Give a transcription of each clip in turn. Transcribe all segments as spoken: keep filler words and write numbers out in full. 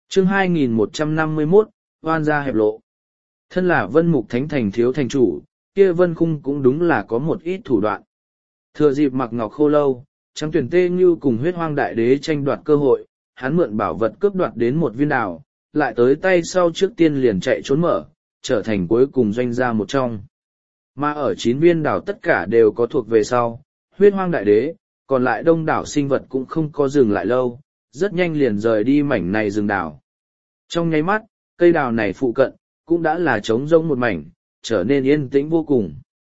Chương hai nghìn một trăm năm mươi mốt, oan gia hẹp lộ. Thân là Vân Mục Thánh Thành thiếu thành chủ, kia Vân Khung cũng đúng là có một ít thủ đoạn. Thừa dịp Mặc Ngọc Khô Lâu, Trắng Tuyển Tê Ngưu cùng Huyết Hoang Đại Đế tranh đoạt cơ hội, hắn mượn bảo vật cướp đoạt đến một viên đảo, lại tới tay sau trước tiên liền chạy trốn mở, trở thành cuối cùng doanh gia một trong. Mà ở chín viên đảo tất cả đều có thuộc về sau, Huyết Hoang Đại Đế, còn lại đông đảo sinh vật cũng không có dừng lại lâu, rất nhanh liền rời đi mảnh này rừng đảo. Trong nháy mắt, cây đào này phụ cận, cũng đã là trống rỗng một mảnh, trở nên yên tĩnh vô cùng.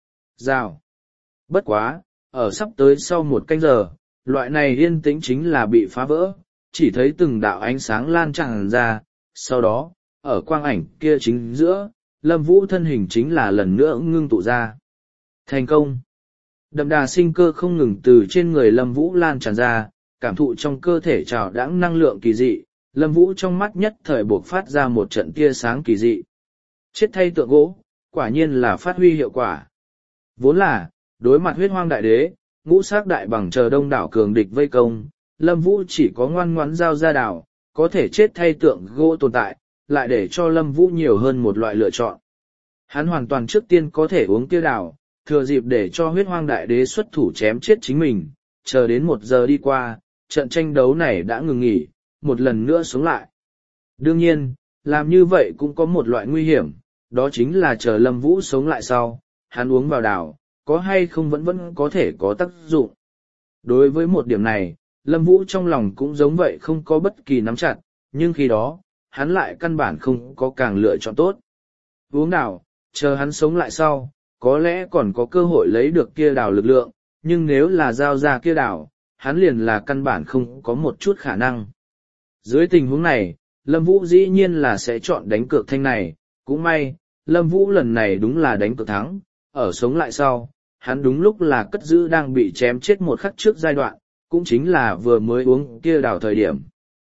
Rào. Bất quá, ở sắp tới sau một canh giờ, loại này yên tĩnh chính là bị phá vỡ, chỉ thấy từng đạo ánh sáng lan tràn ra, sau đó, ở quang ảnh kia chính giữa, Lâm Vũ thân hình chính là lần nữa ngưng tụ ra. Thành công. Đậm đà sinh cơ không ngừng từ trên người Lâm Vũ lan tràn ra, cảm thụ trong cơ thể trào đãng năng lượng kỳ dị, Lâm Vũ trong mắt nhất thời buộc phát ra một trận tia sáng kỳ dị. Chết thay tượng gỗ, quả nhiên là phát huy hiệu quả. Vốn là, đối mặt Huyết Hoang Đại Đế, ngũ sắc đại bằng chờ đông đảo cường địch vây công, Lâm Vũ chỉ có ngoan ngoãn giao ra đảo, có thể chết thay tượng gỗ tồn tại, lại để cho Lâm Vũ nhiều hơn một loại lựa chọn. Hắn hoàn toàn trước tiên có thể uống kia đảo, thừa dịp để cho Huyết Hoang Đại Đế xuất thủ chém chết chính mình, chờ đến một giờ đi qua, trận tranh đấu này đã ngừng nghỉ, một lần nữa sống lại. Đương nhiên, làm như vậy cũng có một loại nguy hiểm, đó chính là chờ Lâm Vũ sống lại sau, hắn uống vào đảo, có hay không vẫn vẫn có thể có tác dụng. Đối với một điểm này, Lâm Vũ trong lòng cũng giống vậy không có bất kỳ nắm chặt, nhưng khi đó, hắn lại căn bản không có càng lựa chọn tốt. Uống đảo, chờ hắn sống lại sau, có lẽ còn có cơ hội lấy được kia đảo lực lượng, nhưng nếu là giao ra kia đảo, hắn liền là căn bản không có một chút khả năng. Dưới tình huống này, Lâm Vũ dĩ nhiên là sẽ chọn đánh cược thanh này, cũng may, Lâm Vũ lần này đúng là đánh cược thắng, ở sống lại sau, hắn đúng lúc là cất giữ đang bị chém chết một khắc trước giai đoạn, cũng chính là vừa mới uống kia đảo thời điểm.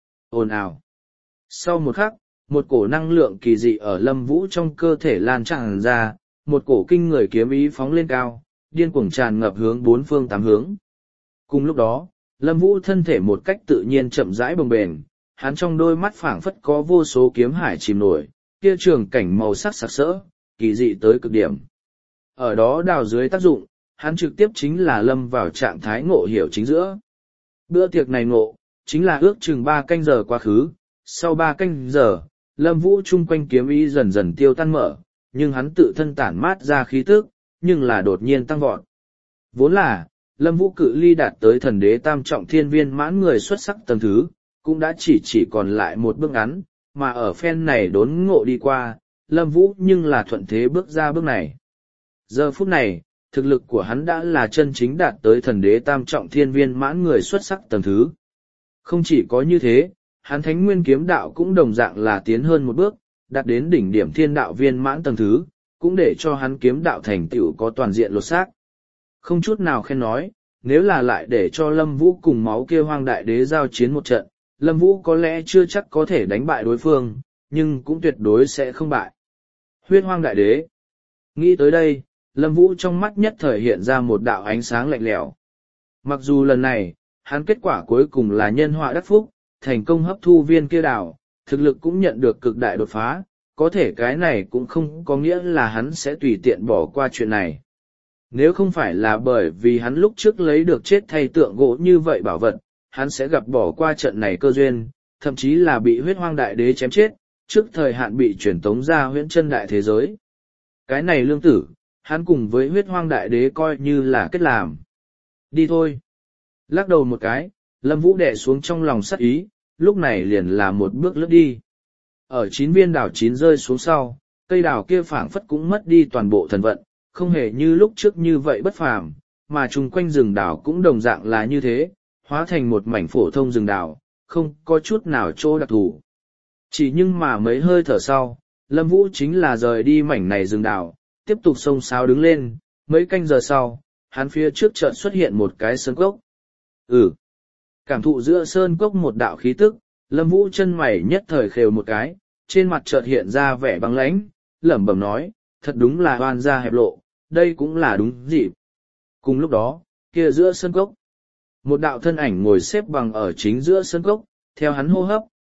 Ồn ào. Sau một khắc, một cổ năng lượng kỳ dị ở Lâm Vũ trong cơ thể lan tràn ra, một cổ kinh người kiếm ý phóng lên cao, điên cuồng tràn ngập hướng bốn phương tám hướng. Cùng lúc đó, Lâm Vũ thân thể một cách tự nhiên chậm rãi bồng bềnh, hắn trong đôi mắt phảng phất có vô số kiếm hải chìm nổi, kia trường cảnh màu sắc sặc sỡ, kỳ dị tới cực điểm. Ở đó đào dưới tác dụng, hắn trực tiếp chính là lâm vào trạng thái ngộ hiểu chính giữa. Bữa tiệc này ngộ, chính là ước chừng ba canh giờ quá khứ, sau ba canh giờ, Lâm Vũ chung quanh kiếm ý dần dần tiêu tan mở, nhưng hắn tự thân tản mát ra khí tức, nhưng là đột nhiên tăng vọt. Vốn là, Lâm Vũ cự ly đạt tới thần đế tam trọng thiên viên mãn người xuất sắc tầng thứ, cũng đã chỉ chỉ còn lại một bước ngắn, mà ở phen này đốn ngộ đi qua, Lâm Vũ nhưng là thuận thế bước ra bước này. Giờ phút này, thực lực của hắn đã là chân chính đạt tới thần đế tam trọng thiên viên mãn người xuất sắc tầng thứ. Không chỉ có như thế, hắn thánh nguyên kiếm đạo cũng đồng dạng là tiến hơn một bước, đạt đến đỉnh điểm thiên đạo viên mãn tầng thứ, cũng để cho hắn kiếm đạo thành tựu có toàn diện lột xác. Không chút nào khen nói, nếu là lại để cho Lâm Vũ cùng máu kia Hoang Đại Đế giao chiến một trận, Lâm Vũ có lẽ chưa chắc có thể đánh bại đối phương, nhưng cũng tuyệt đối sẽ không bại. Huyết Hoang Đại Đế. Nghĩ tới đây, Lâm Vũ trong mắt nhất thời hiện ra một đạo ánh sáng lạnh lẽo. Mặc dù lần này, hắn kết quả cuối cùng là nhân họa đắc phúc, thành công hấp thu viên kia đảo, thực lực cũng nhận được cực đại đột phá, có thể cái này cũng không có nghĩa là hắn sẽ tùy tiện bỏ qua chuyện này. Nếu không phải là bởi vì hắn lúc trước lấy được chết thay tượng gỗ như vậy bảo vật, hắn sẽ gặp bỏ qua trận này cơ duyên, thậm chí là bị Huyết Hoang Đại Đế chém chết, trước thời hạn bị truyền tống ra huyễn chân đại thế giới. Cái này lương tử, hắn cùng với Huyết Hoang Đại Đế coi như là kết làm. Đi thôi. Lắc đầu một cái, Lâm Vũ đè xuống trong lòng sắc ý, lúc này liền là một bước lướt đi. Ở chín viên đảo chín rơi xuống sau, cây đảo kia phảng phất cũng mất đi toàn bộ thần vận, không hề như lúc trước như vậy bất phàm, mà chung quanh rừng đảo cũng đồng dạng là như thế, hóa thành một mảnh phổ thông rừng đảo, không có chút nào chỗ đặc thù. Chỉ nhưng mà mấy hơi thở sau, Lâm Vũ chính là rời đi mảnh này rừng đảo, tiếp tục xông xáo đứng lên, mấy canh giờ sau, hắn phía trước chợt xuất hiện một cái sơn cốc. Ừ. Cảm thụ giữa sơn cốc một đạo khí tức, Lâm Vũ chân mày nhất thời khều một cái, trên mặt chợt hiện ra vẻ băng lãnh, lẩm bẩm nói, thật đúng là oan gia hẹp lộ, đây cũng là đúng dịp. Cùng lúc đó, kia giữa sơn cốc, một đạo thân ảnh ngồi xếp bằng ở chính giữa sơn cốc, theo hắn hô hấp,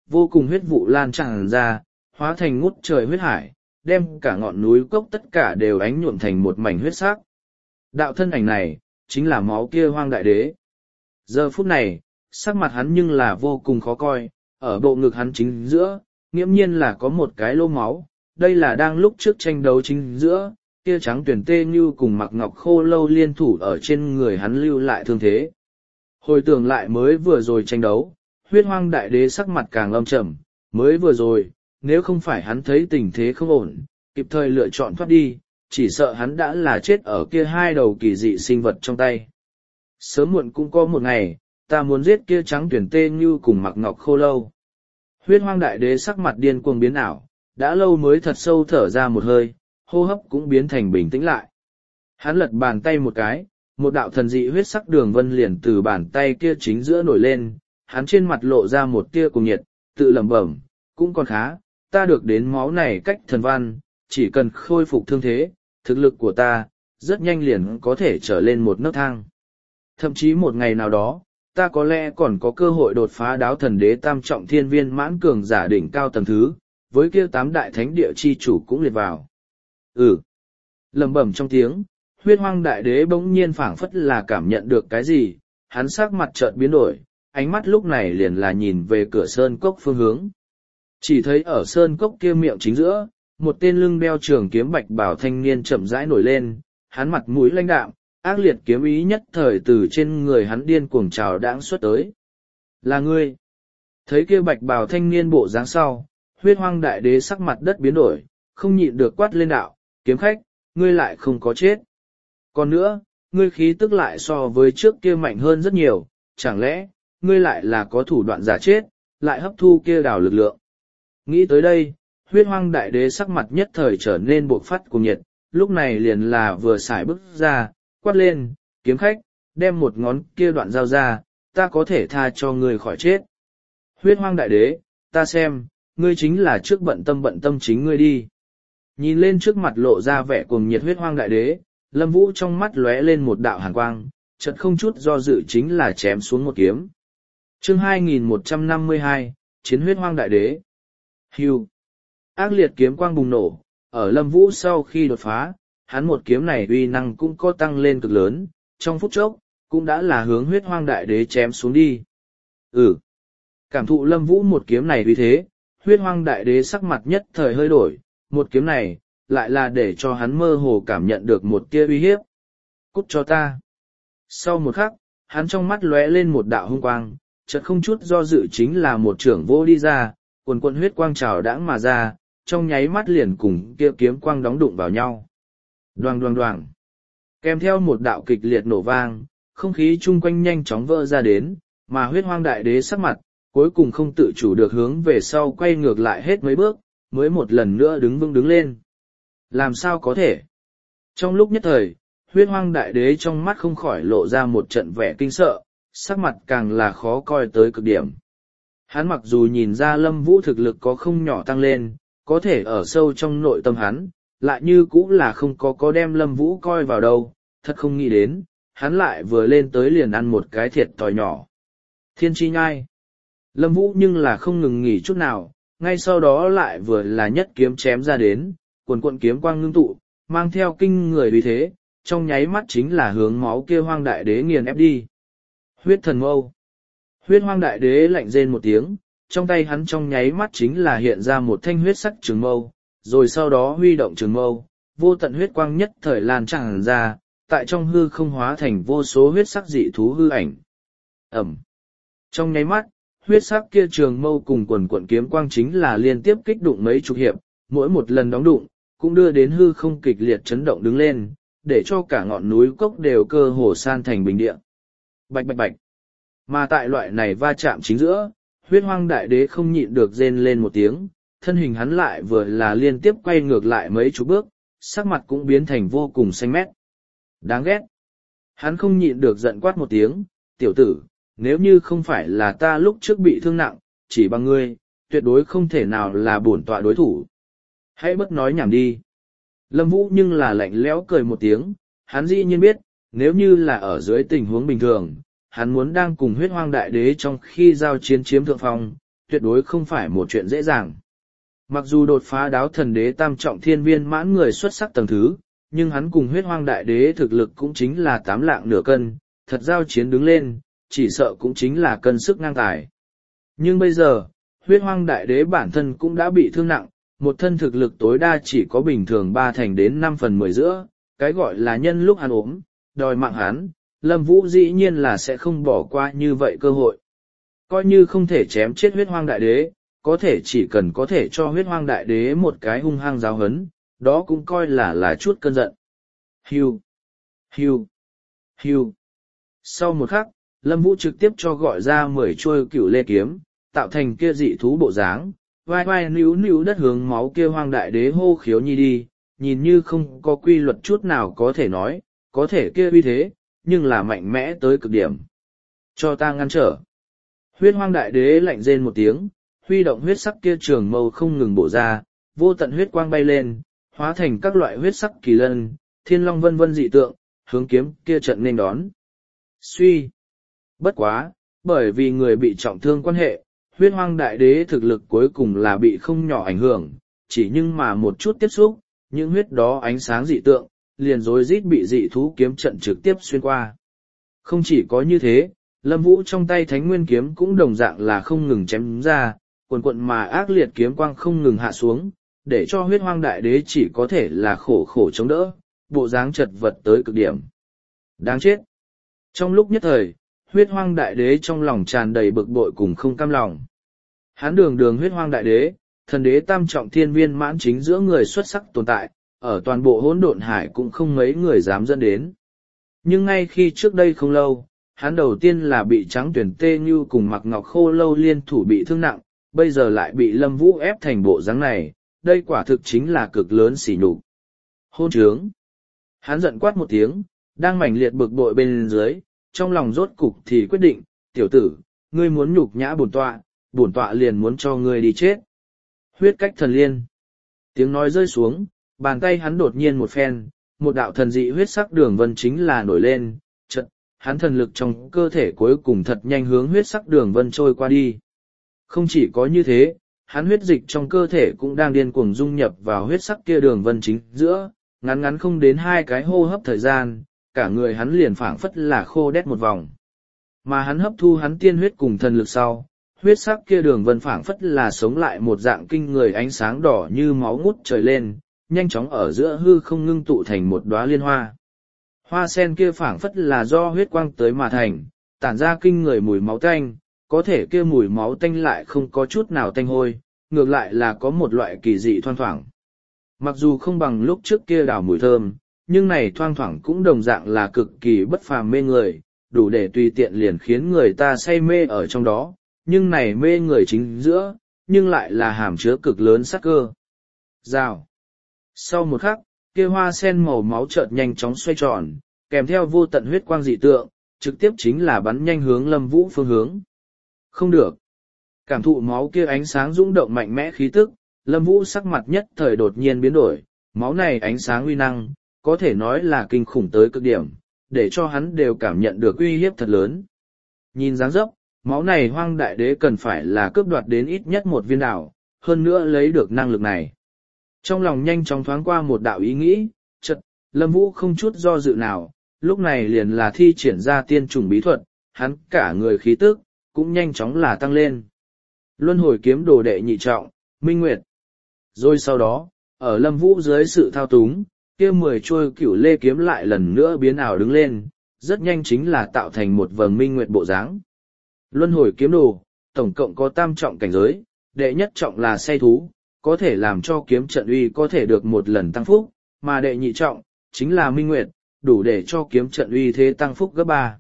vô cùng huyết vụ lan tràn ra, hóa thành ngút trời huyết hải, đem cả ngọn núi cốc tất cả đều ánh nhuộm thành một mảnh huyết sắc. Đạo thân ảnh này, chính là máu kia hoang đại đế. Giờ phút này, sắc mặt hắn nhưng là vô cùng khó coi, ở bộ ngực hắn chính giữa, nghiễm nhiên là có một cái lô máu, đây là đang lúc trước tranh đấu chính giữa, kia trắng tuyển tê như cùng mặc ngọc khô lâu liên thủ ở trên người hắn lưu lại thương thế. Hồi tưởng lại mới vừa rồi tranh đấu, huyết hoang đại đế sắc mặt càng âm trầm, mới vừa rồi, nếu không phải hắn thấy tình thế không ổn, kịp thời lựa chọn thoát đi, chỉ sợ hắn đã là chết ở kia hai đầu kỳ dị sinh vật trong tay. Sớm muộn cũng có một ngày, ta muốn giết kia trắng tuyển tê như cùng mặc ngọc khô lâu. Huyết hoang đại đế sắc mặt điên cuồng biến ảo, đã lâu mới thật sâu thở ra một hơi, hô hấp cũng biến thành bình tĩnh lại. Hắn lật bàn tay một cái, một đạo thần dị huyết sắc đường vân liền từ bàn tay kia chính giữa nổi lên, hắn trên mặt lộ ra một tia cùng nhiệt, tự lẩm bẩm, cũng còn khá, ta được đến máu này cách thần văn, chỉ cần khôi phục thương thế, thực lực của ta, rất nhanh liền có thể trở lên một nấc thang. Thậm chí một ngày nào đó, ta có lẽ còn có cơ hội đột phá đáo thần đế tam trọng thiên viên mãn cường giả đỉnh cao tầng thứ, với kia tám đại thánh địa chi chủ cũng liệt vào. Ừ. Lầm bẩm trong tiếng, huyết hoang đại đế bỗng nhiên phảng phất là cảm nhận được cái gì, hắn sắc mặt chợt biến đổi, ánh mắt lúc này liền là nhìn về cửa sơn cốc phương hướng. Chỉ thấy ở sơn cốc kia miệng chính giữa, một tên lưng đeo trường kiếm bạch bảo thanh niên chậm rãi nổi lên, hắn mặt mũi lãnh đạm, ác liệt kiếm ý nhất thời từ trên người hắn điên cuồng trào đãng xuất tới. Là ngươi. Thấy kia bạch bào thanh niên bộ dáng sau, huyết hoang đại đế sắc mặt đất biến đổi, không nhịn được quát lên đạo, kiếm khách, ngươi lại không có chết. Còn nữa, ngươi khí tức lại so với trước kia mạnh hơn rất nhiều, chẳng lẽ, ngươi lại là có thủ đoạn giả chết, lại hấp thu kia đào lực lượng. Nghĩ tới đây, huyết hoang đại đế sắc mặt nhất thời trở nên bộc phát cuồng nhiệt, lúc này liền là vừa xài bước ra, quát lên, kiếm khách, đem một ngón kia đoạn dao ra, ta có thể tha cho ngươi khỏi chết. Huyết hoang đại đế, ta xem, ngươi chính là trước bận tâm bận tâm chính ngươi đi. Nhìn lên trước mặt lộ ra vẻ cuồng nhiệt huyết hoang đại đế, Lâm Vũ trong mắt lóe lên một đạo hàn quang, chợt không chút do dự chính là chém xuống một kiếm. Chương hai nghìn một trăm năm mươi hai, Chiến huyết hoang đại đế. Hưu. Ác liệt kiếm quang bùng nổ, ở Lâm Vũ sau khi đột phá, hắn một kiếm này uy năng cũng có tăng lên cực lớn, trong phút chốc, cũng đã là hướng huyết hoang đại đế chém xuống đi. Ừ. Cảm thụ Lâm Vũ một kiếm này uy thế, huyết hoang đại đế sắc mặt nhất thời hơi đổi, một kiếm này, lại là để cho hắn mơ hồ cảm nhận được một tia uy hiếp. Cút cho ta. Sau một khắc, hắn trong mắt lóe lên một đạo hung quang, chợt không chút do dự chính là một trưởng vô đi ra, quần quần huyết quang trào đãng mà ra, trong nháy mắt liền cùng kia kiếm quang đóng đụng vào nhau. Đoàng đoàng đoàng. Kèm theo một đạo kịch liệt nổ vang, không khí chung quanh nhanh chóng vỡ ra đến, mà huyết hoang đại đế sắc mặt, cuối cùng không tự chủ được hướng về sau quay ngược lại hết mấy bước, mới một lần nữa đứng vững đứng lên. Làm sao có thể? Trong lúc nhất thời, huyết hoang đại đế trong mắt không khỏi lộ ra một trận vẻ kinh sợ, sắc mặt càng là khó coi tới cực điểm. Hắn mặc dù nhìn ra Lâm Vũ thực lực có không nhỏ tăng lên, có thể ở sâu trong nội tâm hắn, lại như cũng là không có có đem Lâm Vũ coi vào đâu, thật không nghĩ đến, hắn lại vừa lên tới liền ăn một cái thiệt thòi nhỏ. Thiên chi nhai. Lâm Vũ nhưng là không ngừng nghỉ chút nào, ngay sau đó lại vừa là nhất kiếm chém ra đến, quần quận kiếm quang ngưng tụ, mang theo kinh người uy thế, trong nháy mắt chính là hướng máu kia hoang đại đế nghiền ép đi. Huyết thần mâu. Huyết hoang đại đế lạnh rên một tiếng, trong tay hắn trong nháy mắt chính là hiện ra một thanh huyết sắc trường mâu, rồi sau đó huy động trường mâu, vô tận huyết quang nhất thời lan tràn ra, tại trong hư không hóa thành vô số huyết sắc dị thú hư ảnh. Ẩm. Trong nháy mắt, huyết sắc kia trường mâu cùng quần quận kiếm quang chính là liên tiếp kích đụng mấy chục hiệp, mỗi một lần đóng đụng, cũng đưa đến hư không kịch liệt chấn động đứng lên, để cho cả ngọn núi cốc đều cơ hồ san thành bình địa. Bạch bạch bạch. Mà tại loại này va chạm chính giữa, huyết hoang đại đế không nhịn được rên lên một tiếng, thân hình hắn lại vừa là liên tiếp quay ngược lại mấy chục bước, sắc mặt cũng biến thành vô cùng xanh mét. Đáng ghét. Hắn không nhịn được giận quát một tiếng, tiểu tử, nếu như không phải là ta lúc trước bị thương nặng, chỉ bằng ngươi, tuyệt đối không thể nào là bổn tọa đối thủ. Hãy bất nói nhảm đi. Lâm Vũ nhưng là lạnh lẽo cười một tiếng, hắn dĩ nhiên biết, nếu như là ở dưới tình huống bình thường, hắn muốn đang cùng huyết hoang đại đế trong khi giao chiến chiếm thượng phong, tuyệt đối không phải một chuyện dễ dàng. Mặc dù đột phá đáo thần đế tam trọng thiên viên mãn người xuất sắc tầng thứ, nhưng hắn cùng huyết hoang đại đế thực lực cũng chính là tám lạng nửa cân, thật giao chiến đứng lên, chỉ sợ cũng chính là cân sức ngang tài. Nhưng bây giờ, huyết hoang đại đế bản thân cũng đã bị thương nặng, một thân thực lực tối đa chỉ có bình thường ba thành đến năm phần mười giữa, cái gọi là nhân lúc hắn ốm, đòi mạng hắn, Lâm Vũ dĩ nhiên là sẽ không bỏ qua như vậy cơ hội. Coi như không thể chém chết huyết hoang đại đế, có thể chỉ cần có thể cho huyết hoang đại đế một cái hung hăng giáo hấn, đó cũng coi là là chút cơn giận. Hiu, hiu, hiu. Sau một khắc, Lâm Vũ trực tiếp cho gọi ra mười chuôi cửu lê kiếm, tạo thành kia dị thú bộ dáng, vai vai níu níu đất hướng máu kia hoang đại đế hô khiếu nhi đi, nhìn như không có quy luật chút nào có thể nói, có thể kia uy thế, nhưng là mạnh mẽ tới cực điểm. Cho ta ngăn trở. Huyết hoang đại đế lạnh rên một tiếng, huy động huyết sắc kia trường mâu không ngừng bổ ra, vô tận huyết quang bay lên, hóa thành các loại huyết sắc kỳ lân, thiên long vân vân dị tượng, hướng kiếm kia trận nên đón. Suy. Bất quá, bởi vì người bị trọng thương quan hệ, huyết hoang đại đế thực lực cuối cùng là bị không nhỏ ảnh hưởng, chỉ nhưng mà một chút tiếp xúc, những huyết đó ánh sáng dị tượng, liền rối rít bị dị thú kiếm trận trực tiếp xuyên qua. Không chỉ có như thế, Lâm Vũ trong tay thánh nguyên kiếm cũng đồng dạng là không ngừng chém ra, quần quận mà ác liệt kiếm quang không ngừng hạ xuống, để cho huyết hoang đại đế chỉ có thể là khổ khổ chống đỡ, bộ dáng chật vật tới cực điểm. Đáng chết! Trong lúc nhất thời, huyết hoang đại đế trong lòng tràn đầy bực bội cùng không cam lòng. Hán đường đường huyết hoang đại đế, thần đế tam trọng thiên viên mãn chính giữa người xuất sắc tồn tại, ở toàn bộ hỗn độn hải cũng không mấy người dám dẫn đến. Nhưng ngay khi trước đây không lâu, hắn đầu tiên là bị trắng tuyển tê như cùng mặc ngọc khô lâu liên thủ bị thương nặng, bây giờ lại bị Lâm Vũ ép thành bộ dáng này, đây quả thực chính là cực lớn sỉ nhục. Hôn trướng! Hắn giận quát một tiếng, đang mảnh liệt bực bội bên dưới, trong lòng rốt cục thì quyết định, tiểu tử, ngươi muốn nhục nhã bổn tọa, bổn tọa liền muốn cho ngươi đi chết. Huyết cách thần liên. Tiếng nói rơi xuống, bàn tay hắn đột nhiên một phen, một đạo thần dị huyết sắc đường vân chính là nổi lên, chợt, hắn thần lực trong cơ thể cuối cùng thật nhanh hướng huyết sắc đường vân trôi qua đi. Không chỉ có như thế, hắn huyết dịch trong cơ thể cũng đang điên cuồng dung nhập vào huyết sắc kia đường vân chính giữa, ngắn ngắn không đến hai cái hô hấp thời gian, cả người hắn liền phảng phất là khô đét một vòng. Mà hắn hấp thu hắn tiên huyết cùng thần lực sau, huyết sắc kia đường vân phảng phất là sống lại một dạng kinh người ánh sáng đỏ như máu ngút trời lên, nhanh chóng ở giữa hư không ngưng tụ thành một đóa liên hoa. Hoa sen kia phảng phất là do huyết quang tới mà thành, tản ra kinh người mùi máu tanh, có thể kia mùi máu tanh lại không có chút nào tanh hôi, ngược lại là có một loại kỳ dị thoang thoảng. Mặc dù không bằng lúc trước kia đảo mùi thơm, nhưng này thoang thoảng cũng đồng dạng là cực kỳ bất phàm mê người, đủ để tùy tiện liền khiến người ta say mê ở trong đó, nhưng này mê người chính giữa, nhưng lại là hàm chứa cực lớn sắc cơ. Rào. Sau một khắc, kia hoa sen màu máu chợt nhanh chóng xoay tròn, kèm theo vô tận huyết quang dị tượng, trực tiếp chính là bắn nhanh hướng Lâm Vũ phương hướng. Không được. Cảm thụ máu kia ánh sáng dũng động mạnh mẽ khí tức, Lâm Vũ sắc mặt nhất thời đột nhiên biến đổi, máu này ánh sáng uy năng, có thể nói là kinh khủng tới cực điểm, để cho hắn đều cảm nhận được uy hiếp thật lớn. Nhìn dáng dấp, máu này hoang đại đế cần phải là cướp đoạt đến ít nhất một viên đảo, hơn nữa lấy được năng lực này. Trong lòng nhanh chóng thoáng qua một đạo ý nghĩ, chợt, Lâm Vũ không chút do dự nào, lúc này liền là thi triển ra tiên trùng bí thuật, hắn cả người khí tức, cũng nhanh chóng là tăng lên. Luân hồi kiếm đồ đệ nhị trọng, Minh Nguyệt. Rồi sau đó, ở Lâm Vũ dưới sự thao túng, kia mười trôi cửu lê kiếm lại lần nữa biến ảo đứng lên, rất nhanh chính là tạo thành một vầng Minh Nguyệt bộ dáng. Luân hồi kiếm đồ, tổng cộng có tam trọng cảnh giới, đệ nhất trọng là say thú, có thể làm cho kiếm trận uy có thể được một lần tăng phúc, mà đệ nhị trọng, chính là Minh Nguyệt, đủ để cho kiếm trận uy thế tăng phúc gấp ba.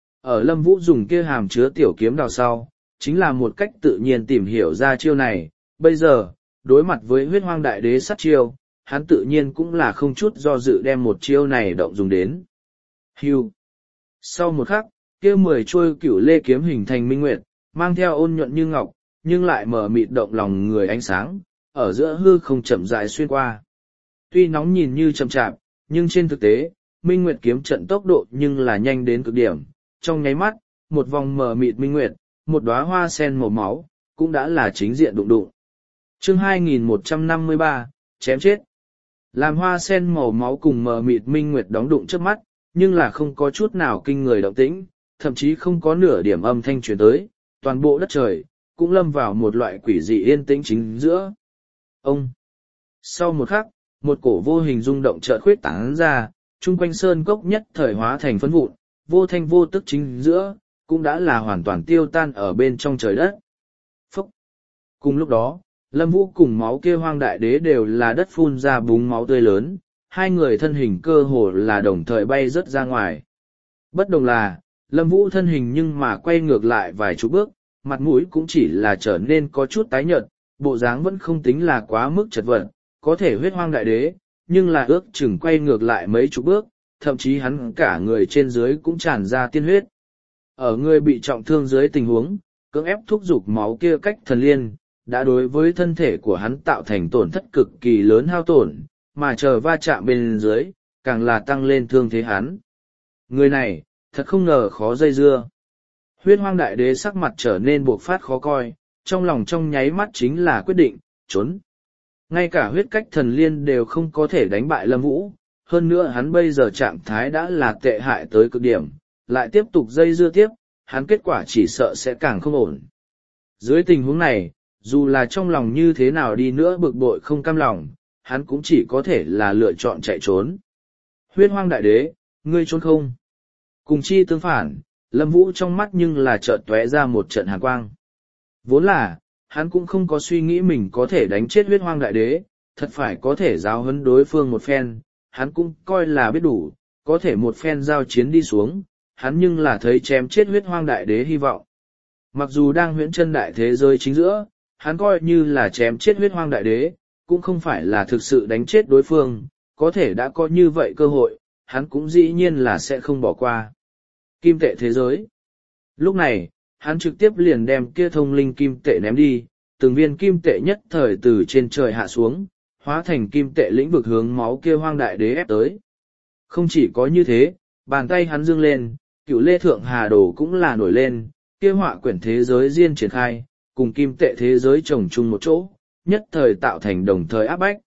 Ở Lâm Vũ dùng kia hàm chứa tiểu kiếm đào sau, chính là một cách tự nhiên tìm hiểu ra chiêu này, bây giờ, đối mặt với huyết hoang đại đế sát chiêu, hắn tự nhiên cũng là không chút do dự đem một chiêu này động dùng đến. Hưu. Sau một khắc, kia mười trôi cửu lê kiếm hình thành minh nguyệt, mang theo ôn nhuận như ngọc, nhưng lại mở mịt động lòng người ánh sáng, ở giữa hư không chậm rãi xuyên qua. Tuy nóng nhìn như chậm chạp, nhưng trên thực tế, minh nguyệt kiếm trận tốc độ nhưng là nhanh đến cực điểm, trong nháy mắt, một vòng mở mịt minh nguyệt, một đóa hoa sen màu máu, cũng đã là chính diện đụng đụng. Chương hai nghìn một trăm năm mươi ba, chém chết. Làm hoa sen màu máu cùng mờ mịt minh nguyệt đóng đụng trước mắt, nhưng là không có chút nào kinh người động tĩnh, thậm chí không có nửa điểm âm thanh truyền tới, toàn bộ đất trời, cũng lâm vào một loại quỷ dị yên tĩnh chính giữa. Ông! Sau một khắc, một cổ vô hình rung động chợt khuyết tán ra, chung quanh sơn cốc nhất thời hóa thành phấn vụn, vô thanh vô tức chính giữa, cũng đã là hoàn toàn tiêu tan ở bên trong trời đất. Phúc! Cùng lúc đó, Lâm Vũ cùng máu kia hoang đại đế đều là đất phun ra búng máu tươi lớn, hai người thân hình cơ hồ là đồng thời bay rớt ra ngoài. Bất đồng là, Lâm Vũ thân hình nhưng mà quay ngược lại vài chục bước, mặt mũi cũng chỉ là trở nên có chút tái nhợt, bộ dáng vẫn không tính là quá mức chật vật, có thể huyết hoang đại đế, nhưng là ước chừng quay ngược lại mấy chục bước, thậm chí hắn cả người trên dưới cũng tràn ra tiên huyết. Ở người bị trọng thương dưới tình huống, cưỡng ép thúc giục máu kia cách thần liên, đã đối với thân thể của hắn tạo thành tổn thất cực kỳ lớn hao tổn, mà chờ va chạm bên dưới, càng là tăng lên thương thế hắn. Người này, thật không ngờ khó dây dưa. Huyết hoang đại đế sắc mặt trở nên buộc phát khó coi, trong lòng trong nháy mắt chính là quyết định, trốn. Ngay cả huyết cách thần liên đều không có thể đánh bại Lâm Vũ, hơn nữa hắn bây giờ trạng thái đã là tệ hại tới cực điểm, lại tiếp tục dây dưa tiếp, hắn kết quả chỉ sợ sẽ càng không ổn. Dưới tình huống này, dù là trong lòng như thế nào đi nữa bực bội không cam lòng, hắn cũng chỉ có thể là lựa chọn chạy trốn. Huyết hoang đại đế, ngươi trốn không? Cùng chi tương phản, Lâm Vũ trong mắt nhưng là chợt tóe ra một trận hàn quang. Vốn là, hắn cũng không có suy nghĩ mình có thể đánh chết huyết hoang đại đế, thật phải có thể giáo huấn đối phương một phen, hắn cũng coi là biết đủ, có thể một phen giao chiến đi xuống, hắn nhưng là thấy chém chết huyết hoang đại đế hy vọng. Mặc dù đang huyễn chân đại thế giới chính giữa, hắn coi như là chém chết huyết hoang đại đế, cũng không phải là thực sự đánh chết đối phương, có thể đã có như vậy cơ hội, hắn cũng dĩ nhiên là sẽ không bỏ qua. Kim tệ thế giới. Lúc này, hắn trực tiếp liền đem kia thông linh kim tệ ném đi, từng viên kim tệ nhất thời từ trên trời hạ xuống, hóa thành kim tệ lĩnh vực hướng máu kia hoang đại đế ép tới. Không chỉ có như thế, bàn tay hắn dương lên, cựu lê thượng hà đồ cũng là nổi lên, kia họa quyển thế giới riêng triển khai, cùng kim tệ thế giới chồng chung một chỗ, nhất thời tạo thành đồng thời áp bách.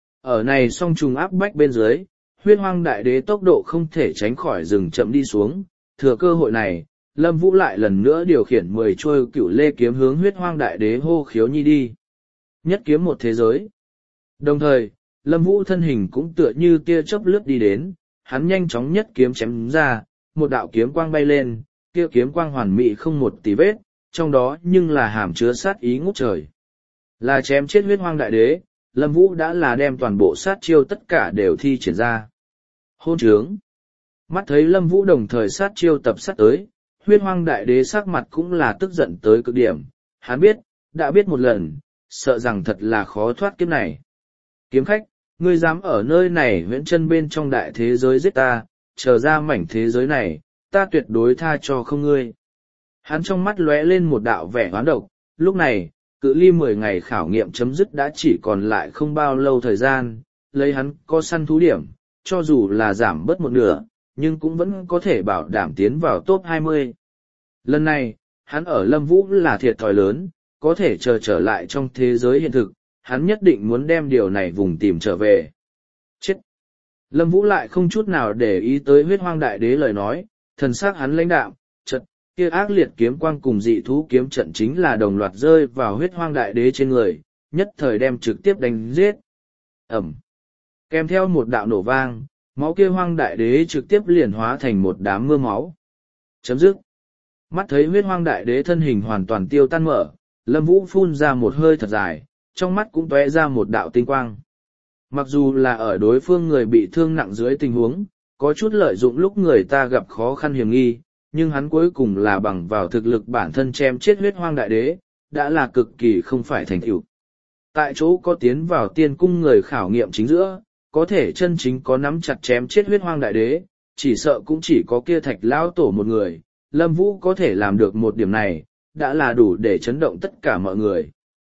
Ở này song trùng áp bách bên dưới, huyết hoang đại đế tốc độ không thể tránh khỏi dừng chậm đi xuống, thừa cơ hội này, Lâm Vũ lại lần nữa điều khiển mười trôi cựu lê kiếm hướng huyết hoang đại đế hô khiếu nhi đi. Nhất kiếm một thế giới. Đồng thời, Lâm Vũ thân hình cũng tựa như tia chớp lướt đi đến, hắn nhanh chóng nhất kiếm chém ra, một đạo kiếm quang bay lên, kia kiếm quang hoàn mỹ không một tì vết, trong đó nhưng là hàm chứa sát ý ngút trời. Là chém chết huyết hoang đại đế, Lâm Vũ đã là đem toàn bộ sát chiêu tất cả đều thi triển ra. Hôn trướng. Mắt thấy Lâm Vũ đồng thời sát chiêu tập sát tới, huyết hoang đại đế sắc mặt cũng là tức giận tới cực điểm, hắn biết, đã biết một lần, sợ rằng thật là khó thoát kiếp này. Kiếm khách, ngươi dám ở nơi này huyễn chân bên trong đại thế giới giết ta, trở ra mảnh thế giới này, ta tuyệt đối tha cho không ngươi. Hắn trong mắt lóe lên một đạo vẻ hoán độc, lúc này, cự ly mười ngày khảo nghiệm chấm dứt đã chỉ còn lại không bao lâu thời gian, lấy hắn có săn thú điểm, cho dù là giảm bớt một nửa, nhưng cũng vẫn có thể bảo đảm tiến vào top hai mươi. Lần này, hắn ở Lâm Vũ là thiệt thòi lớn, có thể chờ trở lại trong thế giới hiện thực, hắn nhất định muốn đem điều này vùng tìm trở về. Chết! Lâm Vũ lại không chút nào để ý tới huyết hoang đại đế lời nói, thần sắc hắn lãnh đạm, chật, kia ác liệt kiếm quang cùng dị thú kiếm trận chính là đồng loạt rơi vào huyết hoang đại đế trên người, nhất thời đem trực tiếp đánh giết. Ẩm! Kèm theo một đạo nổ vang, máu kia hoang đại đế trực tiếp liền hóa thành một đám mưa máu. Chấm dứt. Mắt thấy huyết hoang đại đế thân hình hoàn toàn tiêu tan mở, Lâm Vũ phun ra một hơi thật dài, trong mắt cũng tóe ra một đạo tinh quang. Mặc dù là ở đối phương người bị thương nặng dưới tình huống, có chút lợi dụng lúc người ta gặp khó khăn hiểm nghi, nhưng hắn cuối cùng là bằng vào thực lực bản thân chém chết huyết hoang đại đế, đã là cực kỳ không phải thành tựu. Tại chỗ có tiến vào tiên cung người khảo nghiệm chính giữa, có thể chân chính có nắm chặt chém chết huyết hoang đại đế, chỉ sợ cũng chỉ có kia Thạch lão tổ một người. Lâm Vũ có thể làm được một điểm này, đã là đủ để chấn động tất cả mọi người.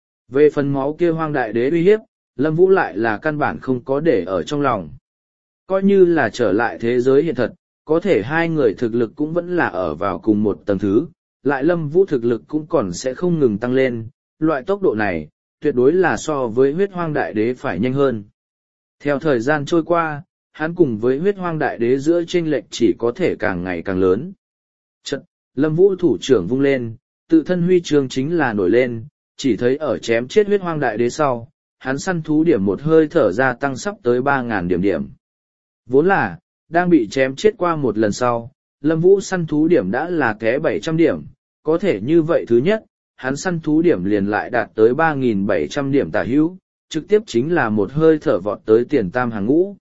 Về phần máu kia hoang đại đế uy hiếp, Lâm Vũ lại là căn bản không có để ở trong lòng. Coi như là trở lại thế giới hiện thật, có thể hai người thực lực cũng vẫn là ở vào cùng một tầng thứ, lại Lâm Vũ thực lực cũng còn sẽ không ngừng tăng lên, loại tốc độ này, tuyệt đối là so với huyết hoang đại đế phải nhanh hơn. Theo thời gian trôi qua, hắn cùng với huyết hoang đại đế giữa chênh lệch chỉ có thể càng ngày càng lớn. Chật, Lâm Vũ thủ trưởng vung lên, tự thân huy chương chính là nổi lên, chỉ thấy ở chém chết huyết hoang đại đế sau, hắn săn thú điểm một hơi thở ra tăng sắp tới ba ngàn điểm điểm. Vốn là, đang bị chém chết qua một lần sau, Lâm Vũ săn thú điểm đã là té bảy trăm điểm, có thể như vậy thứ nhất, hắn săn thú điểm liền lại đạt tới ba nghìn bảy trăm điểm tả hữu, trực tiếp chính là một hơi thở vọt tới tiền tam hàng ngũ.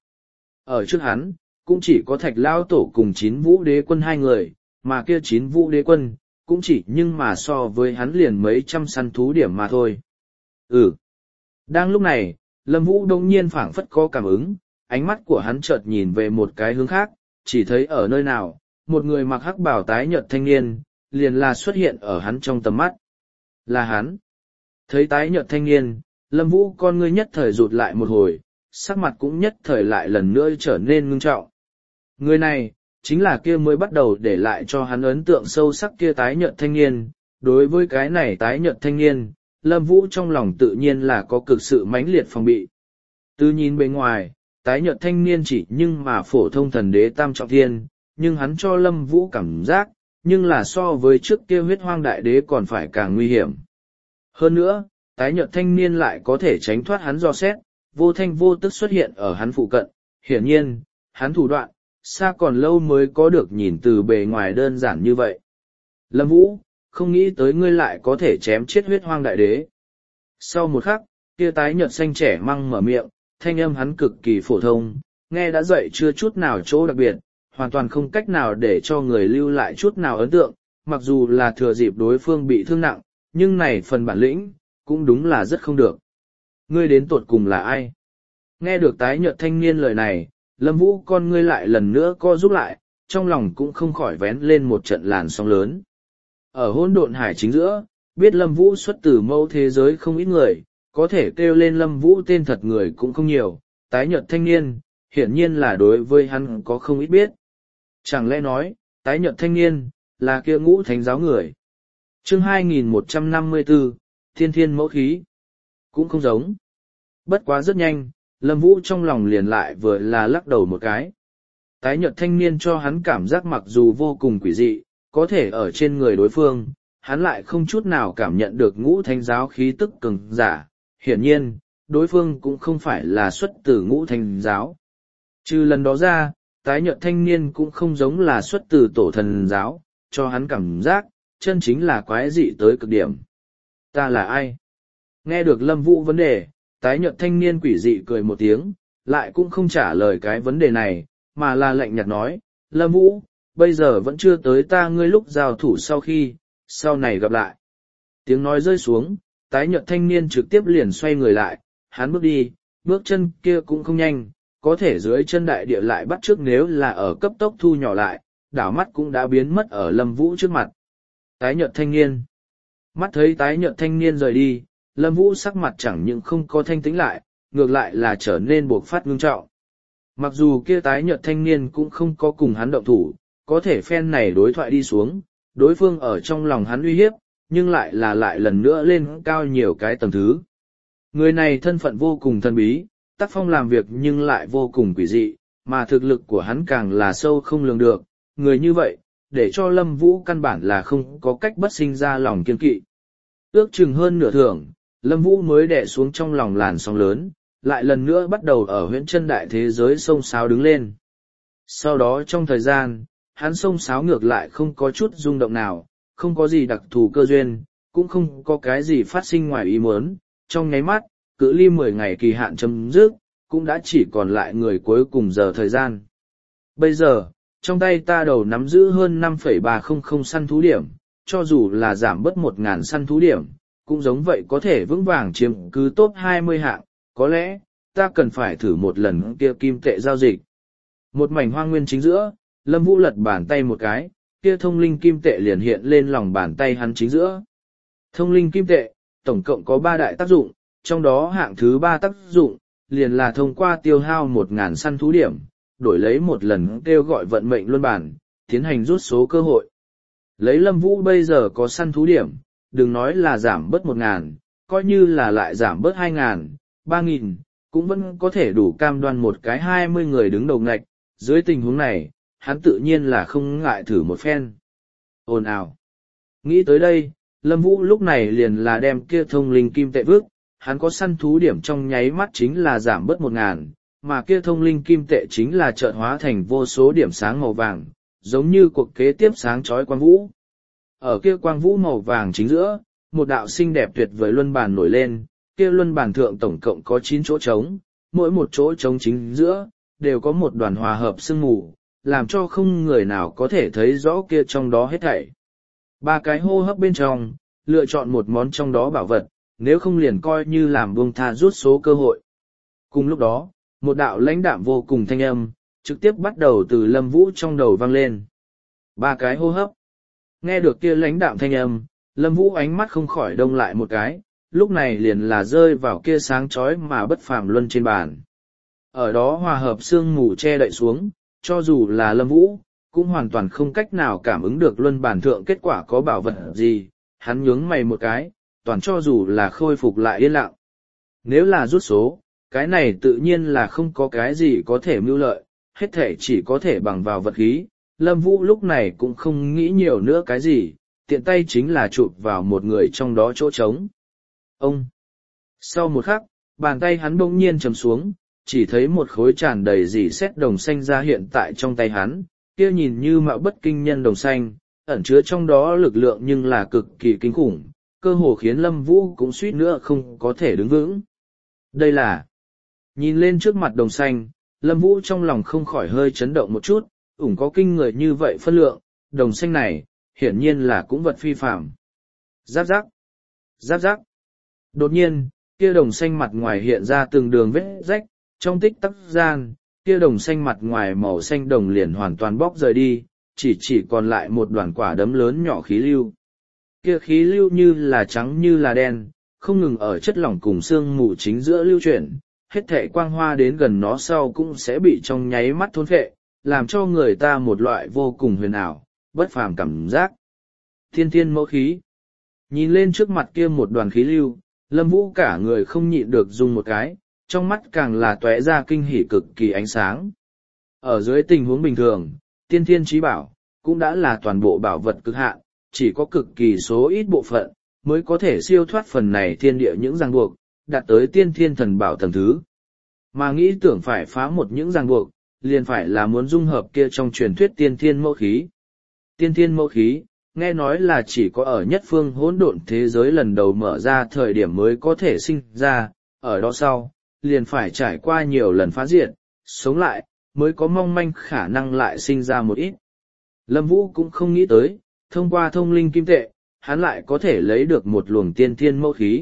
Ở trước hắn, cũng chỉ có Thạch Lao Tổ cùng chín vũ đế quân hai người, mà kia chín vũ đế quân, cũng chỉ nhưng mà so với hắn liền mấy trăm săn thú điểm mà thôi. Ừ. Đang lúc này, Lâm Vũ đông nhiên phảng phất có cảm ứng, ánh mắt của hắn chợt nhìn về một cái hướng khác, chỉ thấy ở nơi nào, một người mặc hắc bào tái nhợt thanh niên, liền là xuất hiện ở hắn trong tầm mắt. Là hắn. Thấy tái nhợt thanh niên, Lâm Vũ con ngươi nhất thời rụt lại một hồi, sắc mặt cũng nhất thời lại lần nữa trở nên ngưng trọng. Người này, chính là kia mới bắt đầu để lại cho hắn ấn tượng sâu sắc kia tái nhợt thanh niên. Đối với cái này tái nhợt thanh niên, Lâm Vũ trong lòng tự nhiên là có cực sự mãnh liệt phòng bị. Từ nhìn bên ngoài, tái nhợt thanh niên chỉ nhưng mà phổ thông thần đế tam trọng thiên, nhưng hắn cho Lâm Vũ cảm giác, nhưng là so với trước kia huyết hoang đại đế còn phải càng nguy hiểm. Hơn nữa, tái nhợt thanh niên lại có thể tránh thoát hắn dò xét, vô thanh vô tức xuất hiện ở hắn phụ cận. Hiển nhiên, hắn thủ đoạn, xa còn lâu mới có được nhìn từ bề ngoài đơn giản như vậy. Lâm Vũ, không nghĩ tới ngươi lại có thể chém chết huyết hoang đại đế. Sau một khắc, kia tái nhợt xanh trẻ măng mở miệng, thanh âm hắn cực kỳ phổ thông, nghe đã dậy chưa chút nào chỗ đặc biệt, hoàn toàn không cách nào để cho người lưu lại chút nào ấn tượng, mặc dù là thừa dịp đối phương bị thương nặng, nhưng này phần bản lĩnh, cũng đúng là rất không được. Ngươi đến tột cùng là ai? Nghe được tái nhợt thanh niên lời này, Lâm Vũ con ngươi lại lần nữa co rút lại, trong lòng cũng không khỏi vén lên một trận làn sóng lớn. Ở hỗn độn hải chính giữa, biết Lâm Vũ xuất từ mẫu thế giới không ít người, có thể kêu lên Lâm Vũ tên thật người cũng không nhiều, tái nhợt thanh niên, hiển nhiên là đối với hắn có không ít biết. Chẳng lẽ nói, tái nhợt thanh niên, là kia ngũ thánh giáo người. Chương hai nghìn một trăm năm mươi tư, Thiên Thiên Mẫu Khí. Cũng không giống. Bất quá rất nhanh, Lâm Vũ trong lòng liền lại vừa là lắc đầu một cái. Tái nhợt thanh niên cho hắn cảm giác mặc dù vô cùng quỷ dị, có thể ở trên người đối phương, hắn lại không chút nào cảm nhận được ngũ thánh giáo khí tức cường giả. Hiển nhiên, đối phương cũng không phải là xuất từ ngũ thánh giáo. Trừ lần đó ra, tái nhợt thanh niên cũng không giống là xuất từ tổ thần giáo, cho hắn cảm giác, chân chính là quái dị tới cực điểm. Ta là ai? Nghe được Lâm Vũ vấn đề, tái nhợt thanh niên quỷ dị cười một tiếng, lại cũng không trả lời cái vấn đề này, mà là lạnh nhạt nói, Lâm Vũ, bây giờ vẫn chưa tới ta ngươi lúc giao thủ sau khi, sau này gặp lại. Tiếng nói rơi xuống, tái nhợt thanh niên trực tiếp liền xoay người lại, hắn bước đi, bước chân kia cũng không nhanh, có thể dưới chân đại địa lại bắt trước nếu là ở cấp tốc thu nhỏ lại, đảo mắt cũng đã biến mất ở Lâm Vũ trước mặt. Tái nhợt thanh niên. Mắt thấy tái nhợt thanh niên rời đi, Lâm Vũ sắc mặt chẳng những không có thanh tĩnh lại, ngược lại là trở nên buộc phát ngưng trọng. Mặc dù kia tái nhợt thanh niên cũng không có cùng hắn động thủ, có thể phen này đối thoại đi xuống, đối phương ở trong lòng hắn uy hiếp, nhưng lại là lại lần nữa lên cao nhiều cái tầng thứ. Người này thân phận vô cùng thần bí, tác phong làm việc nhưng lại vô cùng quỷ dị, mà thực lực của hắn càng là sâu không lường được, người như vậy, để cho Lâm Vũ căn bản là không có cách bất sinh ra lòng kiên kỵ. Ước chừng hơn nửa thưởng, Lâm Vũ mới đè xuống trong lòng làn sóng lớn, lại lần nữa bắt đầu ở huyễn chân đại thế giới sông sáo đứng lên. Sau đó trong thời gian, hắn sông sáo ngược lại không có chút rung động nào, không có gì đặc thù cơ duyên, cũng không có cái gì phát sinh ngoài ý muốn, trong nháy mắt, cự ly mười ngày kỳ hạn chấm dứt, cũng đã chỉ còn lại người cuối cùng giờ thời gian. Bây giờ, trong tay ta đầu nắm giữ hơn năm phẩy ba không không săn thú điểm, cho dù là giảm bớt một nghìn săn thú điểm, cũng giống vậy có thể vững vàng chiếm cứ top hai mươi hạng, có lẽ, ta cần phải thử một lần kia kim tệ giao dịch. Một mảnh hoang nguyên chính giữa, Lâm Vũ lật bàn tay một cái, kia thông linh kim tệ liền hiện lên lòng bàn tay hắn chính giữa. Thông linh kim tệ, tổng cộng có ba đại tác dụng, trong đó hạng thứ ba tác dụng, liền là thông qua tiêu hao một nghìn săn thú điểm, đổi lấy một lần kêu gọi vận mệnh luân bản, tiến hành rút số cơ hội. Lấy Lâm Vũ bây giờ có săn thú điểm, đừng nói là giảm bớt một ngàn, coi như là lại giảm bớt hai ngàn, ba nghìn, cũng vẫn có thể đủ cam đoan một cái hai mươi người đứng đầu ngạch, dưới tình huống này, hắn tự nhiên là không ngại thử một phen. Ồn ào. Nghĩ tới đây, Lâm Vũ lúc này liền là đem kia thông linh kim tệ vước, hắn có săn thú điểm trong nháy mắt chính là giảm bớt một ngàn, mà kia thông linh kim tệ chính là chợt hóa thành vô số điểm sáng màu vàng, giống như cuộc kế tiếp sáng chói quang vũ. Ở kia quang vũ màu vàng chính giữa, một đạo xinh đẹp tuyệt vời luân bàn nổi lên, kia luân bàn thượng tổng cộng có chín chỗ trống, mỗi một chỗ trống chính giữa, đều có một đoàn hòa hợp sương mù, làm cho không người nào có thể thấy rõ kia trong đó hết thảy. Ba cái hô hấp bên trong, lựa chọn một món trong đó bảo vật, nếu không liền coi như làm buông tha rút số cơ hội. Cùng lúc đó, một đạo lãnh đạm vô cùng thanh âm, trực tiếp bắt đầu từ Lâm Vũ trong đầu vang lên. Ba cái hô hấp. Nghe được kia lãnh đạm thanh âm, Lâm Vũ ánh mắt không khỏi đông lại một cái, lúc này liền là rơi vào kia sáng chói mà bất phàm luân trên bàn. Ở đó hòa hợp sương mù che đậy xuống, cho dù là Lâm Vũ, cũng hoàn toàn không cách nào cảm ứng được luân bản thượng kết quả có bảo vật gì, hắn nhướng mày một cái, toàn cho dù là khôi phục lại yên lặng. Nếu là rút số, cái này tự nhiên là không có cái gì có thể mưu lợi, hết thể chỉ có thể bằng vào vật khí. Lâm Vũ lúc này cũng không nghĩ nhiều nữa cái gì, tiện tay chính là chụp vào một người trong đó chỗ trống. Ông! Sau một khắc, bàn tay hắn bỗng nhiên trầm xuống, chỉ thấy một khối tràn đầy dỉ sét đồng xanh ra hiện tại trong tay hắn, kia nhìn như mạo bất kinh nhân đồng xanh, ẩn chứa trong đó lực lượng nhưng là cực kỳ kinh khủng, cơ hồ khiến Lâm Vũ cũng suýt nữa không có thể đứng vững. Đây là... Nhìn lên trước mặt đồng xanh, Lâm Vũ trong lòng không khỏi hơi chấn động một chút, ủng có kinh người như vậy phân lượng, đồng xanh này, hiển nhiên là cũng vật phi phạm. Giáp giáp, giáp giáp. Đột nhiên, kia đồng xanh mặt ngoài hiện ra từng đường vết rách, trong tích tắc gian, kia đồng xanh mặt ngoài màu xanh đồng liền hoàn toàn bóc rời đi, chỉ chỉ còn lại một đoàn quả đấm lớn nhỏ khí lưu. Kia khí lưu như là trắng như là đen, không ngừng ở chất lỏng cùng xương mù chính giữa lưu chuyển, hết thảy quang hoa đến gần nó sau cũng sẽ bị trong nháy mắt thôn phệ, làm cho người ta một loại vô cùng huyền ảo, bất phàm cảm giác. Thiên thiên mẫu khí. Nhìn lên trước mặt kia một đoàn khí lưu, Lâm Vũ cả người không nhịn được dùng một cái, trong mắt càng là tóe ra kinh hỉ cực kỳ ánh sáng. Ở dưới tình huống bình thường, tiên thiên chí bảo, cũng đã là toàn bộ bảo vật cực hạn, chỉ có cực kỳ số ít bộ phận, mới có thể siêu thoát phần này thiên địa những ràng buộc, đạt tới tiên thiên thần bảo tầng thứ. Mà nghĩ tưởng phải phá một những ràng buộc, liền phải là muốn dung hợp kia trong truyền thuyết tiên thiên mẫu khí. Tiên thiên mẫu khí, nghe nói là chỉ có ở nhất phương hỗn độn thế giới lần đầu mở ra thời điểm mới có thể sinh ra, ở đó sau, liền phải trải qua nhiều lần phá diệt, sống lại, mới có mong manh khả năng lại sinh ra một ít. Lâm Vũ cũng không nghĩ tới, thông qua thông linh kim tệ, hắn lại có thể lấy được một luồng tiên thiên mẫu khí.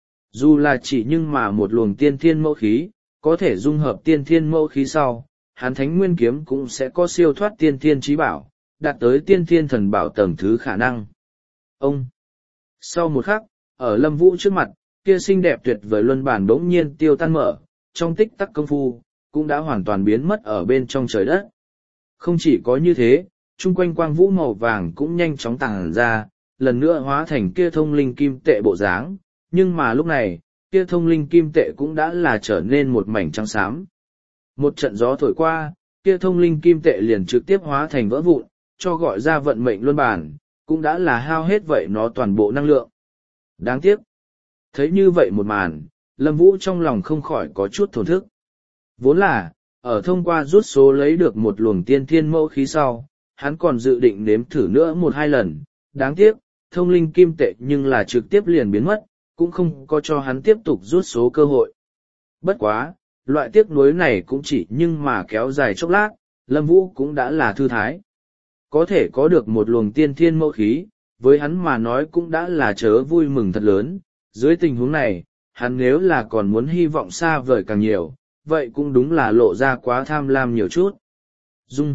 Dù là chỉ nhưng mà một luồng tiên thiên mẫu khí, có thể dung hợp tiên thiên mẫu khí sau, hắn thánh nguyên kiếm cũng sẽ có siêu thoát tiên thiên chí bảo, đạt tới tiên thiên thần bảo tầng thứ khả năng. Ông! Sau một khắc, ở Lâm Vũ trước mặt, kia xinh đẹp tuyệt vời luân bản bỗng nhiên tiêu tan mở, trong tích tắc công phu, cũng đã hoàn toàn biến mất ở bên trong trời đất. Không chỉ có như thế, chung quanh quang vũ màu vàng cũng nhanh chóng tàng ra, lần nữa hóa thành kia thông linh kim tệ bộ dáng, nhưng mà lúc này, kia thông linh kim tệ cũng đã là trở nên một mảnh trắng xám. Một trận gió thổi qua, kia thông linh kim tệ liền trực tiếp hóa thành vỡ vụn, cho gọi ra vận mệnh luân bản, cũng đã là hao hết vậy nó toàn bộ năng lượng. Đáng tiếc. Thấy như vậy một màn, Lâm Vũ trong lòng không khỏi có chút thổn thức. Vốn là, ở thông qua rút số lấy được một luồng tiên thiên mẫu khí sau, hắn còn dự định nếm thử nữa một hai lần, đáng tiếc, thông linh kim tệ nhưng là trực tiếp liền biến mất, cũng không có cho hắn tiếp tục rút số cơ hội. Bất quá, loại tiếc nuối này cũng chỉ nhưng mà kéo dài chốc lát, Lâm Vũ cũng đã là thư thái. Có thể có được một luồng tiên thiên mẫu khí, với hắn mà nói cũng đã là chớ vui mừng thật lớn. Dưới tình huống này, hắn nếu là còn muốn hy vọng xa vời càng nhiều, vậy cũng đúng là lộ ra quá tham lam nhiều chút. Dung.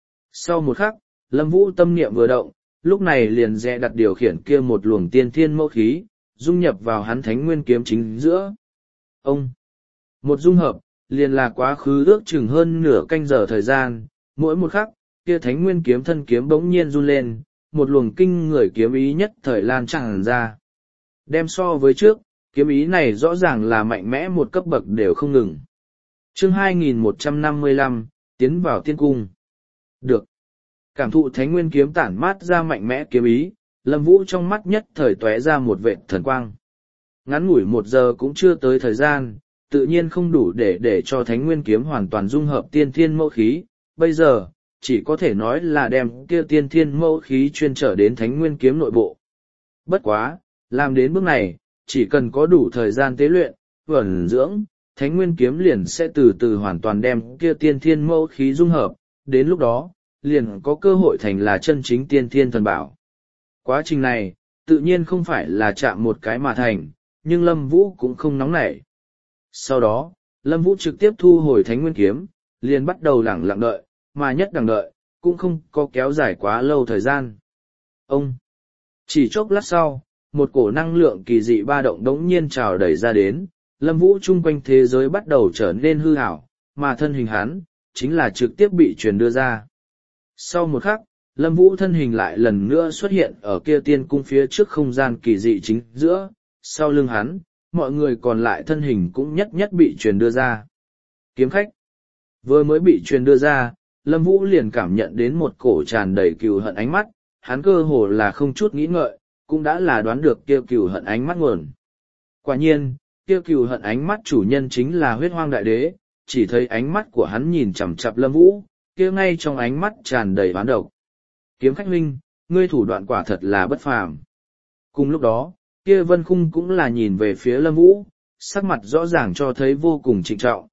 Sau một khắc, Lâm Vũ tâm niệm vừa động, lúc này liền dè đặt điều khiển kia một luồng tiên thiên mẫu khí, dung nhập vào hắn thánh nguyên kiếm chính giữa. Ông. Một dung hợp, liền là quá khứ ước chừng hơn nửa canh giờ thời gian, mỗi một khắc, kia thánh nguyên kiếm thân kiếm bỗng nhiên run lên, một luồng kinh người kiếm ý nhất thời lan tràn ra. Đem so với trước, Kiếm ý này rõ ràng là mạnh mẽ một cấp bậc đều không ngừng. Chương hai nghìn một trăm năm mươi lăm, tiến vào tiên cung. Được. Cảm thụ thánh nguyên kiếm tản mát ra mạnh mẽ kiếm ý, Lâm Vũ trong mắt nhất thời tóe ra một vệt thần quang. Ngắn ngủi một giờ cũng chưa tới thời gian, tự nhiên không đủ để để cho thánh nguyên kiếm hoàn toàn dung hợp tiên thiên mẫu khí. Bây giờ, chỉ có thể nói là đem kia tiên thiên mẫu khí chuyên trở đến thánh nguyên kiếm nội bộ. Bất quá, làm đến bước này, chỉ cần có đủ thời gian tế luyện, vẩn dưỡng, thánh nguyên kiếm liền sẽ từ từ hoàn toàn đem kia tiên thiên mẫu khí dung hợp, đến lúc đó, liền có cơ hội thành là chân chính tiên thiên thần bảo. Quá trình này, tự nhiên không phải là chạm một cái mà thành, nhưng Lâm Vũ cũng không nóng nảy. Sau đó, Lâm Vũ trực tiếp thu hồi thánh nguyên kiếm, liền bắt đầu lẳng lặng đợi, mà nhất đằng đợi, cũng không có kéo dài quá lâu thời gian. Ông! Chỉ chốc lát sau, một cổ năng lượng kỳ dị ba động đống nhiên trào đẩy ra đến, Lâm Vũ chung quanh thế giới bắt đầu trở nên hư ảo, mà thân hình hắn, chính là trực tiếp bị truyền đưa ra. Sau một khắc, Lâm Vũ thân hình lại lần nữa xuất hiện ở kia tiên cung phía trước không gian kỳ dị chính giữa, sau lưng hắn, mọi người còn lại thân hình cũng nhất nhất bị truyền đưa ra. Kiếm khách vừa mới bị truyền đưa ra, Lâm Vũ liền cảm nhận đến một cổ tràn đầy cừu hận ánh mắt, hắn cơ hồ là không chút nghĩ ngợi, cũng đã là đoán được kia cừu hận ánh mắt nguồn. Quả nhiên, kia cừu hận ánh mắt chủ nhân chính là Huyết Hoang Đại Đế, chỉ thấy ánh mắt của hắn nhìn chằm chằm Lâm Vũ, kia ngay trong ánh mắt tràn đầy oán độc. Kiếm khách huynh, ngươi thủ đoạn quả thật là bất phàm. Cùng lúc đó, kia Vân Khung cũng là nhìn về phía Lâm Vũ, sắc mặt rõ ràng cho thấy vô cùng trịnh trọng.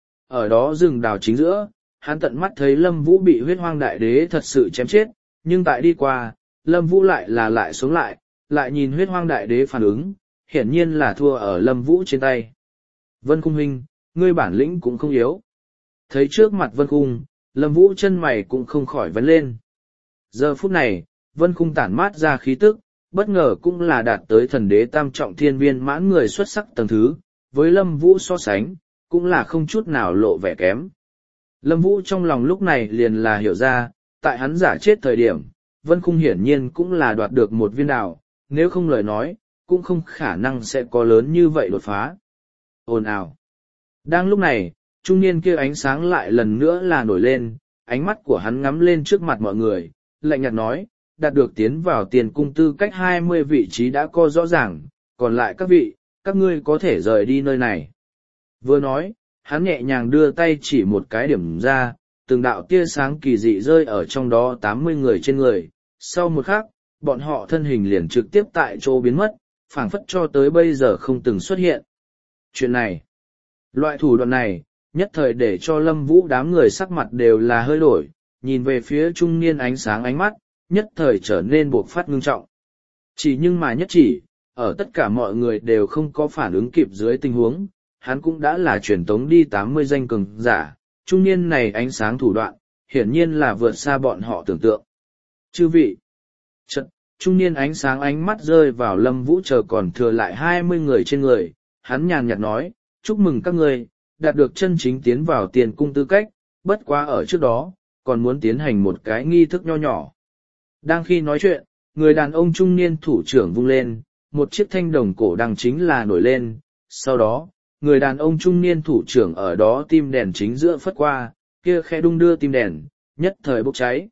Ở đó rừng đào chính giữa, hắn tận mắt thấy Lâm Vũ bị Huyết Hoang Đại Đế thật sự chém chết, nhưng tại đi qua, Lâm Vũ lại là lại sống lại, lại nhìn Huyết Hoang Đại Đế phản ứng, hiển nhiên là thua ở Lâm Vũ trên tay. Vân Khung huynh, ngươi bản lĩnh cũng không yếu. Thấy trước mặt Vân Khung, Lâm Vũ chân mày cũng không khỏi vấn lên. Giờ phút này, Vân Khung tản mát ra khí tức, bất ngờ cũng là đạt tới thần đế tam trọng thiên viên mãn người xuất sắc tầng thứ, với Lâm Vũ so sánh, cũng là không chút nào lộ vẻ kém. Lâm Vũ trong lòng lúc này liền là hiểu ra, tại hắn giả chết thời điểm, Vân Khung hiển nhiên cũng là đoạt được một viên đào, nếu không lời nói, cũng không khả năng sẽ có lớn như vậy đột phá. Ồn ào. Đang lúc này, trung niên kia ánh sáng lại lần nữa là nổi lên, ánh mắt của hắn ngắm lên trước mặt mọi người, lạnh nhạt nói, đạt được tiến vào tiền cung tư cách hai mươi vị trí đã co rõ ràng, còn lại các vị, các ngươi có thể rời đi nơi này. Vừa nói, hắn nhẹ nhàng đưa tay chỉ một cái điểm ra, từng đạo tia sáng kỳ dị rơi ở trong đó tám mươi người trên người, sau một khắc, bọn họ thân hình liền trực tiếp tại chỗ biến mất, phảng phất cho tới bây giờ không từng xuất hiện. Chuyện này, loại thủ đoạn này, nhất thời để cho Lâm Vũ đám người sắc mặt đều là hơi đổi, nhìn về phía trung niên ánh sáng ánh mắt, nhất thời trở nên buộc phát ngưng trọng. Chỉ nhưng mà nhất chỉ, ở tất cả mọi người đều không có phản ứng kịp dưới tình huống, hắn cũng đã là truyền tống đi tám mươi danh cường giả, trung niên này ánh sáng thủ đoạn, hiển nhiên là vượt xa bọn họ tưởng tượng. Chư vị, chợt, trung niên ánh sáng ánh mắt rơi vào Lâm Vũ chờ còn thừa lại hai mươi người trên người, hắn nhàn nhạt nói, chúc mừng các ngươi, đạt được chân chính tiến vào tiền cung tư cách, bất quá ở trước đó, còn muốn tiến hành một cái nghi thức nho nhỏ. Đang khi nói chuyện, người đàn ông trung niên thủ trưởng vung lên, một chiếc thanh đồng cổ đằng chính là nổi lên, sau đó, người đàn ông trung niên thủ trưởng ở đó tim đèn chính giữa phất qua, kia khẽ đung đưa tim đèn, nhất thời bốc cháy.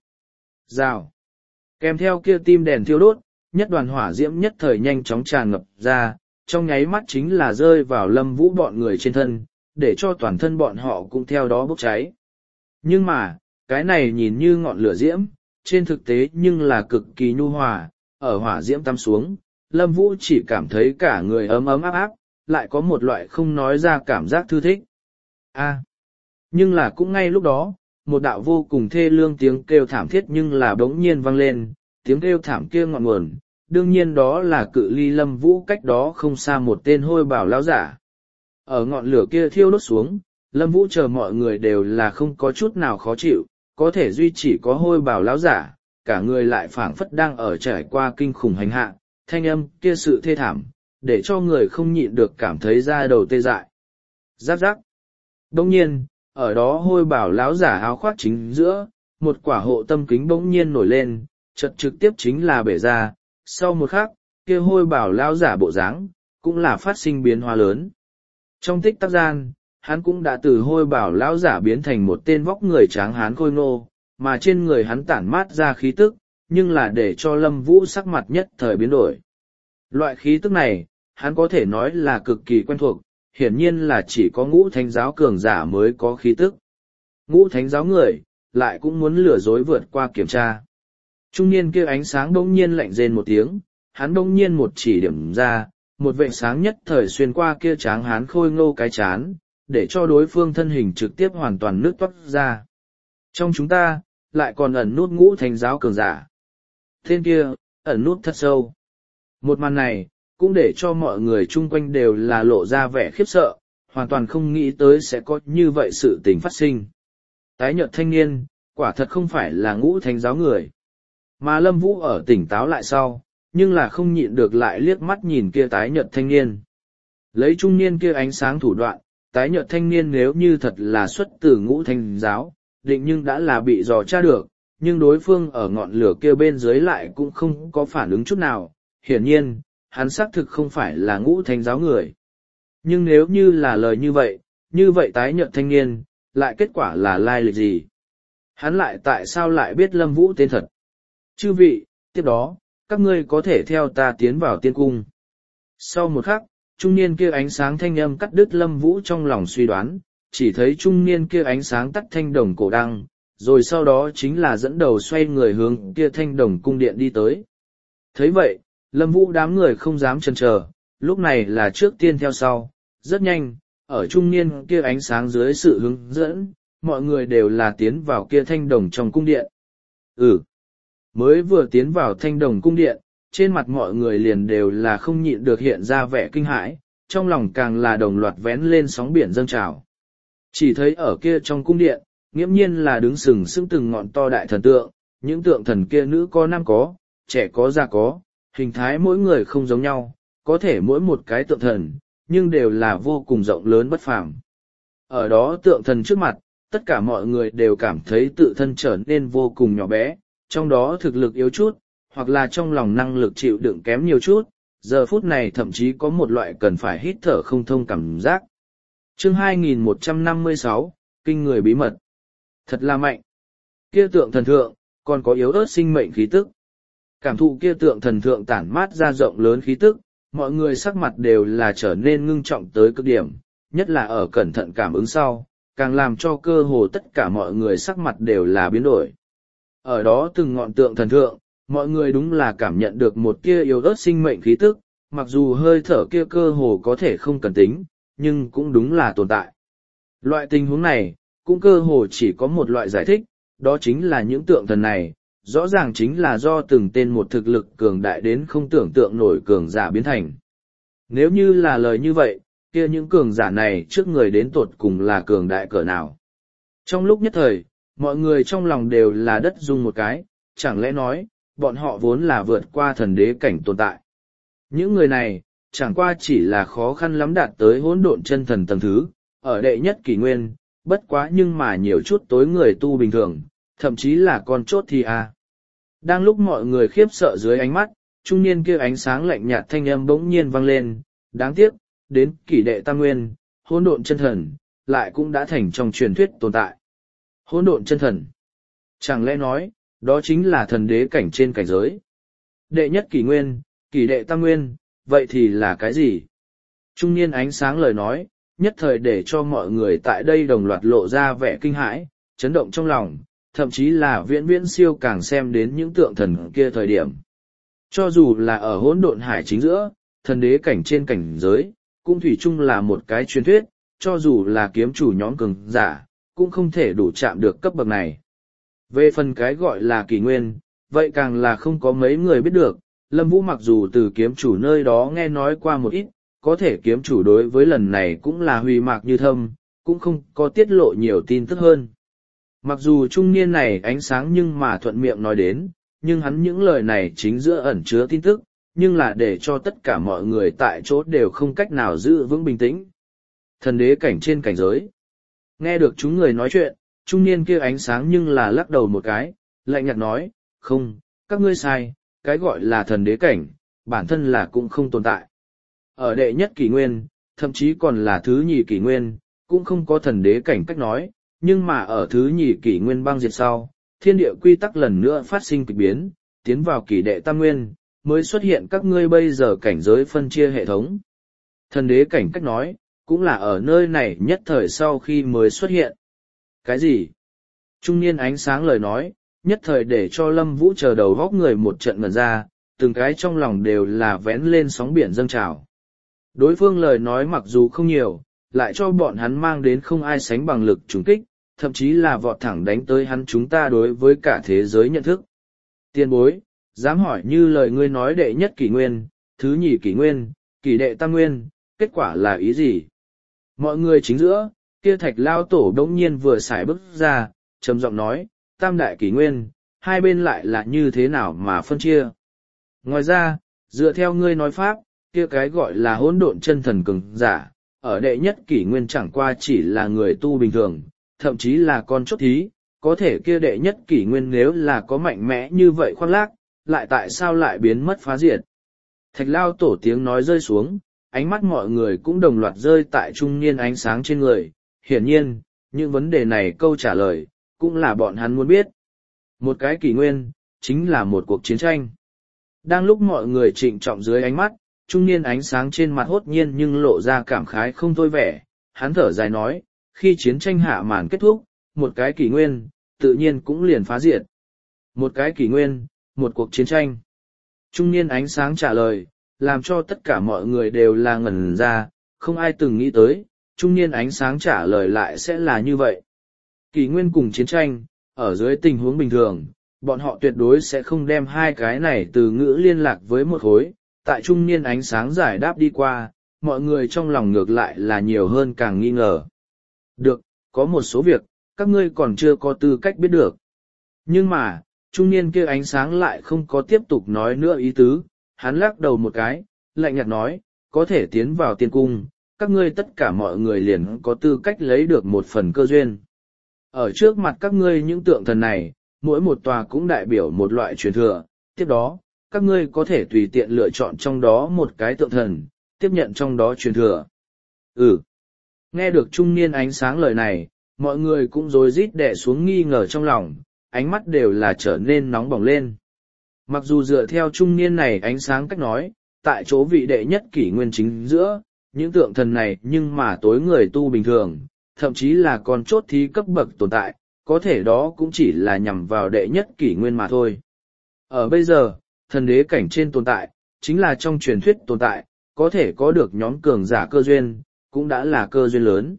Rào. Kèm theo kia tim đèn thiêu đốt, nhất đoàn hỏa diễm nhất thời nhanh chóng tràn ngập ra, trong nháy mắt chính là rơi vào Lâm Vũ bọn người trên thân, để cho toàn thân bọn họ cũng theo đó bốc cháy. Nhưng mà, cái này nhìn như ngọn lửa diễm, trên thực tế nhưng là cực kỳ nhu hòa, ở hỏa diễm tăm xuống, Lâm Vũ chỉ cảm thấy cả người ấm ấm áp áp, lại có một loại không nói ra cảm giác thư thích. A. Nhưng là cũng ngay lúc đó, một đạo vô cùng thê lương tiếng kêu thảm thiết nhưng là bỗng nhiên vang lên, tiếng kêu thảm kia ngọn nguồn, đương nhiên đó là cự ly Lâm Vũ cách đó không xa một tên hôi bảo lão giả. Ở ngọn lửa kia thiêu đốt xuống, Lâm Vũ chờ mọi người đều là không có chút nào khó chịu, có thể duy chỉ có hôi bảo lão giả, cả người lại phảng phất đang ở trải qua kinh khủng hành hạ, thanh âm kia sự thê thảm, để cho người không nhịn được cảm thấy da đầu tê dại. Giáp giáp. Đông nhiên, ở đó hôi bảo lão giả áo khoác chính giữa, một quả hộ tâm kính bỗng nhiên nổi lên, chợt trực tiếp chính là bể ra, sau một khắc, kia hôi bảo lão giả bộ dáng, cũng là phát sinh biến hóa lớn. Trong tích tắc gian, hắn cũng đã từ hôi bảo lão giả biến thành một tên vóc người tráng hán khôi ngô, mà trên người hắn tản mát ra khí tức, nhưng là để cho Lâm Vũ sắc mặt nhất thời biến đổi. Loại khí tức này, hắn có thể nói là cực kỳ quen thuộc, hiển nhiên là chỉ có ngũ thánh giáo cường giả mới có khí tức. Ngũ thánh giáo người, lại cũng muốn lừa dối vượt qua kiểm tra. Trung niên kia ánh sáng bỗng nhiên lạnh rên một tiếng, hắn bỗng nhiên một chỉ điểm ra, một vệ sáng nhất thời xuyên qua kia tráng hán khôi ngô cái chán, để cho đối phương thân hình trực tiếp hoàn toàn nước toát ra. Trong chúng ta, lại còn ẩn nút ngũ thánh giáo cường giả. Tên kia, ẩn nút thật sâu. Một màn này, cũng để cho mọi người chung quanh đều là lộ ra vẻ khiếp sợ, hoàn toàn không nghĩ tới sẽ có như vậy sự tình phát sinh. Tái nhợt thanh niên, quả thật không phải là ngũ thánh giáo người. Mà Lâm Vũ ở tỉnh táo lại sau, nhưng là không nhịn được lại liếc mắt nhìn kia tái nhợt thanh niên. Lấy trung niên kia ánh sáng thủ đoạn, tái nhợt thanh niên nếu như thật là xuất từ ngũ thánh giáo, định nhưng đã là bị dò tra được, nhưng đối phương ở ngọn lửa kia bên dưới lại cũng không có phản ứng chút nào. Hiển nhiên, hắn xác thực không phải là ngũ thánh giáo người. Nhưng nếu như là lời như vậy, như vậy tái nhợt thanh niên, lại kết quả là lai lịch gì? Hắn lại tại sao lại biết Lâm Vũ tên thật? Chư vị, tiếp đó, các ngươi có thể theo ta tiến vào tiên cung. Sau một khắc, trung niên kia ánh sáng thanh âm cắt đứt Lâm Vũ trong lòng suy đoán, chỉ thấy trung niên kia ánh sáng tắt thanh đồng cổ đăng, rồi sau đó chính là dẫn đầu xoay người hướng kia thanh đồng cung điện đi tới. Thấy vậy, Lâm Vũ đám người không dám chần chờ, lúc này là trước tiên theo sau, rất nhanh, ở trung niên kia ánh sáng dưới sự hướng dẫn, mọi người đều là tiến vào kia thanh đồng trong cung điện. Ừ, mới vừa tiến vào thanh đồng cung điện, trên mặt mọi người liền đều là không nhịn được hiện ra vẻ kinh hãi, trong lòng càng là đồng loạt vén lên sóng biển dâng trào. Chỉ thấy ở kia trong cung điện, nghiễm nhiên là đứng sừng sững từng ngọn to đại thần tượng, những tượng thần kia nữ có nam có, trẻ có già có, hình thái mỗi người không giống nhau, có thể mỗi một cái tượng thần, nhưng đều là vô cùng rộng lớn bất phàm. Ở đó tượng thần trước mặt, tất cả mọi người đều cảm thấy tự thân trở nên vô cùng nhỏ bé, trong đó thực lực yếu chút, hoặc là trong lòng năng lực chịu đựng kém nhiều chút, giờ phút này thậm chí có một loại cần phải hít thở không thông cảm giác. Chương hai nghìn một trăm năm mươi sáu, Kinh người bí mật. Thật là mạnh. Kia tượng thần thượng, còn có yếu ớt sinh mệnh khí tức. Cảm thụ kia tượng thần thượng tản mát ra rộng lớn khí tức, mọi người sắc mặt đều là trở nên ngưng trọng tới cực điểm, nhất là ở cẩn thận cảm ứng sau, càng làm cho cơ hồ tất cả mọi người sắc mặt đều là biến đổi. Ở đó từng ngọn tượng thần thượng, mọi người đúng là cảm nhận được một kia yếu ớt sinh mệnh khí tức, mặc dù hơi thở kia cơ hồ có thể không cần tính, nhưng cũng đúng là tồn tại. Loại tình huống này, cũng cơ hồ chỉ có một loại giải thích, đó chính là những tượng thần này, rõ ràng chính là do từng tên một thực lực cường đại đến không tưởng tượng nổi cường giả biến thành. Nếu như là lời như vậy, kia những cường giả này trước người đến tột cùng là cường đại cỡ nào. Trong lúc nhất thời, mọi người trong lòng đều là đất rung một cái, chẳng lẽ nói, bọn họ vốn là vượt qua thần đế cảnh tồn tại. Những người này, chẳng qua chỉ là khó khăn lắm đạt tới hỗn độn chân thần tầng thứ, ở đệ nhất kỷ nguyên, bất quá nhưng mà nhiều chút tối người tu bình thường, thậm chí là con chốt thì à. Đang lúc mọi người khiếp sợ dưới ánh mắt, trung niên kia ánh sáng lạnh nhạt thanh âm bỗng nhiên vang lên, đáng tiếc, đến kỷ đệ tam nguyên, hỗn độn chân thần, lại cũng đã thành trong truyền thuyết tồn tại. Hỗn độn chân thần. Chẳng lẽ nói, đó chính là thần đế cảnh trên cảnh giới. Đệ nhất kỷ nguyên, kỷ đệ tam nguyên, vậy thì là cái gì? Trung niên ánh sáng lời nói, nhất thời để cho mọi người tại đây đồng loạt lộ ra vẻ kinh hãi, chấn động trong lòng, thậm chí là viễn viễn siêu càng xem đến những tượng thần kia thời điểm. Cho dù là ở hỗn độn hải chính giữa, thần đế cảnh trên cảnh giới, cũng thủy chung là một cái truyền thuyết, cho dù là kiếm chủ nhóm cường giả, cũng không thể đủ chạm được cấp bậc này. Về phần cái gọi là kỷ nguyên, vậy càng là không có mấy người biết được, Lâm Vũ mặc dù từ kiếm chủ nơi đó nghe nói qua một ít, có thể kiếm chủ đối với lần này cũng là huy mạc như thâm, cũng không có tiết lộ nhiều tin tức hơn. Mặc dù trung niên này ánh sáng nhưng mà thuận miệng nói đến, nhưng hắn những lời này chính giữa ẩn chứa tin tức, nhưng là để cho tất cả mọi người tại chỗ đều không cách nào giữ vững bình tĩnh. Thần đế cảnh trên cảnh giới. Nghe được chúng người nói chuyện, trung niên kia ánh sáng nhưng là lắc đầu một cái, lạnh nhạt nói, không, các ngươi sai, cái gọi là thần đế cảnh, bản thân là cũng không tồn tại. Ở đệ nhất kỷ nguyên, thậm chí còn là thứ nhì kỷ nguyên, cũng không có thần đế cảnh cách nói, nhưng mà ở thứ nhì kỷ nguyên băng diệt sau, thiên địa quy tắc lần nữa phát sinh kịch biến, tiến vào kỷ đệ tam nguyên, mới xuất hiện các ngươi bây giờ cảnh giới phân chia hệ thống. Thần đế cảnh cách nói, cũng là ở nơi này nhất thời sau khi mới xuất hiện. Cái gì? Trung niên ánh sáng lời nói, nhất thời để cho Lâm Vũ chờ đầu góc người một trận ngần ra, từng cái trong lòng đều là vén lên sóng biển dâng trào. Đối phương lời nói mặc dù không nhiều, lại cho bọn hắn mang đến không ai sánh bằng lực trùng kích, thậm chí là vọt thẳng đánh tới hắn chúng ta đối với cả thế giới nhận thức. Tiên bối, dám hỏi như lời ngươi nói đệ nhất kỷ nguyên, thứ nhì kỷ nguyên, kỷ đệ tam nguyên, kết quả là ý gì? Mọi người chính giữa, kia thạch lao tổ đống nhiên vừa xài bước ra, trầm giọng nói, tam đại kỷ nguyên, hai bên lại là như thế nào mà phân chia? Ngoài ra, dựa theo ngươi nói pháp, kia cái gọi là hỗn độn chân thần cường giả, ở đệ nhất kỷ nguyên chẳng qua chỉ là người tu bình thường, thậm chí là con chốt thí, có thể kia đệ nhất kỷ nguyên nếu là có mạnh mẽ như vậy khoác lác, lại tại sao lại biến mất phá diệt? Thạch lao tổ tiếng nói rơi xuống, ánh mắt mọi người cũng đồng loạt rơi tại trung niên ánh sáng trên người, hiển nhiên, những vấn đề này câu trả lời, cũng là bọn hắn muốn biết. Một cái kỷ nguyên, chính là một cuộc chiến tranh. Đang lúc mọi người trịnh trọng dưới ánh mắt, trung niên ánh sáng trên mặt hốt nhiên nhưng lộ ra cảm khái không thôi vẻ, hắn thở dài nói, khi chiến tranh hạ màn kết thúc, một cái kỷ nguyên, tự nhiên cũng liền phá diệt. Một cái kỷ nguyên, một cuộc chiến tranh. Trung niên ánh sáng trả lời, làm cho tất cả mọi người đều là ngẩn ra, không ai từng nghĩ tới, trung niên ánh sáng trả lời lại sẽ là như vậy. Kỷ nguyên cùng chiến tranh, ở dưới tình huống bình thường, bọn họ tuyệt đối sẽ không đem hai cái này từ ngữ liên lạc với một khối, tại trung niên ánh sáng giải đáp đi qua, mọi người trong lòng ngược lại là nhiều hơn càng nghi ngờ. Được, có một số việc, các ngươi còn chưa có tư cách biết được. Nhưng mà, trung niên kia ánh sáng lại không có tiếp tục nói nữa ý tứ, hắn lắc đầu một cái, lạnh nhạt nói, có thể tiến vào tiên cung, các ngươi tất cả mọi người liền có tư cách lấy được một phần cơ duyên. Ở trước mặt các ngươi những tượng thần này, mỗi một tòa cũng đại biểu một loại truyền thừa, tiếp đó, các ngươi có thể tùy tiện lựa chọn trong đó một cái tượng thần, tiếp nhận trong đó truyền thừa. Ừ. Nghe được trung niên ánh sáng lời này, mọi người cũng rối rít đè xuống nghi ngờ trong lòng, ánh mắt đều là trở nên nóng bỏng lên. Mặc dù dựa theo trung niên này ánh sáng cách nói, tại chỗ vị đệ nhất kỷ nguyên chính giữa, những tượng thần này nhưng mà tối người tu bình thường, thậm chí là còn chốt thí cấp bậc tồn tại, có thể đó cũng chỉ là nhằm vào đệ nhất kỷ nguyên mà thôi. Ở bây giờ, thần đế cảnh trên tồn tại, chính là trong truyền thuyết tồn tại, có thể có được nhóm cường giả cơ duyên, cũng đã là cơ duyên lớn.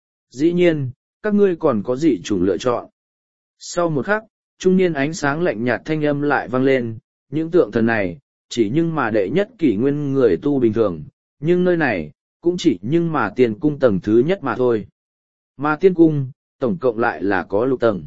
Dĩ nhiên, các ngươi còn có dị chủng lựa chọn. Sau một khắc, trung niên ánh sáng lạnh nhạt thanh âm lại vang lên, những tượng thần này, chỉ nhưng mà đệ nhất kỷ nguyên người tu bình thường, nhưng nơi này, cũng chỉ nhưng mà tiền cung tầng thứ nhất mà thôi. Mà tiên cung, tổng cộng lại là có lục tầng.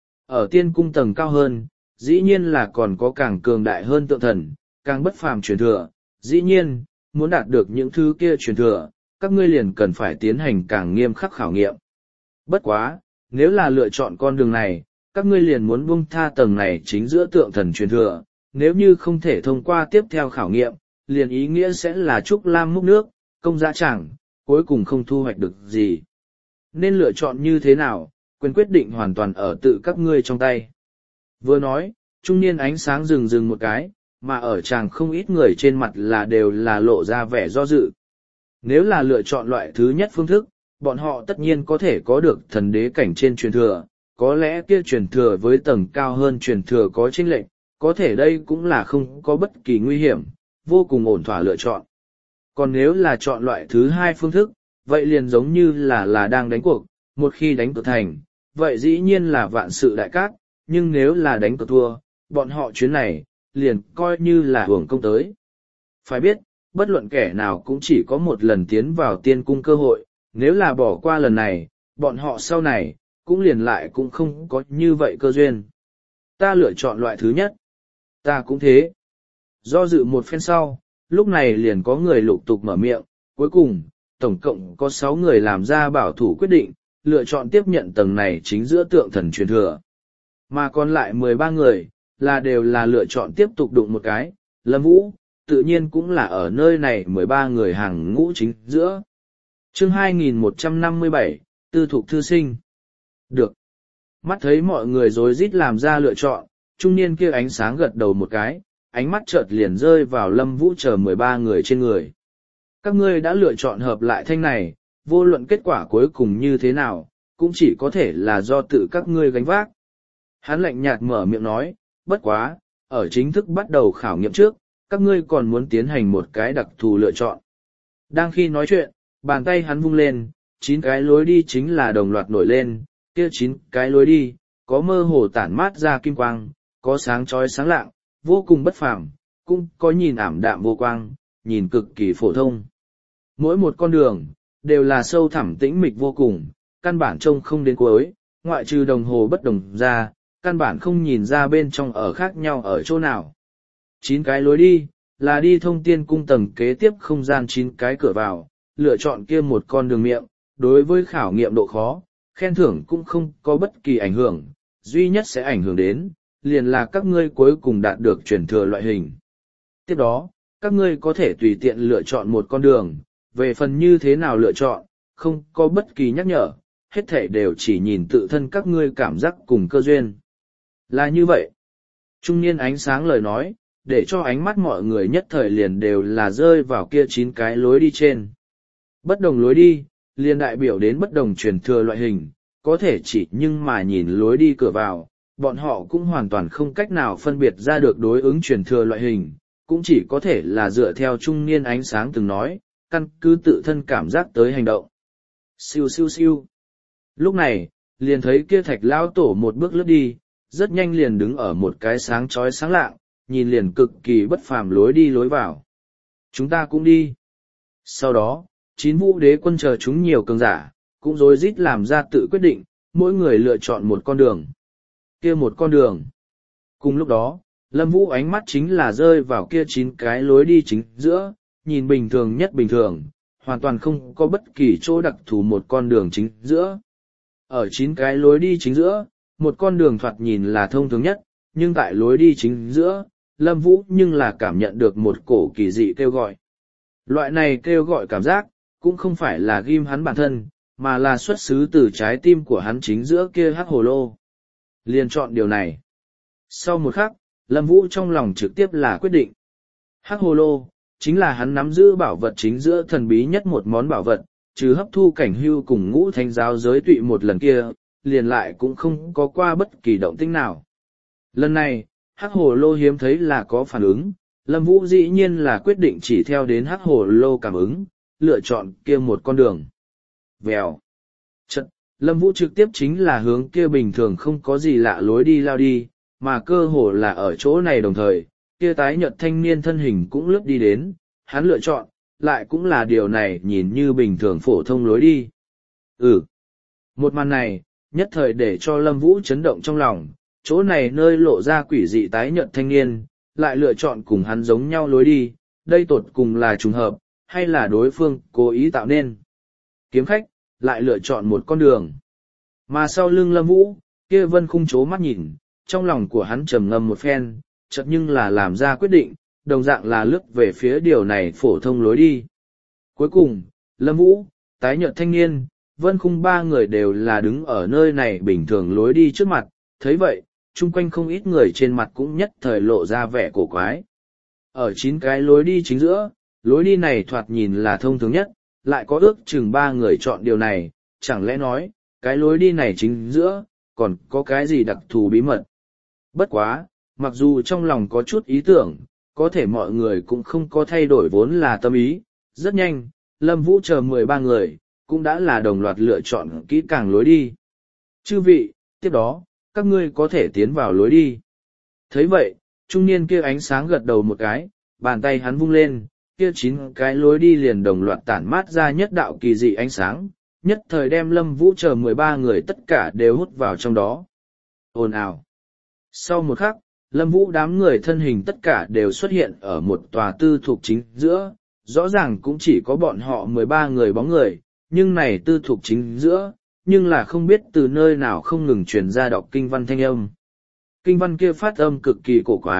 Ở tiên cung tầng cao hơn, dĩ nhiên là còn có càng cường đại hơn tượng thần, càng bất phàm truyền thừa, dĩ nhiên, muốn đạt được những thứ kia truyền thừa, các ngươi liền cần phải tiến hành càng nghiêm khắc khảo nghiệm. Bất quá, nếu là lựa chọn con đường này, các ngươi liền muốn buông tha tầng này chính giữa tượng thần truyền thừa, nếu như không thể thông qua tiếp theo khảo nghiệm, liền ý nghĩa sẽ là trúc lam múc nước, công dã chẳng, cuối cùng không thu hoạch được gì. Nên lựa chọn như thế nào, quyền quyết định hoàn toàn ở tự các ngươi trong tay. Vừa nói, trung niên ánh sáng rừng rừng một cái, mà ở chàng không ít người trên mặt là đều là lộ ra vẻ do dự. Nếu là lựa chọn loại thứ nhất phương thức, bọn họ tất nhiên có thể có được thần đế cảnh trên truyền thừa, có lẽ kia truyền thừa với tầng cao hơn truyền thừa có chênh lệch, có thể đây cũng là không có bất kỳ nguy hiểm, vô cùng ổn thỏa lựa chọn. Còn nếu là chọn loại thứ hai phương thức, vậy liền giống như là là đang đánh cuộc, một khi đánh cược thành, vậy dĩ nhiên là vạn sự đại cát, nhưng nếu là đánh cược thua, bọn họ chuyến này, liền coi như là hưởng công tới. Phải biết, bất luận kẻ nào cũng chỉ có một lần tiến vào tiên cung cơ hội, nếu là bỏ qua lần này, bọn họ sau này, cũng liền lại cũng không có như vậy cơ duyên. Ta lựa chọn loại thứ nhất. Ta cũng thế. Do dự một phen sau, lúc này liền có người lục tục mở miệng, cuối cùng, tổng cộng có sáu người làm ra bảo thủ quyết định, lựa chọn tiếp nhận tầng này chính giữa tượng thần truyền thừa. Mà còn lại mười ba người, là đều là lựa chọn tiếp tục đụng một cái, Lâm Vũ, tự nhiên cũng là ở nơi này mười ba người hàng ngũ chính giữa. Chương hai nghìn một trăm năm mươi bảy, Tư thục thư sinh. Được. Mắt thấy mọi người rối rít làm ra lựa chọn, trung niên kia ánh sáng gật đầu một cái, ánh mắt chợt liền rơi vào Lâm Vũ chờ mười ba người trên người. Các ngươi đã lựa chọn hợp lại thanh này, vô luận kết quả cuối cùng như thế nào, cũng chỉ có thể là do tự các ngươi gánh vác. Hắn lạnh nhạt mở miệng nói, bất quá, ở chính thức bắt đầu khảo nghiệm trước, các ngươi còn muốn tiến hành một cái đặc thù lựa chọn. Đang khi nói chuyện, bàn tay hắn vung lên, chín cái lối đi chính là đồng loạt nổi lên, kia chín cái lối đi, có mơ hồ tản mát ra kim quang, có sáng chói sáng lạng, vô cùng bất phàm, cũng có nhìn ảm đạm vô quang, nhìn cực kỳ phổ thông. Mỗi một con đường, đều là sâu thẳm tĩnh mịch vô cùng, căn bản trông không đến cuối, ngoại trừ đồng hồ bất đồng ra, căn bản không nhìn ra bên trong ở khác nhau ở chỗ nào. Chín cái lối đi, là đi thông tiên cung tầng kế tiếp không gian chín cái cửa vào, lựa chọn kia một con đường miệng, đối với khảo nghiệm độ khó, khen thưởng cũng không có bất kỳ ảnh hưởng, duy nhất sẽ ảnh hưởng đến, liền là các ngươi cuối cùng đạt được truyền thừa loại hình. Tiếp đó, các ngươi có thể tùy tiện lựa chọn một con đường, về phần như thế nào lựa chọn, không có bất kỳ nhắc nhở, hết thể đều chỉ nhìn tự thân các ngươi cảm giác cùng cơ duyên. Là như vậy. Trung niên ánh sáng lời nói, để cho ánh mắt mọi người nhất thời liền đều là rơi vào kia chín cái lối đi trên. Bất đồng lối đi, liền đại biểu đến bất đồng truyền thừa loại hình, có thể chỉ nhưng mà nhìn lối đi cửa vào, bọn họ cũng hoàn toàn không cách nào phân biệt ra được đối ứng truyền thừa loại hình, cũng chỉ có thể là dựa theo trung niên ánh sáng từng nói, căn cứ tự thân cảm giác tới hành động. Siêu siêu siêu. Lúc này, liền thấy kia thạch lão tổ một bước lướt đi, rất nhanh liền đứng ở một cái sáng chói sáng lạng, nhìn liền cực kỳ bất phàm lối đi lối vào. Chúng ta cũng đi. Sau đó, chín vũ đế quân chờ chúng nhiều cường giả, cũng rối rít làm ra tự quyết định, mỗi người lựa chọn một con đường. Kia một con đường. Cùng lúc đó, Lâm Vũ ánh mắt chính là rơi vào kia chín cái lối đi chính giữa, nhìn bình thường nhất bình thường, hoàn toàn không có bất kỳ chỗ đặc thù một con đường chính giữa. Ở chín cái lối đi chính giữa, một con đường thoạt nhìn là thông thường nhất, nhưng tại lối đi chính giữa, Lâm Vũ nhưng là cảm nhận được một cổ kỳ dị kêu gọi. Loại này kêu gọi cảm giác, cũng không phải là ghim hắn bản thân, mà là xuất xứ từ trái tim của hắn chính giữa kia hắc hồ lô. Liền chọn điều này. Sau một khắc, Lâm Vũ trong lòng trực tiếp là quyết định. Hắc hồ lô, chính là hắn nắm giữ bảo vật chính giữa thần bí nhất một món bảo vật, trừ hấp thu cảnh hưu cùng ngũ thánh giáo giới tụy một lần kia, liền lại cũng không có qua bất kỳ động tĩnh nào. Lần này, hắc hồ lô hiếm thấy là có phản ứng, Lâm Vũ dĩ nhiên là quyết định chỉ theo đến hắc hồ lô cảm ứng, lựa chọn kia một con đường. Vèo. Chật, Lâm Vũ trực tiếp chính là hướng kia bình thường không có gì lạ lối đi lao đi, mà cơ hồ là ở chỗ này đồng thời, kia tái nhợt thanh niên thân hình cũng lướt đi đến, hắn lựa chọn, lại cũng là điều này nhìn như bình thường phổ thông lối đi. Ừ. Một màn này, nhất thời để cho Lâm Vũ chấn động trong lòng, chỗ này nơi lộ ra quỷ dị tái nhợt thanh niên, lại lựa chọn cùng hắn giống nhau lối đi, đây tột cùng là trùng hợp, hay là đối phương cố ý tạo nên. Kiếm khách, lại lựa chọn một con đường. Mà sau lưng Lâm Vũ, kia Vân Khung chố mắt nhìn, trong lòng của hắn trầm ngâm một phen, chợt nhưng là làm ra quyết định, đồng dạng là lướt về phía điều này phổ thông lối đi. Cuối cùng, Lâm Vũ, tái nhợt thanh niên, Vân Khung ba người đều là đứng ở nơi này bình thường lối đi trước mặt, thấy vậy, chung quanh không ít người trên mặt cũng nhất thời lộ ra vẻ cổ quái. Ở chín cái lối đi chính giữa, lối đi này thoạt nhìn là thông thường nhất, lại có ước chừng ba người chọn điều này, chẳng lẽ nói, cái lối đi này chính giữa, còn có cái gì đặc thù bí mật. Bất quá, mặc dù trong lòng có chút ý tưởng, có thể mọi người cũng không có thay đổi vốn là tâm ý, rất nhanh, Lâm Vũ chờ mười ba người, cũng đã là đồng loạt lựa chọn kỹ càng lối đi. Chư vị, tiếp đó, các ngươi có thể tiến vào lối đi. Thấy vậy, trung niên kia ánh sáng gật đầu một cái, bàn tay hắn vung lên, kia chín cái lối đi liền đồng loạt tản mát ra nhất đạo kỳ dị ánh sáng, nhất thời đem Lâm Vũ chờ mười ba người tất cả đều hút vào trong đó. Ồn ào. Sau một khắc, Lâm Vũ đám người thân hình tất cả đều xuất hiện ở một tòa tư thục chính giữa, rõ ràng cũng chỉ có bọn họ mười ba người bóng người, nhưng này tư thục chính giữa, nhưng là không biết từ nơi nào không ngừng truyền ra đọc kinh văn thanh âm. Kinh văn kia phát âm cực kỳ cổ quái,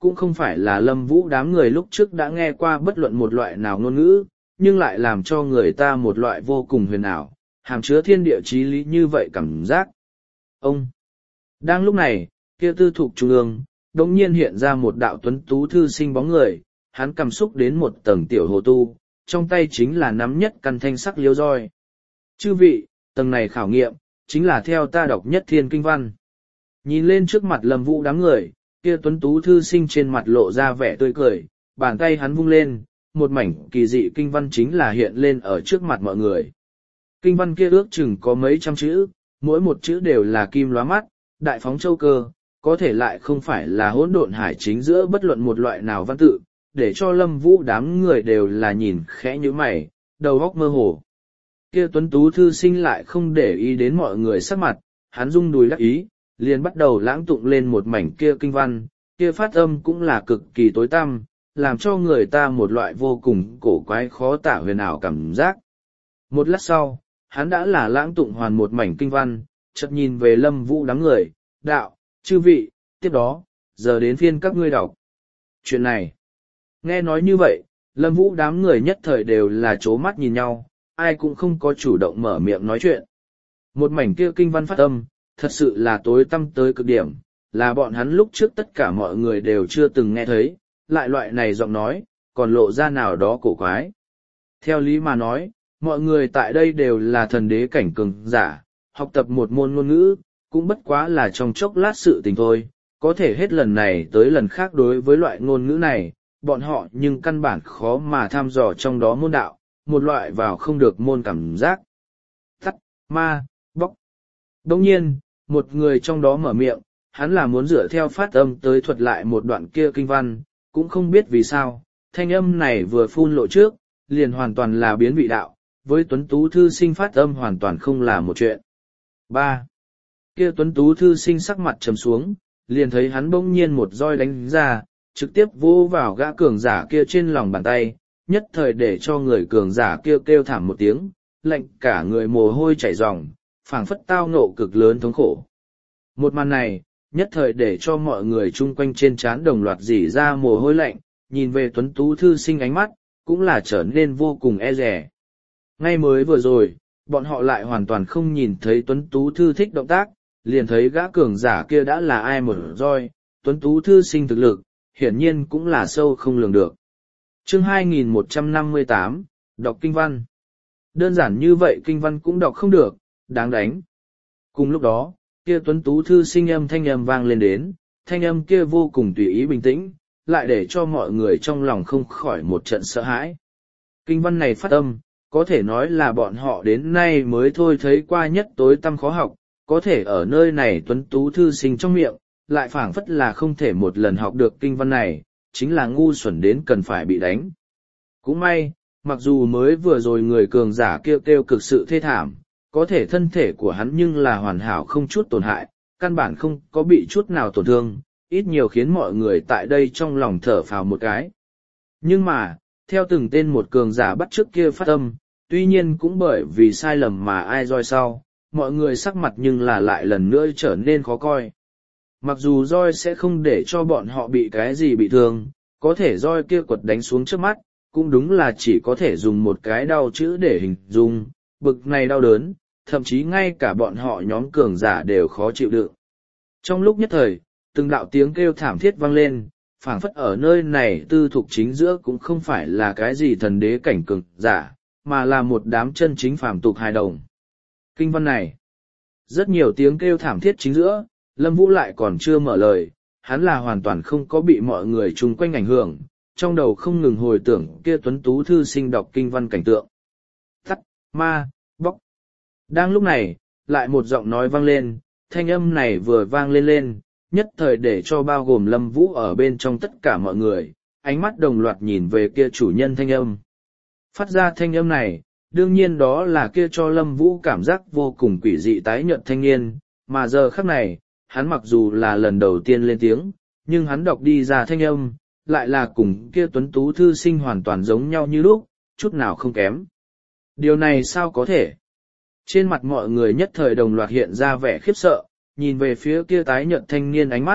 cũng không phải là Lâm Vũ đám người lúc trước đã nghe qua bất luận một loại nào ngôn ngữ, nhưng lại làm cho người ta một loại vô cùng huyền ảo, hàm chứa thiên địa chí lý như vậy cảm giác. Ông! Đang lúc này, kia tư thục trung ương, đống nhiên hiện ra một đạo tuấn tú thư sinh bóng người, hắn cầm xúc đến một tầng tiểu hồ tu, trong tay chính là nắm nhất căn thanh sắc liêu roi. Chư vị, tầng này khảo nghiệm, chính là theo ta đọc nhất thiên kinh văn. Nhìn lên trước mặt Lâm Vũ đám người, kia tuấn tú thư sinh trên mặt lộ ra vẻ tươi cười, bàn tay hắn vung lên, một mảnh kỳ dị kinh văn chính là hiện lên ở trước mặt mọi người. Kinh văn kia ước chừng có mấy trăm chữ, mỗi một chữ đều là kim lóa mắt, đại phóng châu cơ, có thể lại không phải là hỗn độn hải chính giữa bất luận một loại nào văn tự, để cho Lâm Vũ đám người đều là nhìn khẽ như mày, đầu óc mơ hồ. Kia tuấn tú thư sinh lại không để ý đến mọi người sắc mặt, hắn rung đùi đắc ý, liền bắt đầu lãng tụng lên một mảnh kia kinh văn, kia phát âm cũng là cực kỳ tối tăm, làm cho người ta một loại vô cùng cổ quái khó tả huyền ảo cảm giác. Một lát sau, hắn đã là lãng tụng hoàn một mảnh kinh văn, chợt nhìn về Lâm Vũ đám người, đạo, chư vị, tiếp đó, giờ đến phiên các ngươi đọc. Chuyện này, nghe nói như vậy, Lâm Vũ đám người nhất thời đều là chố mắt nhìn nhau, ai cũng không có chủ động mở miệng nói chuyện. Một mảnh kia kinh văn phát âm, thật sự là tối tăm tới cực điểm, là bọn hắn lúc trước tất cả mọi người đều chưa từng nghe thấy, lại loại này giọng nói, còn lộ ra nào đó cổ quái. Theo lý mà nói, mọi người tại đây đều là thần đế cảnh cường giả, học tập một môn ngôn ngữ, cũng bất quá là trong chốc lát sự tình thôi, có thể hết lần này tới lần khác đối với loại ngôn ngữ này, bọn họ nhưng căn bản khó mà tham dò trong đó môn đạo, một loại vào không được môn cảm giác. Tắt, ma, bóc. Đồng nhiên, một người trong đó mở miệng, hắn là muốn dựa theo phát âm tới thuật lại một đoạn kia kinh văn, cũng không biết vì sao, thanh âm này vừa phun lộ trước, liền hoàn toàn là biến vị đạo, với tuấn tú thư sinh phát âm hoàn toàn không là một chuyện. ba. Kia tuấn tú thư sinh sắc mặt trầm xuống, liền thấy hắn bỗng nhiên một roi đánh ra, trực tiếp vô vào gã cường giả kia trên lòng bàn tay, nhất thời để cho người cường giả kia kêu, kêu thảm một tiếng, lạnh cả người mồ hôi chảy ròng, phảng phất tao ngộ cực lớn thống khổ. Một màn này, nhất thời để cho mọi người chung quanh trên trán đồng loạt rỉ ra mồ hôi lạnh, nhìn về tuấn tú thư sinh ánh mắt, cũng là trở nên vô cùng e dè. Ngay mới vừa rồi, bọn họ lại hoàn toàn không nhìn thấy tuấn tú thư thích động tác, liền thấy gã cường giả kia đã là ai một roi, tuấn tú thư sinh thực lực, hiển nhiên cũng là sâu không lường được. Chương hai nghìn một trăm năm mươi tám, đọc kinh văn. Đơn giản như vậy kinh văn cũng đọc không được, đáng đánh. Cùng lúc đó, kia tuấn tú thư sinh âm thanh âm vang lên đến, thanh âm kia vô cùng tùy ý bình tĩnh, lại để cho mọi người trong lòng không khỏi một trận sợ hãi. Kinh văn này phát âm, có thể nói là bọn họ đến nay mới thôi thấy qua nhất tối tăm khó học, có thể ở nơi này tuấn tú thư sinh trong miệng, lại phảng phất là không thể một lần học được kinh văn này, chính là ngu xuẩn đến cần phải bị đánh. Cũng may, mặc dù mới vừa rồi người cường giả kêu kêu cực sự thê thảm, có thể thân thể của hắn nhưng là hoàn hảo không chút tổn hại, căn bản không có bị chút nào tổn thương, ít nhiều khiến mọi người tại đây trong lòng thở phào một cái. Nhưng mà, theo từng tên một cường giả bắt trước kia phát âm, tuy nhiên cũng bởi vì sai lầm mà ai roi sau, mọi người sắc mặt nhưng là lại lần nữa trở nên khó coi. Mặc dù roi sẽ không để cho bọn họ bị cái gì bị thương, có thể roi kia quật đánh xuống trước mắt, cũng đúng là chỉ có thể dùng một cái đau chữ để hình dung, bực này đau đớn, thậm chí ngay cả bọn họ nhóm cường giả đều khó chịu đựng. Trong lúc nhất thời, từng đạo tiếng kêu thảm thiết vang lên, phảng phất ở nơi này tư thục chính giữa cũng không phải là cái gì thần đế cảnh cường giả, mà là một đám chân chính phàm tục hài đồng. Kinh văn này, rất nhiều tiếng kêu thảm thiết chính giữa, Lâm Vũ lại còn chưa mở lời, hắn là hoàn toàn không có bị mọi người chung quanh ảnh hưởng, trong đầu không ngừng hồi tưởng kia tuấn tú thư sinh đọc kinh văn cảnh tượng. Tắt, ma, bóc. Đang lúc này, lại một giọng nói vang lên, thanh âm này vừa vang lên lên, nhất thời để cho bao gồm Lâm Vũ ở bên trong tất cả mọi người, ánh mắt đồng loạt nhìn về kia chủ nhân thanh âm. Phát ra thanh âm này, đương nhiên đó là kia cho Lâm Vũ cảm giác vô cùng quỷ dị tái nhợt thanh niên, mà giờ khắc này, hắn mặc dù là lần đầu tiên lên tiếng, nhưng hắn đọc đi ra thanh âm, lại là cùng kia tuấn tú thư sinh hoàn toàn giống nhau như lúc, chút nào không kém. Điều này sao có thể? Trên mặt mọi người nhất thời đồng loạt hiện ra vẻ khiếp sợ, nhìn về phía kia tái nhợt thanh niên ánh mắt,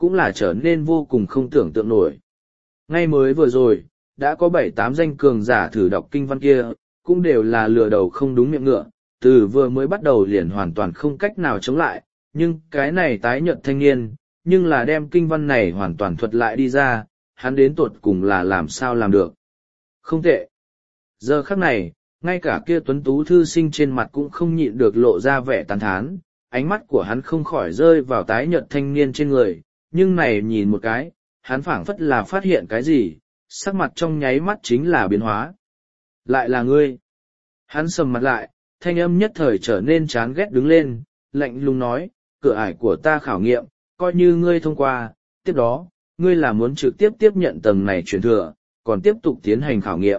cũng là trở nên vô cùng không tưởng tượng nổi. Ngay mới vừa rồi, đã có bảy tám danh cường giả thử đọc kinh văn kia, cũng đều là lừa đầu không đúng miệng ngựa, từ vừa mới bắt đầu liền hoàn toàn không cách nào chống lại, nhưng cái này tái nhợt thanh niên, nhưng là đem kinh văn này hoàn toàn thuật lại đi ra, hắn đến tột cùng là làm sao làm được. Không tệ. Giờ khắc này, ngay cả kia tuấn tú thư sinh trên mặt cũng không nhịn được lộ ra vẻ tán thán, ánh mắt của hắn không khỏi rơi vào tái nhợt thanh niên trên người, nhưng này nhìn một cái, hắn phảng phất là phát hiện cái gì, sắc mặt trong nháy mắt chính là biến hóa. Lại là ngươi. Hắn sầm mặt lại, thanh âm nhất thời trở nên chán ghét đứng lên, lạnh lùng nói, cửa ải của ta khảo nghiệm, coi như ngươi thông qua, tiếp đó, ngươi là muốn trực tiếp tiếp nhận tầng này truyền thừa, còn tiếp tục tiến hành khảo nghiệm.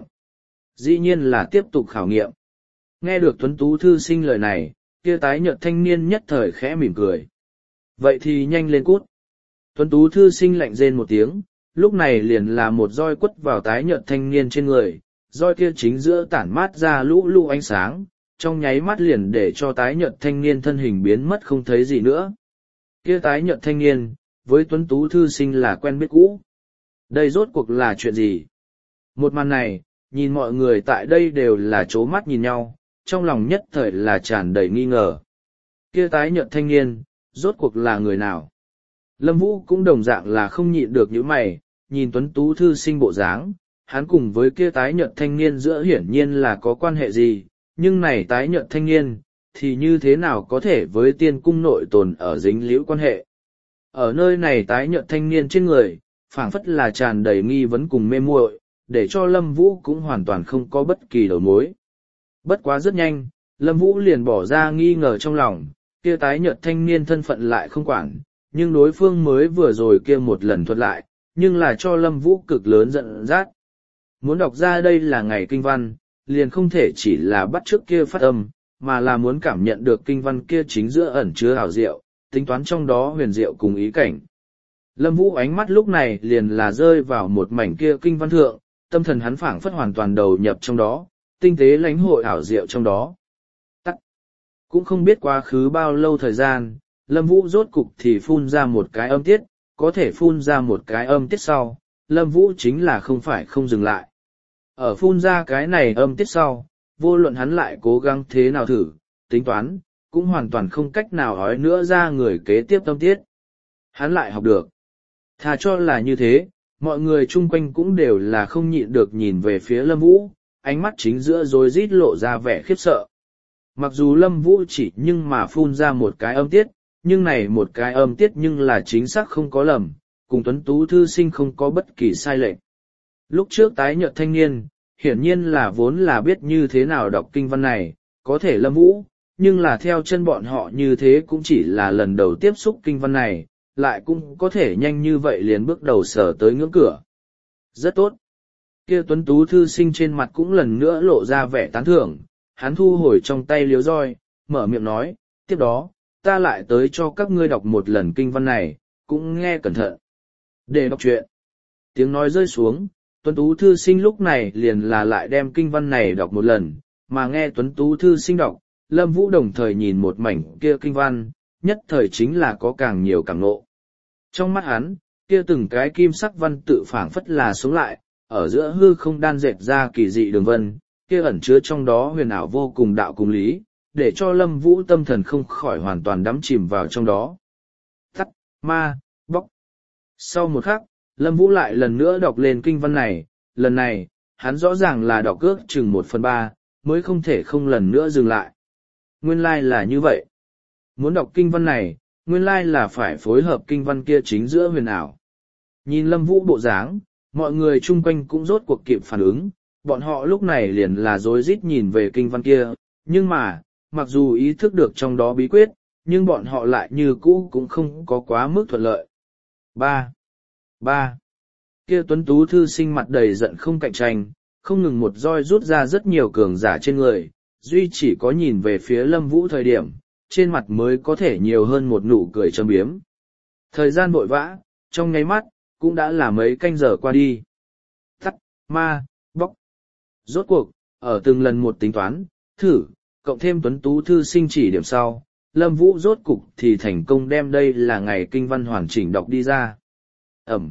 Dĩ nhiên là tiếp tục khảo nghiệm. Nghe được tuấn tú thư sinh lời này, kia tái nhợt thanh niên nhất thời khẽ mỉm cười. Vậy thì nhanh lên cút. Tuấn tú thư sinh lạnh rên một tiếng, lúc này liền là một roi quất vào tái nhợt thanh niên trên người, roi kia chính giữa tản mát ra lũ lũ ánh sáng, trong nháy mắt liền để cho tái nhợt thanh niên thân hình biến mất không thấy gì nữa. Kia tái nhợt thanh niên, với tuấn tú thư sinh là quen biết cũ. Đây rốt cuộc là chuyện gì? Một màn này, nhìn mọi người tại đây đều là chố mắt nhìn nhau, trong lòng nhất thời là tràn đầy nghi ngờ. Kia tái nhợt thanh niên, rốt cuộc là người nào? Lâm Vũ cũng đồng dạng là không nhịn được những mày, nhìn tuấn tú thư sinh bộ dáng, hắn cùng với kia tái nhợt thanh niên giữa hiển nhiên là có quan hệ gì, nhưng này tái nhợt thanh niên, thì như thế nào có thể với tiên cung nội tồn ở dính liễu quan hệ. Ở nơi này tái nhợt thanh niên trên người, phảng phất là tràn đầy nghi vấn cùng mê muội, để cho Lâm Vũ cũng hoàn toàn không có bất kỳ đầu mối. Bất quá rất nhanh, Lâm Vũ liền bỏ ra nghi ngờ trong lòng, kia tái nhợt thanh niên thân phận lại không quản, nhưng đối phương mới vừa rồi kia một lần thuật lại, nhưng là cho Lâm Vũ cực lớn giận dắt. Muốn đọc ra đây là ngày kinh văn, liền không thể chỉ là bắt chước kia phát âm, mà là muốn cảm nhận được kinh văn kia chính giữa ẩn chứa ảo diệu, tính toán trong đó huyền diệu cùng ý cảnh. Lâm Vũ ánh mắt lúc này liền là rơi vào một mảnh kia kinh văn thượng, tâm thần hắn phảng phất hoàn toàn đầu nhập trong đó, tinh tế lãnh hội ảo diệu trong đó. Tắt. Cũng không biết quá khứ bao lâu thời gian, Lâm Vũ rốt cục thì phun ra một cái âm tiết, có thể phun ra một cái âm tiết sau, Lâm Vũ chính là không phải không dừng lại. Ở phun ra cái này âm tiết sau, vô luận hắn lại cố gắng thế nào thử, tính toán, cũng hoàn toàn không cách nào nói nữa ra người kế tiếp âm tiết. Hắn lại học được. Thà cho là như thế, mọi người chung quanh cũng đều là không nhịn được nhìn về phía Lâm Vũ, ánh mắt chính giữa rồi rít lộ ra vẻ khiếp sợ. Mặc dù Lâm Vũ chỉ nhưng mà phun ra một cái âm tiết, nhưng này một cái âm tiết nhưng là chính xác không có lầm, cùng tuấn tú thư sinh không có bất kỳ sai lệch. Lúc trước tái nhợt thanh niên, hiển nhiên là vốn là biết như thế nào đọc kinh văn này, có thể Lâm Vũ, nhưng là theo chân bọn họ như thế cũng chỉ là lần đầu tiếp xúc kinh văn này, lại cũng có thể nhanh như vậy liền bước đầu sở tới ngưỡng cửa. Rất tốt. Kia tuấn tú thư sinh trên mặt cũng lần nữa lộ ra vẻ tán thưởng, hắn thu hồi trong tay liếu roi, mở miệng nói, tiếp đó, ta lại tới cho các ngươi đọc một lần kinh văn này, cũng nghe cẩn thận. Để đọc truyện. Tiếng nói rơi xuống, tuấn tú thư sinh lúc này liền là lại đem kinh văn này đọc một lần, mà nghe tuấn tú thư sinh đọc, Lâm Vũ đồng thời nhìn một mảnh kia kinh văn, nhất thời chính là có càng nhiều cảm ngộ. Trong mắt hắn, kia từng cái kim sắc văn tự phảng phất là sống lại, ở giữa hư không đan dệt ra kỳ dị đường vân, kia ẩn chứa trong đó huyền ảo vô cùng đạo cùng lý, để cho Lâm Vũ tâm thần không khỏi hoàn toàn đắm chìm vào trong đó. Tắt, ma, bóc. Sau một khắc, Lâm Vũ lại lần nữa đọc lên kinh văn này, lần này, hắn rõ ràng là đọc ước chừng một phần ba, mới không thể không lần nữa dừng lại. Nguyên lai là như vậy. Muốn đọc kinh văn này, nguyên lai là phải phối hợp kinh văn kia chính giữa huyền ảo. Nhìn Lâm Vũ bộ dáng, mọi người chung quanh cũng rốt cuộc kịp phản ứng, bọn họ lúc này liền là rối rít nhìn về kinh văn kia, nhưng mà, mặc dù ý thức được trong đó bí quyết, nhưng bọn họ lại như cũ cũng không có quá mức thuận lợi. Ba, ba. Kia tuấn tú thư sinh mặt đầy giận không cạnh tranh, không ngừng một roi rút ra rất nhiều cường giả trên người, duy chỉ có nhìn về phía Lâm Vũ thời điểm, trên mặt mới có thể nhiều hơn một nụ cười châm biếm. Thời gian vội vã, trong nháy mắt, cũng đã là mấy canh giờ qua đi. Tắt, ma, bóc. Rốt cuộc, ở từng lần một tính toán, thử, cộng thêm tuấn tú thư sinh chỉ điểm sau, Lâm Vũ rốt cục thì thành công đem đây là ngày kinh văn hoàn chỉnh đọc đi ra. Ẩm.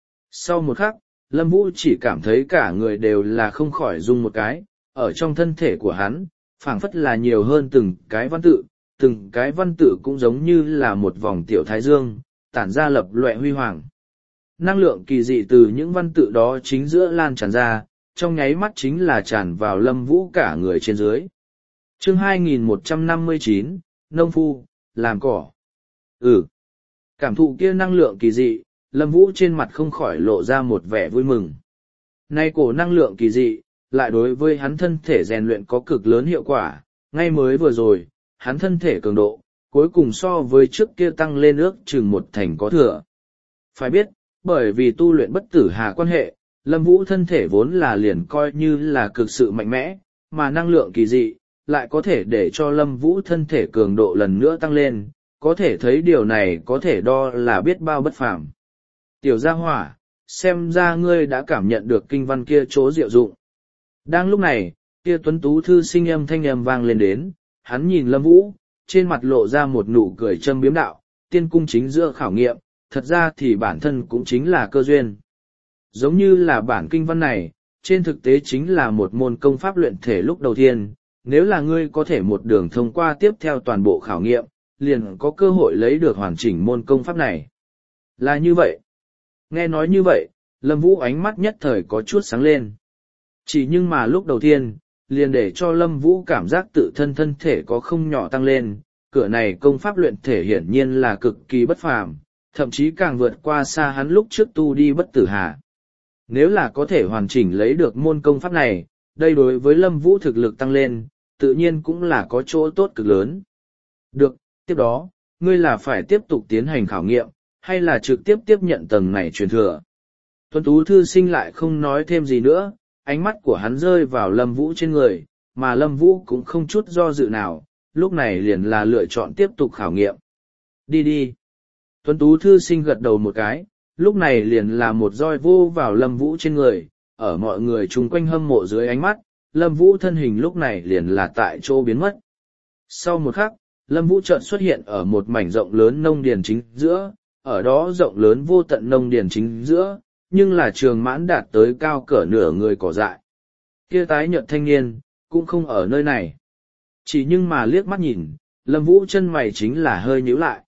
Sau một khắc, Lâm Vũ chỉ cảm thấy cả người đều là không khỏi rung một cái, ở trong thân thể của hắn, phảng phất là nhiều hơn từng cái văn tự, từng cái văn tự cũng giống như là một vòng tiểu thái dương, tản ra lập loè huy hoàng. Năng lượng kỳ dị từ những văn tự đó chính giữa lan tràn ra, trong nháy mắt chính là tràn vào Lâm Vũ cả người trên dưới. Chương hai nghìn một trăm năm mươi chín, Nông Phu, làm cỏ. Ừ. Cảm thụ kia năng lượng kỳ dị, Lâm Vũ trên mặt không khỏi lộ ra một vẻ vui mừng. Nay cổ năng lượng kỳ dị, lại đối với hắn thân thể rèn luyện có cực lớn hiệu quả, ngay mới vừa rồi, hắn thân thể cường độ, cuối cùng so với trước kia tăng lên ước chừng một thành có thừa. Phải biết, bởi vì tu luyện bất tử hà quan hệ, Lâm Vũ thân thể vốn là liền coi như là cực sự mạnh mẽ, mà năng lượng kỳ dị, lại có thể để cho Lâm Vũ thân thể cường độ lần nữa tăng lên, có thể thấy điều này có thể đo là biết bao bất phàm. Tiểu gia hỏa, xem ra ngươi đã cảm nhận được kinh văn kia chỗ diệu dụng. Đang lúc này, kia tuấn tú thư sinh âm thanh âm vang lên đến, hắn nhìn Lâm Vũ, trên mặt lộ ra một nụ cười châm biếm đạo, tiên cung chính giữa khảo nghiệm, thật ra thì bản thân cũng chính là cơ duyên. Giống như là bản kinh văn này, trên thực tế chính là một môn công pháp luyện thể lúc đầu tiên, nếu là ngươi có thể một đường thông qua tiếp theo toàn bộ khảo nghiệm, liền có cơ hội lấy được hoàn chỉnh môn công pháp này. Là như vậy. Nghe nói như vậy, Lâm Vũ ánh mắt nhất thời có chút sáng lên. Chỉ nhưng mà lúc đầu tiên, liền để cho Lâm Vũ cảm giác tự thân thân thể có không nhỏ tăng lên, cửa này công pháp luyện thể hiển nhiên là cực kỳ bất phàm, thậm chí càng vượt qua xa hắn lúc trước tu đi bất tử hà. Nếu là có thể hoàn chỉnh lấy được môn công pháp này, đây đối với Lâm Vũ thực lực tăng lên, tự nhiên cũng là có chỗ tốt cực lớn. Được, tiếp đó, ngươi là phải tiếp tục tiến hành khảo nghiệm, hay là trực tiếp tiếp nhận tầng này truyền thừa. Tuấn tú thư sinh lại không nói thêm gì nữa, ánh mắt của hắn rơi vào Lâm Vũ trên người, mà Lâm Vũ cũng không chút do dự nào, lúc này liền là lựa chọn tiếp tục khảo nghiệm. Đi đi. Tuấn tú thư sinh gật đầu một cái, lúc này liền là một roi vô vào Lâm Vũ trên người, ở mọi người chung quanh hâm mộ dưới ánh mắt, Lâm Vũ thân hình lúc này liền là tại chỗ biến mất. Sau một khắc, Lâm Vũ chợt xuất hiện ở một mảnh rộng lớn nông điền chính giữa, ở đó rộng lớn vô tận nông điền chính giữa, nhưng là trường mãn đạt tới cao cỡ nửa người cỏ dại. Kia tái nhợt thanh niên, cũng không ở nơi này. Chỉ nhưng mà liếc mắt nhìn, Lâm Vũ chân mày chính là hơi nhíu lại.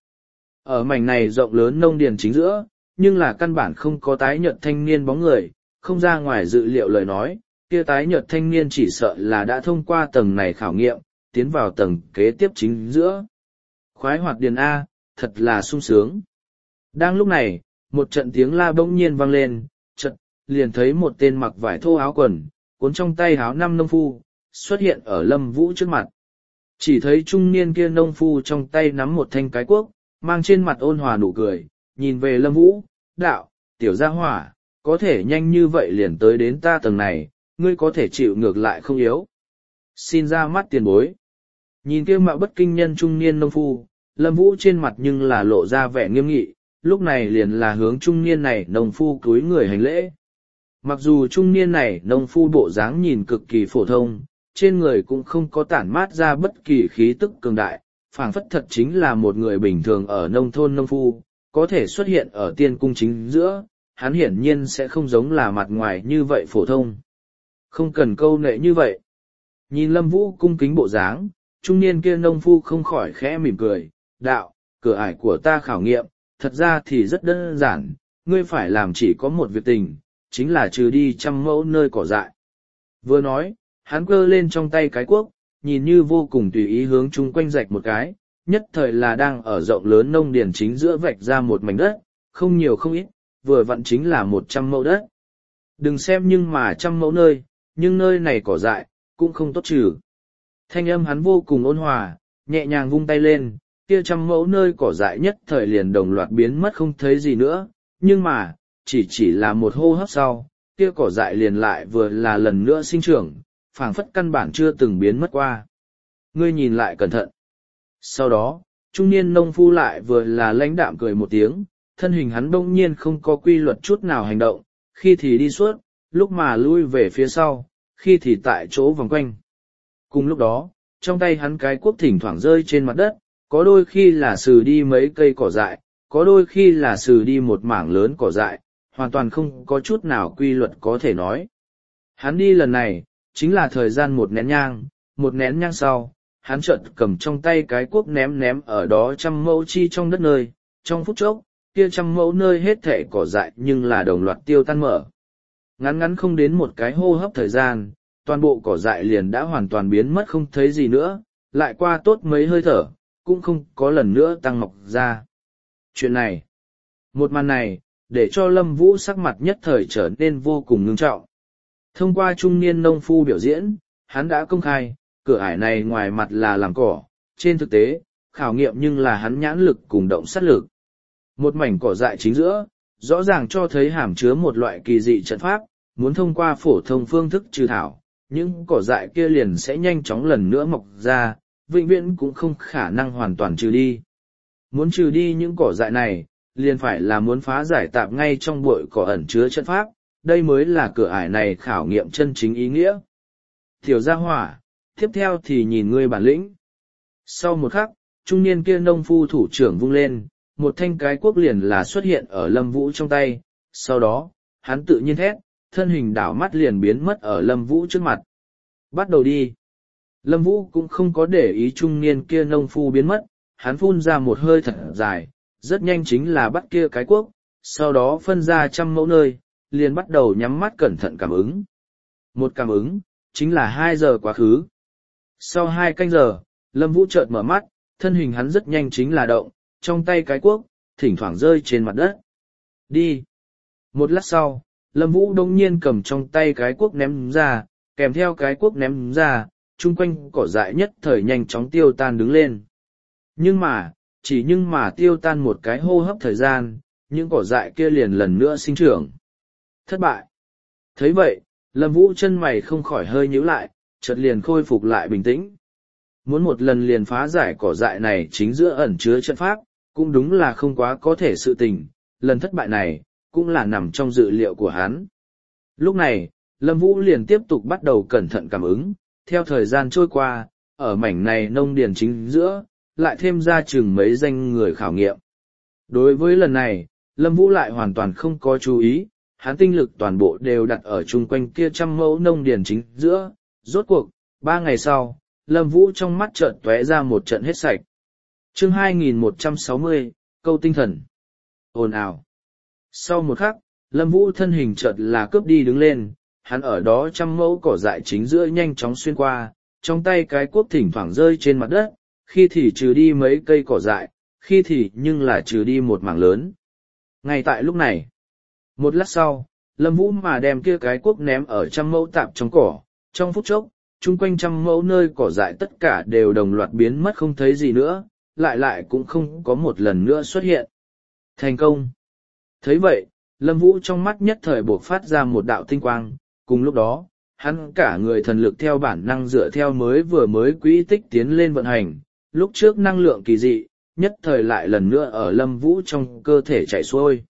Ở mảnh này rộng lớn nông điền chính giữa, nhưng là căn bản không có tái nhợt thanh niên bóng người, không ra ngoài dự liệu lời nói, kia tái nhợt thanh niên chỉ sợ là đã thông qua tầng này khảo nghiệm, tiến vào tầng kế tiếp chính giữa. Khoái hoạt điền A, thật là sung sướng. Đang lúc này, một trận tiếng la bỗng nhiên vang lên, chợt liền thấy một tên mặc vải thô áo quần, cuốn trong tay áo năm nông phu, xuất hiện ở Lâm Vũ trước mặt. Chỉ thấy trung niên kia nông phu trong tay nắm một thanh cái cuốc, mang trên mặt ôn hòa nụ cười, nhìn về Lâm Vũ, đạo, tiểu gia hỏa, có thể nhanh như vậy liền tới đến ta tầng này, ngươi có thể chịu ngược lại không yếu. Xin ra mắt tiền bối. Nhìn kia mạo bất kinh nhân trung niên nông phu, Lâm Vũ trên mặt nhưng là lộ ra vẻ nghiêm nghị, lúc này liền là hướng trung niên này nông phu cúi người hành lễ. Mặc dù trung niên này nông phu bộ dáng nhìn cực kỳ phổ thông, trên người cũng không có tản mát ra bất kỳ khí tức cường đại, phảng phất thật chính là một người bình thường ở nông thôn nông phu, có thể xuất hiện ở tiên cung chính giữa, hắn hiển nhiên sẽ không giống là mặt ngoài như vậy phổ thông. Không cần câu nệ như vậy. Nhìn Lâm Vũ cung kính bộ dáng, trung niên kia nông phu không khỏi khẽ mỉm cười, đạo, cửa ải của ta khảo nghiệm, thật ra thì rất đơn giản, ngươi phải làm chỉ có một việc tình, chính là trừ đi trăm mẫu nơi cỏ dại. Vừa nói, hắn cơ lên trong tay cái cuốc, nhìn như vô cùng tùy ý hướng chung quanh rạch một cái, nhất thời là đang ở rộng lớn nông điền chính giữa vạch ra một mảnh đất, không nhiều không ít, vừa vặn chính là một trăm mẫu đất. Đừng xem nhưng mà trăm mẫu nơi, nhưng nơi này cỏ dại, cũng không tốt trừ. Thanh âm hắn vô cùng ôn hòa, nhẹ nhàng vung tay lên, kia trăm mẫu nơi cỏ dại nhất thời liền đồng loạt biến mất không thấy gì nữa, nhưng mà, chỉ chỉ là một hô hấp sau, kia cỏ dại liền lại vừa là lần nữa sinh trưởng, phảng phất căn bản chưa từng biến mất qua. Ngươi nhìn lại cẩn thận. Sau đó, trung niên nông phu lại vừa là lãnh đạm cười một tiếng, thân hình hắn đông nhiên không có quy luật chút nào hành động, khi thì đi suốt, lúc mà lui về phía sau, khi thì tại chỗ vòng quanh. Cùng lúc đó, trong tay hắn cái cuốc thỉnh thoảng rơi trên mặt đất, có đôi khi là sừ đi mấy cây cỏ dại, có đôi khi là sừ đi một mảng lớn cỏ dại, hoàn toàn không có chút nào quy luật có thể nói. Hắn đi lần này, chính là thời gian một nén nhang, một nén nhang sau, hắn chợt cầm trong tay cái cuốc ném ném ở đó trăm mẫu chi trong đất nơi, trong phút chốc, kia trăm mẫu nơi hết thảy cỏ dại nhưng là đồng loạt tiêu tan mở. Ngắn ngắn không đến một cái hô hấp thời gian, toàn bộ cỏ dại liền đã hoàn toàn biến mất không thấy gì nữa, lại qua tốt mấy hơi thở, cũng không có lần nữa tăng mọc ra. Chuyện này, một màn này, để cho Lâm Vũ sắc mặt nhất thời trở nên vô cùng ngưng trọng. Thông qua trung niên nông phu biểu diễn, hắn đã công khai, cửa ải này ngoài mặt là làm cỏ, trên thực tế, khảo nghiệm nhưng là hắn nhãn lực cùng động sát lực. Một mảnh cỏ dại chính giữa, rõ ràng cho thấy hàm chứa một loại kỳ dị trận pháp, muốn thông qua phổ thông phương thức trừ thảo, những cỏ dại kia liền sẽ nhanh chóng lần nữa mọc ra, vĩnh viễn cũng không khả năng hoàn toàn trừ đi. Muốn trừ đi những cỏ dại này, liền phải là muốn phá giải tạm ngay trong bụi cỏ ẩn chứa trận pháp, đây mới là cửa ải này khảo nghiệm chân chính ý nghĩa. Tiểu gia hỏa, tiếp theo thì nhìn ngươi bản lĩnh. Sau một khắc, trung niên kia nông phu thủ trưởng vung lên, một thanh cái cuốc liền là xuất hiện ở Lâm Vũ trong tay, sau đó, hắn tự nhiên thét, thân hình đảo mắt liền biến mất ở Lâm Vũ trước mặt. Bắt đầu đi. Lâm Vũ cũng không có để ý trung niên kia nông phu biến mất, hắn phun ra một hơi thật dài, rất nhanh chính là bắt kia cái cuốc, sau đó phân ra trăm mẫu nơi, liền bắt đầu nhắm mắt cẩn thận cảm ứng. Một cảm ứng, chính là hai giờ quá khứ. Sau hai canh giờ, Lâm Vũ chợt mở mắt, thân hình hắn rất nhanh chính là động, trong tay cái cuốc, thỉnh thoảng rơi trên mặt đất. Đi! Một lát sau, Lâm Vũ đông nhiên cầm trong tay cái cuốc ném ra, kèm theo cái cuốc ném ra, chung quanh cỏ dại nhất thời nhanh chóng tiêu tan đứng lên. Nhưng mà, chỉ nhưng mà tiêu tan một cái hô hấp thời gian, những cỏ dại kia liền lần nữa sinh trưởng. Thất bại! Thấy vậy, Lâm Vũ chân mày không khỏi hơi nhíu lại, chợt liền khôi phục lại bình tĩnh. Muốn một lần liền phá giải cỏ dại này chính giữa ẩn chứa trận pháp, cũng đúng là không quá có thể sự tình, lần thất bại này, cũng là nằm trong dự liệu của hắn. Lúc này, Lâm Vũ liền tiếp tục bắt đầu cẩn thận cảm ứng, theo thời gian trôi qua, ở mảnh này nông điền chính giữa, lại thêm ra chừng mấy danh người khảo nghiệm. Đối với lần này, Lâm Vũ lại hoàn toàn không có chú ý, hắn tinh lực toàn bộ đều đặt ở chung quanh kia trăm mẫu nông điền chính giữa, rốt cuộc, ba ngày sau, Lâm Vũ trong mắt chợt tóe ra một trận hết sạch. Chương hai nghìn một trăm sáu mươi, câu tinh thần. Ồn ào. Sau một khắc, Lâm Vũ thân hình chợt là cướp đi đứng lên, hắn ở đó trăm mẫu cỏ dại chính giữa nhanh chóng xuyên qua, trong tay cái cuốc thỉnh thoảng rơi trên mặt đất, khi thì trừ đi mấy cây cỏ dại, khi thì nhưng là trừ đi một mảng lớn. Ngay tại lúc này, một lát sau, Lâm Vũ mà đem kia cái cuốc ném ở trăm mẫu tạp trong cỏ, trong phút chốc, chung quanh trăm mẫu nơi cỏ dại tất cả đều đồng loạt biến mất không thấy gì nữa, lại lại cũng không có một lần nữa xuất hiện. Thành công! Thấy vậy, Lâm Vũ trong mắt nhất thời buộc phát ra một đạo tinh quang, cùng lúc đó, hắn cả người thần lực theo bản năng dựa theo mới vừa mới quỹ tích tiến lên vận hành, lúc trước năng lượng kỳ dị, nhất thời lại lần nữa ở Lâm Vũ trong cơ thể chạy xuôi.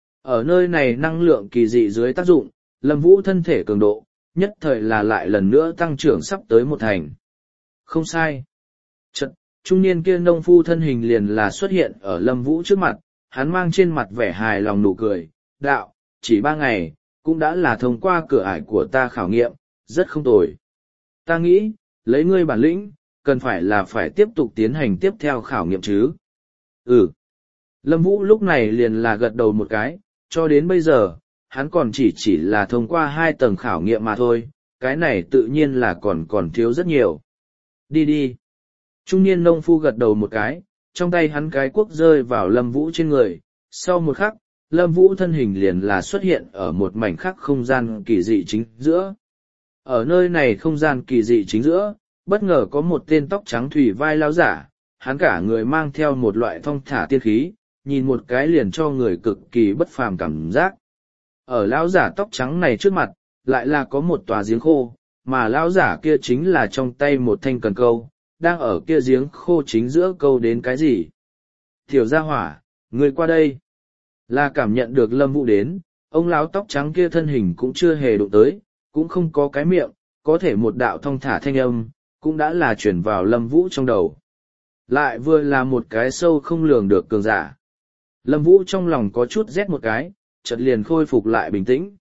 Ở nơi này năng lượng kỳ dị dưới tác dụng, Lâm Vũ thân thể cường độ, nhất thời là lại lần nữa tăng trưởng sắp tới một thành. Không sai. Chật, trung niên kia nông phu thân hình liền là xuất hiện ở Lâm Vũ trước mặt, hắn mang trên mặt vẻ hài lòng nụ cười, đạo, chỉ ba ngày, cũng đã là thông qua cửa ải của ta khảo nghiệm, rất không tồi. Ta nghĩ, lấy ngươi bản lĩnh, cần phải là phải tiếp tục tiến hành tiếp theo khảo nghiệm chứ. Ừ. Lâm Vũ lúc này liền là gật đầu một cái, cho đến bây giờ, hắn còn chỉ chỉ là thông qua hai tầng khảo nghiệm mà thôi, cái này tự nhiên là còn còn thiếu rất nhiều. Đi đi. Trung niên nông phu gật đầu một cái, trong tay hắn cái cuốc rơi vào Lâm Vũ trên người, sau một khắc, Lâm Vũ thân hình liền là xuất hiện ở một mảnh khắc không gian kỳ dị chính giữa. Ở nơi này không gian kỳ dị chính giữa, bất ngờ có một tên tóc trắng thủy vai lão giả, hắn cả người mang theo một loại thong thả tiên khí, nhìn một cái liền cho người cực kỳ bất phàm cảm giác. Ở lão giả tóc trắng này trước mặt, lại là có một tòa giếng khô, mà lão giả kia chính là trong tay một thanh cần câu, đang ở kia giếng khô chính giữa câu đến cái gì. Tiểu gia hỏa, người qua đây. Là cảm nhận được Lâm Vũ đến, ông lão tóc trắng kia thân hình cũng chưa hề đụng tới, cũng không có cái miệng, có thể một đạo thong thả thanh âm, cũng đã là chuyển vào Lâm Vũ trong đầu. lại vừa là một cái sâu không lường được cường giả. Lâm Vũ trong lòng có chút rét một cái, chợt liền khôi phục lại bình tĩnh.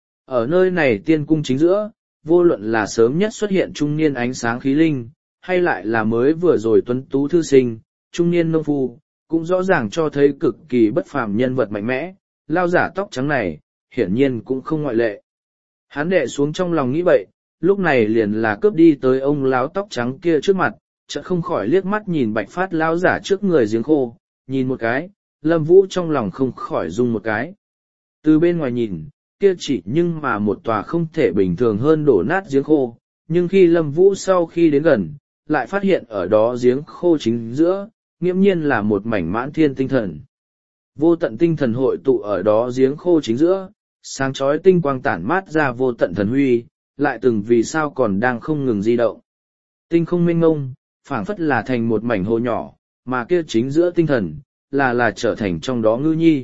Ở nơi này tiên cung chính giữa, vô luận là sớm nhất xuất hiện trung niên ánh sáng khí linh, hay lại là mới vừa rồi tuấn tú thư sinh, trung niên nông phu, cũng rõ ràng cho thấy cực kỳ bất phàm nhân vật mạnh mẽ, lao giả tóc trắng này, hiển nhiên cũng không ngoại lệ. Hắn đệ xuống trong lòng nghĩ vậy, lúc này liền là cướp đi tới ông láo tóc trắng kia trước mặt, chợt không khỏi liếc mắt nhìn bạch phát lao giả trước người giếng khô, nhìn một cái, Lâm Vũ trong lòng không khỏi rung một cái. Từ bên ngoài nhìn, kia chỉ nhưng mà một tòa không thể bình thường hơn đổ nát giếng khô, nhưng khi Lâm Vũ sau khi đến gần, lại phát hiện ở đó giếng khô chính giữa, nghiễm nhiên là một mảnh mãn thiên tinh thần. Vô tận tinh thần hội tụ ở đó giếng khô chính giữa, sáng chói tinh quang tản mát ra vô tận thần huy, lại từng vì sao còn đang không ngừng di động. Tinh không mênh ngông, phảng phất là thành một mảnh hồ nhỏ, mà kia chính giữa tinh thần, là là trở thành trong đó ngư nhi.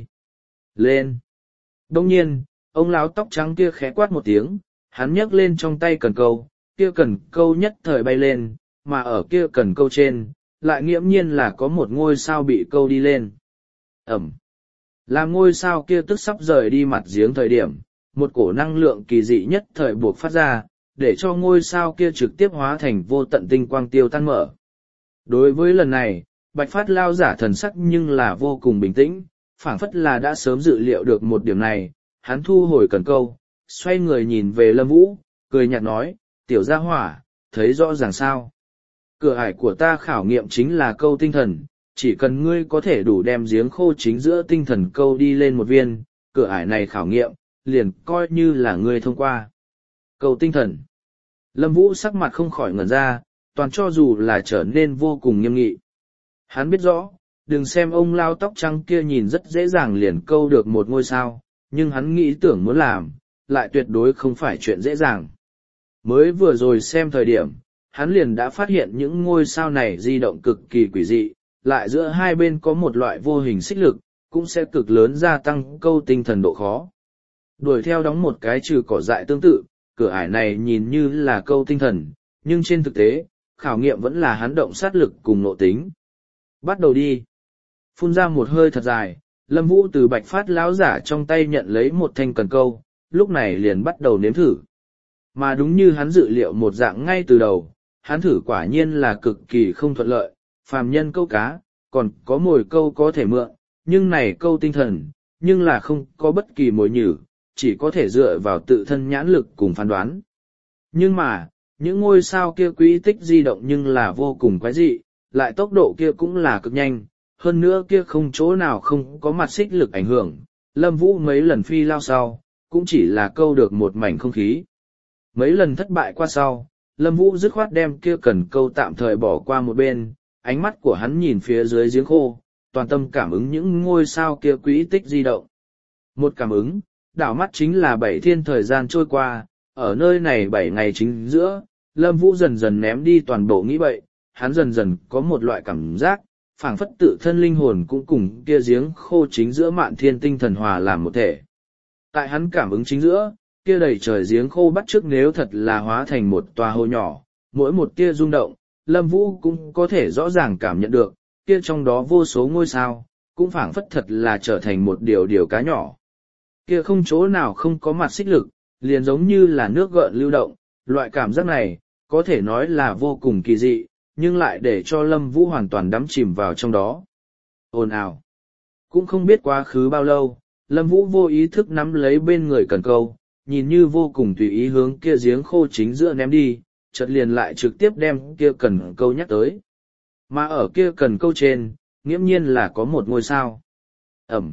Lên! Đông nhiên, ông lão tóc trắng kia khẽ quát một tiếng, hắn nhấc lên trong tay cần câu, kia cần câu nhất thời bay lên, mà ở kia cần câu trên, lại nghiễm nhiên là có một ngôi sao bị câu đi lên. Ẩm! Làm ngôi sao kia tức sắp rời đi mặt giếng thời điểm, một cổ năng lượng kỳ dị nhất thời buộc phát ra, để cho ngôi sao kia trực tiếp hóa thành vô tận tinh quang tiêu tan mở. Đối với lần này, bạch phát lao giả thần sắc nhưng là vô cùng bình tĩnh, phảng phất là đã sớm dự liệu được một điểm này, hắn thu hồi cần câu, xoay người nhìn về Lâm Vũ, cười nhạt nói, tiểu gia hỏa, thấy rõ ràng sao. Cửa ải của ta khảo nghiệm chính là câu tinh thần, chỉ cần ngươi có thể đủ đem giếng khô chính giữa tinh thần câu đi lên một viên, cửa ải này khảo nghiệm, liền coi như là ngươi thông qua. Câu tinh thần. Lâm Vũ sắc mặt không khỏi ngẩn ra, toàn cho dù là trở nên vô cùng nghiêm nghị. Hắn biết rõ, đừng xem ông lao tóc trắng kia nhìn rất dễ dàng liền câu được một ngôi sao, nhưng hắn nghĩ tưởng muốn làm, lại tuyệt đối không phải chuyện dễ dàng. Mới vừa rồi xem thời điểm, hắn liền đã phát hiện những ngôi sao này di động cực kỳ quỷ dị, lại giữa hai bên có một loại vô hình xích lực, cũng sẽ cực lớn gia tăng câu tinh thần độ khó. Đuổi theo đóng một cái trừ cỏ dại tương tự, cửa ải này nhìn như là câu tinh thần, nhưng trên thực tế, khảo nghiệm vẫn là hắn động sát lực cùng nộ tính. Bắt đầu đi. Phun ra một hơi thật dài, Lâm Vũ từ bạch phát lão giả trong tay nhận lấy một thanh cần câu, lúc này liền bắt đầu nếm thử. Mà đúng như hắn dự liệu một dạng ngay từ đầu, hắn thử quả nhiên là cực kỳ không thuận lợi, phàm nhân câu cá, còn có mồi câu có thể mượn, nhưng này câu tinh thần, nhưng là không có bất kỳ mồi nhử, chỉ có thể dựa vào tự thân nhãn lực cùng phán đoán. Nhưng mà, những ngôi sao kia quỹ tích di động nhưng là vô cùng quái dị, lại tốc độ kia cũng là cực nhanh, hơn nữa kia không chỗ nào không có mặt xích lực ảnh hưởng, Lâm Vũ mấy lần phi lao sau, cũng chỉ là câu được một mảnh không khí. Mấy lần thất bại qua sau, Lâm Vũ dứt khoát đem kia cần câu tạm thời bỏ qua một bên, ánh mắt của hắn nhìn phía dưới giếng khô, toàn tâm cảm ứng những ngôi sao kia quỹ tích di động. Một cảm ứng, đảo mắt chính là bảy thiên thời gian trôi qua, ở nơi này bảy ngày chính giữa, Lâm Vũ dần dần ném đi toàn bộ nghĩ bậy, hắn dần dần có một loại cảm giác, phảng phất tự thân linh hồn cũng cùng kia giếng khô chính giữa mạn thiên tinh thần hòa làm một thể. Tại hắn cảm ứng chính giữa, kia đầy trời giếng khô bắt chước nếu thật là hóa thành một tòa hồ nhỏ, mỗi một tia rung động, Lâm Vũ cũng có thể rõ ràng cảm nhận được, kia trong đó vô số ngôi sao, cũng phảng phất thật là trở thành một điều điều cá nhỏ. Kia không chỗ nào không có mặt xích lực, liền giống như là nước gợn lưu động, loại cảm giác này, có thể nói là vô cùng kỳ dị, nhưng lại để cho Lâm Vũ hoàn toàn đắm chìm vào trong đó. Ồn ào. Cũng không biết quá khứ bao lâu, Lâm Vũ vô ý thức nắm lấy bên người cần câu, nhìn như vô cùng tùy ý hướng kia giếng khô chính giữa ném đi, chợt liền lại trực tiếp đem kia cần câu nhắc tới. Mà ở kia cần câu trên, nghiễm nhiên là có một ngôi sao. Ẩm.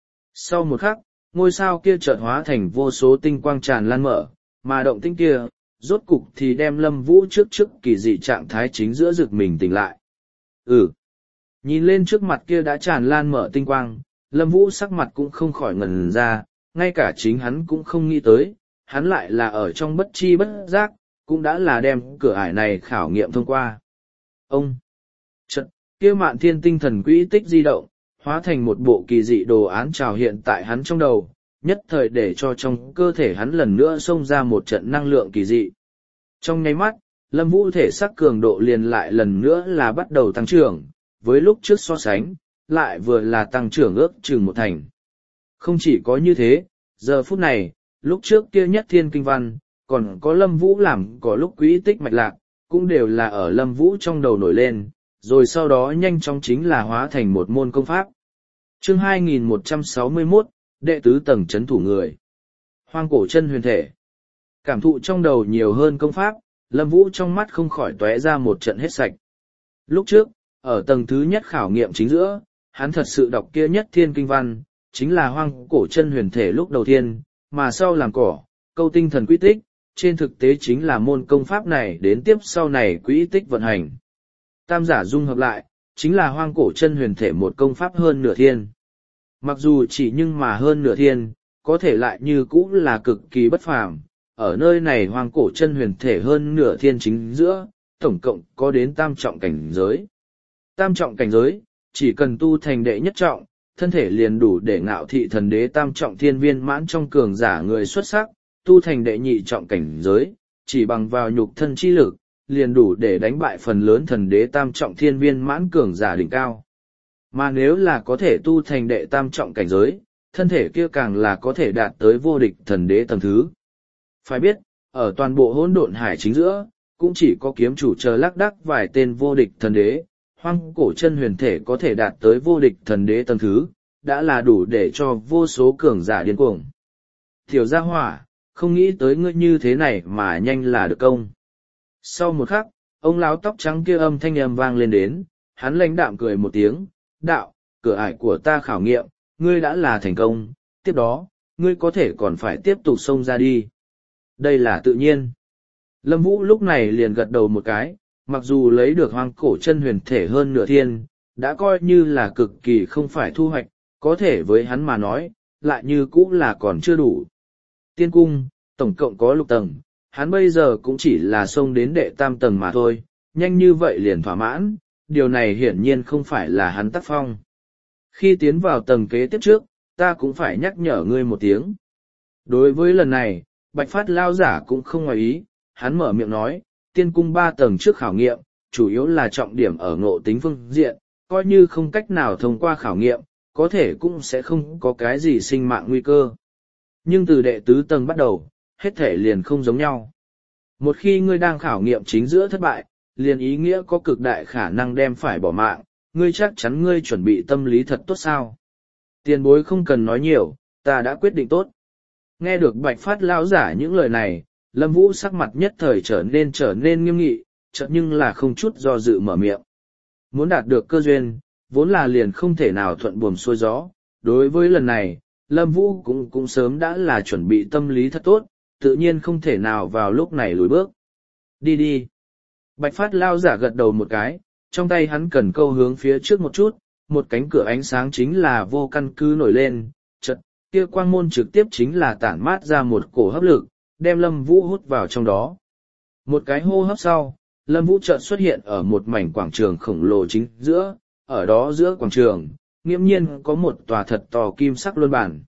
Sau một khắc, ngôi sao kia chợt hóa thành vô số tinh quang tràn lan mở, mà động tinh kia, rốt cục thì đem Lâm Vũ trước trước kỳ dị trạng thái chính giữa rực mình tỉnh lại. Ừ. Nhìn lên trước mặt kia đã tràn lan mở tinh quang, Lâm Vũ sắc mặt cũng không khỏi ngẩn ra, ngay cả chính hắn cũng không nghĩ tới, hắn lại là ở trong bất chi bất giác, cũng đã là đem cửa ải này khảo nghiệm thông qua. Ông. Trận, kia mạn thiên tinh thần quỹ tích di động, hóa thành một bộ kỳ dị đồ án trào hiện tại hắn trong đầu, nhất thời để cho trong cơ thể hắn lần nữa xông ra một trận năng lượng kỳ dị. Trong nháy mắt, Lâm Vũ thể sắc cường độ liền lại lần nữa là bắt đầu tăng trưởng, với lúc trước so sánh, lại vừa là tăng trưởng ước chừng một thành. Không chỉ có như thế, giờ phút này, lúc trước kia nhất thiên kinh văn, còn có Lâm Vũ làm có lúc quỹ tích mạch lạc, cũng đều là ở Lâm Vũ trong đầu nổi lên, rồi sau đó nhanh chóng chính là hóa thành một môn công pháp. Chương hai nghìn một trăm sáu mươi mốt, đệ tứ tầng chấn thủ người. Hoang cổ chân huyền thể. Cảm thụ trong đầu nhiều hơn công pháp, Lâm Vũ trong mắt không khỏi tóe ra một trận hết sạch. Lúc trước, ở tầng thứ nhất khảo nghiệm chính giữa, hắn thật sự đọc kia nhất thiên kinh văn, chính là hoang cổ chân huyền thể lúc đầu tiên, mà sau làm cỏ, câu tinh thần quy tích, trên thực tế chính là môn công pháp này đến tiếp sau này quỹ tích vận hành. Tam giả dung hợp lại, chính là hoang cổ chân huyền thể một công pháp hơn nửa thiên. Mặc dù chỉ nhưng mà hơn nửa thiên, có thể lại như cũ là cực kỳ bất phàm. Ở nơi này hoang cổ chân huyền thể hơn nửa thiên chính giữa, tổng cộng có đến tam trọng cảnh giới. Tam trọng cảnh giới, chỉ cần tu thành đệ nhất trọng, thân thể liền đủ để ngạo thị thần đế tam trọng thiên viên mãn trong cường giả người xuất sắc, tu thành đệ nhị trọng cảnh giới, chỉ bằng vào nhục thân chi lực, liền đủ để đánh bại phần lớn thần đế tam trọng thiên viên mãn cường giả đỉnh cao. Mà nếu là có thể tu thành đệ tam trọng cảnh giới, thân thể kia càng là có thể đạt tới vô địch thần đế tầng thứ. Phải biết, ở toàn bộ hỗn độn hải chính giữa, cũng chỉ có kiếm chủ chờ lác đác vài tên vô địch thần đế, hoang cổ chân huyền thể có thể đạt tới vô địch thần đế tầng thứ, đã là đủ để cho vô số cường giả điên cuồng. Tiểu gia hỏa, không nghĩ tới ngươi như thế này mà nhanh là được công. Sau một khắc, ông lão tóc trắng kia âm thanh âm vang lên đến, hắn lãnh đạm cười một tiếng, đạo, cửa ải của ta khảo nghiệm, ngươi đã là thành công, tiếp đó, ngươi có thể còn phải tiếp tục xông ra đi. Đây là tự nhiên. Lâm Vũ lúc này liền gật đầu một cái, mặc dù lấy được hoang cổ chân huyền thể hơn nửa thiên, đã coi như là cực kỳ không phải thu hoạch, có thể với hắn mà nói, lại như cũ là còn chưa đủ. Tiên cung, tổng cộng có lục tầng, hắn bây giờ cũng chỉ là xông đến đệ tam tầng mà thôi, nhanh như vậy liền thỏa mãn, điều này hiển nhiên không phải là hắn tác phong. Khi tiến vào tầng kế tiếp trước, ta cũng phải nhắc nhở ngươi một tiếng. Đối với lần này, Bạch Phát lao giả cũng không ngoài ý, hắn mở miệng nói, tiên cung ba tầng trước khảo nghiệm, chủ yếu là trọng điểm ở ngộ tính phương diện, coi như không cách nào thông qua khảo nghiệm, có thể cũng sẽ không có cái gì sinh mạng nguy cơ. Nhưng từ đệ tứ tầng bắt đầu, hết thể liền không giống nhau. Một khi ngươi đang khảo nghiệm chính giữa thất bại, liền ý nghĩa có cực đại khả năng đem phải bỏ mạng, ngươi chắc chắn ngươi chuẩn bị tâm lý thật tốt sao. Tiền bối không cần nói nhiều, ta đã quyết định tốt. Nghe được Bạch Phát lão giả những lời này, Lâm Vũ sắc mặt nhất thời trở nên trở nên nghiêm nghị, chợt nhưng là không chút do dự mở miệng. Muốn đạt được cơ duyên, vốn là liền không thể nào thuận buồm xuôi gió. Đối với lần này, Lâm Vũ cũng cũng sớm đã là chuẩn bị tâm lý thật tốt, tự nhiên không thể nào vào lúc này lùi bước. Đi đi. Bạch Phát lao giả gật đầu một cái, trong tay hắn cần câu hướng phía trước một chút, một cánh cửa ánh sáng chính là vô căn cứ nổi lên, chợt kia quang môn trực tiếp chính là tản mát ra một cổ hấp lực, đem Lâm Vũ hút vào trong đó. Một cái hô hấp sau, Lâm Vũ chợt xuất hiện ở một mảnh quảng trường khổng lồ chính giữa, ở đó giữa quảng trường, nghiễm nhiên có một tòa thật to kim sắc luân bản.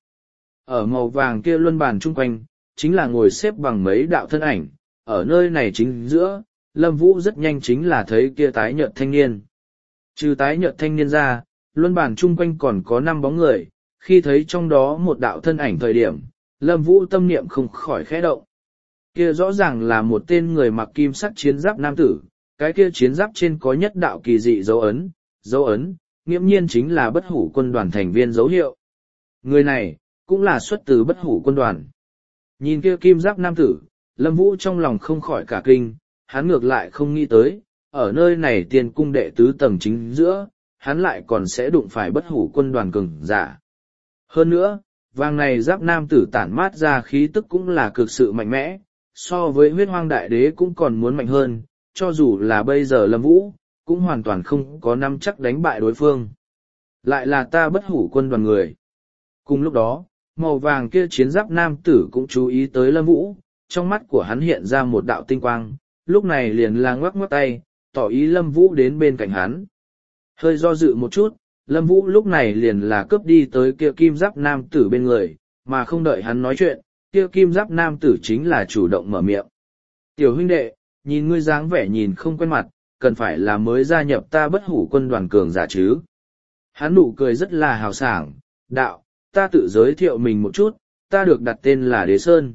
Ở màu vàng kia luân bản chung quanh, chính là ngồi xếp bằng mấy đạo thân ảnh, ở nơi này chính giữa, Lâm Vũ rất nhanh chính là thấy kia tái nhợt thanh niên. Trừ tái nhợt thanh niên ra, luân bản chung quanh còn có năm bóng người, khi thấy trong đó một đạo thân ảnh thời điểm, Lâm Vũ tâm niệm không khỏi khẽ động. Kia rõ ràng là một tên người mặc kim sắc chiến giáp nam tử, cái kia chiến giáp trên có nhất đạo kỳ dị dấu ấn, dấu ấn, nghiễm nhiên chính là bất hủ quân đoàn thành viên dấu hiệu. Người này, cũng là xuất từ bất hủ quân đoàn. Nhìn kia kim giáp nam tử, Lâm Vũ trong lòng không khỏi cả kinh, hắn ngược lại không nghĩ tới, ở nơi này tiên cung đệ tứ tầng chính giữa, hắn lại còn sẽ đụng phải bất hủ quân đoàn cường giả. Hơn nữa, vàng này giáp nam tử tản mát ra khí tức cũng là cực sự mạnh mẽ, so với huyết hoang đại đế cũng còn muốn mạnh hơn, cho dù là bây giờ Lâm Vũ, cũng hoàn toàn không có nắm chắc đánh bại đối phương. Lại là ta bất hủ quân đoàn người. Cùng lúc đó, màu vàng kia chiến giáp nam tử cũng chú ý tới Lâm Vũ, trong mắt của hắn hiện ra một đạo tinh quang, lúc này liền là ngoắc ngoắc tay, tỏ ý Lâm Vũ đến bên cạnh hắn. Hơi do dự một chút, Lâm Vũ lúc này liền là cướp đi tới kia kim giáp nam tử bên người, mà không đợi hắn nói chuyện, kia kim giáp nam tử chính là chủ động mở miệng. Tiểu huynh đệ, nhìn ngươi dáng vẻ nhìn không quen mặt, cần phải là mới gia nhập ta bất hủ quân đoàn cường giả chứ. Hắn nụ cười rất là hào sảng, đạo, ta tự giới thiệu mình một chút, ta được đặt tên là Đế Sơn.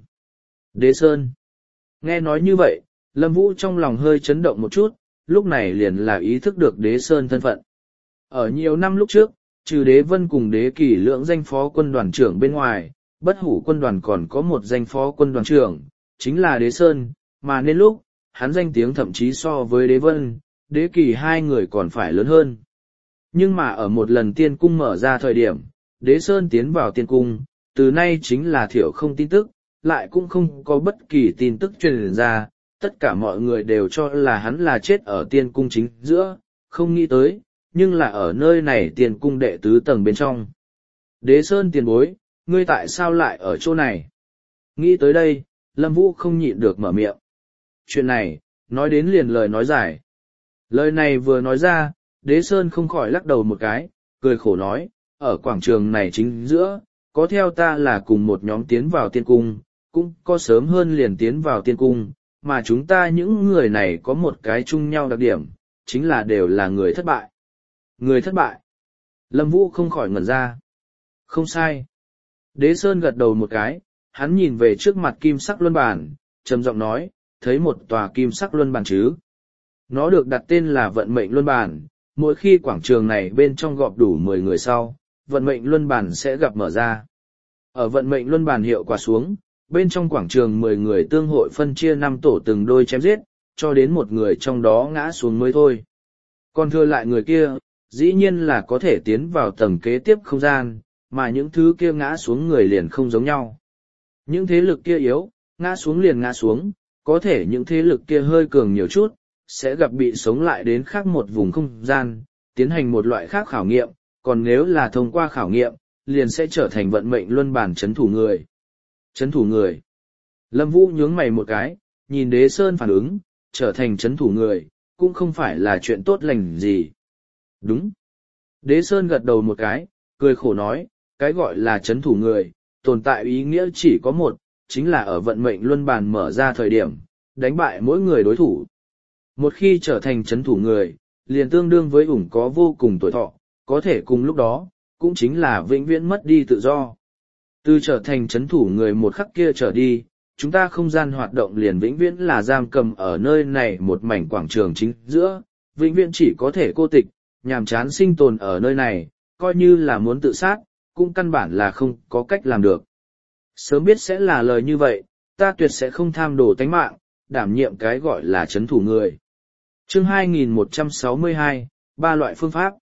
Đế Sơn. Nghe nói như vậy, Lâm Vũ trong lòng hơi chấn động một chút, lúc này liền là ý thức được Đế Sơn thân phận. Ở nhiều năm lúc trước, trừ Đế Vân cùng Đế Kỳ lưỡng danh phó quân đoàn trưởng bên ngoài, bất hủ quân đoàn còn có một danh phó quân đoàn trưởng, chính là Đế Sơn, mà nên lúc, hắn danh tiếng thậm chí so với Đế Vân, Đế Kỳ hai người còn phải lớn hơn. Nhưng mà ở một lần tiên cung mở ra thời điểm, Đế Sơn tiến vào tiên cung, từ nay chính là thiểu không tin tức, lại cũng không có bất kỳ tin tức truyền ra, tất cả mọi người đều cho là hắn là chết ở tiên cung chính giữa, không nghĩ tới, nhưng là ở nơi này tiên cung đệ tứ tầng bên trong. Đế Sơn tiền bối, ngươi tại sao lại ở chỗ này? Nghĩ tới đây, Lâm Vũ không nhịn được mở miệng. Chuyện này, nói đến liền lời nói dài. Lời này vừa nói ra, Đế Sơn không khỏi lắc đầu một cái, cười khổ nói, ở quảng trường này chính giữa, có theo ta là cùng một nhóm tiến vào tiên cung, cũng có sớm hơn liền tiến vào tiên cung, mà chúng ta những người này có một cái chung nhau đặc điểm, chính là đều là người thất bại. Người thất bại. Lâm Vũ không khỏi ngẩn ra. Không sai. Đế Sơn gật đầu một cái, hắn nhìn về trước mặt kim sắc luân bản, trầm giọng nói, thấy một tòa kim sắc luân bản chứ. Nó được đặt tên là vận mệnh luân bản, mỗi khi quảng trường này bên trong gọp đủ mười người sau, vận mệnh luân bản sẽ gặp mở ra. Ở vận mệnh luân bản hiệu quả xuống, bên trong quảng trường mười người tương hội phân chia năm tổ từng đôi chém giết, cho đến một người trong đó ngã xuống mới thôi. Còn thừa lại người kia, dĩ nhiên là có thể tiến vào tầng kế tiếp không gian, mà những thứ kia ngã xuống người liền không giống nhau. Những thế lực kia yếu, ngã xuống liền ngã xuống, có thể những thế lực kia hơi cường nhiều chút, sẽ gặp bị sống lại đến khác một vùng không gian, tiến hành một loại khác khảo nghiệm, còn nếu là thông qua khảo nghiệm, liền sẽ trở thành vận mệnh luân bản chấn thủ người. Chấn thủ người. Lâm Vũ nhướng mày một cái, nhìn Đế Sơn phản ứng, trở thành chấn thủ người, cũng không phải là chuyện tốt lành gì. Đúng. Đế Sơn gật đầu một cái, cười khổ nói, cái gọi là chấn thủ người, tồn tại ý nghĩa chỉ có một, chính là ở vận mệnh luân bàn mở ra thời điểm, đánh bại mỗi người đối thủ. Một khi trở thành chấn thủ người, liền tương đương với ủng có vô cùng tuổi thọ, có thể cùng lúc đó, cũng chính là vĩnh viễn mất đi tự do. Từ trở thành chấn thủ người một khắc kia trở đi, chúng ta không gian hoạt động liền vĩnh viễn là giam cầm ở nơi này một mảnh quảng trường chính giữa, vĩnh viễn chỉ có thể cô tịch, nhàm chán sinh tồn ở nơi này, coi như là muốn tự sát, cũng căn bản là không có cách làm được. Sớm biết sẽ là lời như vậy, ta tuyệt sẽ không tham đồ tánh mạng, đảm nhiệm cái gọi là chấn thủ người. Chương hai nghìn một trăm sáu mươi hai, ba loại phương pháp.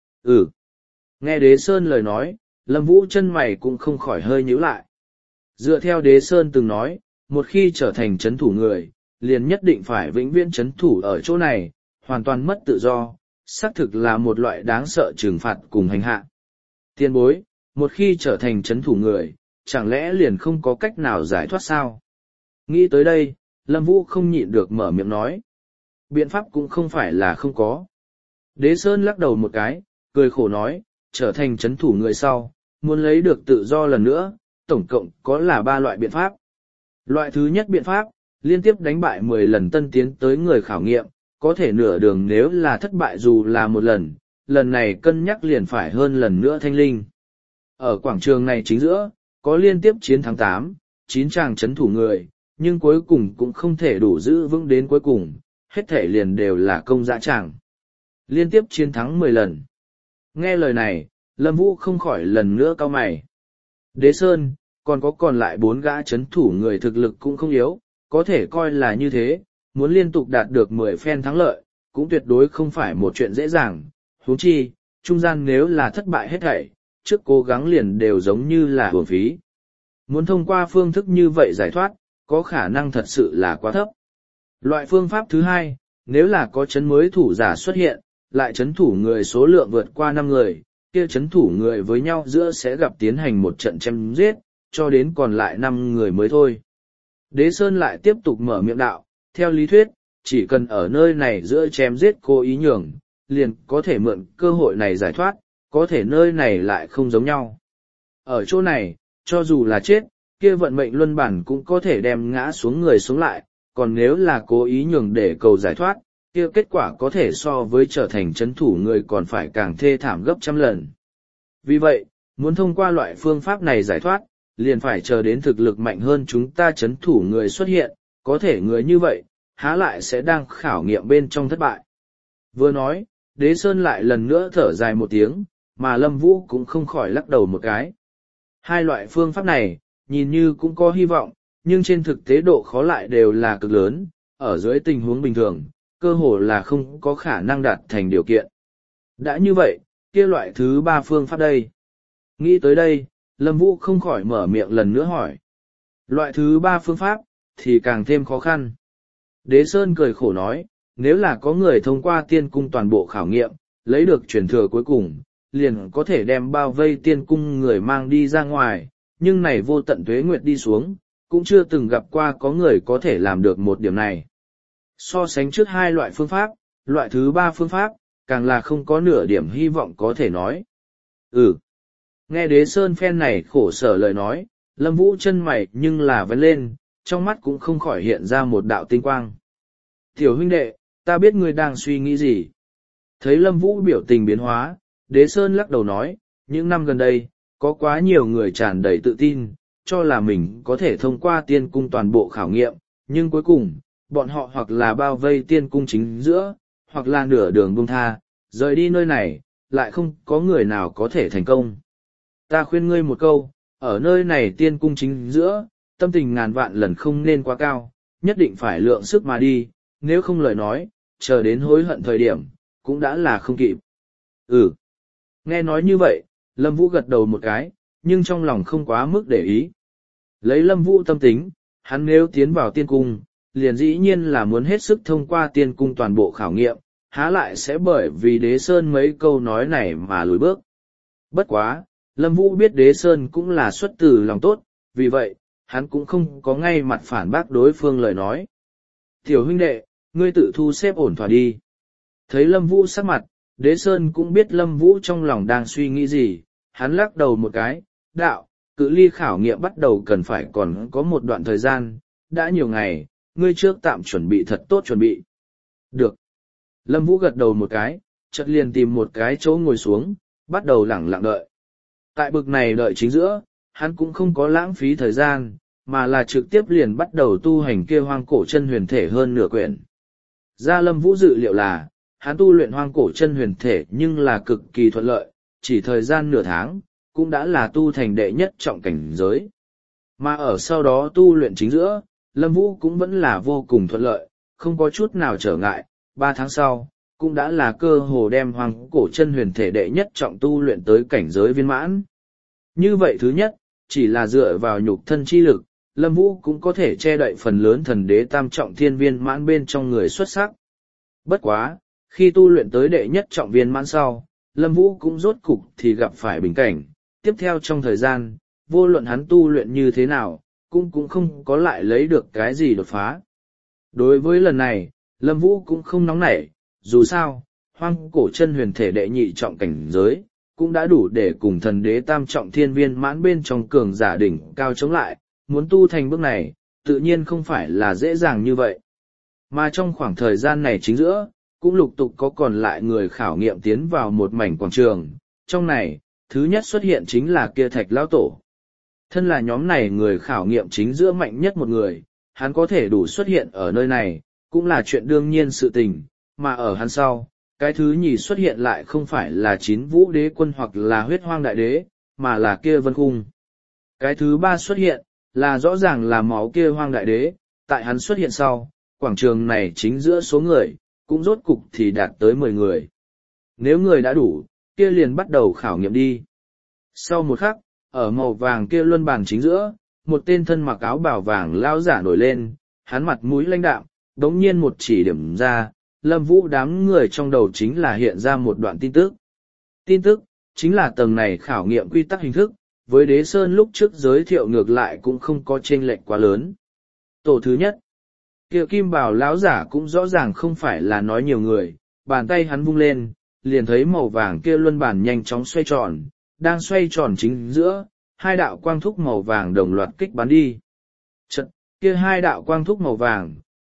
Ừ. Nghe Đế Sơn lời nói, Lâm Vũ chân mày cũng không khỏi hơi nhíu lại. Dựa theo Đế Sơn từng nói, một khi trở thành chấn thủ người, liền nhất định phải vĩnh viễn chấn thủ ở chỗ này, hoàn toàn mất tự do, xác thực là một loại đáng sợ trừng phạt cùng hành hạ. Tiên bối, một khi trở thành chấn thủ người, chẳng lẽ liền không có cách nào giải thoát sao? Nghĩ tới đây, Lâm Vũ không nhịn được mở miệng nói. Biện pháp cũng không phải là không có. Đế Sơn lắc đầu một cái, cười khổ nói, trở thành chấn thủ người sau, muốn lấy được tự do lần nữa, tổng cộng có là ba loại biện pháp. Loại thứ nhất biện pháp, liên tiếp đánh bại mười lần tân tiến tới người khảo nghiệm, có thể nửa đường nếu là thất bại dù là một lần, lần này cân nhắc liền phải hơn lần nữa thanh linh. Ở quảng trường này chính giữa, có liên tiếp chiến thắng tám, chín tràng chấn thủ người, nhưng cuối cùng cũng không thể đủ giữ vững đến cuối cùng, hết thể liền đều là công dã tràng. Liên tiếp chiến thắng mười lần. Nghe lời này, Lâm Vũ không khỏi lần nữa cau mày. Đế Sơn, còn có còn lại bốn gã chấn thủ người thực lực cũng không yếu, có thể coi là như thế, muốn liên tục đạt được mười phen thắng lợi, cũng tuyệt đối không phải một chuyện dễ dàng. Huống chi, trung gian nếu là thất bại hết thảy, trước cố gắng liền đều giống như là uổng phí. Muốn thông qua phương thức như vậy giải thoát, có khả năng thật sự là quá thấp. Loại phương pháp thứ hai, nếu là có chấn mới thủ giả xuất hiện, lại chấn thủ người số lượng vượt qua năm người, kia chấn thủ người với nhau giữa sẽ gặp tiến hành một trận chém giết, cho đến còn lại năm người mới thôi. Đế Sơn lại tiếp tục mở miệng đạo, theo lý thuyết, chỉ cần ở nơi này giữa chém giết cố ý nhường, liền có thể mượn cơ hội này giải thoát, có thể nơi này lại không giống nhau. Ở chỗ này, cho dù là chết, kia vận mệnh luân bản cũng có thể đem ngã xuống người xuống lại, còn nếu là cố ý nhường để cầu giải thoát, kia kết quả có thể so với trở thành chấn thủ người còn phải càng thê thảm gấp trăm lần. Vì vậy, muốn thông qua loại phương pháp này giải thoát, liền phải chờ đến thực lực mạnh hơn chúng ta chấn thủ người xuất hiện, có thể người như vậy, há lại sẽ đang khảo nghiệm bên trong thất bại. Vừa nói, Đế Sơn lại lần nữa thở dài một tiếng, mà Lâm Vũ cũng không khỏi lắc đầu một cái. Hai loại phương pháp này, nhìn như cũng có hy vọng, nhưng trên thực tế độ khó lại đều là cực lớn, ở dưới tình huống bình thường, cơ hồ là không có khả năng đạt thành điều kiện. Đã như vậy, kia loại thứ ba phương pháp đây. Nghĩ tới đây, Lâm Vũ không khỏi mở miệng lần nữa hỏi. Loại thứ ba phương pháp, thì càng thêm khó khăn. Đế Sơn cười khổ nói, nếu là có người thông qua tiên cung toàn bộ khảo nghiệm, lấy được truyền thừa cuối cùng, liền có thể đem bao vây tiên cung người mang đi ra ngoài, nhưng này vô tận tuế nguyệt đi xuống, cũng chưa từng gặp qua có người có thể làm được một điểm này. So sánh trước hai loại phương pháp, loại thứ ba phương pháp, càng là không có nửa điểm hy vọng có thể nói. Ừ. Nghe Đế Sơn phen này khổ sở lời nói, Lâm Vũ chân mày nhưng là vấn lên, trong mắt cũng không khỏi hiện ra một đạo tinh quang. Tiểu huynh đệ, ta biết ngươi đang suy nghĩ gì. Thấy Lâm Vũ biểu tình biến hóa, Đế Sơn lắc đầu nói, những năm gần đây, có quá nhiều người tràn đầy tự tin, cho là mình có thể thông qua tiên cung toàn bộ khảo nghiệm, nhưng cuối cùng, bọn họ hoặc là bao vây tiên cung chính giữa, hoặc là nửa đường buông tha, rời đi nơi này, lại không có người nào có thể thành công. Ta khuyên ngươi một câu, ở nơi này tiên cung chính giữa, tâm tình ngàn vạn lần không nên quá cao, nhất định phải lượng sức mà đi, nếu không lời nói, chờ đến hối hận thời điểm, cũng đã là không kịp. Ừ. Nghe nói như vậy, Lâm Vũ gật đầu một cái, nhưng trong lòng không quá mức để ý. Lấy Lâm Vũ tâm tính, hắn nếu tiến vào tiên cung, liền dĩ nhiên là muốn hết sức thông qua tiên cung toàn bộ khảo nghiệm, há lại sẽ bởi vì Đế Sơn mấy câu nói này mà lùi bước. Bất quá, Lâm Vũ biết Đế Sơn cũng là xuất từ lòng tốt, vì vậy, hắn cũng không có ngay mặt phản bác đối phương lời nói. Tiểu huynh đệ, ngươi tự thu xếp ổn thỏa đi. Thấy Lâm Vũ sắc mặt, Đế Sơn cũng biết Lâm Vũ trong lòng đang suy nghĩ gì, hắn lắc đầu một cái, đạo, cự ly khảo nghiệm bắt đầu cần phải còn có một đoạn thời gian, đã nhiều ngày, ngươi trước tạm chuẩn bị thật tốt chuẩn bị. Được. Lâm Vũ gật đầu một cái, chợt liền tìm một cái chỗ ngồi xuống, bắt đầu lẳng lặng đợi. Tại bực này đợi chính giữa, hắn cũng không có lãng phí thời gian, mà là trực tiếp liền bắt đầu tu hành kia hoang cổ chân huyền thể hơn nửa quyển. Ra Lâm Vũ dự liệu là, hắn tu luyện hoang cổ chân huyền thể nhưng là cực kỳ thuận lợi, chỉ thời gian nửa tháng, cũng đã là tu thành đệ nhất trọng cảnh giới. Mà ở sau đó tu luyện chính giữa, Lâm Vũ cũng vẫn là vô cùng thuận lợi, không có chút nào trở ngại, ba tháng sau, cũng đã là cơ hồ đem hoang cổ chân huyền thể đệ nhất trọng tu luyện tới cảnh giới viên mãn. Như vậy thứ nhất, chỉ là dựa vào nhục thân chi lực, Lâm Vũ cũng có thể che đậy phần lớn thần đế tam trọng thiên viên mãn bên trong người xuất sắc. Bất quá, khi tu luyện tới đệ nhất trọng viên mãn sau, Lâm Vũ cũng rốt cục thì gặp phải bình cảnh, tiếp theo trong thời gian, vô luận hắn tu luyện như thế nào, cũng cũng không có lại lấy được cái gì đột phá. Đối với lần này, Lâm Vũ cũng không nóng nảy, dù sao, hoang cổ chân huyền thể đệ nhị trọng cảnh giới, cũng đã đủ để cùng thần đế tam trọng thiên viên mãn bên trong cường giả đỉnh cao chống lại, muốn tu thành bước này, tự nhiên không phải là dễ dàng như vậy. Mà trong khoảng thời gian này chính giữa, cũng lục tục có còn lại người khảo nghiệm tiến vào một mảnh quảng trường, trong này, thứ nhất xuất hiện chính là kia Thạch Lão Tổ. Thân là nhóm này người khảo nghiệm chính giữa mạnh nhất một người, hắn có thể đủ xuất hiện ở nơi này, cũng là chuyện đương nhiên sự tình, mà ở hắn sau, cái thứ nhì xuất hiện lại không phải là Chín Vũ Đế Quân hoặc là Huyết Hoang Đại Đế, mà là kia Vân Khung. Cái thứ ba xuất hiện, là rõ ràng là máu kia Hoang Đại Đế, tại hắn xuất hiện sau, quảng trường này chính giữa số người, cũng rốt cục thì đạt tới mười người. Nếu người đã đủ, kia liền bắt đầu khảo nghiệm đi. Sau một khắc, ở màu vàng kia luân bàn chính giữa, một tên thân mặc áo bào vàng lao giả nổi lên, hắn mặt mũi lãnh đạm, đống nhiên một chỉ điểm ra, Lâm Vũ đám người trong đầu chính là hiện ra một đoạn tin tức. Tin tức, chính là tầng này khảo nghiệm quy tắc hình thức, với Đế Sơn lúc trước giới thiệu ngược lại cũng không có chênh lệch quá lớn. Tổ thứ nhất, kia kim bào lão giả cũng rõ ràng không phải là nói nhiều người, bàn tay hắn vung lên, liền thấy màu vàng kia luân bàn nhanh chóng xoay tròn, đang xoay tròn chính giữa, hai đạo quang thúc màu vàng đồng loạt kích bắn đi. Chật, kia hai đạo quang thúc màu vàng,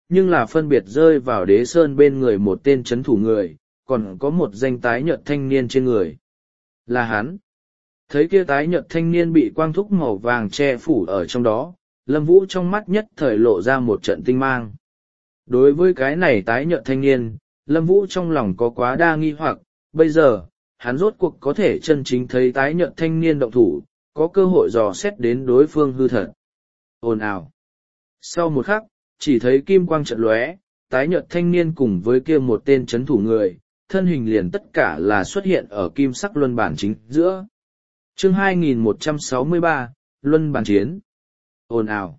nhưng là phân biệt rơi vào đế sơn bên người một tên chấn thủ người, còn có một danh tái nhợt thanh niên trên người. Là hắn. Thấy kia tái nhợt thanh niên bị quang thúc màu vàng che phủ ở trong đó, Lâm Vũ trong mắt nhất thời lộ ra một trận tinh mang. Đối với cái này tái nhợt thanh niên, Lâm Vũ trong lòng có quá đa nghi hoặc, bây giờ, hắn rốt cuộc có thể chân chính thấy tái nhợt thanh niên động thủ, có cơ hội dò xét đến đối phương hư thật. Ồn ào. Sau một khắc, chỉ thấy kim quang trận lóe, tái nhợt thanh niên cùng với kia một tên chấn thủ người, thân hình liền tất cả là xuất hiện ở kim sắc luân bản chính giữa. Chương hai nghìn một trăm sáu mươi ba, Luân bản chiến. Ồn ào.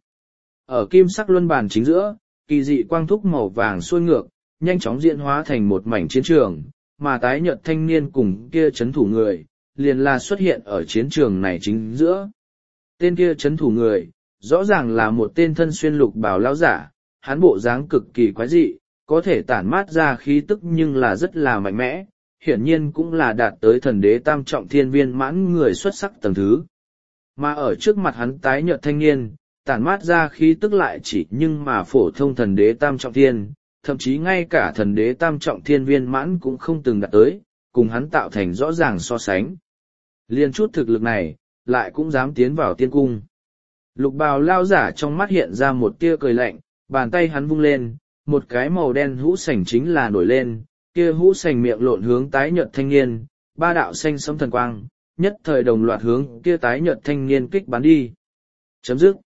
Ở kim sắc luân bản chính giữa, kỳ dị quang thúc màu vàng xuôi ngược, nhanh chóng diễn hóa thành một mảnh chiến trường, mà tái nhợt thanh niên cùng kia chấn thủ người, liền là xuất hiện ở chiến trường này chính giữa. Tên kia chấn thủ người, rõ ràng là một tên thân xuyên lục bào lão giả, hắn bộ dáng cực kỳ quái dị, có thể tản mát ra khí tức nhưng là rất là mạnh mẽ, hiển nhiên cũng là đạt tới thần đế tam trọng thiên viên mãn người xuất sắc tầng thứ. Mà ở trước mặt hắn tái nhợt thanh niên, tản mát ra khí tức lại chỉ nhưng mà phổ thông thần đế tam trọng thiên, thậm chí ngay cả thần đế tam trọng thiên viên mãn cũng không từng đạt tới, cùng hắn tạo thành rõ ràng so sánh. Liên chút thực lực này, lại cũng dám tiến vào tiên cung. Lục bào lao giả trong mắt hiện ra một tia cười lạnh, bàn tay hắn vung lên, một cái màu đen hũ sành chính là nổi lên, kia hũ sành miệng lộn hướng tái nhợt thanh niên, ba đạo xanh sẫm thần quang, nhất thời đồng loạt hướng kia tái nhợt thanh niên kích bắn đi. Chấm dứt.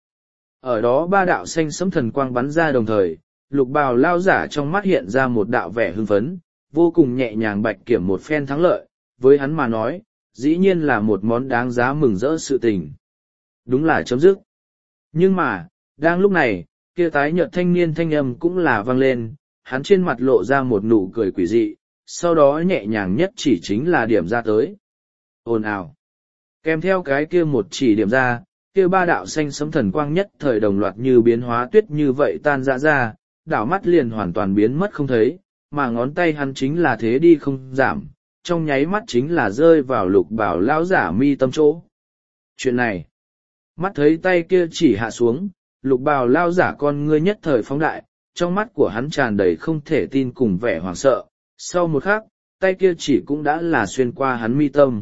Ở đó ba đạo xanh sẫm thần quang bắn ra đồng thời, lục bào lao giả trong mắt hiện ra một đạo vẻ hưng phấn, vô cùng nhẹ nhàng bạch kiểm một phen thắng lợi, với hắn mà nói, dĩ nhiên là một món đáng giá mừng rỡ sự tình. Đúng là chấm dứt. Nhưng mà, đang lúc này, kia tái nhợt thanh niên thanh âm cũng là vang lên, hắn trên mặt lộ ra một nụ cười quỷ dị, sau đó nhẹ nhàng nhất chỉ chính là điểm ra tới. Ồn ào. Kèm theo cái kia một chỉ điểm ra, kia ba đạo xanh sấm thần quang nhất thời đồng loạt như biến hóa tuyết như vậy tan rã ra, đảo mắt liền hoàn toàn biến mất không thấy, mà ngón tay hắn chính là thế đi không giảm, trong nháy mắt chính là rơi vào lục bảo lão giả mi tâm chỗ. Chuyện này, mắt thấy tay kia chỉ hạ xuống, lục bào lao giả con ngươi nhất thời phóng đại, trong mắt của hắn tràn đầy không thể tin cùng vẻ hoảng sợ, sau một khắc, tay kia chỉ cũng đã là xuyên qua hắn mi tâm.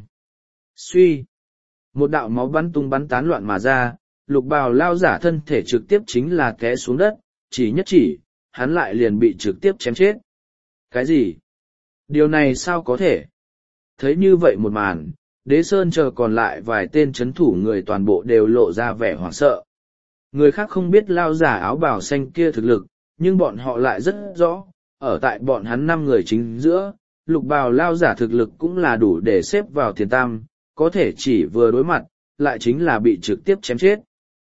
Suy, một đạo máu bắn tung bắn tán loạn mà ra, lục bào lao giả thân thể trực tiếp chính là té xuống đất, chỉ nhất chỉ, hắn lại liền bị trực tiếp chém chết. Cái gì? Điều này sao có thể? Thấy như vậy một màn, đế sơn chờ còn lại vài tên chấn thủ người toàn bộ đều lộ ra vẻ hoảng sợ. Người khác không biết lao giả áo bào xanh kia thực lực, nhưng bọn họ lại rất rõ, ở tại bọn hắn năm người chính giữa, lục bào lao giả thực lực cũng là đủ để xếp vào tiền tam, có thể chỉ vừa đối mặt, lại chính là bị trực tiếp chém chết.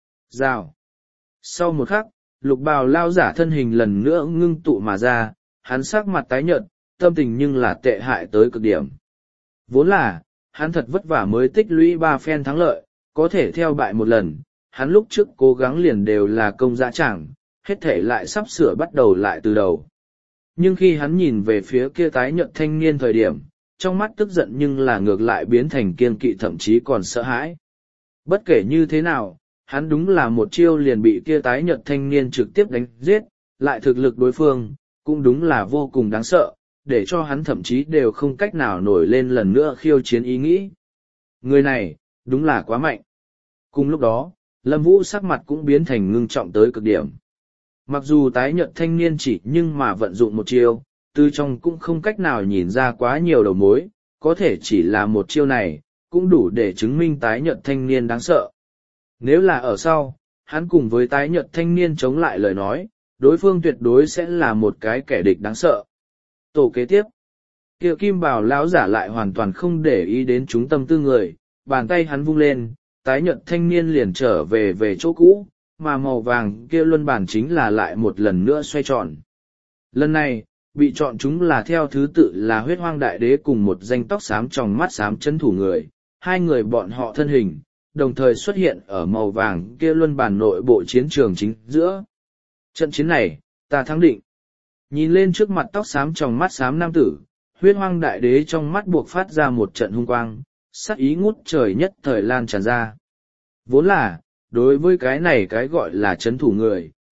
Rào. Sau một khắc, lục bào lao giả thân hình lần nữa ngưng tụ mà ra, hắn sắc mặt tái nhợt, tâm tình nhưng là tệ hại tới cực điểm. Vốn là, hắn thật vất vả mới tích lũy ba phen thắng lợi, có thể theo bại một lần, hắn lúc trước cố gắng liền đều là công dã tràng, hết thể lại sắp sửa bắt đầu lại từ đầu. Nhưng khi hắn nhìn về phía kia tái nhợt thanh niên thời điểm, trong mắt tức giận nhưng là ngược lại biến thành kiên kỵ thậm chí còn sợ hãi. Bất kể như thế nào, hắn đúng là một chiêu liền bị kia tái nhợt thanh niên trực tiếp đánh giết, lại thực lực đối phương, cũng đúng là vô cùng đáng sợ, để cho hắn thậm chí đều không cách nào nổi lên lần nữa khiêu chiến ý nghĩ. Người này, đúng là quá mạnh. Cùng lúc đó, Lâm Vũ sắc mặt cũng biến thành ngưng trọng tới cực điểm. Mặc dù tái nhợt thanh niên chỉ nhưng mà vận dụng một chiêu, từ trong cũng không cách nào nhìn ra quá nhiều đầu mối, có thể chỉ là một chiêu này, cũng đủ để chứng minh tái nhợt thanh niên đáng sợ. Nếu là ở sau, hắn cùng với tái nhợt thanh niên chống lại lời nói, đối phương tuyệt đối sẽ là một cái kẻ địch đáng sợ. Tổ kế tiếp, kia kim bào lão giả lại hoàn toàn không để ý đến chúng tâm tư người, bàn tay hắn vung lên, tái nhợt thanh niên liền trở về về chỗ cũ, mà màu vàng kia luân bản chính là lại một lần nữa xoay tròn. Lần này, bị chọn chúng là theo thứ tự là huyết hoang đại đế cùng một danh tóc xám tròng mắt xám chân thủ người, hai người bọn họ thân hình, đồng thời xuất hiện ở màu vàng kia luân bản nội bộ chiến trường chính giữa. Trận chiến này, ta thắng định. Nhìn lên trước mặt tóc xám tròng mắt xám nam tử, huyết hoang đại đế trong mắt buộc phát ra một trận hung quang, sắc ý ngút trời nhất thời lan tràn ra. Vốn là, đối với cái này cái gọi là chấn thủ người,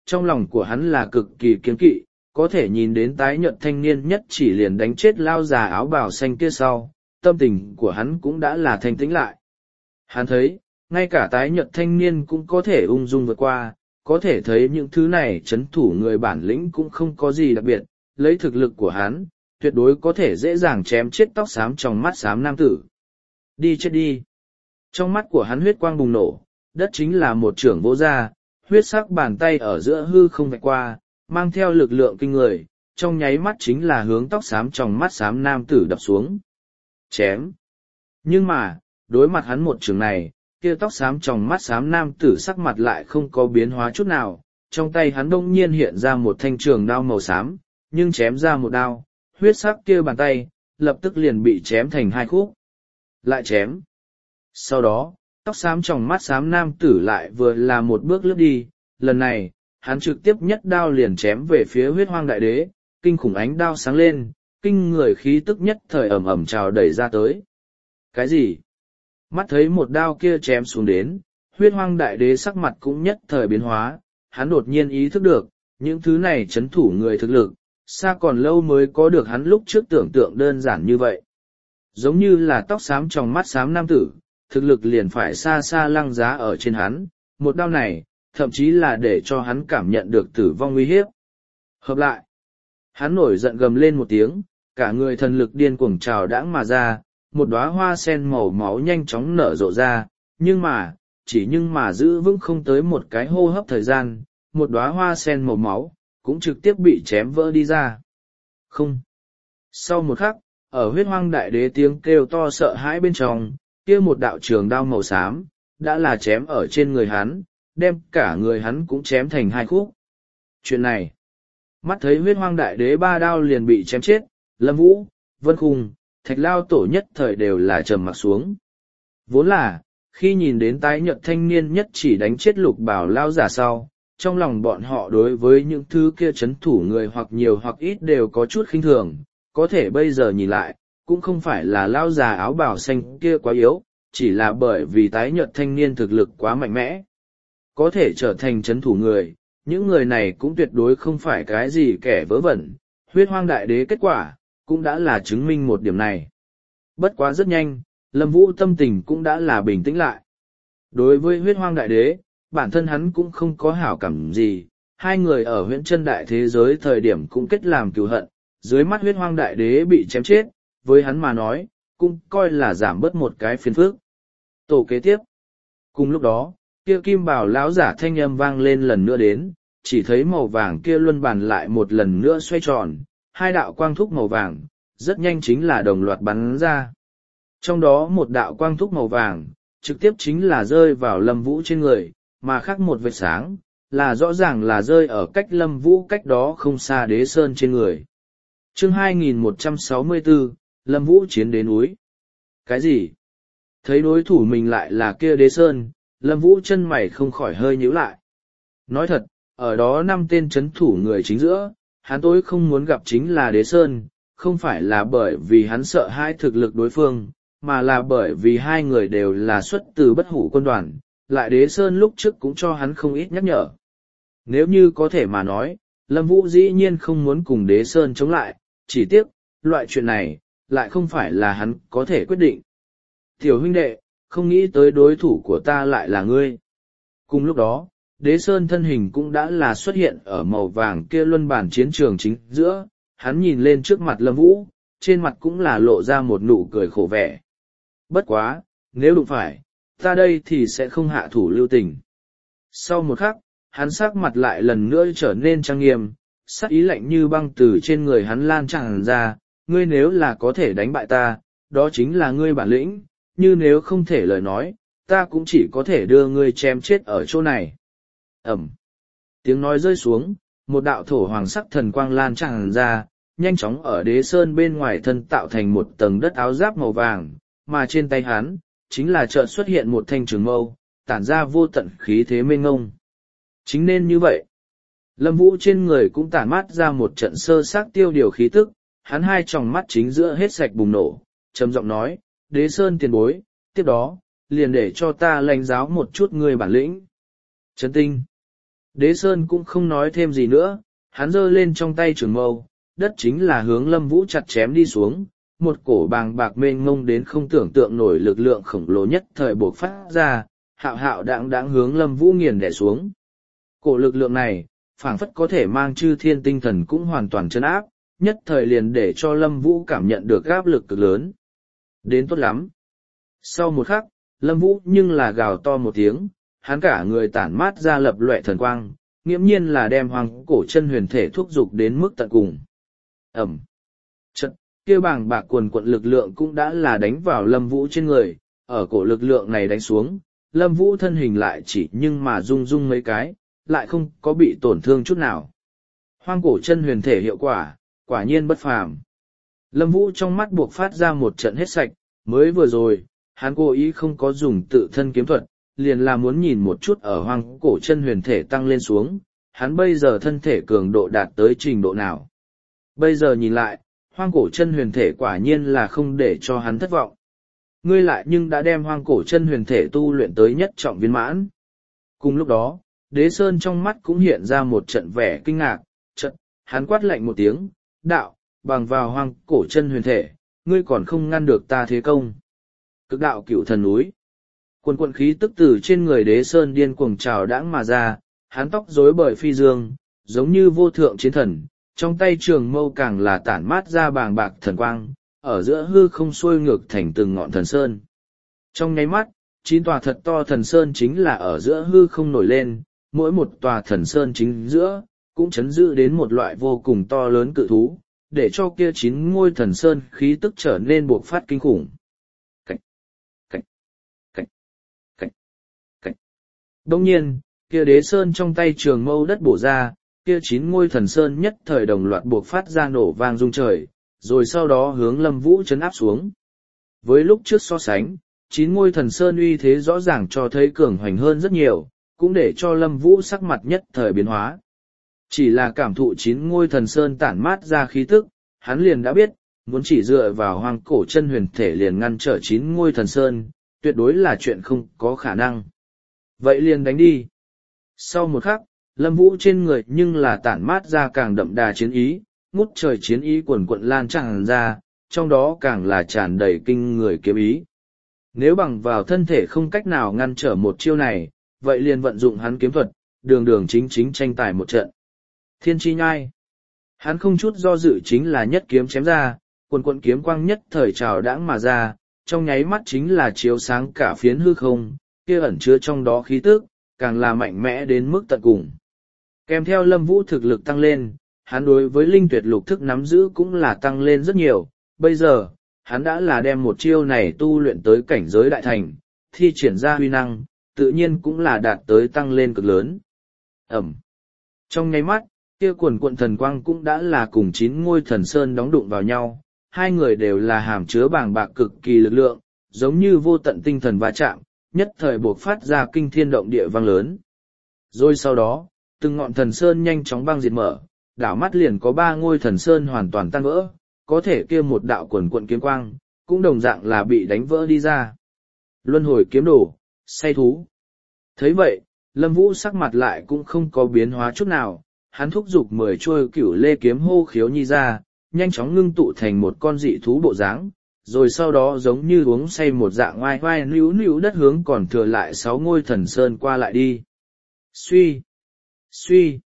trong lòng của hắn là cực kỳ kiêng kỵ, có thể nhìn đến tái nhợt thanh niên nhất chỉ liền đánh chết lao già áo bào xanh kia sau, tâm tình của hắn cũng đã là thanh tĩnh lại. Hắn thấy, ngay cả tái nhợt thanh niên cũng có thể ung dung vượt qua, có thể thấy những thứ này chấn thủ người bản lĩnh cũng không có gì đặc biệt, lấy thực lực của hắn, tuyệt đối có thể dễ dàng chém chết tóc xám trong mắt xám nam tử. Đi chết đi. Trong mắt của hắn huyết quang bùng nổ, đất chính là một trưởng vỗ ra, huyết sắc bàn tay ở giữa hư không vạch qua, mang theo lực lượng kinh người, trong nháy mắt chính là hướng tóc xám trong mắt xám nam tử đập xuống. Chém. Nhưng mà, đối mặt hắn một trường này, kia tóc xám trong mắt xám nam tử sắc mặt lại không có biến hóa chút nào, trong tay hắn đông nhiên hiện ra một thanh trường đao màu xám, nhưng chém ra một đao, huyết sắc kia bàn tay, lập tức liền bị chém thành hai khúc. Lại chém. Sau đó, tóc xám trong mắt xám nam tử lại vừa là một bước lướt đi, lần này, hắn trực tiếp nhất đao liền chém về phía huyết hoang đại đế, kinh khủng ánh đao sáng lên, kinh người khí tức nhất thời ẩm ẩm trào đẩy ra tới. Cái gì? Mắt thấy một đao kia chém xuống đến, huyết hoang đại đế sắc mặt cũng nhất thời biến hóa, hắn đột nhiên ý thức được, những thứ này chấn thủ người thực lực, xa còn lâu mới có được hắn lúc trước tưởng tượng đơn giản như vậy. Giống như là tóc xám trong mắt xám nam tử, thực lực liền phải xa xa lăng giá ở trên hắn, một đao này, thậm chí là để cho hắn cảm nhận được tử vong uy hiếp. Hợp lại, hắn nổi giận gầm lên một tiếng, cả người thần lực điên cuồng trào đãng mà ra, một đóa hoa sen màu máu nhanh chóng nở rộ ra, nhưng mà, chỉ nhưng mà giữ vững không tới một cái hô hấp thời gian, một đóa hoa sen màu máu, cũng trực tiếp bị chém vỡ đi ra. Không. Sau một khắc, ở huyết hoang đại đế tiếng kêu to sợ hãi bên trong, kia một đạo trường đao màu xám, đã là chém ở trên người hắn, đem cả người hắn cũng chém thành hai khúc. Chuyện này, mắt thấy huyết hoang đại đế ba đao liền bị chém chết, Lâm Vũ, Vân Khung, Thạch Lao tổ nhất thời đều là trầm mặc xuống. Vốn là, khi nhìn đến tái nhợt thanh niên nhất chỉ đánh chết lục bảo lao giả sau, trong lòng bọn họ đối với những thứ kia chấn thủ người hoặc nhiều hoặc ít đều có chút khinh thường, có thể bây giờ nhìn lại, cũng không phải là lao già áo bào xanh kia quá yếu, chỉ là bởi vì tái nhợt thanh niên thực lực quá mạnh mẽ. Có thể trở thành chấn thủ người, những người này cũng tuyệt đối không phải cái gì kẻ vớ vẩn, huyết hoang đại đế kết quả, cũng đã là chứng minh một điểm này. Bất quá rất nhanh, Lâm Vũ tâm tình cũng đã là bình tĩnh lại. Đối với huyết hoang đại đế, bản thân hắn cũng không có hảo cảm gì, hai người ở huyễn chân đại thế giới thời điểm cũng kết làm cừu hận, dưới mắt huyết hoang đại đế bị chém chết, với hắn mà nói, cũng coi là giảm bớt một cái phiền phức. Tổ kế tiếp. Cùng lúc đó, kia kim bảo lão giả thanh âm vang lên lần nữa đến, chỉ thấy màu vàng kia luân bàn lại một lần nữa xoay tròn, hai đạo quang thúc màu vàng, rất nhanh chính là đồng loạt bắn ra. Trong đó một đạo quang thúc màu vàng, trực tiếp chính là rơi vào Lâm Vũ trên người, mà khác một vệt sáng, là rõ ràng là rơi ở cách Lâm Vũ cách đó không xa Đế Sơn trên người. Chương hai nghìn một trăm sáu mươi bốn, Lâm Vũ chiến đến núi. Cái gì? Thấy đối thủ mình lại là kia Đế Sơn, Lâm Vũ chân mày không khỏi hơi nhíu lại. Nói thật, ở đó năm tên chấn thủ người chính giữa, hắn tối không muốn gặp chính là Đế Sơn, không phải là bởi vì hắn sợ hai thực lực đối phương, mà là bởi vì hai người đều là xuất từ bất hủ quân đoàn, lại Đế Sơn lúc trước cũng cho hắn không ít nhắc nhở. Nếu như có thể mà nói, Lâm Vũ dĩ nhiên không muốn cùng Đế Sơn chống lại, chỉ tiếc, loại chuyện này, lại không phải là hắn có thể quyết định. Tiểu huynh đệ, không nghĩ tới đối thủ của ta lại là ngươi. Cùng lúc đó, Đế Sơn thân hình cũng đã là xuất hiện ở màu vàng kia luân bản chiến trường chính giữa, hắn nhìn lên trước mặt Lâm Vũ, trên mặt cũng là lộ ra một nụ cười khổ vẻ. Bất quá, nếu đụng phải, ta đây thì sẽ không hạ thủ lưu tình. Sau một khắc, hắn sắc mặt lại lần nữa trở nên trang nghiêm, sắc ý lạnh như băng từ trên người hắn lan tràn ra, ngươi nếu là có thể đánh bại ta, đó chính là ngươi bản lĩnh, như nếu không thể lời nói, ta cũng chỉ có thể đưa ngươi chém chết ở chỗ này. Ẩm. Tiếng nói rơi xuống, một đạo thổ hoàng sắc thần quang lan tràn ra, nhanh chóng ở Đế Sơn bên ngoài thân tạo thành một tầng đất áo giáp màu vàng, mà trên tay hắn, chính là chợt xuất hiện một thanh trường mâu, tản ra vô tận khí thế mênh ngông. Chính nên như vậy. Lâm Vũ trên người cũng tản mát ra một trận sơ xác tiêu điều khí tức, hắn hai tròng mắt chính giữa hết sạch bùng nổ, trầm giọng nói, Đế Sơn tiền bối, tiếp đó, liền để cho ta lãnh giáo một chút người bản lĩnh. Trấn tinh. Đế Sơn cũng không nói thêm gì nữa, hắn giơ lên trong tay trường mâu, đất chính là hướng Lâm Vũ chặt chém đi xuống, một cổ bàng bạc mênh mông đến không tưởng tượng nổi lực lượng khổng lồ nhất thời buộc phát ra, hạo hạo đãng đãng hướng Lâm Vũ nghiền đè xuống. Cổ lực lượng này, phảng phất có thể mang chư thiên tinh thần cũng hoàn toàn chấn áp, nhất thời liền để cho Lâm Vũ cảm nhận được áp lực cực lớn. Đến tốt lắm. Sau một khắc, Lâm Vũ nhưng là gào to một tiếng, hắn cả người tản mát ra lập loè thần quang, nghiễm nhiên là đem hoàng cổ chân huyền thể thúc dục đến mức tận cùng. Ẩm. Trận, kia bàng bạc quần quận lực lượng cũng đã là đánh vào Lâm Vũ trên người, ở cổ lực lượng này đánh xuống, Lâm Vũ thân hình lại chỉ nhưng mà rung rung mấy cái, lại không có bị tổn thương chút nào. Hoang cổ chân huyền thể hiệu quả, quả nhiên bất phàm. Lâm Vũ trong mắt buộc phát ra một trận hết sạch, mới vừa rồi, hắn cố ý không có dùng tự thân kiếm thuật, liền là muốn nhìn một chút ở hoang cổ chân huyền thể tăng lên xuống, hắn bây giờ thân thể cường độ đạt tới trình độ nào. Bây giờ nhìn lại, hoang cổ chân huyền thể quả nhiên là không để cho hắn thất vọng. Ngươi lại nhưng đã đem hoang cổ chân huyền thể tu luyện tới nhất trọng viên mãn. Cùng lúc đó, Đế Sơn trong mắt cũng hiện ra một trận vẻ kinh ngạc, trận, hắn quát lạnh một tiếng, đạo, bằng vào hoang cổ chân huyền thể, ngươi còn không ngăn được ta thế công. Cực đạo cửu thần núi. Quần quần khí tức từ trên người Đế Sơn điên cuồng trào đãng mà ra, hắn tóc rối bời phi dương, giống như vô thượng chiến thần, trong tay trường mâu càng là tản mát ra bàng bạc thần quang, ở giữa hư không xuôi ngược thành từng ngọn thần sơn. Trong nháy mắt, chín tòa thật to thần sơn chính là ở giữa hư không nổi lên, mỗi một tòa thần sơn chính giữa, cũng chấn giữ đến một loại vô cùng to lớn cự thú, để cho kia chín ngôi thần sơn khí tức trở nên buộc phát kinh khủng. Cảnh, cảnh, cảnh, cảnh, cảnh. Đông nhiên, kia Đế Sơn trong tay trường mâu đất bổ ra, kia chín ngôi thần sơn nhất thời đồng loạt buộc phát ra nổ vang rung trời, rồi sau đó hướng Lâm Vũ chấn áp xuống. Với lúc trước so sánh, chín ngôi thần sơn uy thế rõ ràng cho thấy cường hoành hơn rất nhiều, cũng để cho Lâm Vũ sắc mặt nhất thời biến hóa. Chỉ là cảm thụ chín ngôi thần sơn tản mát ra khí tức, hắn liền đã biết, muốn chỉ dựa vào hoang cổ chân huyền thể liền ngăn trở chín ngôi thần sơn, tuyệt đối là chuyện không có khả năng. Vậy liền đánh đi. Sau một khắc, Lâm Vũ trên người nhưng là tản mát ra càng đậm đà chiến ý, ngút trời chiến ý quần quận lan tràn ra, trong đó càng là tràn đầy kinh người kiếm ý. Nếu bằng vào thân thể không cách nào ngăn trở một chiêu này, vậy liền vận dụng hắn kiếm thuật, đường đường chính chính tranh tài một trận. Thiên chi nhai. Hắn không chút do dự chính là nhất kiếm chém ra, quần quận kiếm quang nhất thời trào đãng mà ra, trong nháy mắt chính là chiếu sáng cả phiến hư không, kia ẩn chứa trong đó khí tức, càng là mạnh mẽ đến mức tận cùng. Kèm theo Lâm Vũ thực lực tăng lên, hắn đối với linh tuyệt lục thức nắm giữ cũng là tăng lên rất nhiều, bây giờ, hắn đã là đem một chiêu này tu luyện tới cảnh giới đại thành, thi triển ra huy năng, tự nhiên cũng là đạt tới tăng lên cực lớn. Ẩm. Trong nháy mắt, kia quần quận thần quang cũng đã là cùng chín ngôi thần sơn đóng đụng vào nhau, hai người đều là hàm chứa bàng bạc cực kỳ lực lượng, giống như vô tận tinh thần va chạm, nhất thời buộc phát ra kinh thiên động địa vang lớn. Rồi sau đó, từng ngọn thần sơn nhanh chóng băng diệt mở, đảo mắt liền có ba ngôi thần sơn hoàn toàn tan vỡ, có thể kia một đạo quần quận kiếm quang, cũng đồng dạng là bị đánh vỡ đi ra. Luân hồi kiếm đồ, say thú. Thấy vậy, Lâm Vũ sắc mặt lại cũng không có biến hóa chút nào, hắn thúc giục mười chuôi cửu lê kiếm hô khiếu nhi ra, nhanh chóng ngưng tụ thành một con dị thú bộ dáng, rồi sau đó giống như uống say một dạng oai oai níu níu đất hướng còn thừa lại sáu ngôi thần sơn qua lại đi. Suy, suy,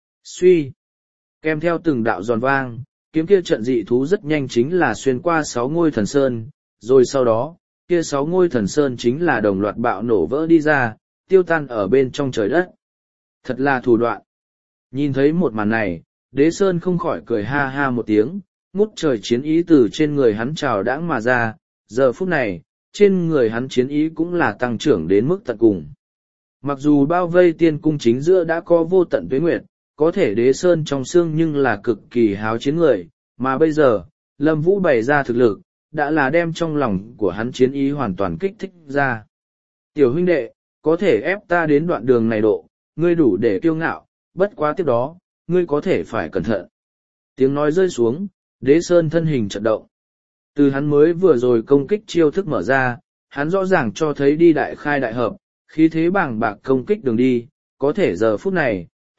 suy. Kèm theo từng đạo giòn vang, kiếm kia trận dị thú rất nhanh chính là xuyên qua sáu ngôi thần sơn, rồi sau đó, kia sáu ngôi thần sơn chính là đồng loạt bạo nổ vỡ đi ra, tiêu tan ở bên trong trời đất. Thật là thủ đoạn. Nhìn thấy một màn này, Đế Sơn không khỏi cười ha ha một tiếng, ngút trời chiến ý từ trên người hắn trào đãng mà ra, giờ phút này, trên người hắn chiến ý cũng là tăng trưởng đến mức tận cùng. Mặc dù bao vây tiên cung chính giữa đã có vô tận tuế nguyệt, có thể Đế Sơn trong xương nhưng là cực kỳ háo chiến người, mà bây giờ, Lâm Vũ bày ra thực lực, đã là đem trong lòng của hắn chiến ý hoàn toàn kích thích ra. Tiểu huynh đệ, có thể ép ta đến đoạn đường này độ, ngươi đủ để kiêu ngạo, bất quá tiếp đó, ngươi có thể phải cẩn thận. Tiếng nói rơi xuống, Đế Sơn thân hình chợt động. Từ hắn mới vừa rồi công kích chiêu thức mở ra, hắn rõ ràng cho thấy đi đại khai đại hợp, khí thế bàng bạc công kích đường đi, có thể giờ phút này,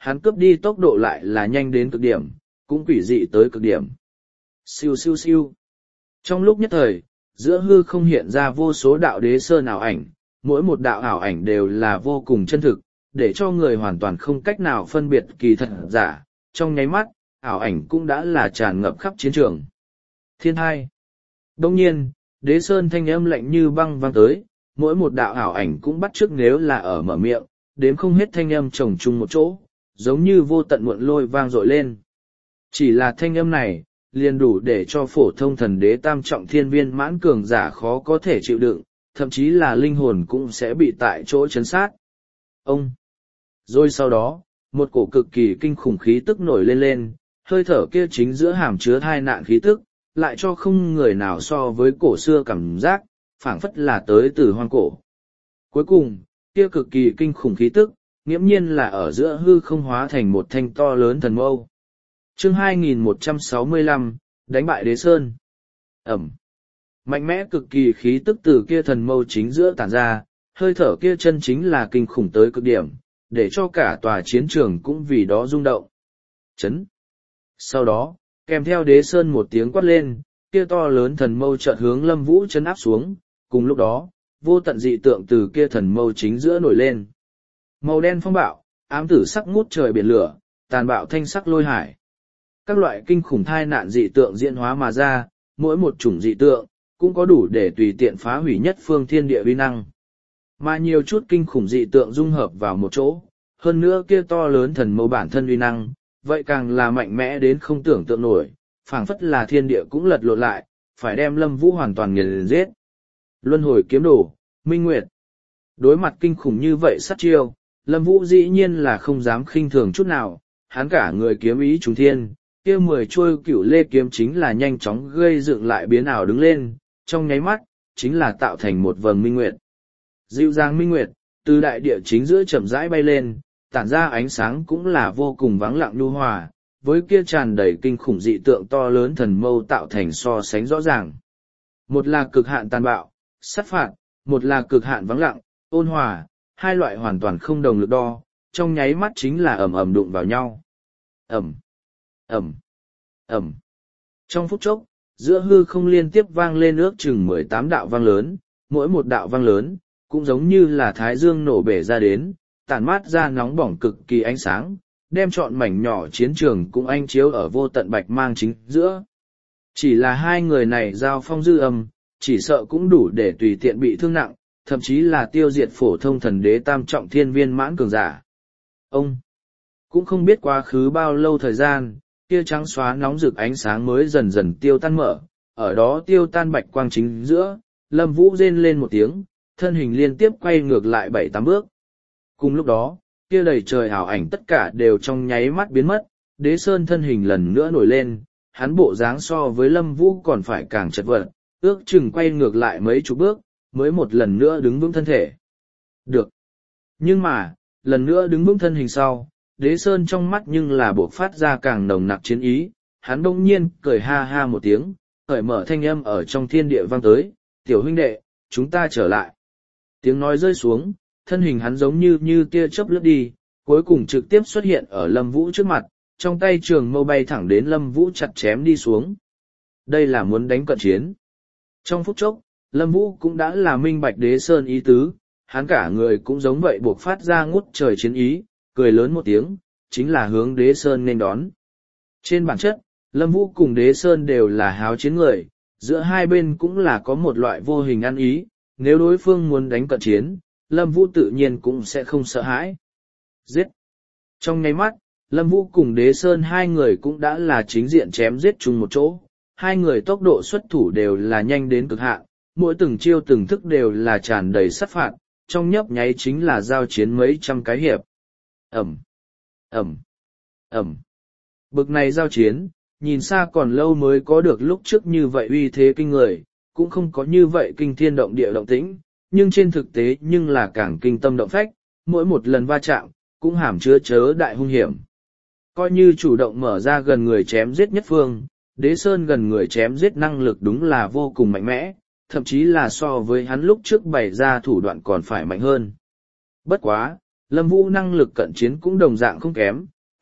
hắn cướp đi tốc độ lại là nhanh đến cực điểm, cũng quỷ dị tới cực điểm. Siêu siêu siêu. Trong lúc nhất thời, giữa hư không hiện ra vô số đạo đế sơn ảo ảnh, mỗi một đạo ảo ảnh đều là vô cùng chân thực, để cho người hoàn toàn không cách nào phân biệt kỳ thật giả, trong nháy mắt, ảo ảnh cũng đã là tràn ngập khắp chiến trường. Thiên hai. Đông nhiên, đế sơn thanh âm lạnh như băng vang tới, mỗi một đạo ảo ảnh cũng bắt chước nếu là ở mở miệng, đếm không hết thanh âm chồng chung một chỗ, giống như vô tận muộn lôi vang dội lên. Chỉ là thanh âm này, liền đủ để cho phổ thông thần đế tam trọng thiên viên mãn cường giả khó có thể chịu đựng, thậm chí là linh hồn cũng sẽ bị tại chỗ chấn sát. Ông! Rồi sau đó, một cổ cực kỳ kinh khủng khí tức nổi lên lên, hơi thở kia chính giữa hàm chứa thai nạn khí tức, lại cho không người nào so với cổ xưa cảm giác, phảng phất là tới từ hoang cổ. Cuối cùng, kia cực kỳ kinh khủng khí tức, nghiễm nhiên là ở giữa hư không hóa thành một thanh to lớn thần mâu. Chương hai nghìn một trăm sáu mươi lăm, đánh bại đế sơn. Ẩm. Mạnh mẽ cực kỳ khí tức từ kia thần mâu chính giữa tản ra, hơi thở kia chân chính là kinh khủng tới cực điểm, để cho cả tòa chiến trường cũng vì đó rung động. Chấn. Sau đó, kèm theo đế sơn một tiếng quát lên, kia to lớn thần mâu chợt hướng Lâm Vũ chấn áp xuống, cùng lúc đó, vô tận dị tượng từ kia thần mâu chính giữa nổi lên. Màu đen phong bạo, ám tử sắc ngút trời biển lửa, tàn bạo thanh sắc lôi hải. Các loại kinh khủng thai nạn dị tượng diễn hóa mà ra, mỗi một chủng dị tượng, cũng có đủ để tùy tiện phá hủy nhất phương thiên địa uy năng. Mà nhiều chút kinh khủng dị tượng dung hợp vào một chỗ, hơn nữa kia to lớn thần mâu bản thân uy năng, vậy càng là mạnh mẽ đến không tưởng tượng nổi, phảng phất là thiên địa cũng lật lộn lại, phải đem Lâm Vũ hoàn toàn nghiền giết. Luân hồi kiếm đồ, Minh Nguyệt. Đối mặt kinh khủng như vậy sát chiêu, Lâm Vũ dĩ nhiên là không dám khinh thường chút nào, hắn cả người kiếm ý trùng thiên, kia mười trôi cửu lê kiếm chính là nhanh chóng gây dựng lại biến ảo đứng lên, trong nháy mắt, chính là tạo thành một vầng minh nguyệt. Dịu dàng minh nguyệt, từ đại địa chính giữa chậm rãi bay lên, tản ra ánh sáng cũng là vô cùng vắng lặng nhu hòa, với kia tràn đầy kinh khủng dị tượng to lớn thần mâu tạo thành so sánh rõ ràng. Một là cực hạn tàn bạo, sát phạt, một là cực hạn vắng lặng, ôn hòa, hai loại hoàn toàn không đồng lực đo, trong nháy mắt chính là ầm ầm đụng vào nhau. Ầm, ầm, ầm. Trong phút chốc, giữa hư không liên tiếp vang lên ước chừng mười tám đạo vang lớn, mỗi một đạo vang lớn, cũng giống như là thái dương nổ bể ra đến, tản mát ra nóng bỏng cực kỳ ánh sáng, đem trọn mảnh nhỏ chiến trường cũng ánh chiếu ở vô tận bạch mang chính giữa. Chỉ là hai người này giao phong dư âm, chỉ sợ cũng đủ để tùy tiện bị thương nặng, thậm chí là tiêu diệt phổ thông thần đế tam trọng thiên viên mãn cường giả. Ông cũng không biết quá khứ bao lâu thời gian, kia trắng xóa nóng rực ánh sáng mới dần dần tiêu tan mở, ở đó tiêu tan bạch quang chính giữa, Lâm Vũ rên lên một tiếng, thân hình liên tiếp quay ngược lại bảy tám bước. Cùng lúc đó, kia đầy trời ảo ảnh tất cả đều trong nháy mắt biến mất, đế sơn thân hình lần nữa nổi lên, hắn bộ dáng so với Lâm Vũ còn phải càng chật vật, ước chừng quay ngược lại mấy chục bước, mới một lần nữa đứng vững thân thể. Được. Nhưng mà, lần nữa đứng vững thân hình sau, đế sơn trong mắt nhưng là buộc phát ra càng nồng nặc chiến ý, hắn đông nhiên cười ha ha một tiếng, cởi mở thanh âm ở trong thiên địa vang tới, tiểu huynh đệ, chúng ta trở lại. Tiếng nói rơi xuống, thân hình hắn giống như như tia chớp lướt đi, cuối cùng trực tiếp xuất hiện ở Lâm Vũ trước mặt, trong tay trường mâu bay thẳng đến Lâm Vũ chặt chém đi xuống. Đây là muốn đánh cận chiến. Trong phút chốc, Lâm Vũ cũng đã là minh bạch đế sơn ý tứ, hắn cả người cũng giống vậy buộc phát ra ngút trời chiến ý, cười lớn một tiếng, chính là hướng đế sơn nên đón. Trên bản chất, Lâm Vũ cùng đế sơn đều là háo chiến người, giữa hai bên cũng là có một loại vô hình ăn ý, nếu đối phương muốn đánh cận chiến, Lâm Vũ tự nhiên cũng sẽ không sợ hãi. Giết! Trong nháy mắt, Lâm Vũ cùng đế sơn hai người cũng đã là chính diện chém giết chung một chỗ, hai người tốc độ xuất thủ đều là nhanh đến cực hạn, mỗi từng chiêu từng thức đều là tràn đầy sát phạt, trong nhấp nháy chính là giao chiến mấy trăm cái hiệp. Ẩm, Ẩm, Ẩm. Bực này giao chiến, nhìn xa còn lâu mới có được lúc trước như vậy uy thế kinh người, cũng không có như vậy kinh thiên động địa động tĩnh, nhưng trên thực tế nhưng là càng kinh tâm động phách, mỗi một lần va chạm, cũng hàm chứa chớ đại hung hiểm. Coi như chủ động mở ra gần người chém giết nhất phương, đế sơn gần người chém giết năng lực đúng là vô cùng mạnh mẽ, thậm chí là so với hắn lúc trước bày ra thủ đoạn còn phải mạnh hơn. Bất quá, Lâm Vũ năng lực cận chiến cũng đồng dạng không kém,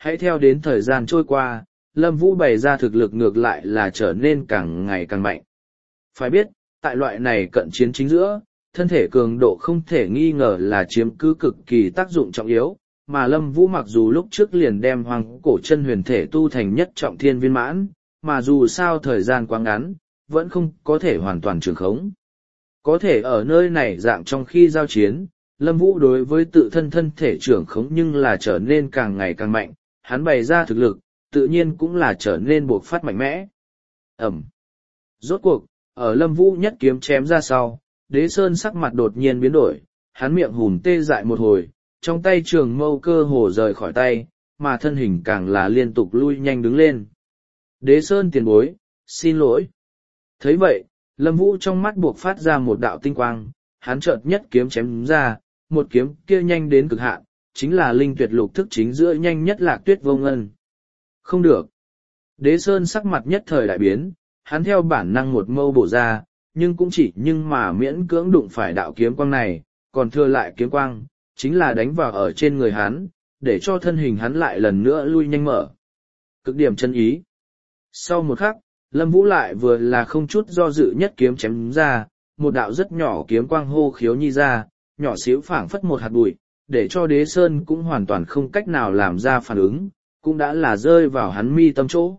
hãy theo đến thời gian trôi qua, Lâm Vũ bày ra thực lực ngược lại là trở nên càng ngày càng mạnh. Phải biết, tại loại này cận chiến chính giữa, thân thể cường độ không thể nghi ngờ là chiếm cứ cực kỳ tác dụng trọng yếu, mà Lâm Vũ mặc dù lúc trước liền đem hoàng cổ chân huyền thể tu thành nhất trọng thiên viên mãn, mà dù sao thời gian quá ngắn, vẫn không có thể hoàn toàn trường khống. Có thể ở nơi này dạng trong khi giao chiến, Lâm Vũ đối với tự thân thân thể trưởng khống nhưng là trở nên càng ngày càng mạnh, hắn bày ra thực lực, tự nhiên cũng là trở nên bộc phát mạnh mẽ. Ẩm. Rốt cuộc, ở Lâm Vũ nhất kiếm chém ra sau, Đế Sơn sắc mặt đột nhiên biến đổi, hắn miệng hùn tê dại một hồi, trong tay trường mâu cơ hồ rời khỏi tay, mà thân hình càng là liên tục lui nhanh đứng lên. Đế Sơn tiền bối, xin lỗi. Thấy vậy, Lâm Vũ trong mắt buộc phát ra một đạo tinh quang, hắn chợt nhất kiếm chém ra, một kiếm kia nhanh đến cực hạn, chính là linh tuyệt lục thức chính giữa nhanh nhất Lạc Tuyết Vô Ngân. Không được. Đế Sơn sắc mặt nhất thời đại biến, hắn theo bản năng một mâu bổ ra, nhưng cũng chỉ nhưng mà miễn cưỡng đụng phải đạo kiếm quang này, còn thừa lại kiếm quang, chính là đánh vào ở trên người hắn, để cho thân hình hắn lại lần nữa lui nhanh mở. Cực điểm chân ý. Sau một khắc, Lâm Vũ lại vừa là không chút do dự nhất kiếm chém ra, một đạo rất nhỏ kiếm quang hô khiếu nhi ra, nhỏ xíu phảng phất một hạt bụi, để cho Đế Sơn cũng hoàn toàn không cách nào làm ra phản ứng, cũng đã là rơi vào hắn mi tâm chỗ.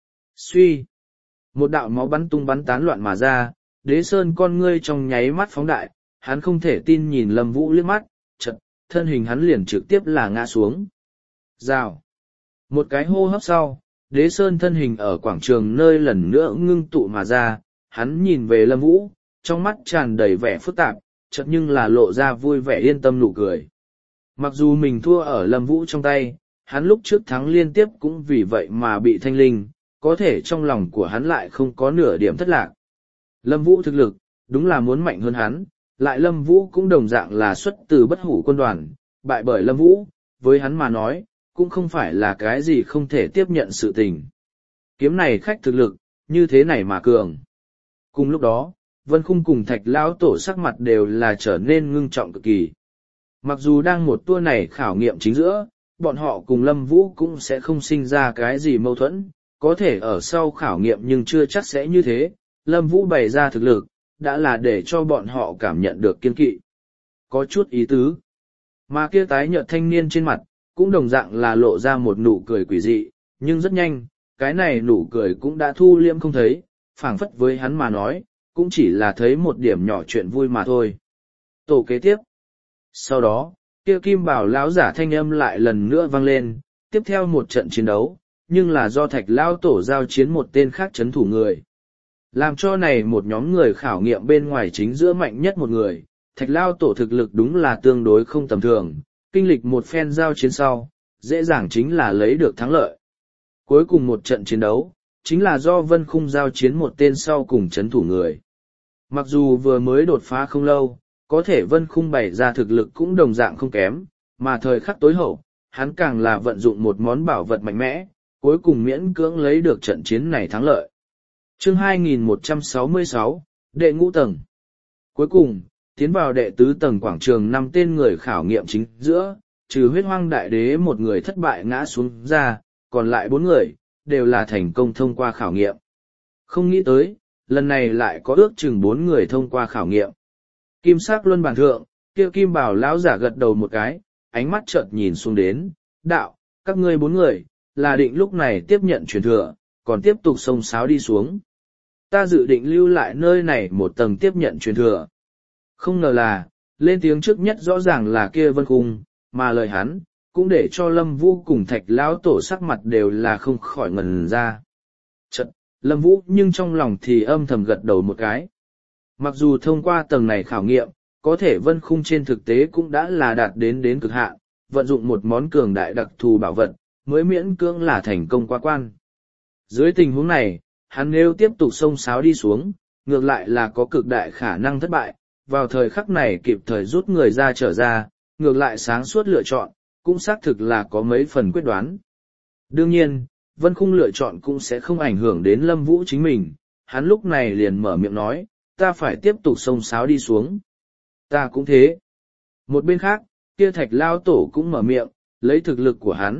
Suy! Một đạo máu bắn tung bắn tán loạn mà ra, Đế Sơn con ngươi trong nháy mắt phóng đại, hắn không thể tin nhìn Lâm Vũ liếc mắt, chật, thân hình hắn liền trực tiếp là ngã xuống. Rào! Một cái hô hấp sau, Đế Sơn thân hình ở quảng trường nơi lần nữa ngưng tụ mà ra, hắn nhìn về Lâm Vũ, trong mắt tràn đầy vẻ phức tạp, chợt nhưng là lộ ra vui vẻ yên tâm nụ cười. Mặc dù mình thua ở Lâm Vũ trong tay, hắn lúc trước thắng liên tiếp cũng vì vậy mà bị thanh linh, có thể trong lòng của hắn lại không có nửa điểm thất lạc. Lâm Vũ thực lực, đúng là muốn mạnh hơn hắn, lại Lâm Vũ cũng đồng dạng là xuất từ bất hủ quân đoàn, bại bởi Lâm Vũ, với hắn mà nói, cũng không phải là cái gì không thể tiếp nhận sự tình. Kiếm này khách thực lực, như thế này mà cường. Cùng lúc đó, Vân Khung cùng Thạch Lão Tổ sắc mặt đều là trở nên ngưng trọng cực kỳ. Mặc dù đang một tour này khảo nghiệm chính giữa, bọn họ cùng Lâm Vũ cũng sẽ không sinh ra cái gì mâu thuẫn, có thể ở sau khảo nghiệm nhưng chưa chắc sẽ như thế, Lâm Vũ bày ra thực lực, đã là để cho bọn họ cảm nhận được kiên kỵ. Có chút ý tứ. Mà kia tái nhợt thanh niên trên mặt, cũng đồng dạng là lộ ra một nụ cười quỷ dị, nhưng rất nhanh, cái này nụ cười cũng đã thu liêm không thấy, phảng phất với hắn mà nói, cũng chỉ là thấy một điểm nhỏ chuyện vui mà thôi. Tổ kế tiếp. Sau đó, kia kim bảo lão giả thanh âm lại lần nữa vang lên, tiếp theo một trận chiến đấu, nhưng là do Thạch Lão Tổ giao chiến một tên khác chấn thủ người. Làm cho này một nhóm người khảo nghiệm bên ngoài chính giữa mạnh nhất một người, Thạch Lão Tổ thực lực đúng là tương đối không tầm thường, kinh lịch một phen giao chiến sau, dễ dàng chính là lấy được thắng lợi. Cuối cùng một trận chiến đấu, chính là do Vân Khung giao chiến một tên sau cùng chấn thủ người. Mặc dù vừa mới đột phá không lâu, có thể Vân Khung bày ra thực lực cũng đồng dạng không kém, mà thời khắc tối hậu, hắn càng là vận dụng một món bảo vật mạnh mẽ, cuối cùng miễn cưỡng lấy được trận chiến này thắng lợi. Chương hai nghìn một trăm sáu mươi sáu, đệ ngũ tầng. Cuối cùng, tiến vào đệ tứ tầng quảng trường năm tên người khảo nghiệm chính giữa, trừ Huyết Hoang Đại Đế một người thất bại ngã xuống ra, còn lại bốn người, đều là thành công thông qua khảo nghiệm. Không nghĩ tới, lần này lại có ước chừng bốn người thông qua khảo nghiệm. Kim sắc luân bản thượng, kia Kim Bảo lão giả gật đầu một cái, ánh mắt chợt nhìn xuống đến, đạo, các ngươi bốn người, là định lúc này tiếp nhận truyền thừa, còn tiếp tục xông xáo đi xuống. Ta dự định lưu lại nơi này một tầng tiếp nhận truyền thừa. Không ngờ là, lên tiếng trước nhất rõ ràng là kia Vân Khung, mà lời hắn, cũng để cho Lâm Vũ cùng Thạch Lão Tổ sắc mặt đều là không khỏi ngần ra. Chật, Lâm Vũ nhưng trong lòng thì âm thầm gật đầu một cái. Mặc dù thông qua tầng này khảo nghiệm, có thể Vân Khung trên thực tế cũng đã là đạt đến đến cực hạn, vận dụng một món cường đại đặc thù bảo vật, mới miễn cưỡng là thành công qua quan. Dưới tình huống này, hắn nếu tiếp tục xông xáo đi xuống, ngược lại là có cực đại khả năng thất bại, vào thời khắc này kịp thời rút người ra trở ra, ngược lại sáng suốt lựa chọn, cũng xác thực là có mấy phần quyết đoán. Đương nhiên, Vân Khung lựa chọn cũng sẽ không ảnh hưởng đến Lâm Vũ chính mình, hắn lúc này liền mở miệng nói, ta phải tiếp tục xông xáo đi xuống. Ta cũng thế. Một bên khác, kia Thạch Lao Tổ cũng mở miệng, lấy thực lực của hắn,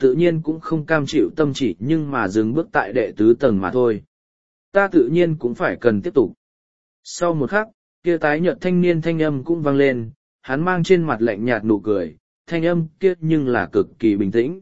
tự nhiên cũng không cam chịu tâm chỉ nhưng mà dừng bước tại đệ tứ tầng mà thôi. Ta tự nhiên cũng phải cần tiếp tục. Sau một khắc, kia tái nhợt thanh niên thanh âm cũng vang lên, hắn mang trên mặt lạnh nhạt nụ cười, thanh âm kia nhưng là cực kỳ bình tĩnh.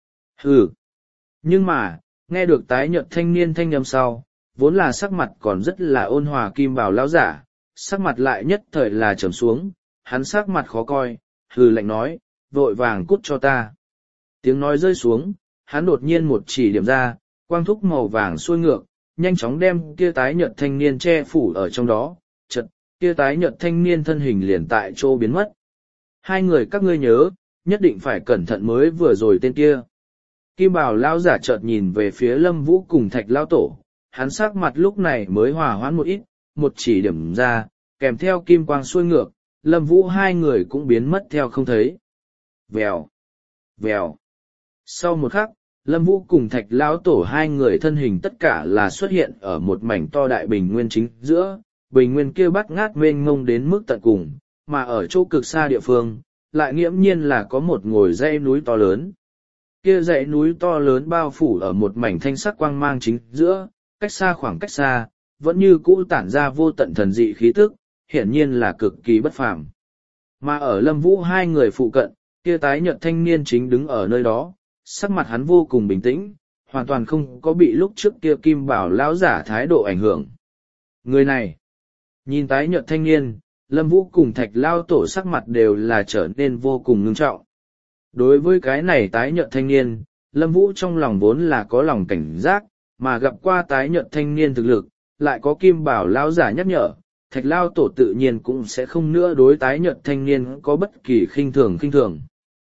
Hừ. Nhưng mà, nghe được tái nhợt thanh niên thanh âm sau, vốn là sắc mặt còn rất là ôn hòa kim bào lão giả, sắc mặt lại nhất thời là trầm xuống, hắn sắc mặt khó coi, hừ lạnh nói, vội vàng cút cho ta. Tiếng nói rơi xuống, hắn đột nhiên một chỉ điểm ra, quang thúc màu vàng xuôi ngược, nhanh chóng đem kia tái nhợt thanh niên che phủ ở trong đó, chật, kia tái nhợt thanh niên thân hình liền tại chỗ biến mất. Hai người các ngươi nhớ, nhất định phải cẩn thận mới vừa rồi tên kia. Kim Bảo lão giả chợt nhìn về phía Lâm Vũ cùng Thạch lão tổ, hắn sắc mặt lúc này mới hòa hoãn một ít, một chỉ điểm ra, kèm theo kim quang xuôi ngược, Lâm Vũ hai người cũng biến mất theo không thấy. Vèo, vèo. Sau một khắc, Lâm Vũ cùng Thạch lão tổ hai người thân hình tất cả là xuất hiện ở một mảnh to đại bình nguyên chính giữa, bình nguyên kia bắt ngát mênh mông đến mức tận cùng, mà ở chỗ cực xa địa phương, lại nghiễm nhiên là có một ngồi dãy núi to lớn. Kia dãy núi to lớn bao phủ ở một mảnh thanh sắc quang mang chính giữa, cách xa khoảng cách xa, vẫn như cũ tản ra vô tận thần dị khí tức, hiển nhiên là cực kỳ bất phàm. Mà ở Lâm Vũ hai người phụ cận, kia tái nhợt thanh niên chính đứng ở nơi đó, sắc mặt hắn vô cùng bình tĩnh, hoàn toàn không có bị lúc trước kia Kim Bảo lão giả thái độ ảnh hưởng. Người này, nhìn tái nhợt thanh niên, Lâm Vũ cùng Thạch lão tổ sắc mặt đều là trở nên vô cùng ngưng trọng. Đối với cái này tái nhợt thanh niên, Lâm Vũ trong lòng vốn là có lòng cảnh giác, mà gặp qua tái nhợt thanh niên thực lực, lại có Kim Bảo lão giả nhắc nhở, Thạch lão tổ tự nhiên cũng sẽ không nữa đối tái nhợt thanh niên có bất kỳ khinh thường khinh thường.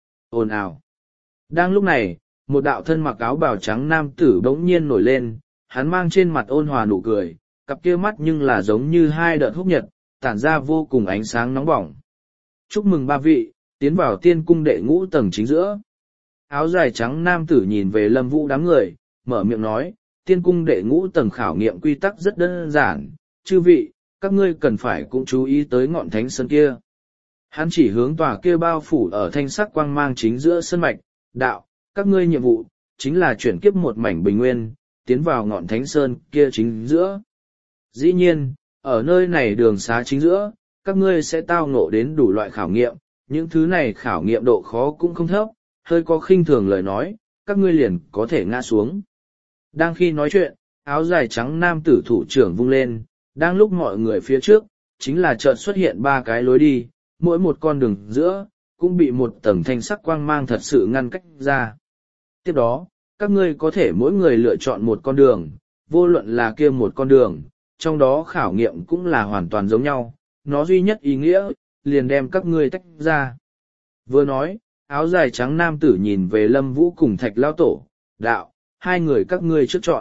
Ồn ào. Đang lúc này, một đạo thân mặc áo bào trắng nam tử bỗng nhiên nổi lên, hắn mang trên mặt ôn hòa nụ cười, cặp kia mắt nhưng là giống như hai đợt húc nhật, tản ra vô cùng ánh sáng nóng bỏng. Chúc mừng ba vị, tiến vào tiên cung đệ ngũ tầng chính giữa. Áo dài trắng nam tử nhìn về Lâm Vũ đám người, mở miệng nói, tiên cung đệ ngũ tầng khảo nghiệm quy tắc rất đơn giản, chư vị, các ngươi cần phải cũng chú ý tới ngọn thánh sơn kia. Hắn chỉ hướng tòa kia bao phủ ở thanh sắc quang mang chính giữa sơn mạch, đạo, các ngươi nhiệm vụ, chính là chuyển kiếp một mảnh bình nguyên, tiến vào ngọn thánh sơn kia chính giữa. Dĩ nhiên, ở nơi này đường xá chính giữa, các ngươi sẽ tao ngộ đến đủ loại khảo nghiệm, những thứ này khảo nghiệm độ khó cũng không thấp, hơi có khinh thường lời nói, các ngươi liền có thể ngã xuống. Đang khi nói chuyện, áo dài trắng nam tử thủ trưởng vung lên, đang lúc mọi người phía trước, chính là chợt xuất hiện ba cái lối đi, mỗi một con đường giữa, cũng bị một tầng thanh sắc quang mang thật sự ngăn cách ra. Tiếp đó, các ngươi có thể mỗi người lựa chọn một con đường, vô luận là kia một con đường, trong đó khảo nghiệm cũng là hoàn toàn giống nhau, nó duy nhất ý nghĩa, liền đem các ngươi tách ra. Vừa nói, áo dài trắng nam tử nhìn về Lâm Vũ cùng Thạch lão tổ, đạo, hai người các ngươi trước chọn.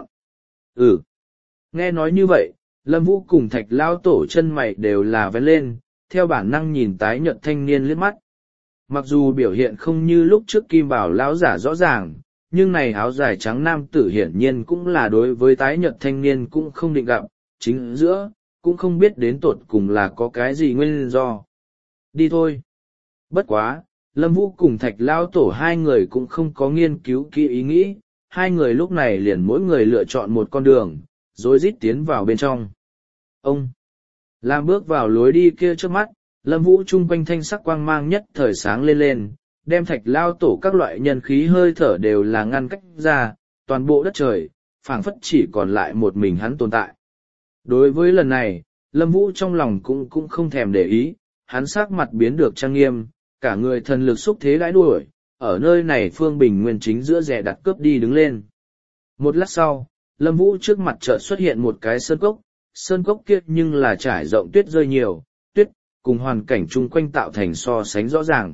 Ừ. Nghe nói như vậy, Lâm Vũ cùng Thạch lão tổ chân mày đều là vén lên, theo bản năng nhìn tái nhợt thanh niên liếc mắt. Mặc dù biểu hiện không như lúc trước Kim Bảo lão giả rõ ràng, nhưng này áo dài trắng nam tử hiển nhiên cũng là đối với tái nhợt thanh niên cũng không định gặp, chính giữa, cũng không biết đến tột cùng là có cái gì nguyên do. Đi thôi. Bất quá, Lâm Vũ cùng Thạch lão tổ hai người cũng không có nghiên cứu kỹ ý nghĩ, hai người lúc này liền mỗi người lựa chọn một con đường, rồi rít tiến vào bên trong. Ông làm bước vào lối đi kia trước mắt, Lâm Vũ chung quanh thanh sắc quang mang nhất thời sáng lên lên, đem Thạch lão tổ các loại nhân khí hơi thở đều là ngăn cách ra, toàn bộ đất trời, phảng phất chỉ còn lại một mình hắn tồn tại. Đối với lần này, Lâm Vũ trong lòng cũng cũng không thèm để ý, hắn sắc mặt biến được trang nghiêm, cả người thần lực xúc thế đãi đuổi, ở nơi này phương bình nguyên chính giữa rẻ đặt cướp đi đứng lên. Một lát sau, Lâm Vũ trước mặt chợt xuất hiện một cái sơn cốc, sơn cốc kia nhưng là trải rộng tuyết rơi nhiều, tuyết, cùng hoàn cảnh chung quanh tạo thành so sánh rõ ràng.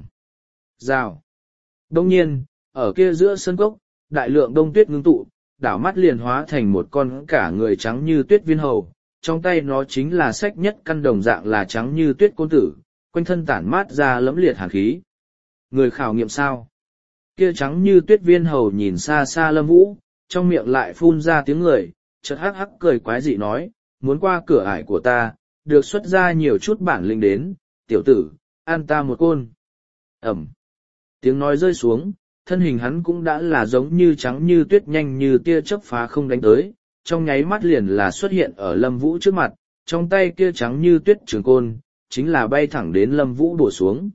Rào. Đông nhiên, ở kia giữa sơn cốc, đại lượng đông tuyết ngưng tụ, đảo mắt liền hóa thành một con cả người trắng như tuyết viên hầu, trong tay nó chính là sách nhất căn đồng dạng là trắng như tuyết côn tử, quanh thân tản mát ra lẫm liệt hàn khí. Người khảo nghiệm sao? Kia trắng như tuyết viên hầu nhìn xa xa Lâm Vũ, trong miệng lại phun ra tiếng người, chợt hắc hắc cười quái dị nói, muốn qua cửa ải của ta, được xuất ra nhiều chút bản lĩnh đến, tiểu tử, ăn ta một côn. Ẩm. Tiếng nói rơi xuống, thân hình hắn cũng đã là giống như trắng như tuyết nhanh như tia chớp phá không đánh tới, trong nháy mắt liền là xuất hiện ở Lâm Vũ trước mặt, trong tay kia trắng như tuyết trường côn, chính là bay thẳng đến Lâm Vũ bổ xuống.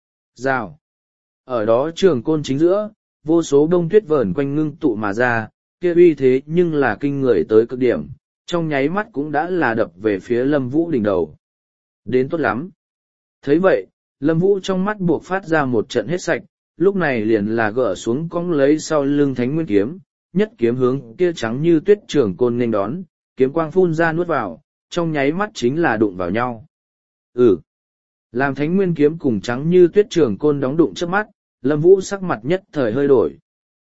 Rào! Ở đó trường côn chính giữa, vô số đông tuyết vờn quanh ngưng tụ mà ra, kia uy thế nhưng là kinh người tới cực điểm, trong nháy mắt cũng đã là đập về phía Lâm Vũ đỉnh đầu. Đến tốt lắm! Thấy vậy, Lâm Vũ trong mắt buộc phát ra một trận hết sạch, lúc này liền là gỡ xuống cong lấy sau lưng Thánh Nguyên Kiếm, nhất kiếm hướng kia trắng như tuyết trường côn nên đón, kiếm quang phun ra nuốt vào, trong nháy mắt chính là đụng vào nhau. Ừ! Làm Thánh Nguyên Kiếm cùng trắng như tuyết trường côn đóng đụng trước mắt, Lâm Vũ sắc mặt nhất thời hơi đổi.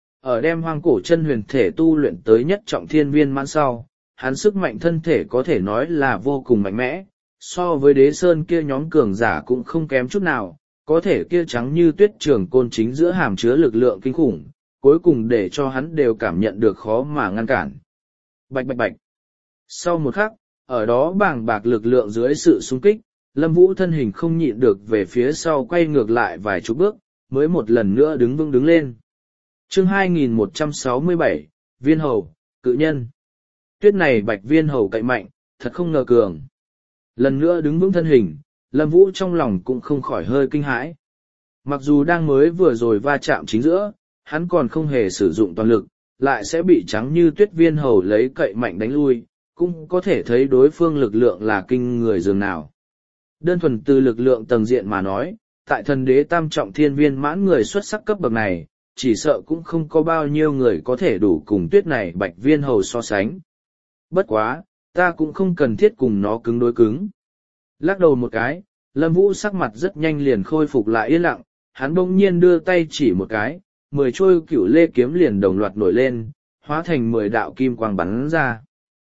Ở đem hoang cổ chân huyền thể tu luyện tới nhất trọng thiên viên mãn sau, hắn sức mạnh thân thể có thể nói là vô cùng mạnh mẽ, so với đế sơn kia nhóm cường giả cũng không kém chút nào, có thể kia trắng như tuyết trường côn chính giữa hàm chứa lực lượng kinh khủng, cuối cùng để cho hắn đều cảm nhận được khó mà ngăn cản. Bạch bạch bạch. Sau một khắc, ở đó bàng bạc lực lượng dưới sự xung kích, Lâm Vũ thân hình không nhịn được về phía sau quay ngược lại vài chục bước, mới một lần nữa đứng vững đứng lên. Chương hai nghìn một trăm sáu mươi bảy, Viên Hầu, Cự Nhân. Tuyết này bạch viên hầu cậy mạnh, thật không ngờ cường. Lần nữa đứng vững thân hình, Lâm Vũ trong lòng cũng không khỏi hơi kinh hãi. Mặc dù đang mới vừa rồi va chạm chính giữa, hắn còn không hề sử dụng toàn lực, lại sẽ bị trắng như tuyết viên hầu lấy cậy mạnh đánh lui, cũng có thể thấy đối phương lực lượng là kinh người dường nào. Đơn thuần từ lực lượng tầng diện mà nói, tại thần đế tam trọng thiên viên mãn người xuất sắc cấp bậc này, chỉ sợ cũng không có bao nhiêu người có thể đủ cùng tuyết này bạch viên hầu so sánh. Bất quá, ta cũng không cần thiết cùng nó cứng đối cứng. Lắc đầu một cái, Lâm Vũ sắc mặt rất nhanh liền khôi phục lại yên lặng, hắn bỗng nhiên đưa tay chỉ một cái, mười trôi cửu lê kiếm liền đồng loạt nổi lên, hóa thành mười đạo kim quang bắn ra.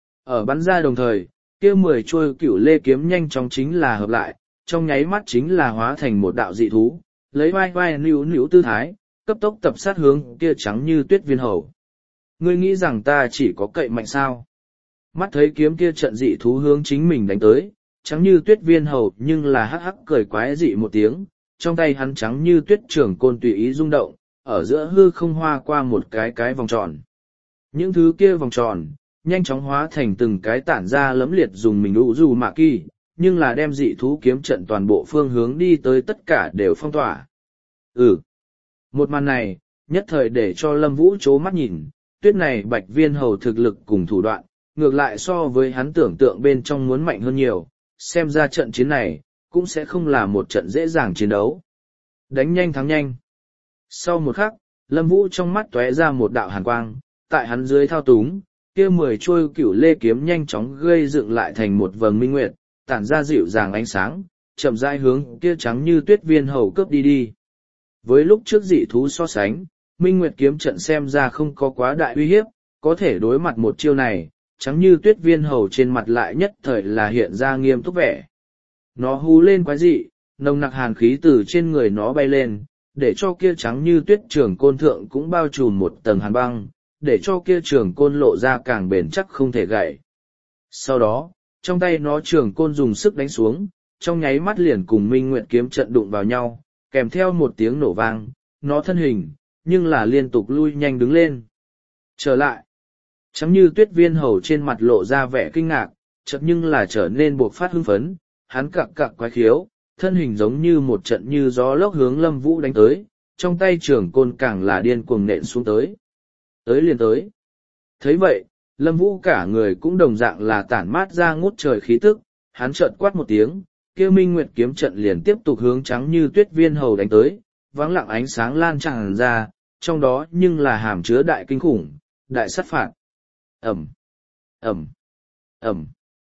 Ở bắn ra đồng thời, kia mười trôi cửu lê kiếm nhanh chóng chính là hợp lại, trong nháy mắt chính là hóa thành một đạo dị thú, lấy vai vai níu níu tư thái, cấp tốc tập sát hướng kia trắng như tuyết viên hầu. Ngươi nghĩ rằng ta chỉ có cậy mạnh sao? Mắt thấy kiếm kia trận dị thú hướng chính mình đánh tới, trắng như tuyết viên hầu nhưng là hắc hắc cười quái dị một tiếng, trong tay hắn trắng như tuyết trường côn tùy ý rung động, ở giữa hư không hoa qua một cái cái vòng tròn. Những thứ kia vòng tròn, nhanh chóng hóa thành từng cái tản ra lẫm liệt dùng mình ủ dù mạ kỳ, nhưng là đem dị thú kiếm trận toàn bộ phương hướng đi tới tất cả đều phong tỏa. Ừ. Một màn này, nhất thời để cho Lâm Vũ chố mắt nhìn, tuyết này bạch viên hầu thực lực cùng thủ đoạn, ngược lại so với hắn tưởng tượng bên trong muốn mạnh hơn nhiều, xem ra trận chiến này, cũng sẽ không là một trận dễ dàng chiến đấu. Đánh nhanh thắng nhanh. Sau một khắc, Lâm Vũ trong mắt tóe ra một đạo hàn quang, tại hắn dưới thao túng, kia mười trôi cửu lê kiếm nhanh chóng gây dựng lại thành một vầng minh nguyệt, tản ra dịu dàng ánh sáng, chậm rãi hướng kia trắng như tuyết viên hầu cướp đi đi. Với lúc trước dị thú so sánh, minh nguyệt kiếm trận xem ra không có quá đại uy hiếp, có thể đối mặt một chiêu này, trắng như tuyết viên hầu trên mặt lại nhất thời là hiện ra nghiêm túc vẻ. Nó hú lên quái dị, nồng nặc hàn khí từ trên người nó bay lên, để cho kia trắng như tuyết trường côn thượng cũng bao trùm một tầng hàn băng, để cho kia trường côn lộ ra càng bền chắc không thể gãy. Sau đó, trong tay nó trường côn dùng sức đánh xuống, trong nháy mắt liền cùng minh nguyệt kiếm trận đụng vào nhau, kèm theo một tiếng nổ vang, nó thân hình, nhưng là liên tục lui nhanh đứng lên. Trở lại, trắng như tuyết viên hầu trên mặt lộ ra vẻ kinh ngạc, chợt nhưng là trở nên buộc phát hưng phấn, hắn cặc cặc quái khiếu, thân hình giống như một trận như gió lốc hướng Lâm Vũ đánh tới, trong tay trường côn càng là điên cuồng nện xuống tới. Tới liền tới. Thấy vậy, Lâm Vũ cả người cũng đồng dạng là tản mát ra ngút trời khí tức, hắn chợt quát một tiếng, kia minh nguyệt kiếm trận liền tiếp tục hướng trắng như tuyết viên hầu đánh tới, vắng lặng ánh sáng lan tràn ra, trong đó nhưng là hàm chứa đại kinh khủng, đại sát phạt. Ẩm, Ẩm, Ẩm.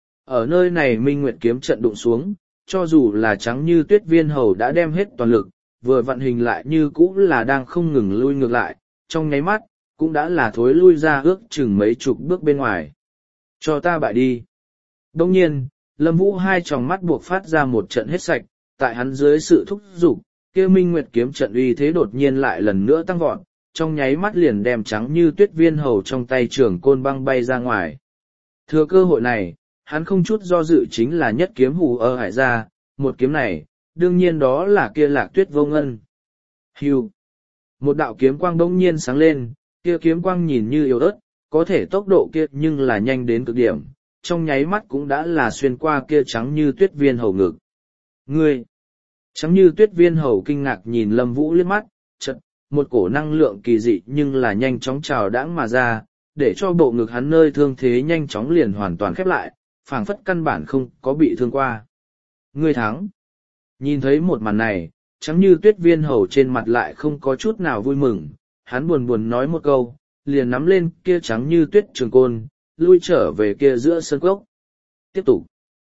Ở nơi này minh nguyệt kiếm trận đụng xuống, cho dù là trắng như tuyết viên hầu đã đem hết toàn lực, vừa vận hình lại như cũ là đang không ngừng lui ngược lại, trong nháy mắt, cũng đã là thối lui ra ước chừng mấy chục bước bên ngoài. Cho ta bại đi. Đông nhiên, Lâm Vũ hai tròng mắt buộc phát ra một trận hết sạch, tại hắn dưới sự thúc giục, kia minh nguyệt kiếm trận uy thế đột nhiên lại lần nữa tăng vọt, trong nháy mắt liền đem trắng như tuyết viên hầu trong tay trường côn băng bay ra ngoài. Thừa cơ hội này, hắn không chút do dự chính là nhất kiếm hù ở hải ra, một kiếm này, đương nhiên đó là kia lạc tuyết vô ngân. Hưu. Một đạo kiếm quang bỗng nhiên sáng lên, kia kiếm quang nhìn như yếu ớt, có thể tốc độ kia nhưng là nhanh đến cực điểm, trong nháy mắt cũng đã là xuyên qua kia trắng như tuyết viên hầu ngực. Ngươi! Trắng như tuyết viên hầu kinh ngạc nhìn Lâm Vũ liếc mắt, chợt, một cổ năng lượng kỳ dị nhưng là nhanh chóng trào đãng mà ra, để cho bộ ngực hắn nơi thương thế nhanh chóng liền hoàn toàn khép lại, phảng phất căn bản không có bị thương qua. Ngươi thắng! Nhìn thấy một màn này, trắng như tuyết viên hầu trên mặt lại không có chút nào vui mừng, hắn buồn buồn nói một câu, liền nắm lên kia trắng như tuyết trường côn, lui trở về kia giữa sân cốc. Tiếp tục.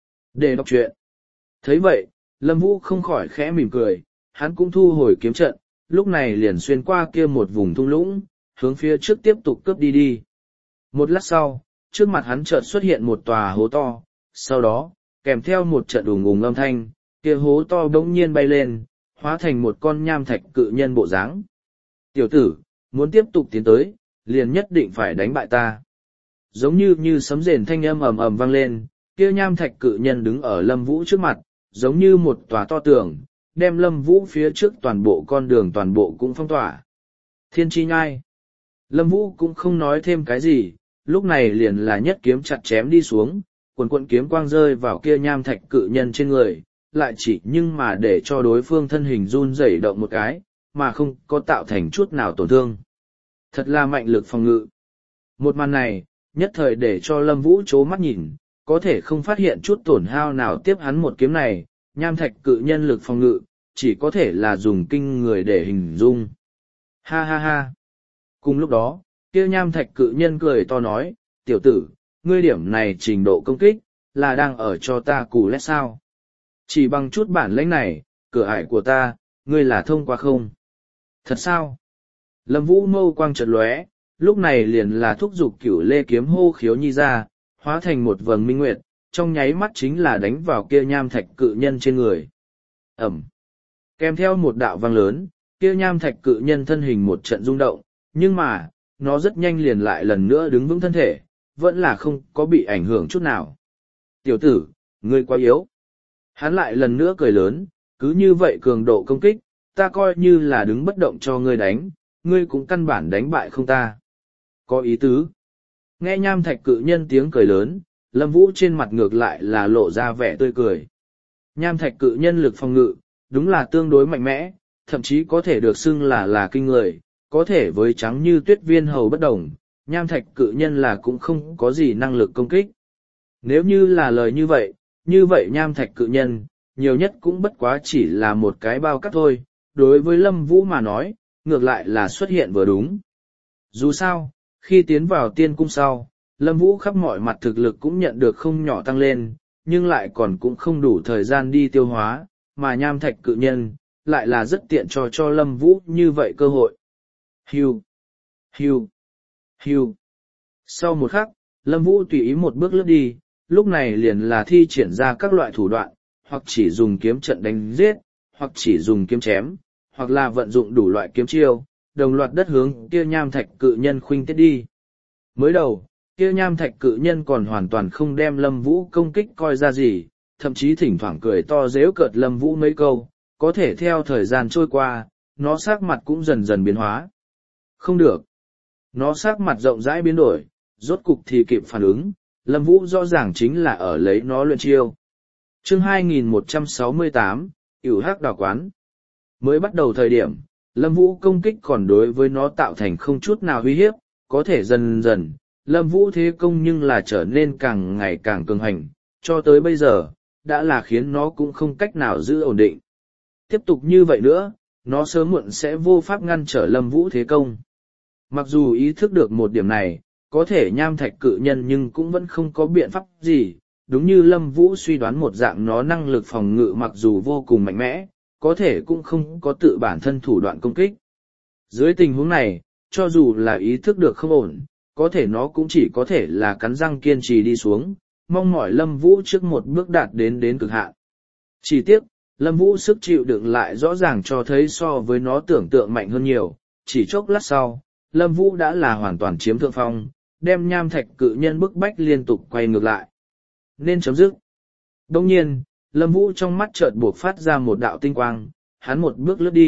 Để đọc truyện. Thấy vậy, Lâm Vũ không khỏi khẽ mỉm cười, hắn cũng thu hồi kiếm trận, lúc này liền xuyên qua kia một vùng thung lũng, hướng phía trước tiếp tục cướp đi đi. Một lát sau, trước mặt hắn chợt xuất hiện một tòa hố to, sau đó, kèm theo một trận ùng ùng âm thanh, kia hố to bỗng nhiên bay lên, hóa thành một con nham thạch cự nhân bộ dáng. Tiểu tử, muốn tiếp tục tiến tới, liền nhất định phải đánh bại ta. Giống như như sấm rền thanh âm ầm ầm vang lên, kia nham thạch cự nhân đứng ở Lâm Vũ trước mặt, giống như một tòa to tường, đem Lâm Vũ phía trước toàn bộ con đường toàn bộ cũng phong tỏa. Thiên chi nhai. Lâm Vũ cũng không nói thêm cái gì, lúc này liền là nhất kiếm chặt chém đi xuống, quần quận kiếm quang rơi vào kia nham thạch cự nhân trên người, lại chỉ nhưng mà để cho đối phương thân hình run rẩy động một cái, mà không có tạo thành chút nào tổn thương. Thật là mạnh lực phòng ngự. Một màn này, nhất thời để cho Lâm Vũ chố mắt nhìn, có thể không phát hiện chút tổn hao nào tiếp hắn một kiếm này, nham thạch cự nhân lực phòng ngự, chỉ có thể là dùng kinh người để hình dung. Ha ha ha. Cùng lúc đó, kia nham thạch cự nhân cười to nói, tiểu tử, ngươi điểm này trình độ công kích, là đang ở cho ta cù lét sao. Chỉ bằng chút bản lĩnh này, cửa ải của ta, ngươi là thông qua không? Thật sao? Lâm Vũ mâu quang chợt lóe, lúc này liền là thúc giục cửu lê kiếm hô khiếu nhi ra, hóa thành một vầng minh nguyệt, trong nháy mắt chính là đánh vào kia nham thạch cự nhân trên người. Ẩm. Kèm theo một đạo vang lớn, kia nham thạch cự nhân thân hình một trận rung động, nhưng mà, nó rất nhanh liền lại lần nữa đứng vững thân thể, vẫn là không có bị ảnh hưởng chút nào. Tiểu tử, ngươi quá yếu. Hắn lại lần nữa cười lớn, cứ như vậy cường độ công kích, ta coi như là đứng bất động cho ngươi đánh, ngươi cũng căn bản đánh bại không ta. Có ý tứ. Nghe nham thạch cự nhân tiếng cười lớn, Lâm Vũ trên mặt ngược lại là lộ ra vẻ tươi cười. Nham thạch cự nhân lực phòng ngự, đúng là tương đối mạnh mẽ, thậm chí có thể được xưng là là kinh người, có thể với trắng như tuyết viên hầu bất đồng, nham thạch cự nhân là cũng không có gì năng lực công kích. Nếu như là lời như vậy, như vậy nham thạch cự nhân, nhiều nhất cũng bất quá chỉ là một cái bao cát thôi, đối với Lâm Vũ mà nói, ngược lại là xuất hiện vừa đúng. Dù sao, khi tiến vào tiên cung sau, Lâm Vũ khắp mọi mặt thực lực cũng nhận được không nhỏ tăng lên, nhưng lại còn cũng không đủ thời gian đi tiêu hóa, mà nham thạch cự nhân, lại là rất tiện cho cho Lâm Vũ như vậy cơ hội. Hiu, hiu, hiu. Sau một khắc, Lâm Vũ tùy ý một bước lướt đi, lúc này liền là thi triển ra các loại thủ đoạn, hoặc chỉ dùng kiếm trận đánh giết, hoặc chỉ dùng kiếm chém, hoặc là vận dụng đủ loại kiếm chiêu, đồng loạt đất hướng kia nham thạch cự nhân khuynh tiết đi. Mới đầu, kia nham thạch cự nhân còn hoàn toàn không đem Lâm Vũ công kích coi ra gì, thậm chí thỉnh thoảng cười to giễu cợt Lâm Vũ mấy câu, có thể theo thời gian trôi qua, nó sắc mặt cũng dần dần biến hóa. Không được. Nó sắc mặt rộng rãi biến đổi, rốt cục thì kịp phản ứng, Lâm Vũ rõ ràng chính là ở lấy nó luyện chiêu. Chương hai nghìn một trăm sáu mươi tám, Cửu Hắc Đào Quán. Mới bắt đầu thời điểm, Lâm Vũ công kích còn đối với nó tạo thành không chút nào uy hiếp, có thể dần dần, Lâm Vũ thế công nhưng là trở nên càng ngày càng cường hành, cho tới bây giờ, đã là khiến nó cũng không cách nào giữ ổn định. Tiếp tục như vậy nữa, nó sớm muộn sẽ vô pháp ngăn trở Lâm Vũ thế công. Mặc dù ý thức được một điểm này, có thể nham thạch cự nhân nhưng cũng vẫn không có biện pháp gì, đúng như Lâm Vũ suy đoán một dạng nó năng lực phòng ngự mặc dù vô cùng mạnh mẽ, có thể cũng không có tự bản thân thủ đoạn công kích. Dưới tình huống này, cho dù là ý thức được không ổn, có thể nó cũng chỉ có thể là cắn răng kiên trì đi xuống, mong mỏi Lâm Vũ trước một bước đạt đến đến cực hạn. Chỉ tiếc, Lâm Vũ sức chịu đựng lại rõ ràng cho thấy so với nó tưởng tượng mạnh hơn nhiều, chỉ chốc lát sau, Lâm Vũ đã là hoàn toàn chiếm thượng phong, đem nham thạch cự nhân bức bách liên tục quay ngược lại. Nên chấm dứt. Đồng nhiên, Lâm Vũ trong mắt chợt buộc phát ra một đạo tinh quang, hắn một bước lướt đi,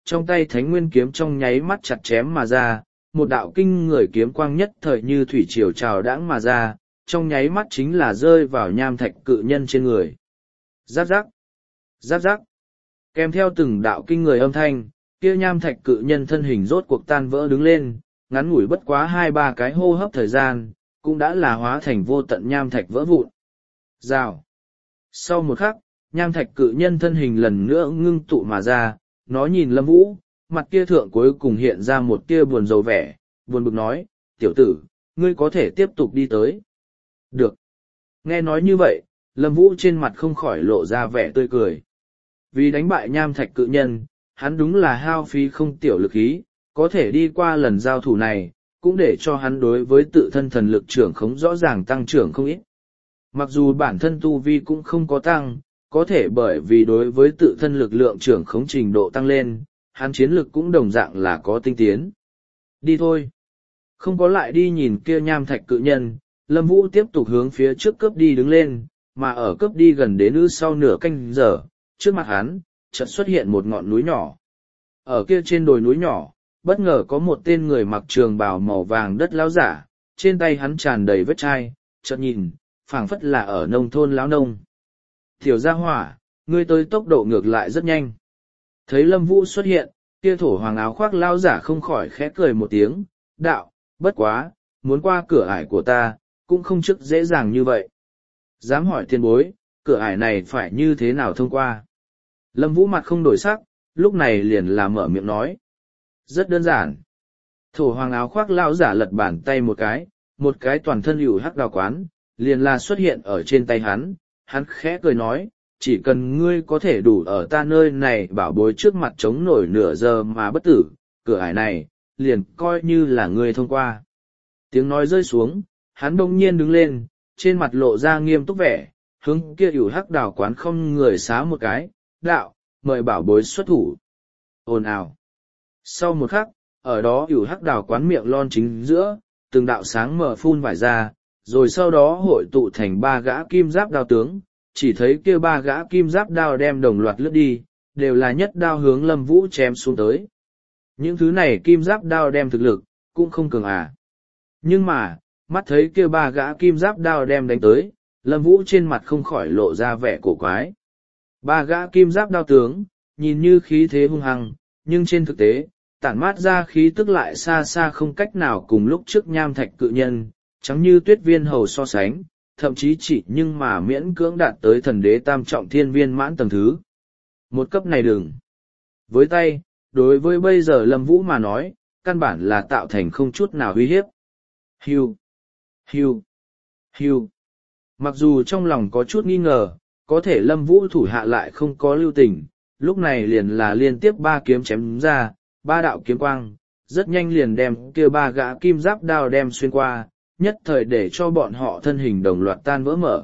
trong tay thánh nguyên kiếm trong nháy mắt chặt chém mà ra, một đạo kinh người kiếm quang nhất thời như thủy triều trào đãng mà ra, trong nháy mắt chính là rơi vào nham thạch cự nhân trên người. Giáp giáp, giáp giáp, kèm theo từng đạo kinh người âm thanh, kia nham thạch cự nhân thân hình rốt cuộc tan vỡ đứng lên, ngắn ngủi bất quá hai ba cái hô hấp thời gian, cũng đã là hóa thành vô tận nham thạch vỡ vụn. Rào. Sau một khắc, nham thạch cự nhân thân hình lần nữa ngưng tụ mà ra, nó nhìn Lâm Vũ, mặt kia thượng cuối cùng hiện ra một tia buồn rầu vẻ, buồn bực nói, tiểu tử, ngươi có thể tiếp tục đi tới. Được. Nghe nói như vậy, Lâm Vũ trên mặt không khỏi lộ ra vẻ tươi cười. Vì đánh bại nham thạch cự nhân, hắn đúng là hao phí không tiểu lực ý, có thể đi qua lần giao thủ này, cũng để cho hắn đối với tự thân thần lực trưởng khống rõ ràng tăng trưởng không ít. Mặc dù bản thân tu vi cũng không có tăng, có thể bởi vì đối với tự thân lực lượng trưởng khống trình độ tăng lên, hắn chiến lực cũng đồng dạng là có tinh tiến. Đi thôi. Không có lại đi nhìn kia nham thạch cự nhân, Lâm Vũ tiếp tục hướng phía trước cướp đi đứng lên, mà ở cướp đi gần đến ư sau nửa canh giờ, trước mặt hắn, chợt xuất hiện một ngọn núi nhỏ. Ở kia trên đồi núi nhỏ, bất ngờ có một tên người mặc trường bào màu vàng đất lão giả, trên tay hắn tràn đầy vết chai, chợt nhìn, phảng phất là ở nông thôn lão nông. Tiểu gia hỏa, ngươi tới tốc độ ngược lại rất nhanh. Thấy Lâm Vũ xuất hiện, kia thổ hoàng áo khoác lão giả không khỏi khẽ cười một tiếng, đạo, bất quá, muốn qua cửa ải của ta, cũng không chức dễ dàng như vậy. Dám hỏi tiền bối, cửa ải này phải như thế nào thông qua? Lâm Vũ mặt không đổi sắc, lúc này liền là mở miệng nói. Rất đơn giản. Thổ hoàng áo khoác lão giả lật bàn tay một cái, một cái toàn thân hữu hắc đào quán, liền là xuất hiện ở trên tay hắn. Hắn khẽ cười nói, chỉ cần ngươi có thể đủ ở ta nơi này bảo bối trước mặt chống nổi nửa giờ mà bất tử, cửa ải này, liền coi như là ngươi thông qua. Tiếng nói rơi xuống, hắn đông nhiên đứng lên, trên mặt lộ ra nghiêm túc vẻ, hướng kia hữu hắc đào quán không người xá một cái, đạo, mời bảo bối xuất thủ. Ồn ào. Sau một khắc, ở đó hữu hắc đào quán miệng lon chính giữa, từng đạo sáng mở phun vải ra, rồi sau đó hội tụ thành ba gã kim giáp đao tướng, chỉ thấy kia ba gã kim giáp đao đem đồng loạt lướt đi, đều là nhất đao hướng Lâm Vũ chém xuống tới. Những thứ này kim giáp đao đem thực lực, cũng không cường à. Nhưng mà, mắt thấy kia ba gã kim giáp đao đem đánh tới, Lâm Vũ trên mặt không khỏi lộ ra vẻ cổ quái. Ba gã kim giáp đao tướng, nhìn như khí thế hung hăng, nhưng trên thực tế, tản mát ra khí tức lại xa xa không cách nào cùng lúc trước nham thạch cự nhân, chẳng như tuyết viên hầu so sánh, thậm chí chỉ nhưng mà miễn cưỡng đạt tới thần đế tam trọng thiên viên mãn tầng thứ. Một cấp này đừng. Với tay, đối với bây giờ Lâm Vũ mà nói, căn bản là tạo thành không chút nào uy hiếp. Hiu, hiu, hiu. Mặc dù trong lòng có chút nghi ngờ, có thể Lâm Vũ thủ hạ lại không có lưu tình, lúc này liền là liên tiếp ba kiếm chém ra, ba đạo kiếm quang, rất nhanh liền đem kia ba gã kim giáp đao đem xuyên qua, nhất thời để cho bọn họ thân hình đồng loạt tan vỡ mở.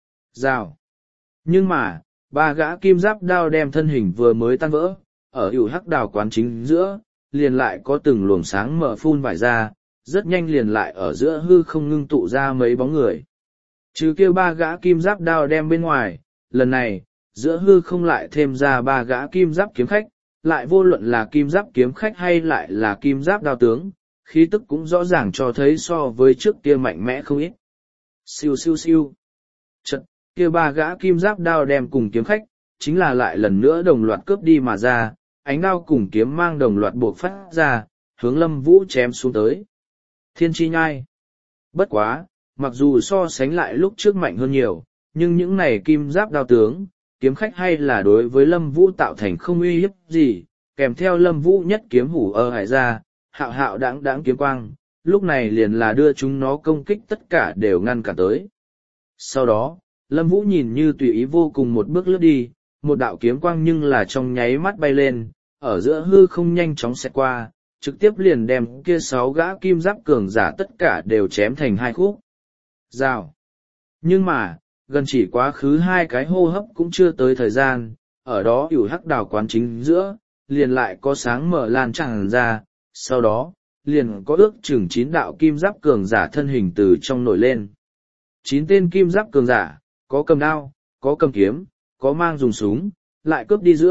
Rào. Nhưng mà, ba gã kim giáp đao đem thân hình vừa mới tan vỡ, ở hữu hắc đào quán chính giữa, liền lại có từng luồng sáng mở phun vải ra, rất nhanh liền lại ở giữa hư không ngưng tụ ra mấy bóng người. Trừ kêu ba gã kim giáp đao đem bên ngoài, lần này, giữa hư không lại thêm ra ba gã kim giáp kiếm khách, lại vô luận là kim giáp kiếm khách hay lại là kim giáp đao tướng, khí tức cũng rõ ràng cho thấy so với trước kia mạnh mẽ không ít. Siêu siêu siêu. Chật, kia ba gã kim giáp đao đem cùng kiếm khách, chính là lại lần nữa đồng loạt cướp đi mà ra, ánh đao cùng kiếm mang đồng loạt buộc phát ra, hướng Lâm Vũ chém xuống tới. Thiên chi nhai. Bất quá, mặc dù so sánh lại lúc trước mạnh hơn nhiều, nhưng những này kim giáp đao tướng, kiếm khách hay là đối với Lâm Vũ tạo thành không uy hiếp gì, kèm theo Lâm Vũ nhất kiếm hủ ở hải ra, hạo hạo đãng đãng kiếm quang, lúc này liền là đưa chúng nó công kích tất cả đều ngăn cản tới. Sau đó, Lâm Vũ nhìn như tùy ý vô cùng một bước lướt đi, một đạo kiếm quang nhưng là trong nháy mắt bay lên, ở giữa hư không nhanh chóng xẹt qua, trực tiếp liền đem kia sáu gã kim giáp cường giả tất cả đều chém thành hai khúc. Rào. Nhưng mà, gần chỉ quá khứ hai cái hô hấp cũng chưa tới thời gian, ở đó hữu hắc đào quán chính giữa, liền lại có sáng mở lan tràn ra, sau đó, liền có ước chừng chín đạo kim giáp cường giả thân hình từ trong nổi lên. Chín tên kim giáp cường giả, có cầm đao, có cầm kiếm, có mang dùng súng, lại cướp đi giữa,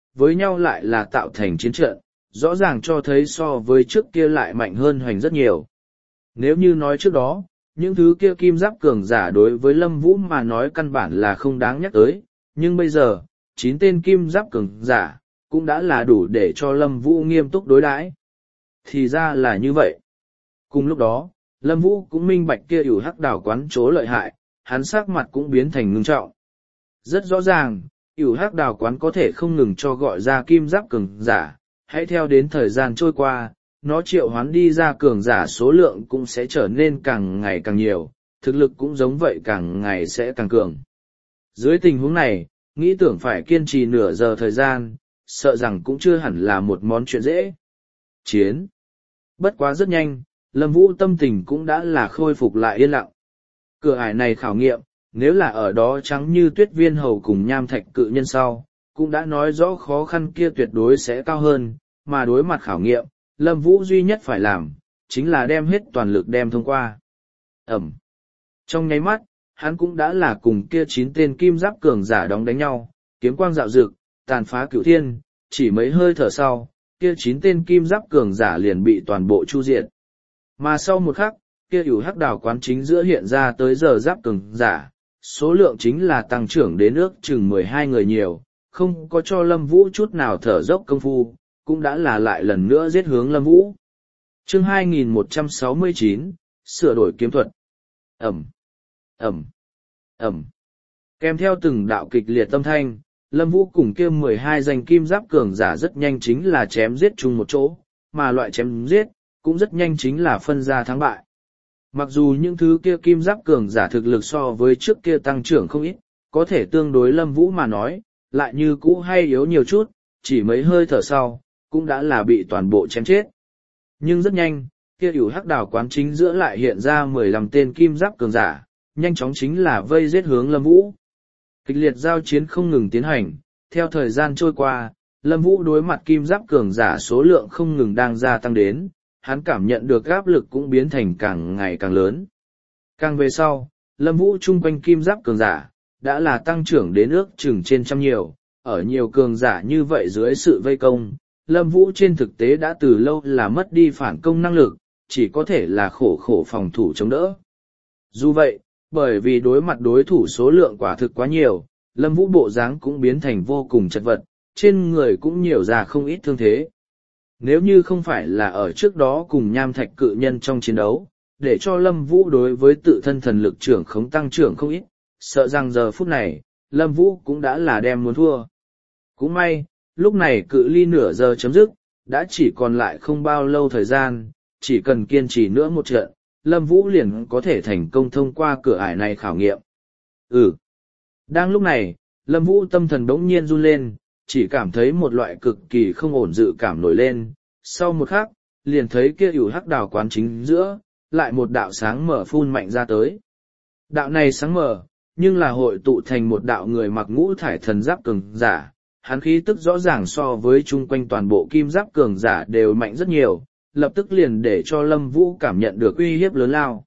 với nhau lại là tạo thành chiến trận, rõ ràng cho thấy so với trước kia lại mạnh hơn Hoành rất nhiều. Nếu như nói trước đó, những thứ kia kim giáp cường giả đối với Lâm Vũ mà nói căn bản là không đáng nhắc tới, nhưng bây giờ, chín tên kim giáp cường giả, cũng đã là đủ để cho Lâm Vũ nghiêm túc đối đãi. Thì ra là như vậy. Cùng lúc đó, Lâm Vũ cũng minh bạch kia ỉu hắc đảo quán chỗ lợi hại, hắn sắc mặt cũng biến thành ngưng trọng. Rất rõ ràng, ỉu hắc đảo quán có thể không ngừng cho gọi ra kim giáp cường giả, hãy theo đến thời gian trôi qua, nó triệu hoán đi ra cường giả số lượng cũng sẽ trở nên càng ngày càng nhiều, thực lực cũng giống vậy càng ngày sẽ càng cường. Dưới tình huống này, nghĩ tưởng phải kiên trì nửa giờ thời gian, sợ rằng cũng chưa hẳn là một món chuyện dễ. Chiến. Bất quá rất nhanh, Lâm Vũ tâm tình cũng đã là khôi phục lại yên lặng. Cửa ải này khảo nghiệm, nếu là ở đó trắng như Tuyết Viên Hầu cùng Nham Thạch cự nhân sau, cũng đã nói rõ khó khăn kia tuyệt đối sẽ cao hơn, mà đối mặt khảo nghiệm, Lâm Vũ duy nhất phải làm, chính là đem hết toàn lực đem thông qua. Ẩm. Trong nháy mắt, hắn cũng đã là cùng kia chín tên kim giáp cường giả đóng đánh nhau, kiếm quang dạo dực, tàn phá cửu thiên, chỉ mấy hơi thở sau, kia chín tên kim giáp cường giả liền bị toàn bộ chu diệt. Mà sau một khắc, kia ỉu hắc đảo quán chính giữa hiện ra tới giờ giáp cường giả, số lượng chính là tăng trưởng đến ước chừng mười hai người nhiều, không có cho Lâm Vũ chút nào thở dốc công phu, cũng đã là lại lần nữa giết hướng Lâm Vũ. Chương hai nghìn một trăm sáu mươi chín, sửa đổi kiếm thuật. Ẩm, Ẩm, Ẩm. Kèm theo từng đạo kịch liệt tâm thanh, Lâm Vũ cùng kia mười hai danh kim giáp cường giả rất nhanh chính là chém giết chung một chỗ, mà loại chém giết, cũng rất nhanh chính là phân ra thắng bại. Mặc dù những thứ kia kim giáp cường giả thực lực so với trước kia tăng trưởng không ít, có thể tương đối Lâm Vũ mà nói, lại như cũ hay yếu nhiều chút, chỉ mấy hơi thở sau, cũng đã là bị toàn bộ chém chết. Nhưng rất nhanh, kia ỉu hắc đảo quán chính giữa lại hiện ra mười lăm tên kim giáp cường giả, nhanh chóng chính là vây giết hướng Lâm Vũ. Kịch liệt giao chiến không ngừng tiến hành, theo thời gian trôi qua, Lâm Vũ đối mặt kim giáp cường giả số lượng không ngừng đang gia tăng đến, hắn cảm nhận được áp lực cũng biến thành càng ngày càng lớn. Càng về sau, Lâm Vũ chung quanh kim giáp cường giả, đã là tăng trưởng đến ước chừng trên trăm nhiều, ở nhiều cường giả như vậy dưới sự vây công, Lâm Vũ trên thực tế đã từ lâu là mất đi phản công năng lực, chỉ có thể là khổ khổ phòng thủ chống đỡ. Dù vậy, bởi vì đối mặt đối thủ số lượng quả thực quá nhiều, Lâm Vũ bộ dáng cũng biến thành vô cùng chật vật, trên người cũng nhiều ra không ít thương thế. Nếu như không phải là ở trước đó cùng Nham Thạch cự nhân trong chiến đấu, để cho Lâm Vũ đối với tự thân thần lực trưởng khống tăng trưởng không ít, sợ rằng giờ phút này, Lâm Vũ cũng đã là đem muốn thua. Cũng may, lúc này cự ly nửa giờ chấm dứt, đã chỉ còn lại không bao lâu thời gian, chỉ cần kiên trì nữa một trận, Lâm Vũ liền có thể thành công thông qua cửa ải này khảo nghiệm. Ừ. Đang lúc này, Lâm Vũ tâm thần đống nhiên run lên, chỉ cảm thấy một loại cực kỳ không ổn dự cảm nổi lên. Sau một khắc, liền thấy kia ỉu hắc đảo quán chính giữa, lại một đạo sáng mở phun mạnh ra tới. Đạo này sáng mở, nhưng là hội tụ thành một đạo người mặc ngũ thải thần giáp cường giả, hắn khí tức rõ ràng so với chung quanh toàn bộ kim giáp cường giả đều mạnh rất nhiều, lập tức liền để cho Lâm Vũ cảm nhận được uy hiếp lớn lao.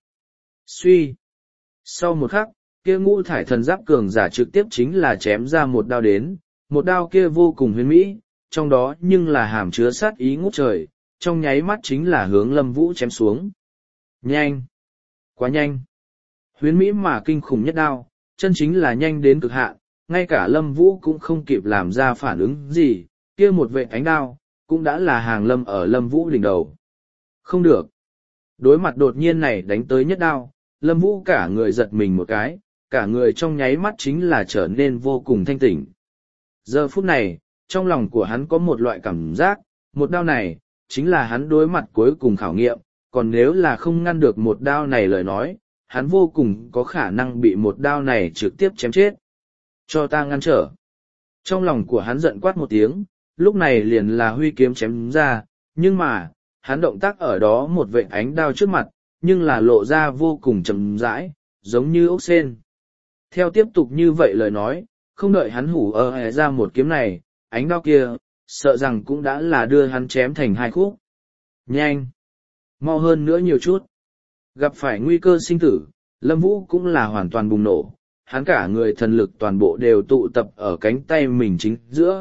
Suy! Sau một khắc, kia ngũ thải thần giáp cường giả trực tiếp chính là chém ra một đao đến, một đao kia vô cùng huyền mỹ, trong đó nhưng là hàm chứa sát ý ngút trời, trong nháy mắt chính là hướng Lâm Vũ chém xuống. Nhanh! Quá nhanh! Huyền mỹ mà kinh khủng nhất đao, chân chính là nhanh đến cực hạn, ngay cả Lâm Vũ cũng không kịp làm ra phản ứng gì, kia một vệt ánh đao, cũng đã là hàng lâm ở Lâm Vũ đỉnh đầu. Không được! Đối mặt đột nhiên này đánh tới nhất đao, Lâm Vũ cả người giật mình một cái, cả người trong nháy mắt chính là trở nên vô cùng thanh tỉnh. Giờ phút này, trong lòng của hắn có một loại cảm giác, một đao này, chính là hắn đối mặt cuối cùng khảo nghiệm, còn nếu là không ngăn được một đao này lời nói, hắn vô cùng có khả năng bị một đao này trực tiếp chém chết. Cho ta ngăn trở. Trong lòng của hắn giận quát một tiếng, lúc này liền là huy kiếm chém ra, nhưng mà, hắn động tác ở đó một vệt ánh đao trước mặt, nhưng là lộ ra vô cùng chậm rãi, giống như ốc sên. Theo tiếp tục như vậy lời nói, không đợi hắn hủ ơ hề ra một kiếm này, ánh đao kia, sợ rằng cũng đã là đưa hắn chém thành hai khúc. Nhanh! Mau hơn nữa nhiều chút. Gặp phải nguy cơ sinh tử, Lâm Vũ cũng là hoàn toàn bùng nổ, hắn cả người thần lực toàn bộ đều tụ tập ở cánh tay mình chính giữa,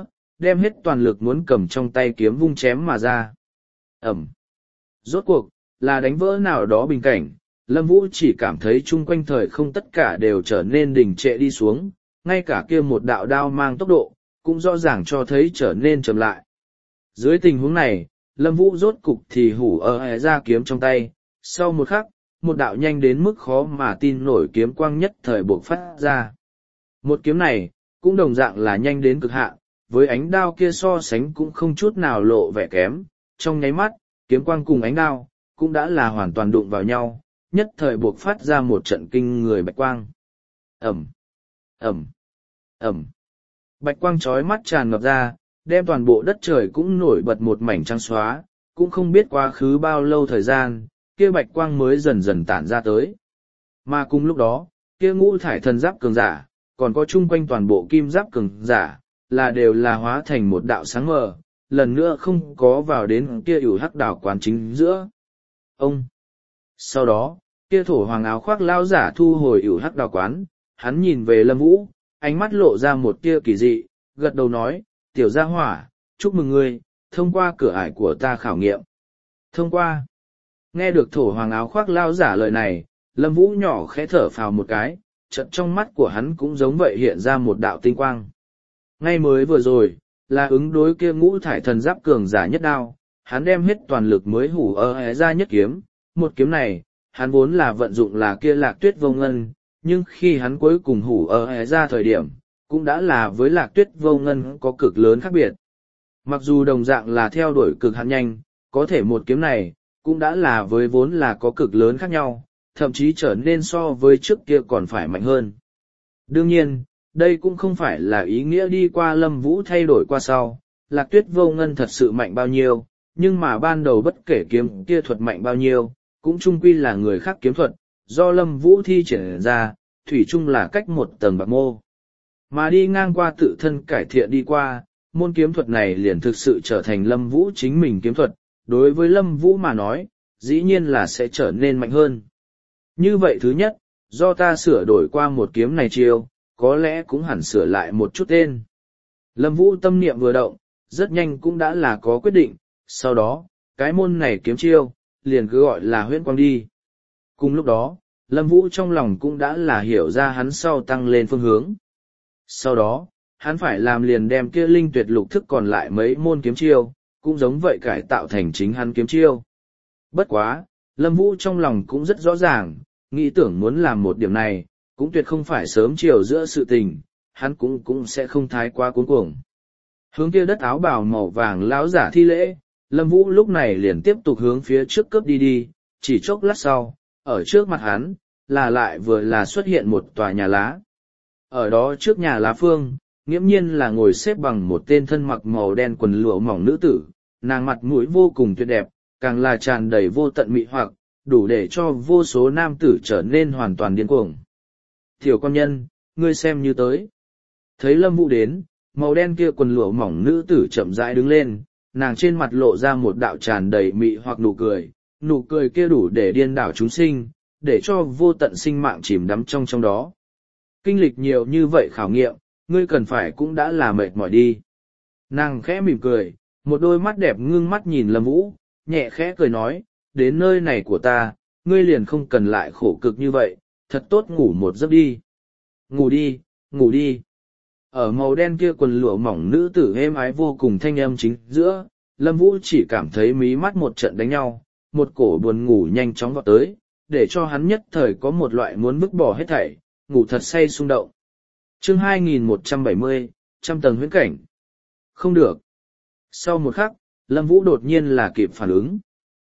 đem hết toàn lực muốn cầm trong tay kiếm vung chém mà ra. Ẩm. Rốt cuộc, là đánh vỡ nào đó bình cảnh, Lâm Vũ chỉ cảm thấy chung quanh thời không tất cả đều trở nên đình trệ đi xuống, ngay cả kia một đạo đao mang tốc độ, cũng rõ ràng cho thấy trở nên chậm lại. Dưới tình huống này, Lâm Vũ rốt cục thì hủ ở hẻ ra kiếm trong tay, sau một khắc, một đạo nhanh đến mức khó mà tin nổi kiếm quang nhất thời buộc phát ra. Một kiếm này, cũng đồng dạng là nhanh đến cực hạn, với ánh đao kia so sánh cũng không chút nào lộ vẻ kém, trong nháy mắt, kiếm quang cùng ánh đao, cũng đã là hoàn toàn đụng vào nhau, nhất thời buộc phát ra một trận kinh người bạch quang. Ẩm, Ẩm, Ẩm. Bạch quang chói mắt tràn ngập ra, đem toàn bộ đất trời cũng nổi bật một mảnh trắng xóa, cũng không biết quá khứ bao lâu thời gian, kia bạch quang mới dần dần tản ra tới. Mà cùng lúc đó, kia ngũ thải thần giáp cường giả, còn có chung quanh toàn bộ kim giáp cường giả, là đều là hóa thành một đạo sáng mờ, lần nữa không có vào đến kia ửu hắc đảo quán chính giữa. Ông! Sau đó, kia thổ hoàng áo khoác lao giả thu hồi ửu hắc đảo quán, hắn nhìn về Lâm Vũ, ánh mắt lộ ra một tia kỳ dị, gật đầu nói, tiểu gia hỏa, chúc mừng ngươi, thông qua cửa ải của ta khảo nghiệm. Thông qua. Nghe được thổ hoàng áo khoác lao giả lời này, Lâm Vũ nhỏ khẽ thở phào một cái, chợt trong mắt của hắn cũng giống vậy hiện ra một đạo tinh quang. Ngay mới vừa rồi, là ứng đối kia ngũ thải thần giáp cường giả nhất đao, hắn đem hết toàn lực mới hủ ở hé ra nhất kiếm, một kiếm này, hắn vốn là vận dụng là kia lạc tuyết vô ngân, nhưng khi hắn cuối cùng hủ ở hé ra thời điểm, cũng đã là với lạc tuyết vô ngân có cực lớn khác biệt. Mặc dù đồng dạng là theo đuổi cực hạn nhanh, có thể một kiếm này, cũng đã là với vốn là có cực lớn khác nhau, thậm chí trở nên so với trước kia còn phải mạnh hơn. Đương nhiên, đây cũng không phải là ý nghĩa đi qua Lâm Vũ thay đổi qua sau, lạc tuyết vô ngân thật sự mạnh bao nhiêu, nhưng mà ban đầu bất kể kiếm kia thuật mạnh bao nhiêu, cũng chung quy là người khác kiếm thuật, do Lâm Vũ thi triển ra, thủy chung là cách một tầng bạc mô. Mà đi ngang qua tự thân cải thiện đi qua, môn kiếm thuật này liền thực sự trở thành Lâm Vũ chính mình kiếm thuật, đối với Lâm Vũ mà nói, dĩ nhiên là sẽ trở nên mạnh hơn. Như vậy thứ nhất, do ta sửa đổi qua một kiếm này chiêu, có lẽ cũng hẳn sửa lại một chút tên. Lâm Vũ tâm niệm vừa động, rất nhanh cũng đã là có quyết định, sau đó, cái môn này kiếm chiêu, liền cứ gọi là huyễn quang đi. Cùng lúc đó, Lâm Vũ trong lòng cũng đã là hiểu ra hắn sau tăng lên phương hướng. Sau đó, hắn phải làm liền đem kia linh tuyệt lục thức còn lại mấy môn kiếm chiêu, cũng giống vậy cải tạo thành chính hắn kiếm chiêu. Bất quá, Lâm Vũ trong lòng cũng rất rõ ràng, nghĩ tưởng muốn làm một điểm này, cũng tuyệt không phải sớm chiều giữa sự tình, hắn cũng cũng sẽ không thái quá cuống cuồng. Hướng kia đất áo bào màu vàng lão giả thi lễ, Lâm Vũ lúc này liền tiếp tục hướng phía trước cướp đi đi, chỉ chốc lát sau, ở trước mặt hắn, là lại vừa là xuất hiện một tòa nhà lá. Ở đó trước nhà lá phương, nghiễm nhiên là ngồi xếp bằng một tên thân mặc màu đen quần lụa mỏng nữ tử, nàng mặt mũi vô cùng tuyệt đẹp, càng là tràn đầy vô tận mị hoặc, đủ để cho vô số nam tử trở nên hoàn toàn điên cuồng. Tiểu con nhân, ngươi xem như tới. Thấy Lâm Vũ đến, màu đen kia quần lụa mỏng nữ tử chậm rãi đứng lên, nàng trên mặt lộ ra một đạo tràn đầy mị hoặc nụ cười, nụ cười kia đủ để điên đảo chúng sinh, để cho vô tận sinh mạng chìm đắm trong trong đó. Kinh lịch nhiều như vậy khảo nghiệm, ngươi cần phải cũng đã là mệt mỏi đi. Nàng khẽ mỉm cười, một đôi mắt đẹp ngưng mắt nhìn Lâm Vũ, nhẹ khẽ cười nói, đến nơi này của ta, ngươi liền không cần lại khổ cực như vậy, thật tốt ngủ một giấc đi. Ngủ đi, ngủ đi. Ở màu đen kia quần lụa mỏng nữ tử êm ái vô cùng thanh âm chính giữa, Lâm Vũ chỉ cảm thấy mí mắt một trận đánh nhau, một cổ buồn ngủ nhanh chóng vọt tới, để cho hắn nhất thời có một loại muốn vứt bỏ hết thảy, ngủ thật say xung động. Chương hai nghìn một trăm bảy mươi, trăm tầng huyễn cảnh. Không được. Sau một khắc, Lâm Vũ đột nhiên là kịp phản ứng.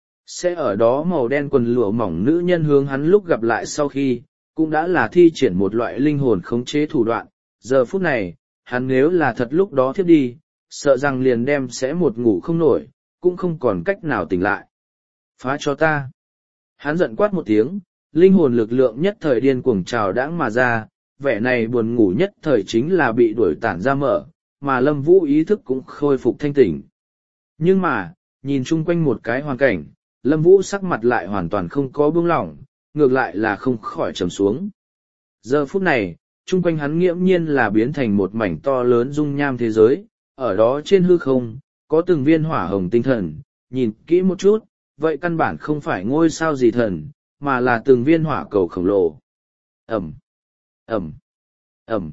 Sẽ ở đó màu đen quần lụa mỏng nữ nhân hướng hắn lúc gặp lại sau khi, cũng đã là thi triển một loại linh hồn khống chế thủ đoạn. Giờ phút này, hắn nếu là thật lúc đó thiếp đi, sợ rằng liền đem sẽ một ngủ không nổi, cũng không còn cách nào tỉnh lại. Phá cho ta. Hắn giận quát một tiếng, linh hồn lực lượng nhất thời điên cuồng trào đãng mà ra, vẻ này buồn ngủ nhất thời chính là bị đuổi tản ra mở, mà Lâm Vũ ý thức cũng khôi phục thanh tỉnh. Nhưng mà, nhìn chung quanh một cái hoàn cảnh, Lâm Vũ sắc mặt lại hoàn toàn không có buông lỏng, ngược lại là không khỏi trầm xuống. Giờ phút này, chung quanh hắn nghiễm nhiên là biến thành một mảnh to lớn dung nham thế giới, ở đó trên hư không, có từng viên hỏa hồng tinh thần, nhìn kỹ một chút, vậy căn bản không phải ngôi sao gì thần, mà là từng viên hỏa cầu khổng lồ. Ẩm, Ẩm, Ẩm.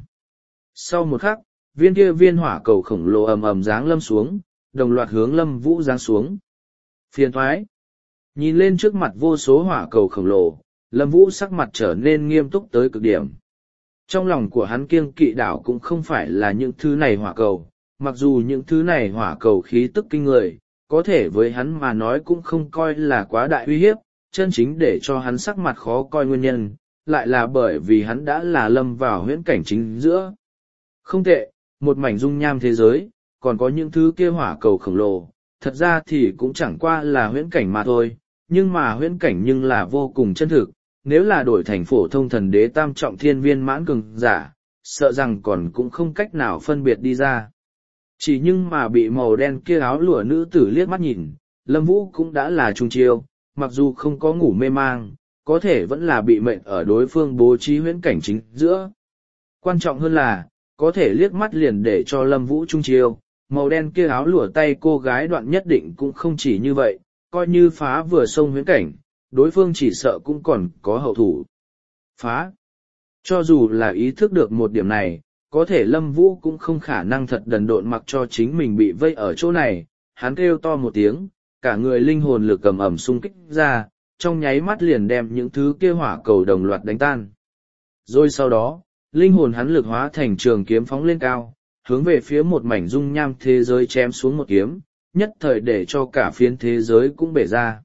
Sau một khắc, viên kia viên hỏa cầu khổng lồ ầm ầm giáng lâm xuống, đồng loạt hướng Lâm Vũ giáng xuống. Phiền thoái. Nhìn lên trước mặt vô số hỏa cầu khổng lồ, Lâm Vũ sắc mặt trở nên nghiêm túc tới cực điểm. Trong lòng của hắn kiêng kỵ đảo cũng không phải là những thứ này hỏa cầu, mặc dù những thứ này hỏa cầu khí tức kinh người, có thể với hắn mà nói cũng không coi là quá đại uy hiếp, chân chính để cho hắn sắc mặt khó coi nguyên nhân, lại là bởi vì hắn đã là lâm vào huyễn cảnh chính giữa. Không tệ, một mảnh dung nham thế giới, còn có những thứ kia hỏa cầu khổng lồ, thật ra thì cũng chẳng qua là huyễn cảnh mà thôi, nhưng mà huyễn cảnh nhưng là vô cùng chân thực, nếu là đổi thành phổ thông thần đế tam trọng thiên viên mãn cường giả, sợ rằng còn cũng không cách nào phân biệt đi ra. Chỉ nhưng mà bị màu đen kia áo lụa nữ tử liếc mắt nhìn, Lâm Vũ cũng đã là trung chiêu, mặc dù không có ngủ mê mang, có thể vẫn là bị mệnh ở đối phương bố trí huyễn cảnh chính giữa. Quan trọng hơn là, có thể liếc mắt liền để cho Lâm Vũ trung chiêu, màu đen kia áo lụa tay cô gái đoạn nhất định cũng không chỉ như vậy, coi như phá vừa xông huyễn cảnh, đối phương chỉ sợ cũng còn có hậu thủ. Phá! Cho dù là ý thức được một điểm này, có thể Lâm Vũ cũng không khả năng thật đần độn mặc cho chính mình bị vây ở chỗ này, hắn kêu to một tiếng, cả người linh hồn lực cầm ẩm xung kích ra, trong nháy mắt liền đem những thứ kia hỏa cầu đồng loạt đánh tan. Rồi sau đó, linh hồn hắn lực hóa thành trường kiếm phóng lên cao, hướng về phía một mảnh dung nham thế giới chém xuống một kiếm, nhất thời để cho cả phiến thế giới cũng bể ra.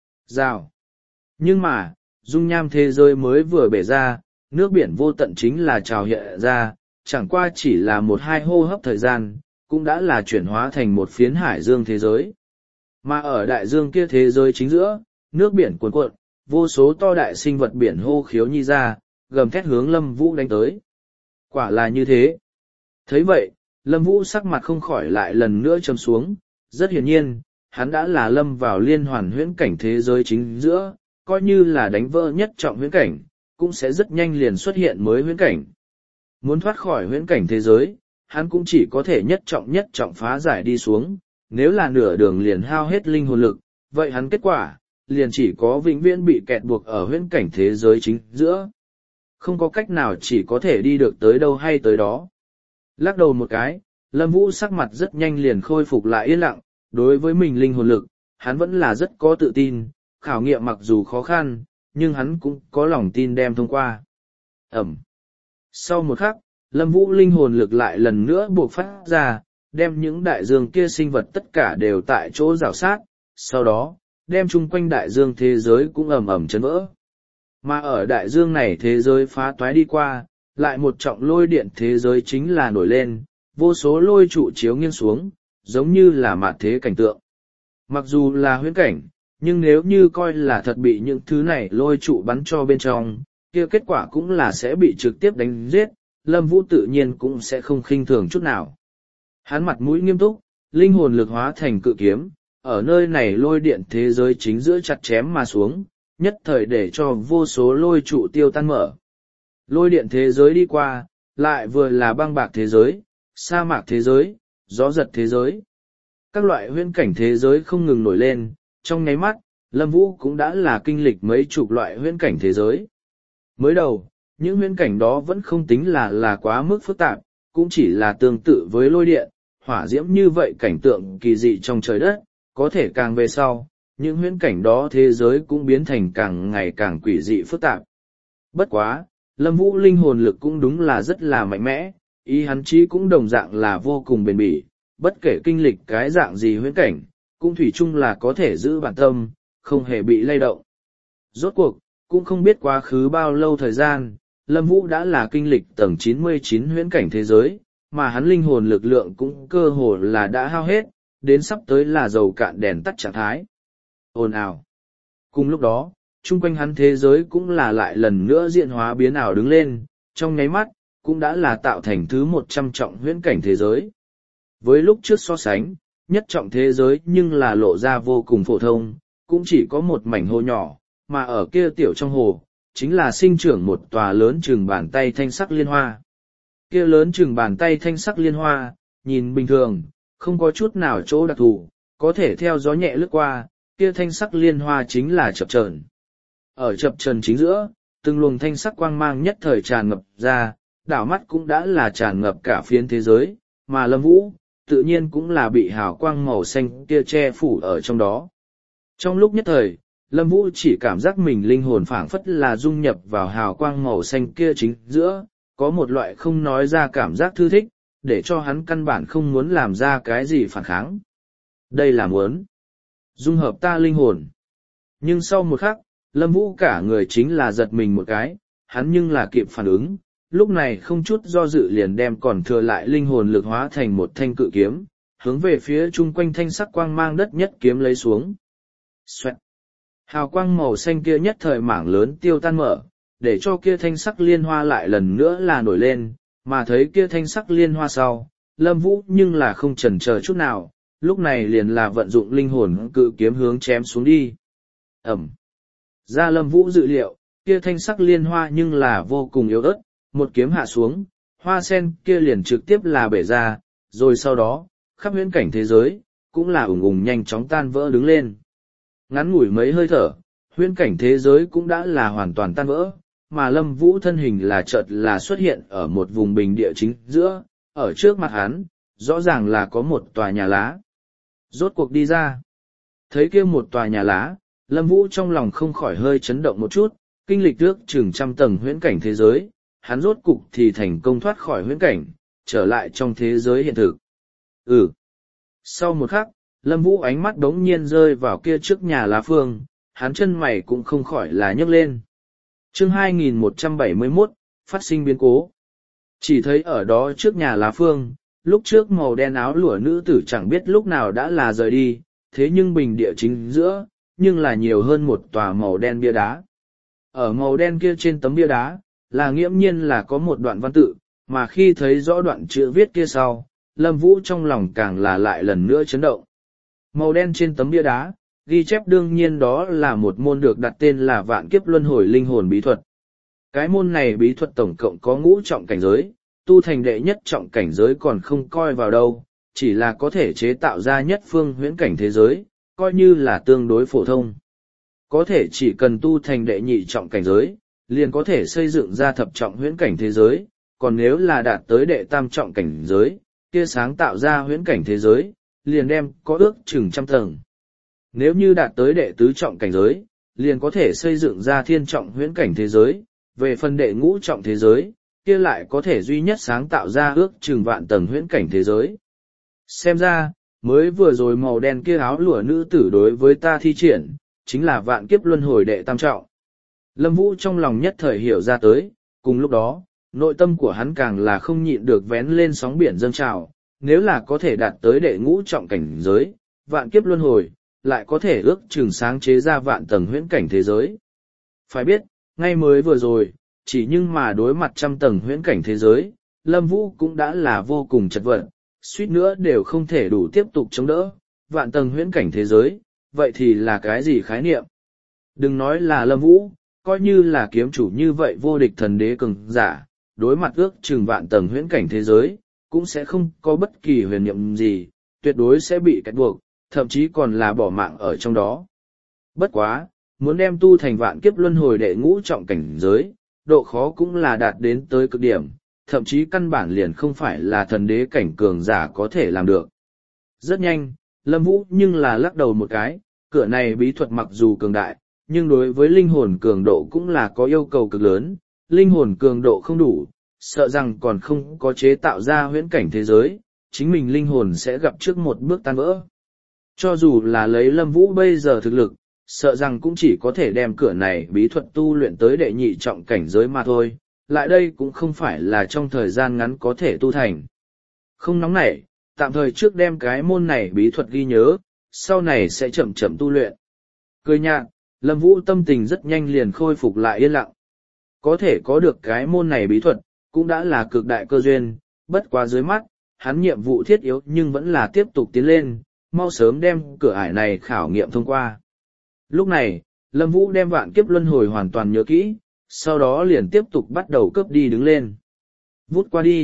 Rào! Nhưng mà, dung nham thế giới mới vừa bể ra, nước biển vô tận chính là trào hiện ra, chẳng qua chỉ là một hai hô hấp thời gian, cũng đã là chuyển hóa thành một phiến hải dương thế giới. Mà ở đại dương kia thế giới chính giữa, nước biển cuồn cuộn, vô số to đại sinh vật biển hô khiếu nhi ra, gầm thét hướng Lâm Vũ đánh tới. Quả là như thế. Thấy vậy, Lâm Vũ sắc mặt không khỏi lại lần nữa trầm xuống, rất hiển nhiên, hắn đã là lâm vào liên hoàn huyễn cảnh thế giới chính giữa, coi như là đánh vỡ nhất trọng huyễn cảnh, cũng sẽ rất nhanh liền xuất hiện mới huyễn cảnh. Muốn thoát khỏi huyễn cảnh thế giới, hắn cũng chỉ có thể nhất trọng nhất trọng phá giải đi xuống, nếu là nửa đường liền hao hết linh hồn lực, vậy hắn kết quả, liền chỉ có vĩnh viễn bị kẹt buộc ở huyễn cảnh thế giới chính giữa. Không có cách nào chỉ có thể đi được tới đâu hay tới đó. Lắc đầu một cái, Lâm Vũ sắc mặt rất nhanh liền khôi phục lại yên lặng, đối với mình linh hồn lực, hắn vẫn là rất có tự tin, khảo nghiệm mặc dù khó khăn, nhưng hắn cũng có lòng tin đem thông qua. Ẩm. Sau một khắc, Lâm Vũ linh hồn lực lại lần nữa buộc phát ra, đem những đại dương kia sinh vật tất cả đều tại chỗ rào sát, sau đó, đem chung quanh đại dương thế giới cũng ầm ầm chấn vỡ. Mà ở đại dương này thế giới phá toái đi qua, lại một trọng lôi điện thế giới chính là nổi lên, vô số lôi trụ chiếu nghiêng xuống, giống như là mạt thế cảnh tượng. Mặc dù là huyễn cảnh, nhưng nếu như coi là thật bị những thứ này lôi trụ bắn cho bên trong, kia kết quả cũng là sẽ bị trực tiếp đánh giết, Lâm Vũ tự nhiên cũng sẽ không khinh thường chút nào. Hắn mặt mũi nghiêm túc, linh hồn lực hóa thành cự kiếm, ở nơi này lôi điện thế giới chính giữa chặt chém mà xuống, nhất thời để cho vô số lôi trụ tiêu tan mở. Lôi điện thế giới đi qua, lại vừa là băng bạc thế giới, sa mạc thế giới, gió giật thế giới. Các loại huyễn cảnh thế giới không ngừng nổi lên, trong nháy mắt, Lâm Vũ cũng đã là kinh lịch mấy chục loại huyễn cảnh thế giới. Mới đầu, những huyễn cảnh đó vẫn không tính là là quá mức phức tạp, cũng chỉ là tương tự với lôi điện, hỏa diễm như vậy cảnh tượng kỳ dị trong trời đất, có thể càng về sau, những huyễn cảnh đó thế giới cũng biến thành càng ngày càng quỷ dị phức tạp. Bất quá, Lâm Vũ linh hồn lực cũng đúng là rất là mạnh mẽ, ý hắn chí cũng đồng dạng là vô cùng bền bỉ, bất kể kinh lịch cái dạng gì huyễn cảnh, cũng thủy chung là có thể giữ bản tâm, không hề bị lay động. Rốt cuộc, cũng không biết quá khứ bao lâu thời gian, Lâm Vũ đã là kinh lịch tầng chín mươi chín huyễn cảnh thế giới, mà hắn linh hồn lực lượng cũng cơ hồ là đã hao hết, đến sắp tới là dầu cạn đèn tắt trạng thái. Ồn ào. Cùng lúc đó, chung quanh hắn thế giới cũng là lại lần nữa diện hóa biến ảo đứng lên, trong nháy mắt, cũng đã là tạo thành thứ một trăm trọng huyễn cảnh thế giới. Với lúc trước so sánh, nhất trọng thế giới nhưng là lộ ra vô cùng phổ thông, cũng chỉ có một mảnh hồ nhỏ, mà ở kia tiểu trong hồ, chính là sinh trưởng một tòa lớn chừng bàn tay thanh sắc liên hoa. Kia lớn chừng bàn tay thanh sắc liên hoa, nhìn bình thường, không có chút nào chỗ đặc thù, có thể theo gió nhẹ lướt qua, kia thanh sắc liên hoa chính là chập chờn. Ở chập chờn chính giữa, từng luồng thanh sắc quang mang nhất thời tràn ngập ra, đảo mắt cũng đã là tràn ngập cả phiến thế giới, mà Lâm Vũ, tự nhiên cũng là bị hào quang màu xanh kia che phủ ở trong đó. Trong lúc nhất thời, Lâm Vũ chỉ cảm giác mình linh hồn phảng phất là dung nhập vào hào quang màu xanh kia chính giữa, có một loại không nói ra cảm giác thư thích, để cho hắn căn bản không muốn làm ra cái gì phản kháng. Đây là muốn dung hợp ta linh hồn. Nhưng sau một khắc, Lâm Vũ cả người chính là giật mình một cái, hắn nhưng là kịp phản ứng, lúc này không chút do dự liền đem còn thừa lại linh hồn lực hóa thành một thanh cự kiếm, hướng về phía chung quanh thanh sắc quang mang đất nhất kiếm lấy xuống. Xoẹt! Hào quang màu xanh kia nhất thời mảng lớn tiêu tan mở, để cho kia thanh sắc liên hoa lại lần nữa là nổi lên, mà thấy kia thanh sắc liên hoa sau, Lâm Vũ nhưng là không chần chờ chút nào, lúc này liền là vận dụng linh hồn cự kiếm hướng chém xuống đi. Ẩm! Ra Lâm Vũ dự liệu, kia thanh sắc liên hoa nhưng là vô cùng yếu ớt, một kiếm hạ xuống, hoa sen kia liền trực tiếp là bể ra, rồi sau đó, khắp huyễn cảnh thế giới, cũng là ủng ủng nhanh chóng tan vỡ đứng lên. Ngắn ngủi mấy hơi thở, huyễn cảnh thế giới cũng đã là hoàn toàn tan vỡ, mà Lâm Vũ thân hình là chợt là xuất hiện ở một vùng bình địa chính giữa, ở trước mặt hắn, rõ ràng là có một tòa nhà lá. Rốt cuộc đi ra. Thấy kia một tòa nhà lá, Lâm Vũ trong lòng không khỏi hơi chấn động một chút, kinh lịch trước chừng trăm tầng huyễn cảnh thế giới, hắn rốt cục thì thành công thoát khỏi huyễn cảnh, trở lại trong thế giới hiện thực. Ừ. Sau một khắc, Lâm Vũ ánh mắt đống nhiên rơi vào kia trước nhà lá phương, hắn chân mày cũng không khỏi là nhấc lên. Chương hai nghìn một trăm bảy mươi mốt, phát sinh biến cố. Chỉ thấy ở đó trước nhà lá phương, lúc trước màu đen áo lụa nữ tử chẳng biết lúc nào đã là rời đi, thế nhưng bình địa chính giữa, nhưng là nhiều hơn một tòa màu đen bia đá. Ở màu đen kia trên tấm bia đá, là nghiễm nhiên là có một đoạn văn tự, mà khi thấy rõ đoạn chữ viết kia sau, Lâm Vũ trong lòng càng là lại lần nữa chấn động. Màu đen trên tấm bia đá, ghi chép đương nhiên đó là một môn được đặt tên là Vạn Kiếp Luân Hồi Linh Hồn Bí Thuật. Cái môn này bí thuật tổng cộng có ngũ trọng cảnh giới, tu thành đệ nhất trọng cảnh giới còn không coi vào đâu, chỉ là có thể chế tạo ra nhất phương huyễn cảnh thế giới, coi như là tương đối phổ thông. Có thể chỉ cần tu thành đệ nhị trọng cảnh giới, liền có thể xây dựng ra thập trọng huyễn cảnh thế giới, còn nếu là đạt tới đệ tam trọng cảnh giới, kia sáng tạo ra huyễn cảnh thế giới, liền đem có ước chừng trăm tầng. Nếu như đạt tới đệ tứ trọng cảnh giới, liền có thể xây dựng ra thiên trọng huyễn cảnh thế giới, về phần đệ ngũ trọng thế giới, kia lại có thể duy nhất sáng tạo ra ước chừng vạn tầng huyễn cảnh thế giới. Xem ra, mới vừa rồi màu đen kia áo lụa nữ tử đối với ta thi triển, chính là Vạn Kiếp Luân Hồi đệ tam trọng. Lâm Vũ trong lòng nhất thời hiểu ra tới, cùng lúc đó, nội tâm của hắn càng là không nhịn được vén lên sóng biển dâng trào, nếu là có thể đạt tới đệ ngũ trọng cảnh giới, Vạn Kiếp Luân Hồi, lại có thể ước chừng sáng chế ra vạn tầng huyễn cảnh thế giới. Phải biết, ngay mới vừa rồi, chỉ nhưng mà đối mặt trăm tầng huyễn cảnh thế giới, Lâm Vũ cũng đã là vô cùng chật vật, suýt nữa đều không thể đủ tiếp tục chống đỡ, vạn tầng huyễn cảnh thế giới, vậy thì là cái gì khái niệm? Đừng nói là Lâm Vũ, coi như là kiếm chủ như vậy vô địch thần đế cường giả, đối mặt ước chừng vạn tầng huyễn cảnh thế giới, cũng sẽ không có bất kỳ huyền nhiệm gì, tuyệt đối sẽ bị kẹt buộc, thậm chí còn là bỏ mạng ở trong đó. Bất quá, muốn đem tu thành Vạn Kiếp Luân Hồi đệ ngũ trọng cảnh giới, độ khó cũng là đạt đến tới cực điểm, thậm chí căn bản liền không phải là thần đế cảnh cường giả có thể làm được. Rất nhanh, Lâm Vũ nhưng là lắc đầu một cái, cửa này bí thuật mặc dù cường đại, nhưng đối với linh hồn cường độ cũng là có yêu cầu cực lớn, linh hồn cường độ không đủ, sợ rằng còn không có chế tạo ra huyễn cảnh thế giới, chính mình linh hồn sẽ gặp trước một bước tan vỡ. Cho dù là lấy Lâm Vũ bây giờ thực lực, sợ rằng cũng chỉ có thể đem cửa này bí thuật tu luyện tới đệ nhị trọng cảnh giới mà thôi, lại đây cũng không phải là trong thời gian ngắn có thể tu thành. Không nóng nảy, tạm thời trước đem cái môn này bí thuật ghi nhớ, sau này sẽ chậm chậm tu luyện. Cười nhạt, Lâm Vũ tâm tình rất nhanh liền khôi phục lại yên lặng. Có thể có được cái môn này bí thuật, cũng đã là cực đại cơ duyên, bất quá dưới mắt, hắn nhiệm vụ thiết yếu nhưng vẫn là tiếp tục tiến lên, mau sớm đem cửa ải này khảo nghiệm thông qua. Lúc này, Lâm Vũ đem Vạn Kiếp Luân Hồi hoàn toàn nhớ kỹ, sau đó liền tiếp tục bắt đầu cướp đi đứng lên. Vút qua đi,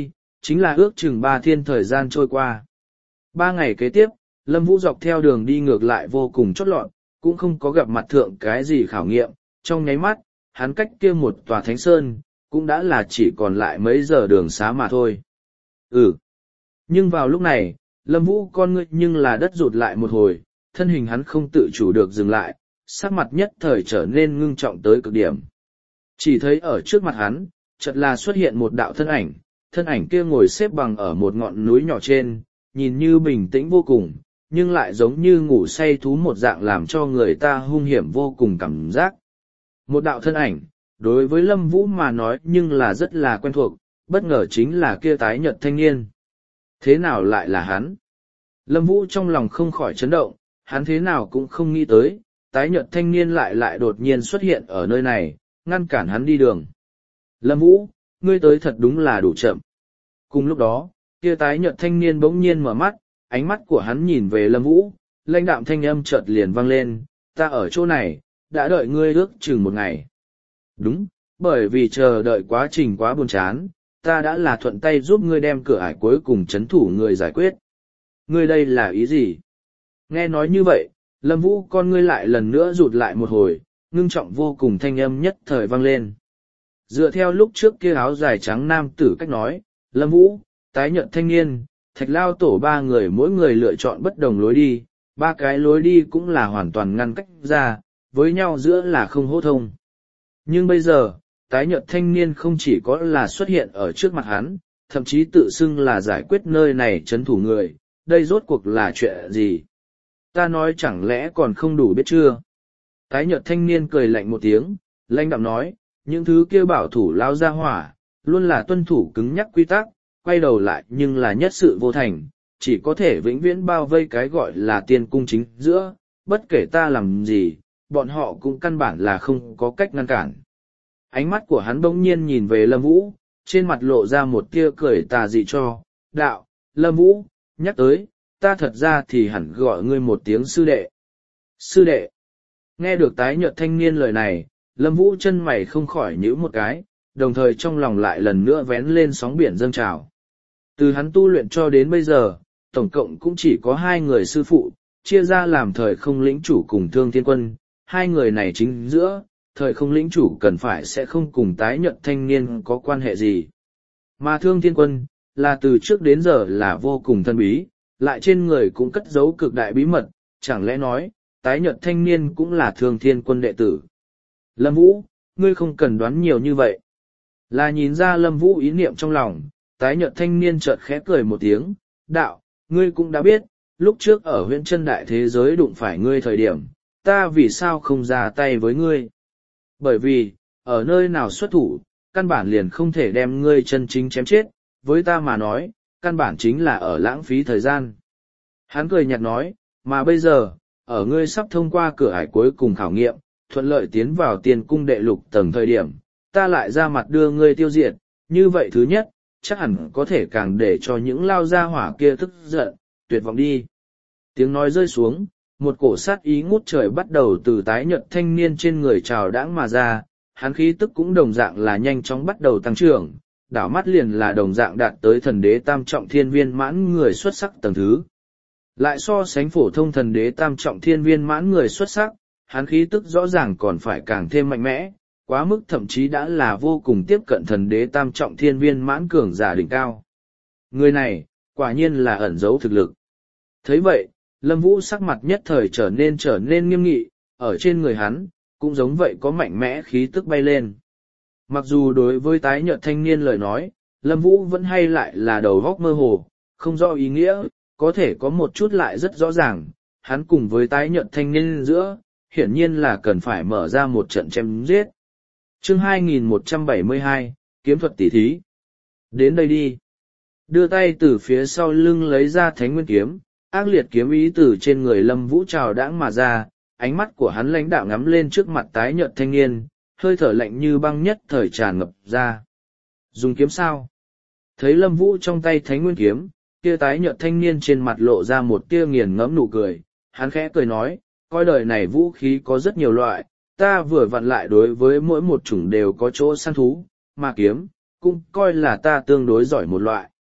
chính là ước chừng ba thiên thời gian trôi qua. Ba ngày kế tiếp, Lâm Vũ dọc theo đường đi ngược lại vô cùng chót lọt, cũng không có gặp mặt thượng cái gì khảo nghiệm, trong nháy mắt, hắn cách kia một tòa thánh sơn, cũng đã là chỉ còn lại mấy giờ đường xá mà thôi. Ừ. Nhưng vào lúc này, Lâm Vũ con ngươi nhưng là đất rụt lại một hồi, thân hình hắn không tự chủ được dừng lại, sắc mặt nhất thời trở nên ngưng trọng tới cực điểm. Chỉ thấy ở trước mặt hắn, chợt là xuất hiện một đạo thân ảnh, thân ảnh kia ngồi xếp bằng ở một ngọn núi nhỏ trên, nhìn như bình tĩnh vô cùng, nhưng lại giống như ngủ say thú một dạng làm cho người ta hung hiểm vô cùng cảm giác. Một đạo thân ảnh, đối với Lâm Vũ mà nói nhưng là rất là quen thuộc, bất ngờ chính là kia tái nhợt thanh niên. Thế nào lại là hắn? Lâm Vũ trong lòng không khỏi chấn động, hắn thế nào cũng không nghĩ tới, tái nhợt thanh niên lại lại đột nhiên xuất hiện ở nơi này, ngăn cản hắn đi đường. Lâm Vũ, ngươi tới thật đúng là đủ chậm. Cùng lúc đó, kia tái nhợt thanh niên bỗng nhiên mở mắt, ánh mắt của hắn nhìn về Lâm Vũ, lãnh đạm thanh âm chợt liền vang lên, ta ở chỗ này, đã đợi ngươi ước chừng một ngày. Đúng, bởi vì chờ đợi quá trình quá buồn chán, ta đã là thuận tay giúp ngươi đem cửa ải cuối cùng chấn thủ người giải quyết. Ngươi đây là ý gì? Nghe nói như vậy, Lâm Vũ con ngươi lại lần nữa rụt lại một hồi, ngưng trọng vô cùng thanh âm nhất thời vang lên. Dựa theo lúc trước kia áo dài trắng nam tử cách nói, Lâm Vũ, tái nhợt thanh niên, Thạch Lao tổ ba người mỗi người lựa chọn bất đồng lối đi, ba cái lối đi cũng là hoàn toàn ngăn cách ra, với nhau giữa là không hô thông. Nhưng bây giờ, tái nhợt thanh niên không chỉ có là xuất hiện ở trước mặt hắn, thậm chí tự xưng là giải quyết nơi này chấn thủ người, đây rốt cuộc là chuyện gì? Ta nói chẳng lẽ còn không đủ biết chưa? Tái nhợt thanh niên cười lạnh một tiếng, lãnh đạm nói, những thứ kia bảo thủ lao ra hỏa, luôn là tuân thủ cứng nhắc quy tắc, quay đầu lại nhưng là nhất sự vô thành, chỉ có thể vĩnh viễn bao vây cái gọi là tiên cung chính giữa, bất kể ta làm gì, bọn họ cũng căn bản là không có cách ngăn cản. Ánh mắt của hắn bỗng nhiên nhìn về Lâm Vũ, trên mặt lộ ra một tia cười tà dị cho, đạo, Lâm Vũ, nhắc tới, ta thật ra thì hẳn gọi ngươi một tiếng sư đệ. Sư đệ. Nghe được tái nhợt thanh niên lời này, Lâm Vũ chân mày không khỏi nhíu một cái, đồng thời trong lòng lại lần nữa vén lên sóng biển dâng trào. Từ hắn tu luyện cho đến bây giờ, tổng cộng cũng chỉ có hai người sư phụ, chia ra làm thời không lĩnh chủ cùng Thương Thiên Quân, hai người này chính giữa, thời không lĩnh chủ cần phải sẽ không cùng tái nhợt thanh niên có quan hệ gì. Mà Thương Thiên Quân, là từ trước đến giờ là vô cùng thân bí, lại trên người cũng cất giấu cực đại bí mật, chẳng lẽ nói, tái nhợt thanh niên cũng là Thương Thiên Quân đệ tử. Lâm Vũ, ngươi không cần đoán nhiều như vậy. Là nhìn ra Lâm Vũ ý niệm trong lòng, tái nhợt thanh niên chợt khẽ cười một tiếng, đạo, ngươi cũng đã biết, lúc trước ở huyện chân đại thế giới đụng phải ngươi thời điểm, ta vì sao không ra tay với ngươi? Bởi vì, ở nơi nào xuất thủ, căn bản liền không thể đem ngươi chân chính chém chết, với ta mà nói, căn bản chính là ở lãng phí thời gian. Hắn cười nhạt nói, mà bây giờ, ở ngươi sắp thông qua cửa ải cuối cùng khảo nghiệm, thuận lợi tiến vào tiền cung đệ lục tầng thời điểm, ta lại ra mặt đưa ngươi tiêu diệt, như vậy thứ nhất, chắc hẳn có thể càng để cho những lao gia hỏa kia tức giận, tuyệt vọng đi. Tiếng nói rơi xuống, một cổ sát ý ngút trời bắt đầu từ tái nhợt thanh niên trên người trào đãng mà ra, hắn khí tức cũng đồng dạng là nhanh chóng bắt đầu tăng trưởng, đảo mắt liền là đồng dạng đạt tới thần đế tam trọng thiên viên mãn người xuất sắc tầng thứ. Lại so sánh phổ thông thần đế tam trọng thiên viên mãn người xuất sắc, hắn khí tức rõ ràng còn phải càng thêm mạnh mẽ, quá mức thậm chí đã là vô cùng tiếp cận thần đế tam trọng thiên viên mãn cường giả đỉnh cao. Người này, quả nhiên là ẩn giấu thực lực. Thấy vậy, Lâm Vũ sắc mặt nhất thời trở nên trở nên nghiêm nghị, ở trên người hắn, cũng giống vậy có mạnh mẽ khí tức bay lên. Mặc dù đối với tái nhợt thanh niên lời nói, Lâm Vũ vẫn hay lại là đầu góc mơ hồ, không rõ ý nghĩa, có thể có một chút lại rất rõ ràng, hắn cùng với tái nhợt thanh niên giữa, hiển nhiên là cần phải mở ra một trận chém giết. Chương hai nghìn một trăm bảy mươi hai, Kiếm thuật tỉ thí. Đến đây đi. Đưa tay từ phía sau lưng lấy ra Thánh Nguyên kiếm, ác liệt kiếm ý từ trên người Lâm Vũ trào đãng mà ra, ánh mắt của hắn lãnh đạo ngắm lên trước mặt tái nhợt thanh niên, hơi thở lạnh như băng nhất thời tràn ngập ra. Dùng kiếm sao? Thấy Lâm Vũ trong tay Thánh Nguyên kiếm, kia tái nhợt thanh niên trên mặt lộ ra một tia nghiền ngẫm nụ cười, hắn khẽ cười nói, coi đời này vũ khí có rất nhiều loại, ta vừa vặn lại đối với mỗi một chủng đều có chỗ săn thú, mà kiếm, cũng coi là ta tương đối giỏi một loại.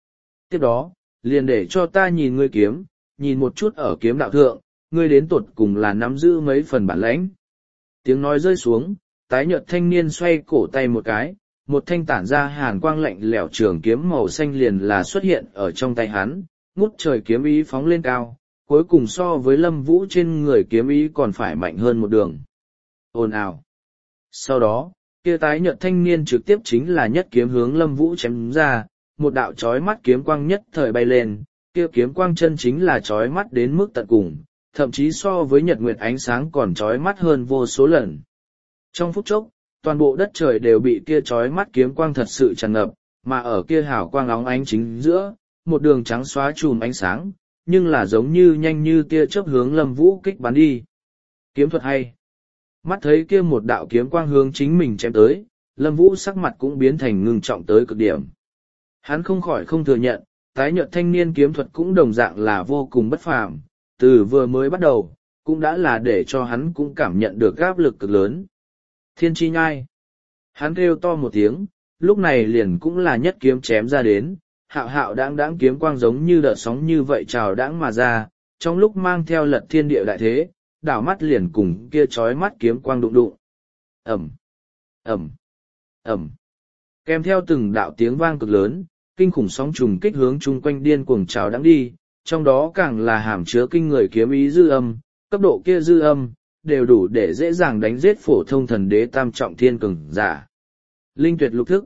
Tiếp đó, liền để cho ta nhìn ngươi kiếm, nhìn một chút ở kiếm đạo thượng, ngươi đến tột cùng là nắm giữ mấy phần bản lãnh. Tiếng nói rơi xuống, tái nhợt thanh niên xoay cổ tay một cái, một thanh tản ra hàn quang lạnh lẽo trường kiếm màu xanh liền là xuất hiện ở trong tay hắn, ngút trời kiếm ý phóng lên cao, cuối cùng so với Lâm Vũ trên người kiếm ý còn phải mạnh hơn một đường. Ồn ào. Sau đó, kia tái nhợt thanh niên trực tiếp chính là nhất kiếm hướng Lâm Vũ chém ra, một đạo chói mắt kiếm quang nhất thời bay lên, kia kiếm quang chân chính là chói mắt đến mức tận cùng, thậm chí so với nhật nguyệt ánh sáng còn chói mắt hơn vô số lần. Trong phút chốc, toàn bộ đất trời đều bị kia chói mắt kiếm quang thật sự tràn ngập, mà ở kia hào quang óng ánh chính giữa, một đường trắng xóa chùm ánh sáng, nhưng là giống như nhanh như tia chớp hướng Lâm Vũ kích bắn đi. Kiếm thuật hay. Mắt thấy kia một đạo kiếm quang hướng chính mình chém tới, Lâm Vũ sắc mặt cũng biến thành ngưng trọng tới cực điểm. Hắn không khỏi không thừa nhận, tái nhợt thanh niên kiếm thuật cũng đồng dạng là vô cùng bất phàm, từ vừa mới bắt đầu, cũng đã là để cho hắn cũng cảm nhận được áp lực cực lớn. Thiên chi nhai. Hắn kêu to một tiếng, lúc này liền cũng là nhất kiếm chém ra đến, hạo hạo đáng đáng kiếm quang giống như đợt sóng như vậy trào đãng mà ra, trong lúc mang theo lật thiên địa đại thế, đảo mắt liền cùng kia chói mắt kiếm quang đụng đụng. Ẩm, Ẩm, Ẩm. Kèm theo từng đạo tiếng vang cực lớn, kinh khủng sóng trùng kích hướng chung quanh điên cuồng trào đãng đi, trong đó càng là hàm chứa kinh người kiếm ý dư âm, cấp độ kia dư âm, đều đủ để dễ dàng đánh giết phổ thông thần đế tam trọng thiên cường giả. Linh tuyệt lục thức.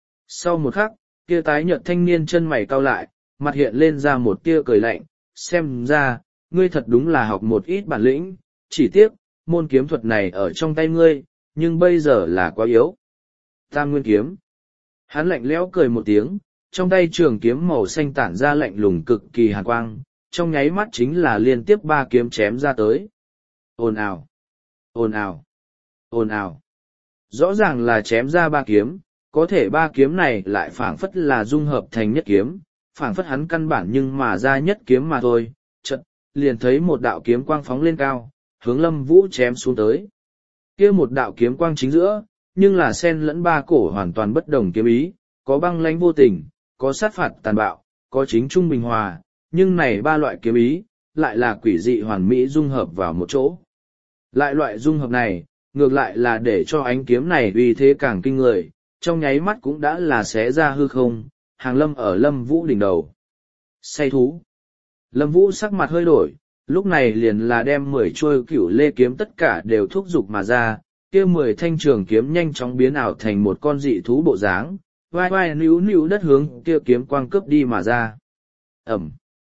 Sau một khắc, kia tái nhợt thanh niên chân mày cau lại, mặt hiện lên ra một tia cười lạnh, xem ra, ngươi thật đúng là học một ít bản lĩnh, chỉ tiếc, môn kiếm thuật này ở trong tay ngươi, nhưng bây giờ là quá yếu. Tam nguyên kiếm. Hắn lạnh lẽo cười một tiếng, trong tay trường kiếm màu xanh tản ra lạnh lùng cực kỳ hàn quang, trong nháy mắt chính là liên tiếp ba kiếm chém ra tới. Ồn ào, ồn ào, ồn ào. Rõ ràng là chém ra ba kiếm, có thể ba kiếm này lại phảng phất là dung hợp thành nhất kiếm, phảng phất hắn căn bản nhưng mà ra nhất kiếm mà thôi. Chợt, liền thấy một đạo kiếm quang phóng lên cao, hướng Lâm Vũ chém xuống tới. Kia một đạo kiếm quang chính giữa, nhưng là xen lẫn ba cổ hoàn toàn bất đồng kiếm ý, có băng lãnh vô tình, có sát phạt tàn bạo, có chính trung bình hòa, nhưng này ba loại kiếm ý, lại là quỷ dị hoàn mỹ dung hợp vào một chỗ. Lại loại dung hợp này, ngược lại là để cho ánh kiếm này uy thế càng kinh người, trong nháy mắt cũng đã là xé ra hư không, hàng lâm ở Lâm Vũ đỉnh đầu. Say thú. Lâm Vũ sắc mặt hơi đổi, lúc này liền là đem mười chuôi cửu lê kiếm tất cả đều thúc giục mà ra, kia mười thanh trường kiếm nhanh chóng biến ảo thành một con dị thú bộ dáng, vai vai níu níu đất hướng kia kiếm quang cướp đi mà ra. Ẩm.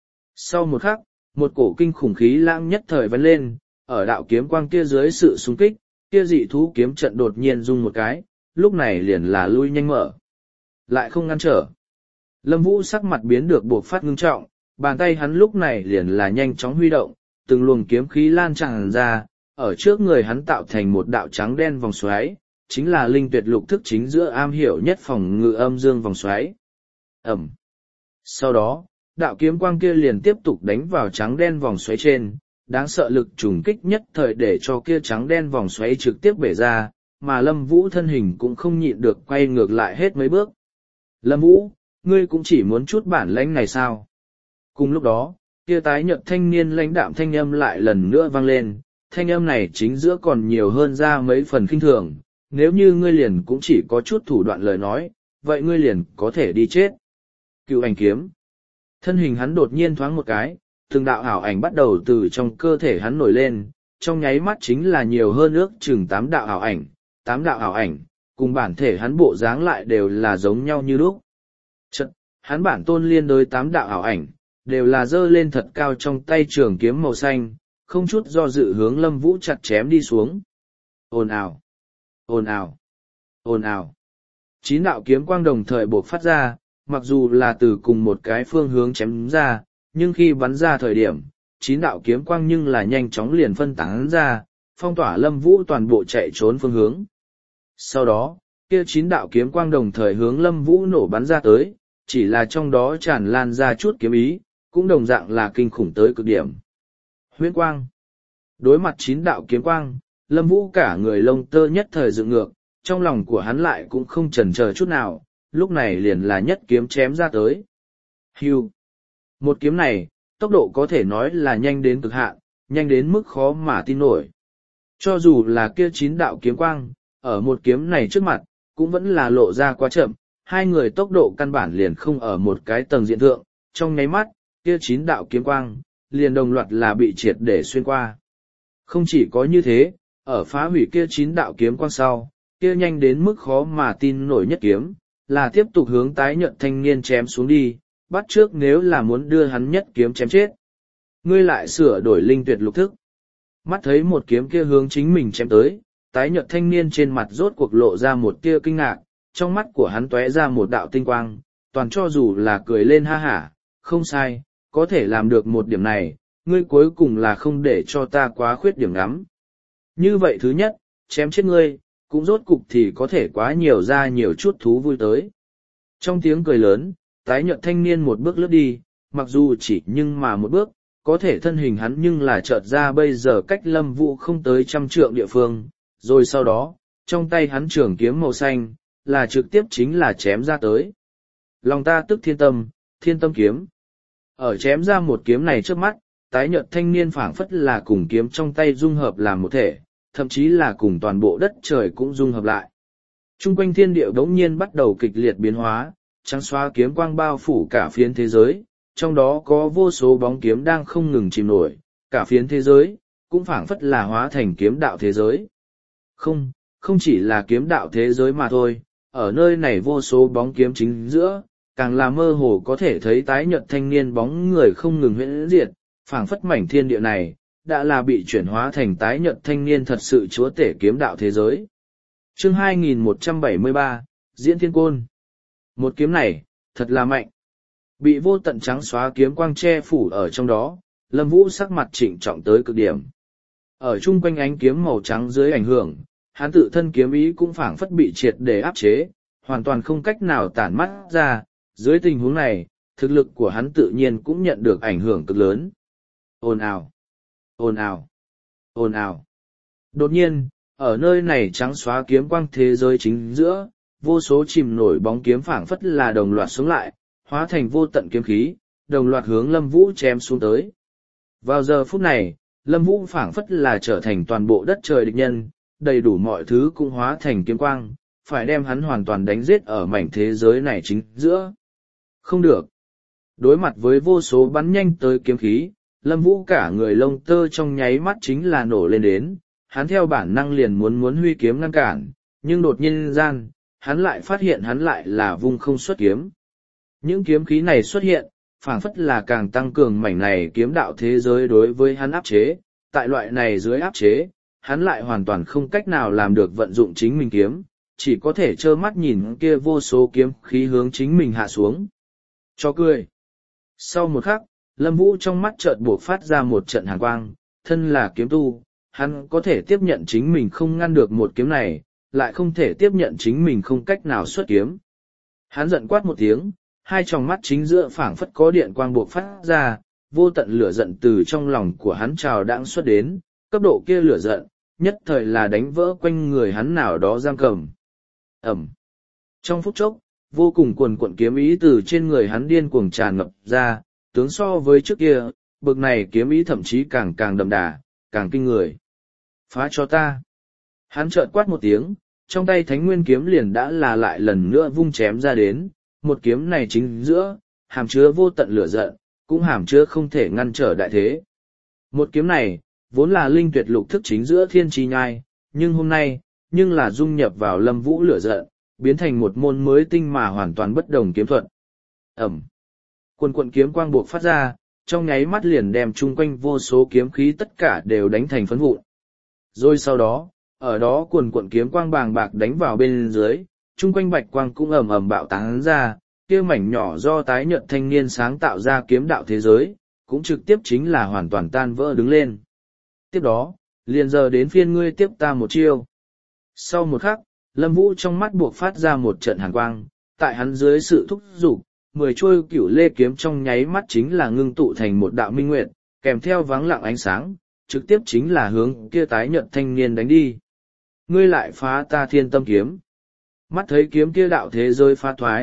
Sau một khắc, một cổ kinh khủng khí lãng nhất thời vén lên, ở đạo kiếm quang kia dưới sự xung kích, kia dị thú kiếm trận đột nhiên rung một cái, lúc này liền là lui nhanh mở. Lại không ngăn trở. Lâm Vũ sắc mặt biến được buộc phát ngưng trọng, bàn tay hắn lúc này liền là nhanh chóng huy động, từng luồng kiếm khí lan tràn ra, ở trước người hắn tạo thành một đạo trắng đen vòng xoáy, chính là linh tuyệt lục thức chính giữa am hiểu nhất phòng ngự âm dương vòng xoáy. Ẩm. Sau đó, đạo kiếm quang kia liền tiếp tục đánh vào trắng đen vòng xoáy trên, đáng sợ lực trùng kích nhất thời để cho kia trắng đen vòng xoáy trực tiếp bể ra, mà Lâm Vũ thân hình cũng không nhịn được quay ngược lại hết mấy bước. Lâm Vũ, ngươi cũng chỉ muốn chút bản lãnh này sao? Cùng lúc đó, kia tái nhợt thanh niên lãnh đạm thanh âm lại lần nữa vang lên, thanh âm này chính giữa còn nhiều hơn ra mấy phần khinh thường, nếu như ngươi liền cũng chỉ có chút thủ đoạn lời nói, vậy ngươi liền có thể đi chết. Cựu ảnh kiếm. Thân hình hắn đột nhiên thoáng một cái, từng đạo ảo ảnh bắt đầu từ trong cơ thể hắn nổi lên, trong nháy mắt chính là nhiều hơn ước chừng tám đạo ảo ảnh, tám đạo ảo ảnh, cùng bản thể hắn bộ dáng lại đều là giống nhau như lúc. Chật, hắn bản tôn liên đối tám đạo ảo ảnh, đều là giơ lên thật cao trong tay trường kiếm màu xanh, không chút do dự hướng Lâm Vũ chặt chém đi xuống. Ồn ào, ồn ào, ồn ào. Chín đạo kiếm quang đồng thời bộc phát ra, mặc dù là từ cùng một cái phương hướng chém ra, nhưng khi bắn ra thời điểm, chín đạo kiếm quang nhưng là nhanh chóng liền phân tán ra, phong tỏa Lâm Vũ toàn bộ chạy trốn phương hướng. Sau đó, kia chín đạo kiếm quang đồng thời hướng Lâm Vũ nổ bắn ra tới, chỉ là trong đó tràn lan ra chút kiếm ý, cũng đồng dạng là kinh khủng tới cực điểm. Huyễn quang. Đối mặt chín đạo kiếm quang, Lâm Vũ cả người lông tơ nhất thời dựng ngược, trong lòng của hắn lại cũng không chần chờ chút nào, lúc này liền là nhất kiếm chém ra tới. Hưu. Một kiếm này, tốc độ có thể nói là nhanh đến cực hạn, nhanh đến mức khó mà tin nổi. Cho dù là kia chín đạo kiếm quang, ở một kiếm này trước mặt, cũng vẫn là lộ ra quá chậm, hai người tốc độ căn bản liền không ở một cái tầng diện thượng, trong nháy mắt, kia chín đạo kiếm quang, liền đồng loạt là bị triệt để xuyên qua. Không chỉ có như thế, ở phá hủy kia chín đạo kiếm quang sau, kia nhanh đến mức khó mà tin nổi nhất kiếm, là tiếp tục hướng tái nhợt thanh niên chém xuống đi, bắt trước nếu là muốn đưa hắn nhất kiếm chém chết. Ngươi lại sửa đổi linh tuyệt lục thức. Mắt thấy một kiếm kia hướng chính mình chém tới, tái nhợt thanh niên trên mặt rốt cuộc lộ ra một tia kinh ngạc, trong mắt của hắn tóe ra một đạo tinh quang, toàn cho dù là cười lên ha hả, không sai, có thể làm được một điểm này, ngươi cuối cùng là không để cho ta quá khuyết điểm lắm. Như vậy thứ nhất, chém chết ngươi, cũng rốt cục thì có thể quá nhiều ra nhiều chút thú vui tới. Trong tiếng cười lớn, tái nhợt thanh niên một bước lướt đi, mặc dù chỉ nhưng mà một bước, có thể thân hình hắn nhưng là chợt ra bây giờ cách Lâm Vũ không tới trăm trượng địa phương, rồi sau đó, trong tay hắn trường kiếm màu xanh, là trực tiếp chính là chém ra tới. Lòng ta tức thiên tâm, thiên tâm kiếm. Ở chém ra một kiếm này trước mắt, tái nhợt thanh niên phảng phất là cùng kiếm trong tay dung hợp làm một thể, thậm chí là cùng toàn bộ đất trời cũng dung hợp lại. Trung quanh thiên địa đống nhiên bắt đầu kịch liệt biến hóa, trắng xóa kiếm quang bao phủ cả phiến thế giới, trong đó có vô số bóng kiếm đang không ngừng chìm nổi, cả phiến thế giới, cũng phảng phất là hóa thành kiếm đạo thế giới. Không, không chỉ là kiếm đạo thế giới mà thôi, ở nơi này vô số bóng kiếm chính giữa, càng là mơ hồ có thể thấy tái nhợt thanh niên bóng người không ngừng huyễn diệt, phảng phất mảnh thiên địa này, đã là bị chuyển hóa thành tái nhợt thanh niên thật sự chúa tể kiếm đạo thế giới. Chương hai nghìn một trăm bảy mươi ba, Diễn Thiên Côn. Một kiếm này, thật là mạnh. Bị vô tận trắng xóa kiếm quang che phủ ở trong đó, Lâm Vũ sắc mặt trịnh trọng tới cực điểm. Ở chung quanh ánh kiếm màu trắng dưới ảnh hưởng, hắn tự thân kiếm ý cũng phảng phất bị triệt để áp chế, hoàn toàn không cách nào tản mắt ra, dưới tình huống này, thực lực của hắn tự nhiên cũng nhận được ảnh hưởng cực lớn. Ồn ào, ồn ào, ồn ào. Đột nhiên, ở nơi này trắng xóa kiếm quang thế giới chính giữa, vô số chìm nổi bóng kiếm phảng phất là đồng loạt xuống lại, hóa thành vô tận kiếm khí, đồng loạt hướng Lâm Vũ chém xuống tới. Vào giờ phút này, Lâm Vũ phảng phất là trở thành toàn bộ đất trời địch nhân, đầy đủ mọi thứ cũng hóa thành kiếm quang, phải đem hắn hoàn toàn đánh giết ở mảnh thế giới này chính giữa. Không được. Đối mặt với vô số bắn nhanh tới kiếm khí, Lâm Vũ cả người lông tơ trong nháy mắt chính là nổ lên đến, hắn theo bản năng liền muốn muốn huy kiếm ngăn cản, nhưng đột nhiên gian, hắn lại phát hiện hắn lại là vung không xuất kiếm. Những kiếm khí này xuất hiện, phảng phất là càng tăng cường mảnh này kiếm đạo thế giới đối với hắn áp chế, tại loại này dưới áp chế, hắn lại hoàn toàn không cách nào làm được vận dụng chính mình kiếm, chỉ có thể trơ mắt nhìn kia vô số kiếm khí hướng chính mình hạ xuống. Cho cười. Sau một khắc, Lâm Vũ trong mắt chợt buộc phát ra một trận hàn quang, thân là kiếm tu, hắn có thể tiếp nhận chính mình không ngăn được một kiếm này, lại không thể tiếp nhận chính mình không cách nào xuất kiếm. Hắn giận quát một tiếng, hai tròng mắt chính giữa phảng phất có điện quang buộc phát ra, vô tận lửa giận từ trong lòng của hắn trào đãng xuất đến, cấp độ kia lửa giận, nhất thời là đánh vỡ quanh người hắn nào đó giam cầm. Ẩm. Trong phút chốc, vô cùng cuồn cuộn kiếm ý từ trên người hắn điên cuồng tràn ngập ra, tướng so với trước kia, bực này kiếm ý thậm chí càng càng đậm đà, càng kinh người. Phá cho ta. Hắn chợt quát một tiếng, trong tay thánh nguyên kiếm liền đã là lại lần nữa vung chém ra đến, một kiếm này chính giữa, hàm chứa vô tận lửa giận, cũng hàm chứa không thể ngăn trở đại thế. Một kiếm này, vốn là linh tuyệt lục thức chính giữa thiên chi nhai, nhưng hôm nay, nhưng là dung nhập vào Lâm Vũ lửa giận, biến thành một môn mới tinh mà hoàn toàn bất đồng kiếm thuật. Ẩm. Quần quận kiếm quang buộc phát ra, trong nháy mắt liền đem chung quanh vô số kiếm khí tất cả đều đánh thành phấn vụn. Rồi sau đó, ở đó quần quận kiếm quang bàng bạc đánh vào bên dưới, chung quanh bạch quang cũng ầm ầm bạo tán ra, kia mảnh nhỏ do tái nhợt thanh niên sáng tạo ra kiếm đạo thế giới, cũng trực tiếp chính là hoàn toàn tan vỡ đứng lên. Tiếp đó, liền giờ đến phiên ngươi tiếp ta một chiêu. Sau một khắc, Lâm Vũ trong mắt buộc phát ra một trận hàn quang, tại hắn dưới sự thúc giục, mười trôi cửu lê kiếm trong nháy mắt chính là ngưng tụ thành một đạo minh nguyệt, kèm theo vắng lặng ánh sáng, trực tiếp chính là hướng kia tái nhợt thanh niên đánh đi. Ngươi lại phá ta thiên tâm kiếm. Mắt thấy kiếm kia đạo thế giới phá thoái,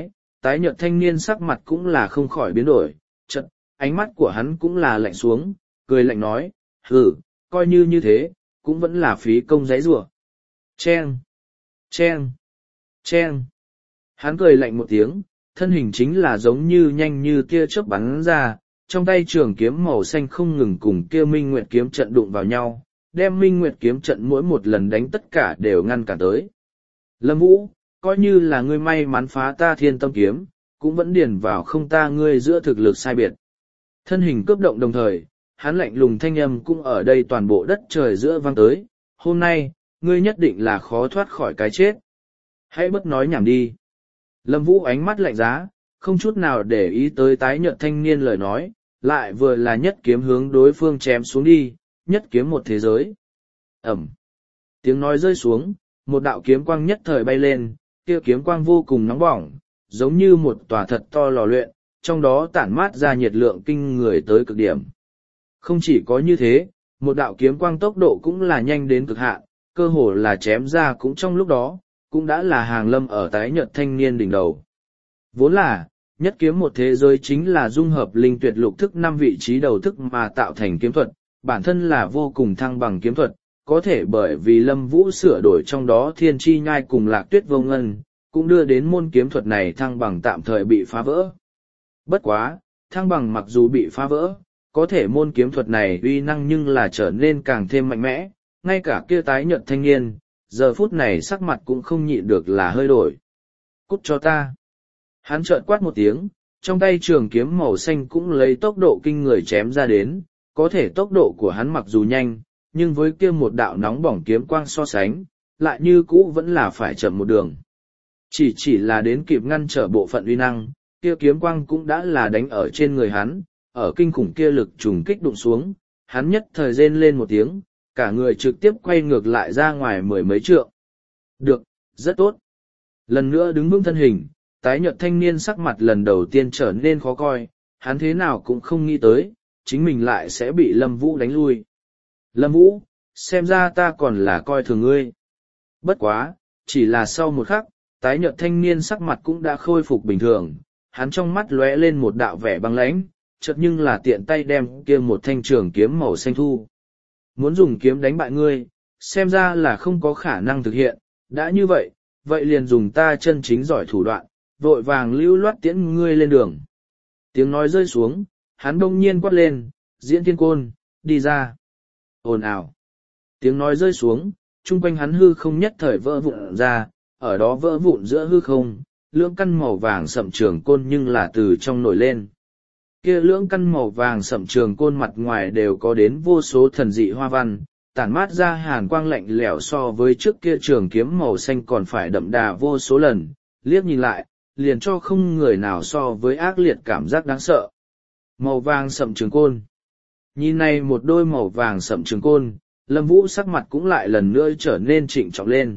tái nhợt thanh niên sắc mặt cũng là không khỏi biến đổi, chật, ánh mắt của hắn cũng là lạnh xuống, cười lạnh nói, hừ, coi như như thế, cũng vẫn là phí công giấy rủa. Chen! Chen! Chen! Hắn cười lạnh một tiếng, thân hình chính là giống như nhanh như tia chớp bắn ra, trong tay trường kiếm màu xanh không ngừng cùng kia Minh Nguyệt kiếm trận đụng vào nhau, đem Minh Nguyệt kiếm trận mỗi một lần đánh tất cả đều ngăn cản tới. Lâm Vũ, coi như là ngươi may mắn phá ta Thiên Tâm kiếm, cũng vẫn điền vào không ta ngươi giữa thực lực sai biệt. Thân hình cướp động đồng thời, hắn lạnh lùng thanh âm cũng ở đây toàn bộ đất trời giữa vang tới, hôm nay, ngươi nhất định là khó thoát khỏi cái chết. Hãy bất nói nhảm đi. Lâm Vũ ánh mắt lạnh giá, không chút nào để ý tới tái nhợt thanh niên lời nói, lại vừa là nhất kiếm hướng đối phương chém xuống đi, nhất kiếm một thế giới. Ẩm. Tiếng nói rơi xuống, một đạo kiếm quang nhất thời bay lên, kia kiếm quang vô cùng nóng bỏng, giống như một tòa thật to lò luyện, trong đó tản mát ra nhiệt lượng kinh người tới cực điểm. Không chỉ có như thế, một đạo kiếm quang tốc độ cũng là nhanh đến cực hạn, cơ hồ là chém ra cũng trong lúc đó, cũng đã là hàng lâm ở tái nhợt thanh niên đỉnh đầu. Vốn là, nhất kiếm một thế giới chính là dung hợp linh tuyệt lục thức năm vị trí đầu thức mà tạo thành kiếm thuật, bản thân là vô cùng thăng bằng kiếm thuật, có thể bởi vì Lâm Vũ sửa đổi trong đó thiên chi nhai cùng lạc tuyết vô ngân, cũng đưa đến môn kiếm thuật này thăng bằng tạm thời bị phá vỡ. Bất quá, thăng bằng mặc dù bị phá vỡ, có thể môn kiếm thuật này uy năng nhưng là trở nên càng thêm mạnh mẽ, ngay cả kia tái nhợt thanh niên, giờ phút này sắc mặt cũng không nhịn được là hơi đổi. Cút cho ta. Hắn chợt quát một tiếng, trong tay trường kiếm màu xanh cũng lấy tốc độ kinh người chém ra đến, có thể tốc độ của hắn mặc dù nhanh, nhưng với kia một đạo nóng bỏng kiếm quang so sánh, lại như cũ vẫn là phải chậm một đường. Chỉ chỉ là đến kịp ngăn trở bộ phận uy năng, kia kiếm quang cũng đã là đánh ở trên người hắn, ở kinh khủng kia lực trùng kích đụng xuống, hắn nhất thời rên lên một tiếng, cả người trực tiếp quay ngược lại ra ngoài mười mấy trượng. Được, rất tốt. Lần nữa đứng vững thân hình, tái nhợt thanh niên sắc mặt lần đầu tiên trở nên khó coi, hắn thế nào cũng không nghĩ tới, chính mình lại sẽ bị Lâm Vũ đánh lui. Lâm Vũ, xem ra ta còn là coi thường ngươi. Bất quá, chỉ là sau một khắc, tái nhợt thanh niên sắc mặt cũng đã khôi phục bình thường, hắn trong mắt lóe lên một đạo vẻ băng lãnh, chợt nhưng là tiện tay đem kia một thanh trường kiếm màu xanh thu. Muốn dùng kiếm đánh bại ngươi, xem ra là không có khả năng thực hiện, đã như vậy, vậy liền dùng ta chân chính giỏi thủ đoạn, vội vàng lưu loát tiễn ngươi lên đường. Tiếng nói rơi xuống, hắn đông nhiên quát lên, Diễn Thiên Côn, đi ra. Ồn ào. Tiếng nói rơi xuống, chung quanh hắn hư không nhất thời vỡ vụn ra, ở đó vỡ vụn giữa hư không, lưỡng căn màu vàng sậm trường côn nhưng là từ trong nổi lên. Kia lưỡng căn màu vàng sậm trường côn mặt ngoài đều có đến vô số thần dị hoa văn, tản mát ra hàn quang lạnh lẽo so với trước kia trường kiếm màu xanh còn phải đậm đà vô số lần, liếc nhìn lại, liền cho không người nào so với ác liệt cảm giác đáng sợ. Màu vàng sậm trường côn. Nhìn này một đôi màu vàng sậm trường côn, Lâm Vũ sắc mặt cũng lại lần nữa trở nên trịnh trọng lên.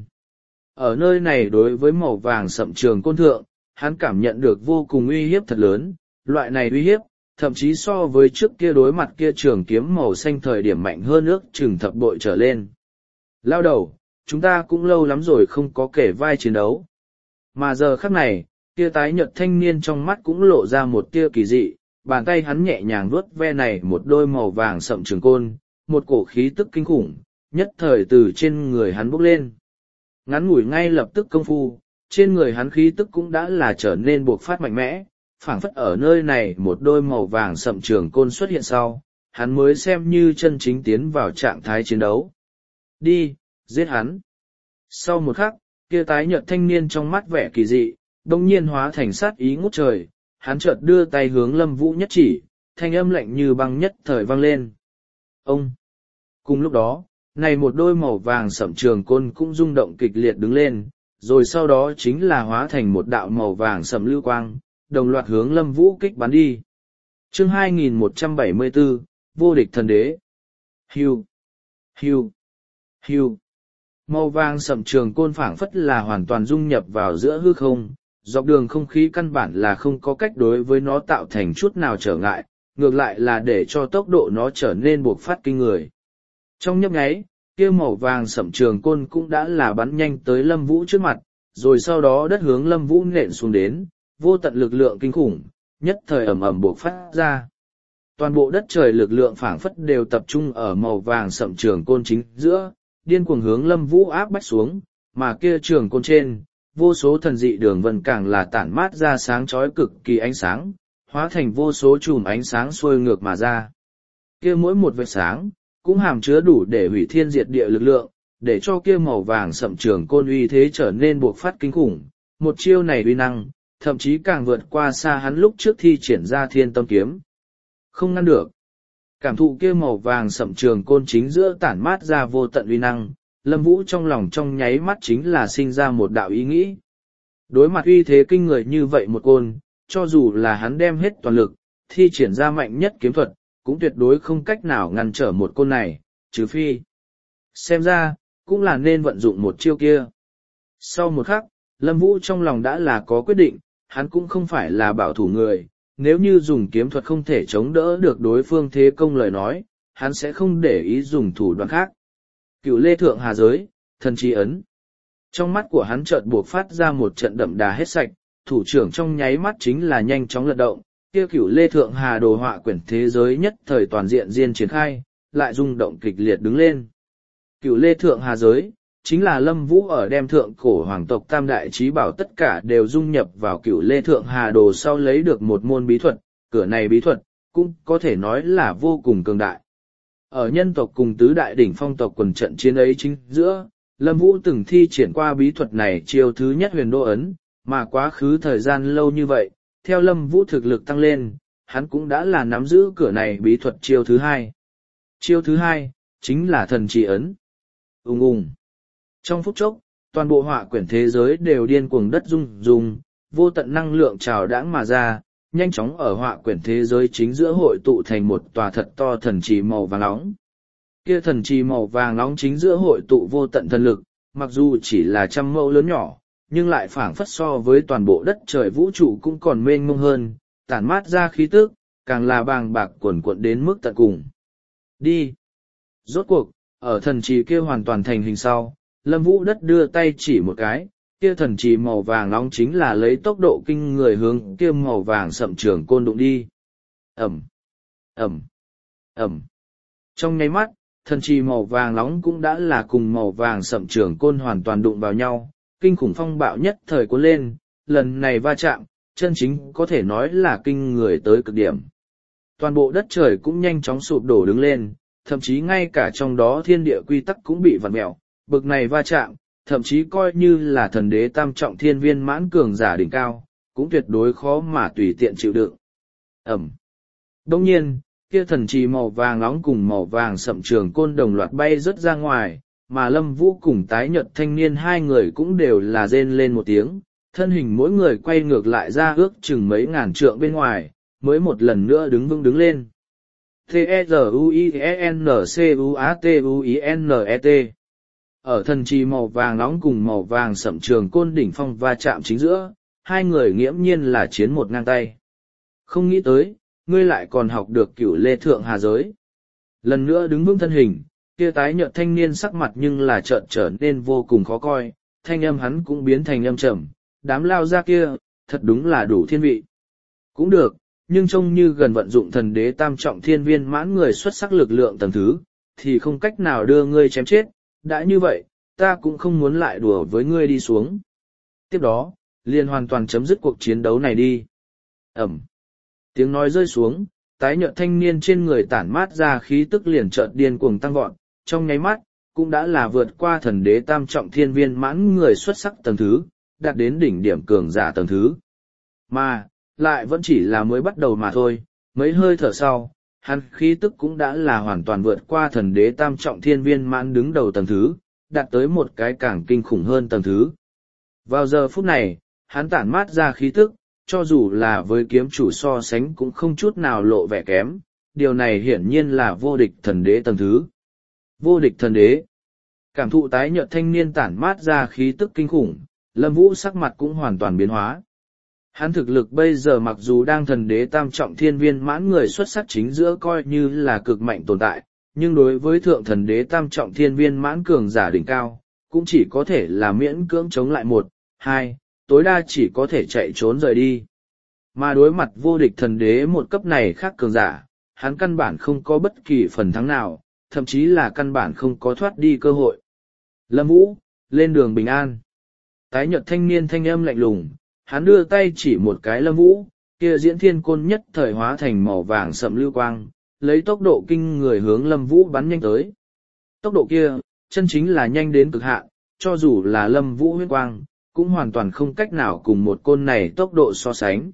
Ở nơi này đối với màu vàng sậm trường côn thượng, hắn cảm nhận được vô cùng uy hiếp thật lớn, loại này uy hiếp, thậm chí so với trước kia đối mặt kia trường kiếm màu xanh thời điểm mạnh hơn ước chừng thập bội trở lên. Lao đầu, chúng ta cũng lâu lắm rồi không có kể vai chiến đấu. Mà giờ khắc này, kia tái nhợt thanh niên trong mắt cũng lộ ra một tia kỳ dị, bàn tay hắn nhẹ nhàng vuốt ve này một đôi màu vàng sậm trường côn, một cổ khí tức kinh khủng, nhất thời từ trên người hắn bốc lên. Ngắn ngủi ngay lập tức công phu, trên người hắn khí tức cũng đã là trở nên buộc phát mạnh mẽ, phảng phất ở nơi này một đôi màu vàng sậm trường côn xuất hiện sau, hắn mới xem như chân chính tiến vào trạng thái chiến đấu. Đi, giết hắn. Sau một khắc, kia tái nhợt thanh niên trong mắt vẻ kỳ dị, đông nhiên hóa thành sát ý ngút trời, hắn chợt đưa tay hướng Lâm Vũ nhất chỉ, thanh âm lạnh như băng nhất thời vang lên. Ông! Cùng lúc đó, này một đôi màu vàng sậm trường côn cũng rung động kịch liệt đứng lên, rồi sau đó chính là hóa thành một đạo màu vàng sậm lưu quang, đồng loạt hướng Lâm Vũ kích bắn đi. Chương hai nghìn một trăm bảy mươi bốn, Vô địch thần đế. Hưu! Hưu! Hưu! Màu vàng sậm trường côn phảng phất là hoàn toàn dung nhập vào giữa hư không, dọc đường không khí căn bản là không có cách đối với nó tạo thành chút nào trở ngại, ngược lại là để cho tốc độ nó trở nên buộc phát kinh người. Trong nhấp nháy, kia màu vàng sậm trường côn cũng đã là bắn nhanh tới Lâm Vũ trước mặt, rồi sau đó đất hướng Lâm Vũ nện xuống đến, vô tận lực lượng kinh khủng, nhất thời ầm ầm buộc phát ra. Toàn bộ đất trời lực lượng phảng phất đều tập trung ở màu vàng sậm trường côn chính giữa, điên cuồng hướng Lâm Vũ áp bách xuống, mà kia trường côn trên, vô số thần dị đường vân càng là tản mát ra sáng chói cực kỳ ánh sáng, hóa thành vô số chùm ánh sáng xuôi ngược mà ra. Kia mỗi một vệt sáng, cũng hàm chứa đủ để hủy thiên diệt địa lực lượng, để cho kia màu vàng sậm trường côn uy thế trở nên buộc phát kinh khủng. Một chiêu này uy năng, thậm chí càng vượt qua xa hắn lúc trước thi triển ra thiên tâm kiếm. Không ngăn được. Cảm thụ kia màu vàng sậm trường côn chính giữa tản mát ra vô tận uy năng, Lâm Vũ trong lòng trong nháy mắt chính là sinh ra một đạo ý nghĩ. Đối mặt uy thế kinh người như vậy một côn, cho dù là hắn đem hết toàn lực, thi triển ra mạnh nhất kiếm thuật, cũng tuyệt đối không cách nào ngăn trở một côn này, trừ phi. Xem ra, cũng là nên vận dụng một chiêu kia. Sau một khắc, Lâm Vũ trong lòng đã là có quyết định, hắn cũng không phải là bảo thủ người, nếu như dùng kiếm thuật không thể chống đỡ được đối phương thế công lời nói, hắn sẽ không để ý dùng thủ đoạn khác. Cửu Lê Thượng Hà Giới, thần chi ấn. Trong mắt của hắn chợt buộc phát ra một trận đậm đà hết sạch, thủ trưởng trong nháy mắt chính là nhanh chóng lật động, kia Cửu Lê Thượng Hà đồ họa quyển thế giới nhất thời toàn diện diên triển khai, lại rung động kịch liệt đứng lên. Cửu Lê Thượng Hà Giới, chính là Lâm Vũ ở đem thượng cổ hoàng tộc tam đại trí bảo tất cả đều dung nhập vào Cửu Lê Thượng Hà đồ sau lấy được một môn bí thuật, cửa này bí thuật, cũng có thể nói là vô cùng cường đại. Ở nhân tộc cùng tứ đại đỉnh phong tộc quần trận chiến ấy chính giữa, Lâm Vũ từng thi triển qua bí thuật này chiêu thứ nhất huyền đô ấn, mà quá khứ thời gian lâu như vậy, theo Lâm Vũ thực lực tăng lên, hắn cũng đã là nắm giữ cửa này bí thuật chiêu thứ hai. Chiêu thứ hai, chính là thần trì ấn. Ùng ùng. Trong phút chốc, toàn bộ họa quyển thế giới đều điên cuồng đất rung rung, vô tận năng lượng trào đãng mà ra, nhanh chóng ở họa quyển thế giới chính giữa hội tụ thành một tòa thật to thần trì màu vàng nóng. Kia thần trì màu vàng nóng chính giữa hội tụ vô tận thần lực, mặc dù chỉ là trăm mẫu lớn nhỏ, nhưng lại phảng phất so với toàn bộ đất trời vũ trụ cũng còn mênh mông hơn, tản mát ra khí tức, càng là bàng bạc cuồn cuộn đến mức tận cùng. Đi! Rốt cuộc, ở thần trì kia hoàn toàn thành hình sau, Lâm Vũ đất đưa tay chỉ một cái, kia thần trì màu vàng nóng chính là lấy tốc độ kinh người hướng kia màu vàng sậm trường côn đụng đi. Ẩm! Ẩm! Ẩm! Trong nháy mắt, thần trì màu vàng nóng cũng đã là cùng màu vàng sậm trường côn hoàn toàn đụng vào nhau, kinh khủng phong bạo nhất thời cuốn lên, lần này va chạm, chân chính có thể nói là kinh người tới cực điểm. Toàn bộ đất trời cũng nhanh chóng sụp đổ đứng lên, thậm chí ngay cả trong đó thiên địa quy tắc cũng bị vặn mẹo, bực này va chạm, thậm chí coi như là thần đế tam trọng thiên viên mãn cường giả đỉnh cao, cũng tuyệt đối khó mà tùy tiện chịu đựng. Ẩm. Đông nhiên, kia thần trì màu vàng nóng cùng màu vàng sậm trường côn đồng loạt bay rớt ra ngoài, mà Lâm Vũ cùng tái nhợt thanh niên hai người cũng đều là rên lên một tiếng, thân hình mỗi người quay ngược lại ra ước chừng mấy ngàn trượng bên ngoài, mới một lần nữa đứng vững đứng lên. T-E-Z-U-I-E-N-C-U-A-T-U-I-N-E-T Ở thần trì màu vàng nóng cùng màu vàng sậm trường côn đỉnh phong va chạm chính giữa, hai người nghiễm nhiên là chiến một ngang tay. Không nghĩ tới, ngươi lại còn học được Cửu Lê Thượng Hà Giới. Lần nữa đứng vững thân hình, kia tái nhợt thanh niên sắc mặt nhưng là chợt trở nên vô cùng khó coi, thanh âm hắn cũng biến thành âm trầm, đám lao ra kia, thật đúng là đủ thiên vị. Cũng được, nhưng trông như gần vận dụng thần đế tam trọng thiên viên mãn người xuất sắc lực lượng tầng thứ, thì không cách nào đưa ngươi chém chết, đã như vậy, ta cũng không muốn lại đùa với ngươi đi xuống. Tiếp đó, liền hoàn toàn chấm dứt cuộc chiến đấu này đi. Ẩm. Tiếng nói rơi xuống, tái nhợt thanh niên trên người tản mát ra khí tức liền chợt điên cuồng tăng vọt, trong nháy mắt, cũng đã là vượt qua thần đế tam trọng thiên viên mãn người xuất sắc tầng thứ, đạt đến đỉnh điểm cường giả tầng thứ. Mà, lại vẫn chỉ là mới bắt đầu mà thôi, mấy hơi thở sau, hắn khí tức cũng đã là hoàn toàn vượt qua thần đế tam trọng thiên viên mãn đứng đầu tầng thứ, đạt tới một cái càng kinh khủng hơn tầng thứ. Vào giờ phút này, hắn tản mát ra khí tức, cho dù là với kiếm chủ so sánh cũng không chút nào lộ vẻ kém, điều này hiển nhiên là vô địch thần đế tầng thứ. Vô địch thần đế. Cảm thụ tái nhợt thanh niên tản mát ra khí tức kinh khủng, Lâm Vũ sắc mặt cũng hoàn toàn biến hóa. Hắn thực lực bây giờ mặc dù đang thần đế tam trọng thiên viên mãn người xuất sắc chính giữa coi như là cực mạnh tồn tại, nhưng đối với thượng thần đế tam trọng thiên viên mãn cường giả đỉnh cao, cũng chỉ có thể là miễn cưỡng chống lại một, hai, tối đa chỉ có thể chạy trốn rời đi. Mà đối mặt vô địch thần đế một cấp này khác cường giả, hắn căn bản không có bất kỳ phần thắng nào, thậm chí là căn bản không có thoát đi cơ hội. Lâm Vũ, lên đường bình an. Tái nhợt thanh niên thanh âm lạnh lùng, hắn đưa tay chỉ một cái Lâm Vũ, kia diễn thiên côn nhất thời hóa thành màu vàng sậm lưu quang, lấy tốc độ kinh người hướng Lâm Vũ bắn nhanh tới. Tốc độ kia, chân chính là nhanh đến cực hạn, cho dù là Lâm Vũ huyết quang, cũng hoàn toàn không cách nào cùng một côn này tốc độ so sánh.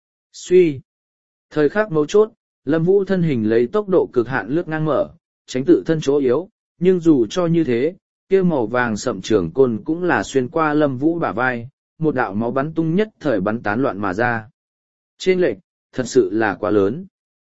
Suy. Thời khắc mấu chốt, Lâm Vũ thân hình lấy tốc độ cực hạn lướt ngang mở, tránh tự thân chỗ yếu, nhưng dù cho như thế, kia màu vàng sậm trường côn cũng là xuyên qua Lâm Vũ bả vai, một đạo máu bắn tung nhất thời bắn tán loạn mà ra. Trên lệch, thật sự là quá lớn.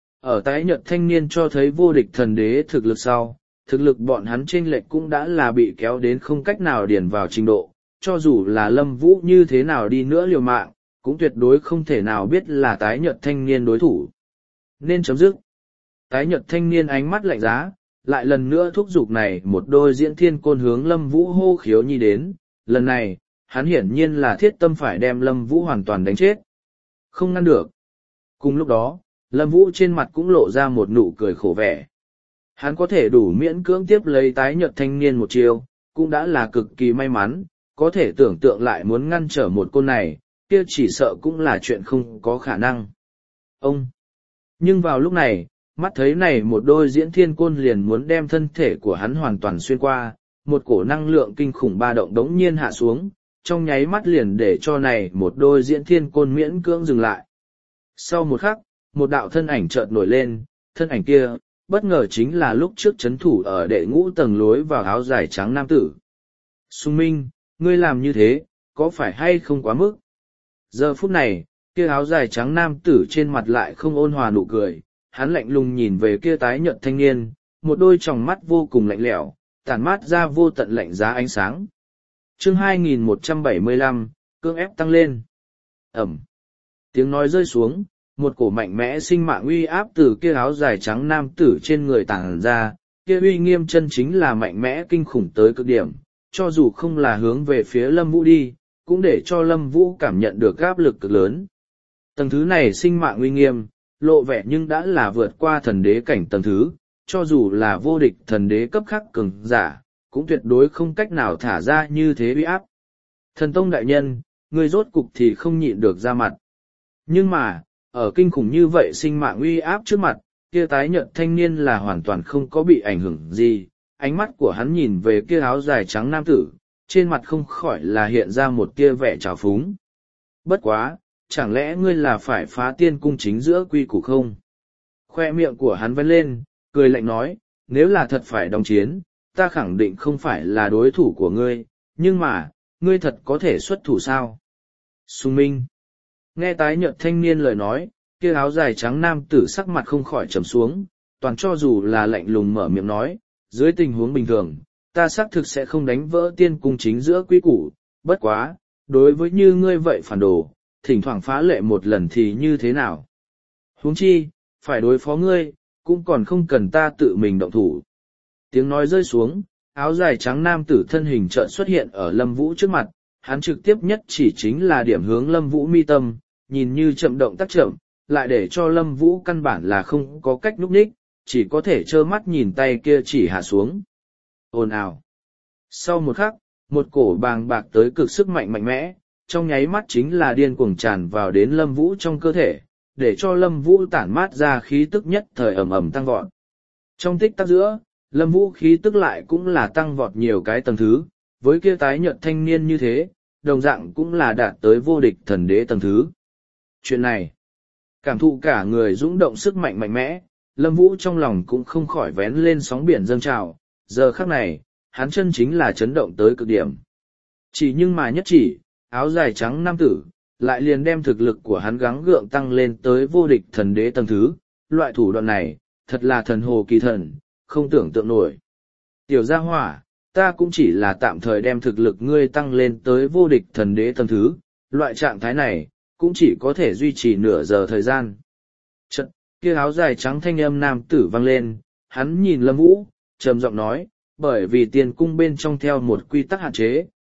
Ở tái nhợt thanh niên cho thấy vô địch thần đế thực lực sau, thực lực bọn hắn trên lệch cũng đã là bị kéo đến không cách nào điền vào trình độ, cho dù là Lâm Vũ như thế nào đi nữa liều mạng, cũng tuyệt đối không thể nào biết là tái nhợt thanh niên đối thủ. Nên chấm dứt. Tái nhợt thanh niên ánh mắt lạnh giá, lại lần nữa thúc giục này một đôi diễn thiên côn hướng Lâm Vũ hô khiếu nhi đến, lần này, hắn hiển nhiên là thiết tâm phải đem Lâm Vũ hoàn toàn đánh chết. Không ngăn được. Cùng lúc đó, Lâm Vũ trên mặt cũng lộ ra một nụ cười khổ vẻ. Hắn có thể đủ miễn cưỡng tiếp lấy tái nhợt thanh niên một chiều, cũng đã là cực kỳ may mắn, có thể tưởng tượng lại muốn ngăn trở một côn này, kia chỉ sợ cũng là chuyện không có khả năng. Ông! Nhưng vào lúc này, mắt thấy này một đôi diễn thiên côn liền muốn đem thân thể của hắn hoàn toàn xuyên qua, một cổ năng lượng kinh khủng ba động đống nhiên hạ xuống, trong nháy mắt liền để cho này một đôi diễn thiên côn miễn cưỡng dừng lại. Sau một khắc, một đạo thân ảnh chợt nổi lên, thân ảnh kia, bất ngờ chính là lúc trước chấn thủ ở đệ ngũ tầng lối vào áo dài trắng nam tử. Sung Minh, ngươi làm như thế, có phải hay không quá mức? Giờ phút này, kia áo dài trắng nam tử trên mặt lại không ôn hòa nụ cười, hắn lạnh lùng nhìn về kia tái nhợt thanh niên, một đôi tròng mắt vô cùng lạnh lẽo, tản mát ra vô tận lạnh giá ánh sáng. Chương hai nghìn một trăm bảy mươi lăm, cưỡng ép tăng lên. Ẩm. Tiếng nói rơi xuống, một cổ mạnh mẽ sinh mạng uy áp từ kia áo dài trắng nam tử trên người tàng ra, kia uy nghiêm chân chính là mạnh mẽ kinh khủng tới cực điểm, cho dù không là hướng về phía Lâm Vũ đi, cũng để cho Lâm Vũ cảm nhận được áp lực cực lớn. Tầng thứ này sinh mạng uy nghiêm, lộ vẻ nhưng đã là vượt qua thần đế cảnh tầng thứ, cho dù là vô địch thần đế cấp khắc cường giả, cũng tuyệt đối không cách nào thả ra như thế uy áp. Thần Tông đại nhân, người rốt cục thì không nhịn được ra mặt. Nhưng mà, ở kinh khủng như vậy sinh mạng uy áp trước mặt, kia tái nhợt thanh niên là hoàn toàn không có bị ảnh hưởng gì, ánh mắt của hắn nhìn về kia áo dài trắng nam tử, trên mặt không khỏi là hiện ra một tia vẻ trào phúng. Bất quá, chẳng lẽ ngươi là phải phá tiên cung chính giữa quy củ không? Khoe miệng của hắn vén lên, cười lạnh nói, nếu là thật phải đồng chiến, ta khẳng định không phải là đối thủ của ngươi, nhưng mà, ngươi thật có thể xuất thủ sao? Sung Minh. Nghe tái nhợt thanh niên lời nói, kia áo dài trắng nam tử sắc mặt không khỏi trầm xuống, toàn cho dù là lạnh lùng mở miệng nói, dưới tình huống bình thường, ta xác thực sẽ không đánh vỡ tiên cung chính giữa quy củ, bất quá, đối với như ngươi vậy phản đồ, thỉnh thoảng phá lệ một lần thì như thế nào? Huống chi, phải đối phó ngươi, cũng còn không cần ta tự mình động thủ. Tiếng nói rơi xuống, áo dài trắng nam tử thân hình chợt xuất hiện ở Lâm Vũ trước mặt, hắn trực tiếp nhất chỉ chính là điểm hướng Lâm Vũ mi tâm, nhìn như chậm động tác chậm, lại để cho Lâm Vũ căn bản là không có cách núp ních, chỉ có thể trơ mắt nhìn tay kia chỉ hạ xuống. Ồn ào. Sau một khắc, một cổ bàng bạc tới cực sức mạnh mạnh mẽ, trong nháy mắt chính là điên cuồng tràn vào đến Lâm Vũ trong cơ thể, để cho Lâm Vũ tản mát ra khí tức nhất thời ầm ầm tăng vọt. Trong tích tắc giữa, Lâm Vũ khí tức lại cũng là tăng vọt nhiều cái tầng thứ, với kia tái nhợt thanh niên như thế, đồng dạng cũng là đạt tới vô địch thần đế tầng thứ. Chuyện này, cảm thụ cả người dũng động sức mạnh mạnh mẽ, Lâm Vũ trong lòng cũng không khỏi vén lên sóng biển dâng trào, giờ khắc này, hắn chân chính là chấn động tới cực điểm. Chỉ nhưng mà nhất chỉ, áo dài trắng nam tử, lại liền đem thực lực của hắn gắng gượng tăng lên tới vô địch thần đế tầng thứ, loại thủ đoạn này, thật là thần hồ kỳ thần, không tưởng tượng nổi. Tiểu gia hỏa, ta cũng chỉ là tạm thời đem thực lực ngươi tăng lên tới vô địch thần đế tầng thứ, loại trạng thái này, cũng chỉ có thể duy trì nửa giờ thời gian. Chật, kia áo dài trắng thanh âm nam tử vang lên, hắn nhìn Lâm Vũ, trầm giọng nói, bởi vì tiền cung bên trong theo một quy tắc hạn chế,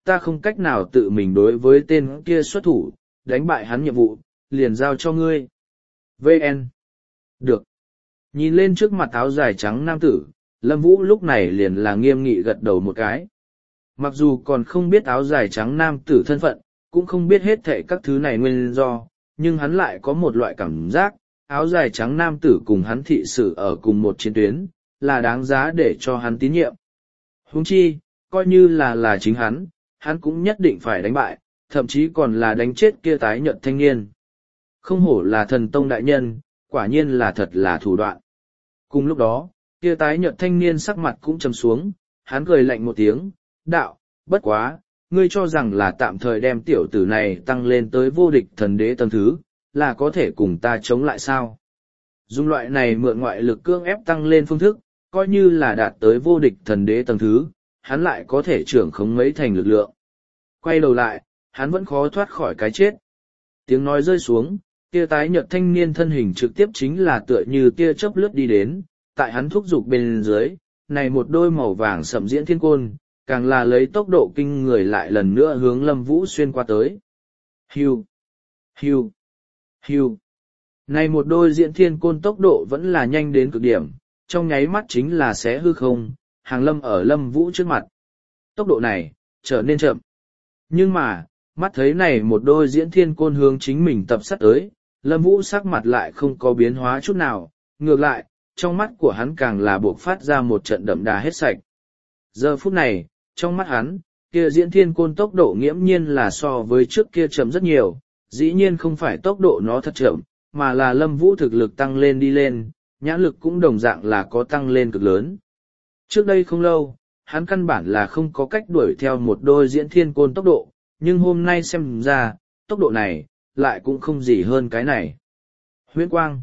ta không cách nào tự mình đối với tên kia xuất thủ, đánh bại hắn nhiệm vụ, liền giao cho ngươi. vê en. Được. Nhìn lên trước mặt áo dài trắng nam tử, Lâm Vũ lúc này liền là nghiêm nghị gật đầu một cái. Mặc dù còn không biết áo dài trắng nam tử thân phận, cũng không biết hết thệ các thứ này nguyên do, nhưng hắn lại có một loại cảm giác, áo dài trắng nam tử cùng hắn thị sự ở cùng một chiến tuyến, là đáng giá để cho hắn tín nhiệm. Huống chi, coi như là là chính hắn, hắn cũng nhất định phải đánh bại, thậm chí còn là đánh chết kia tái nhợt thanh niên. Không hổ là thần tông đại nhân, quả nhiên là thật là thủ đoạn. Cùng lúc đó, kia tái nhợt thanh niên sắc mặt cũng trầm xuống, hắn cười lạnh một tiếng, đạo, bất quá, ngươi cho rằng là tạm thời đem tiểu tử này tăng lên tới vô địch thần đế tầng thứ, là có thể cùng ta chống lại sao? Dùng loại này mượn ngoại lực cưỡng ép tăng lên phương thức, coi như là đạt tới vô địch thần đế tầng thứ, hắn lại có thể trưởng khống mấy thành lực lượng. Quay đầu lại, hắn vẫn khó thoát khỏi cái chết. Tiếng nói rơi xuống, tia tái nhợt thanh niên thân hình trực tiếp chính là tựa như tia chớp lướt đi đến, tại hắn thúc giục bên dưới, này một đôi màu vàng sậm diễn thiên côn, càng là lấy tốc độ kinh người lại lần nữa hướng Lâm Vũ xuyên qua tới. Hiu, hiu, hiu. Này một đôi diễn thiên côn tốc độ vẫn là nhanh đến cực điểm, trong nháy mắt chính là xé hư không, hàng lâm ở Lâm Vũ trước mặt. Tốc độ này, trở nên chậm. Nhưng mà, mắt thấy này một đôi diễn thiên côn hướng chính mình tập sát tới, Lâm Vũ sắc mặt lại không có biến hóa chút nào, ngược lại, trong mắt của hắn càng là buộc phát ra một trận đậm đà hết sạch. Giờ phút này, trong mắt hắn, kia diễn thiên côn tốc độ nghiễm nhiên là so với trước kia chậm rất nhiều, dĩ nhiên không phải tốc độ nó thật chậm, mà là Lâm Vũ thực lực tăng lên đi lên, nhãn lực cũng đồng dạng là có tăng lên cực lớn. Trước đây không lâu, hắn căn bản là không có cách đuổi theo một đôi diễn thiên côn tốc độ, nhưng hôm nay xem ra, tốc độ này, lại cũng không gì hơn cái này. Huyễn quang.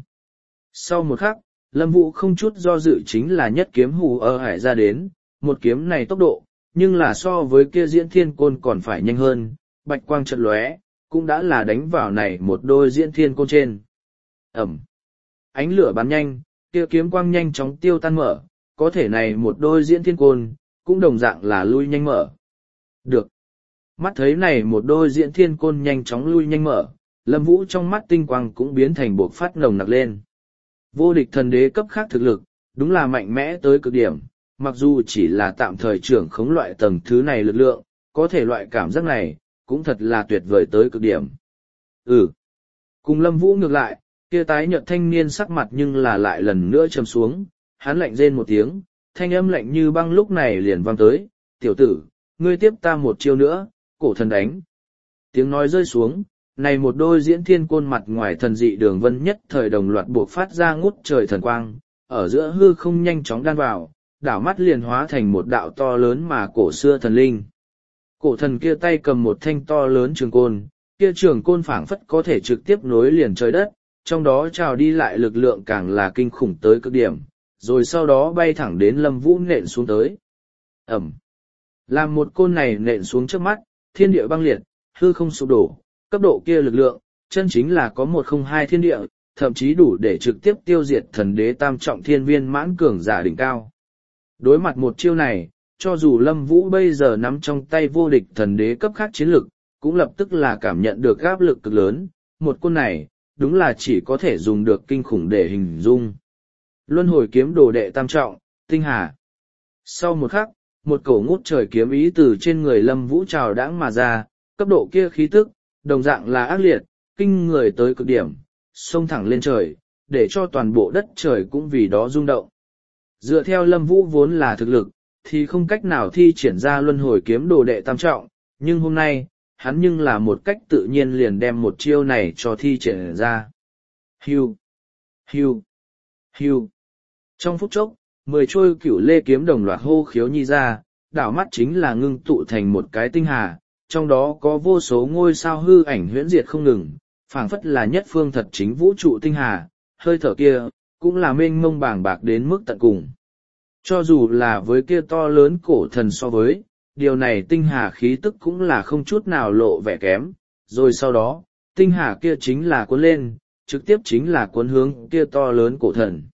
Sau một khắc, Lâm Vũ không chút do dự chính là nhất kiếm hù ở hải ra đến, một kiếm này tốc độ, nhưng là so với kia diễn thiên côn còn phải nhanh hơn, bạch quang chợt lóe, cũng đã là đánh vào này một đôi diễn thiên côn trên. Ẩm. Ánh lửa bắn nhanh, kia kiếm quang nhanh chóng tiêu tan mở, có thể này một đôi diễn thiên côn, cũng đồng dạng là lui nhanh mở. Được. Mắt thấy này một đôi diễn thiên côn nhanh chóng lui nhanh mở, Lâm Vũ trong mắt tinh quang cũng biến thành bộc phát nồng nặc lên. Vô địch thần đế cấp khác thực lực, đúng là mạnh mẽ tới cực điểm, mặc dù chỉ là tạm thời trưởng khống loại tầng thứ này lực lượng, có thể loại cảm giác này, cũng thật là tuyệt vời tới cực điểm. Ừ. Cùng Lâm Vũ ngược lại, kia tái nhợt thanh niên sắc mặt nhưng là lại lần nữa trầm xuống, hắn lạnh rên một tiếng, thanh âm lạnh như băng lúc này liền vang tới, tiểu tử, ngươi tiếp ta một chiêu nữa, cổ thần đánh. Tiếng nói rơi xuống, này một đôi diễn thiên côn mặt ngoài thần dị đường vân nhất thời đồng loạt buộc phát ra ngút trời thần quang, ở giữa hư không nhanh chóng đan vào, đảo mắt liền hóa thành một đạo to lớn mà cổ xưa thần linh. Cổ thần kia tay cầm một thanh to lớn trường côn, kia trường côn phảng phất có thể trực tiếp nối liền trời đất, trong đó trào đi lại lực lượng càng là kinh khủng tới cực điểm, rồi sau đó bay thẳng đến Lâm Vũ nện xuống tới. Ẩm. Làm một côn này nện xuống trước mắt, thiên địa băng liệt, hư không sụp đổ, cấp độ kia lực lượng, chân chính là có một không hai thiên địa, thậm chí đủ để trực tiếp tiêu diệt thần đế tam trọng thiên viên mãn cường giả đỉnh cao. Đối mặt một chiêu này, cho dù Lâm Vũ bây giờ nắm trong tay vô địch thần đế cấp khác chiến lực, cũng lập tức là cảm nhận được áp lực cực lớn, một côn này, đúng là chỉ có thể dùng được kinh khủng để hình dung. Luân hồi kiếm đồ đệ tam trọng, tinh hà. Sau một khắc, một cổ ngút trời kiếm ý từ trên người Lâm Vũ trào đãng mà ra, cấp độ kia khí tức, đồng dạng là ác liệt, kinh người tới cực điểm, xông thẳng lên trời, để cho toàn bộ đất trời cũng vì đó rung động. Dựa theo Lâm Vũ vốn là thực lực, thì không cách nào thi triển ra luân hồi kiếm đồ đệ tam trọng, nhưng hôm nay, hắn nhưng là một cách tự nhiên liền đem một chiêu này cho thi triển ra. Hiu, hiu, hiu. Trong phút chốc, mười trôi cửu lê kiếm đồng loạt hô khiếu nhi ra, đảo mắt chính là ngưng tụ thành một cái tinh hà, trong đó có vô số ngôi sao hư ảnh huyễn diệt không ngừng, phảng phất là nhất phương thật chính vũ trụ tinh hà, hơi thở kia, cũng là mênh mông bàng bạc đến mức tận cùng. Cho dù là với kia to lớn cổ thần so với, điều này tinh hà khí tức cũng là không chút nào lộ vẻ kém, rồi sau đó, tinh hà kia chính là cuốn lên, trực tiếp chính là cuốn hướng kia to lớn cổ thần.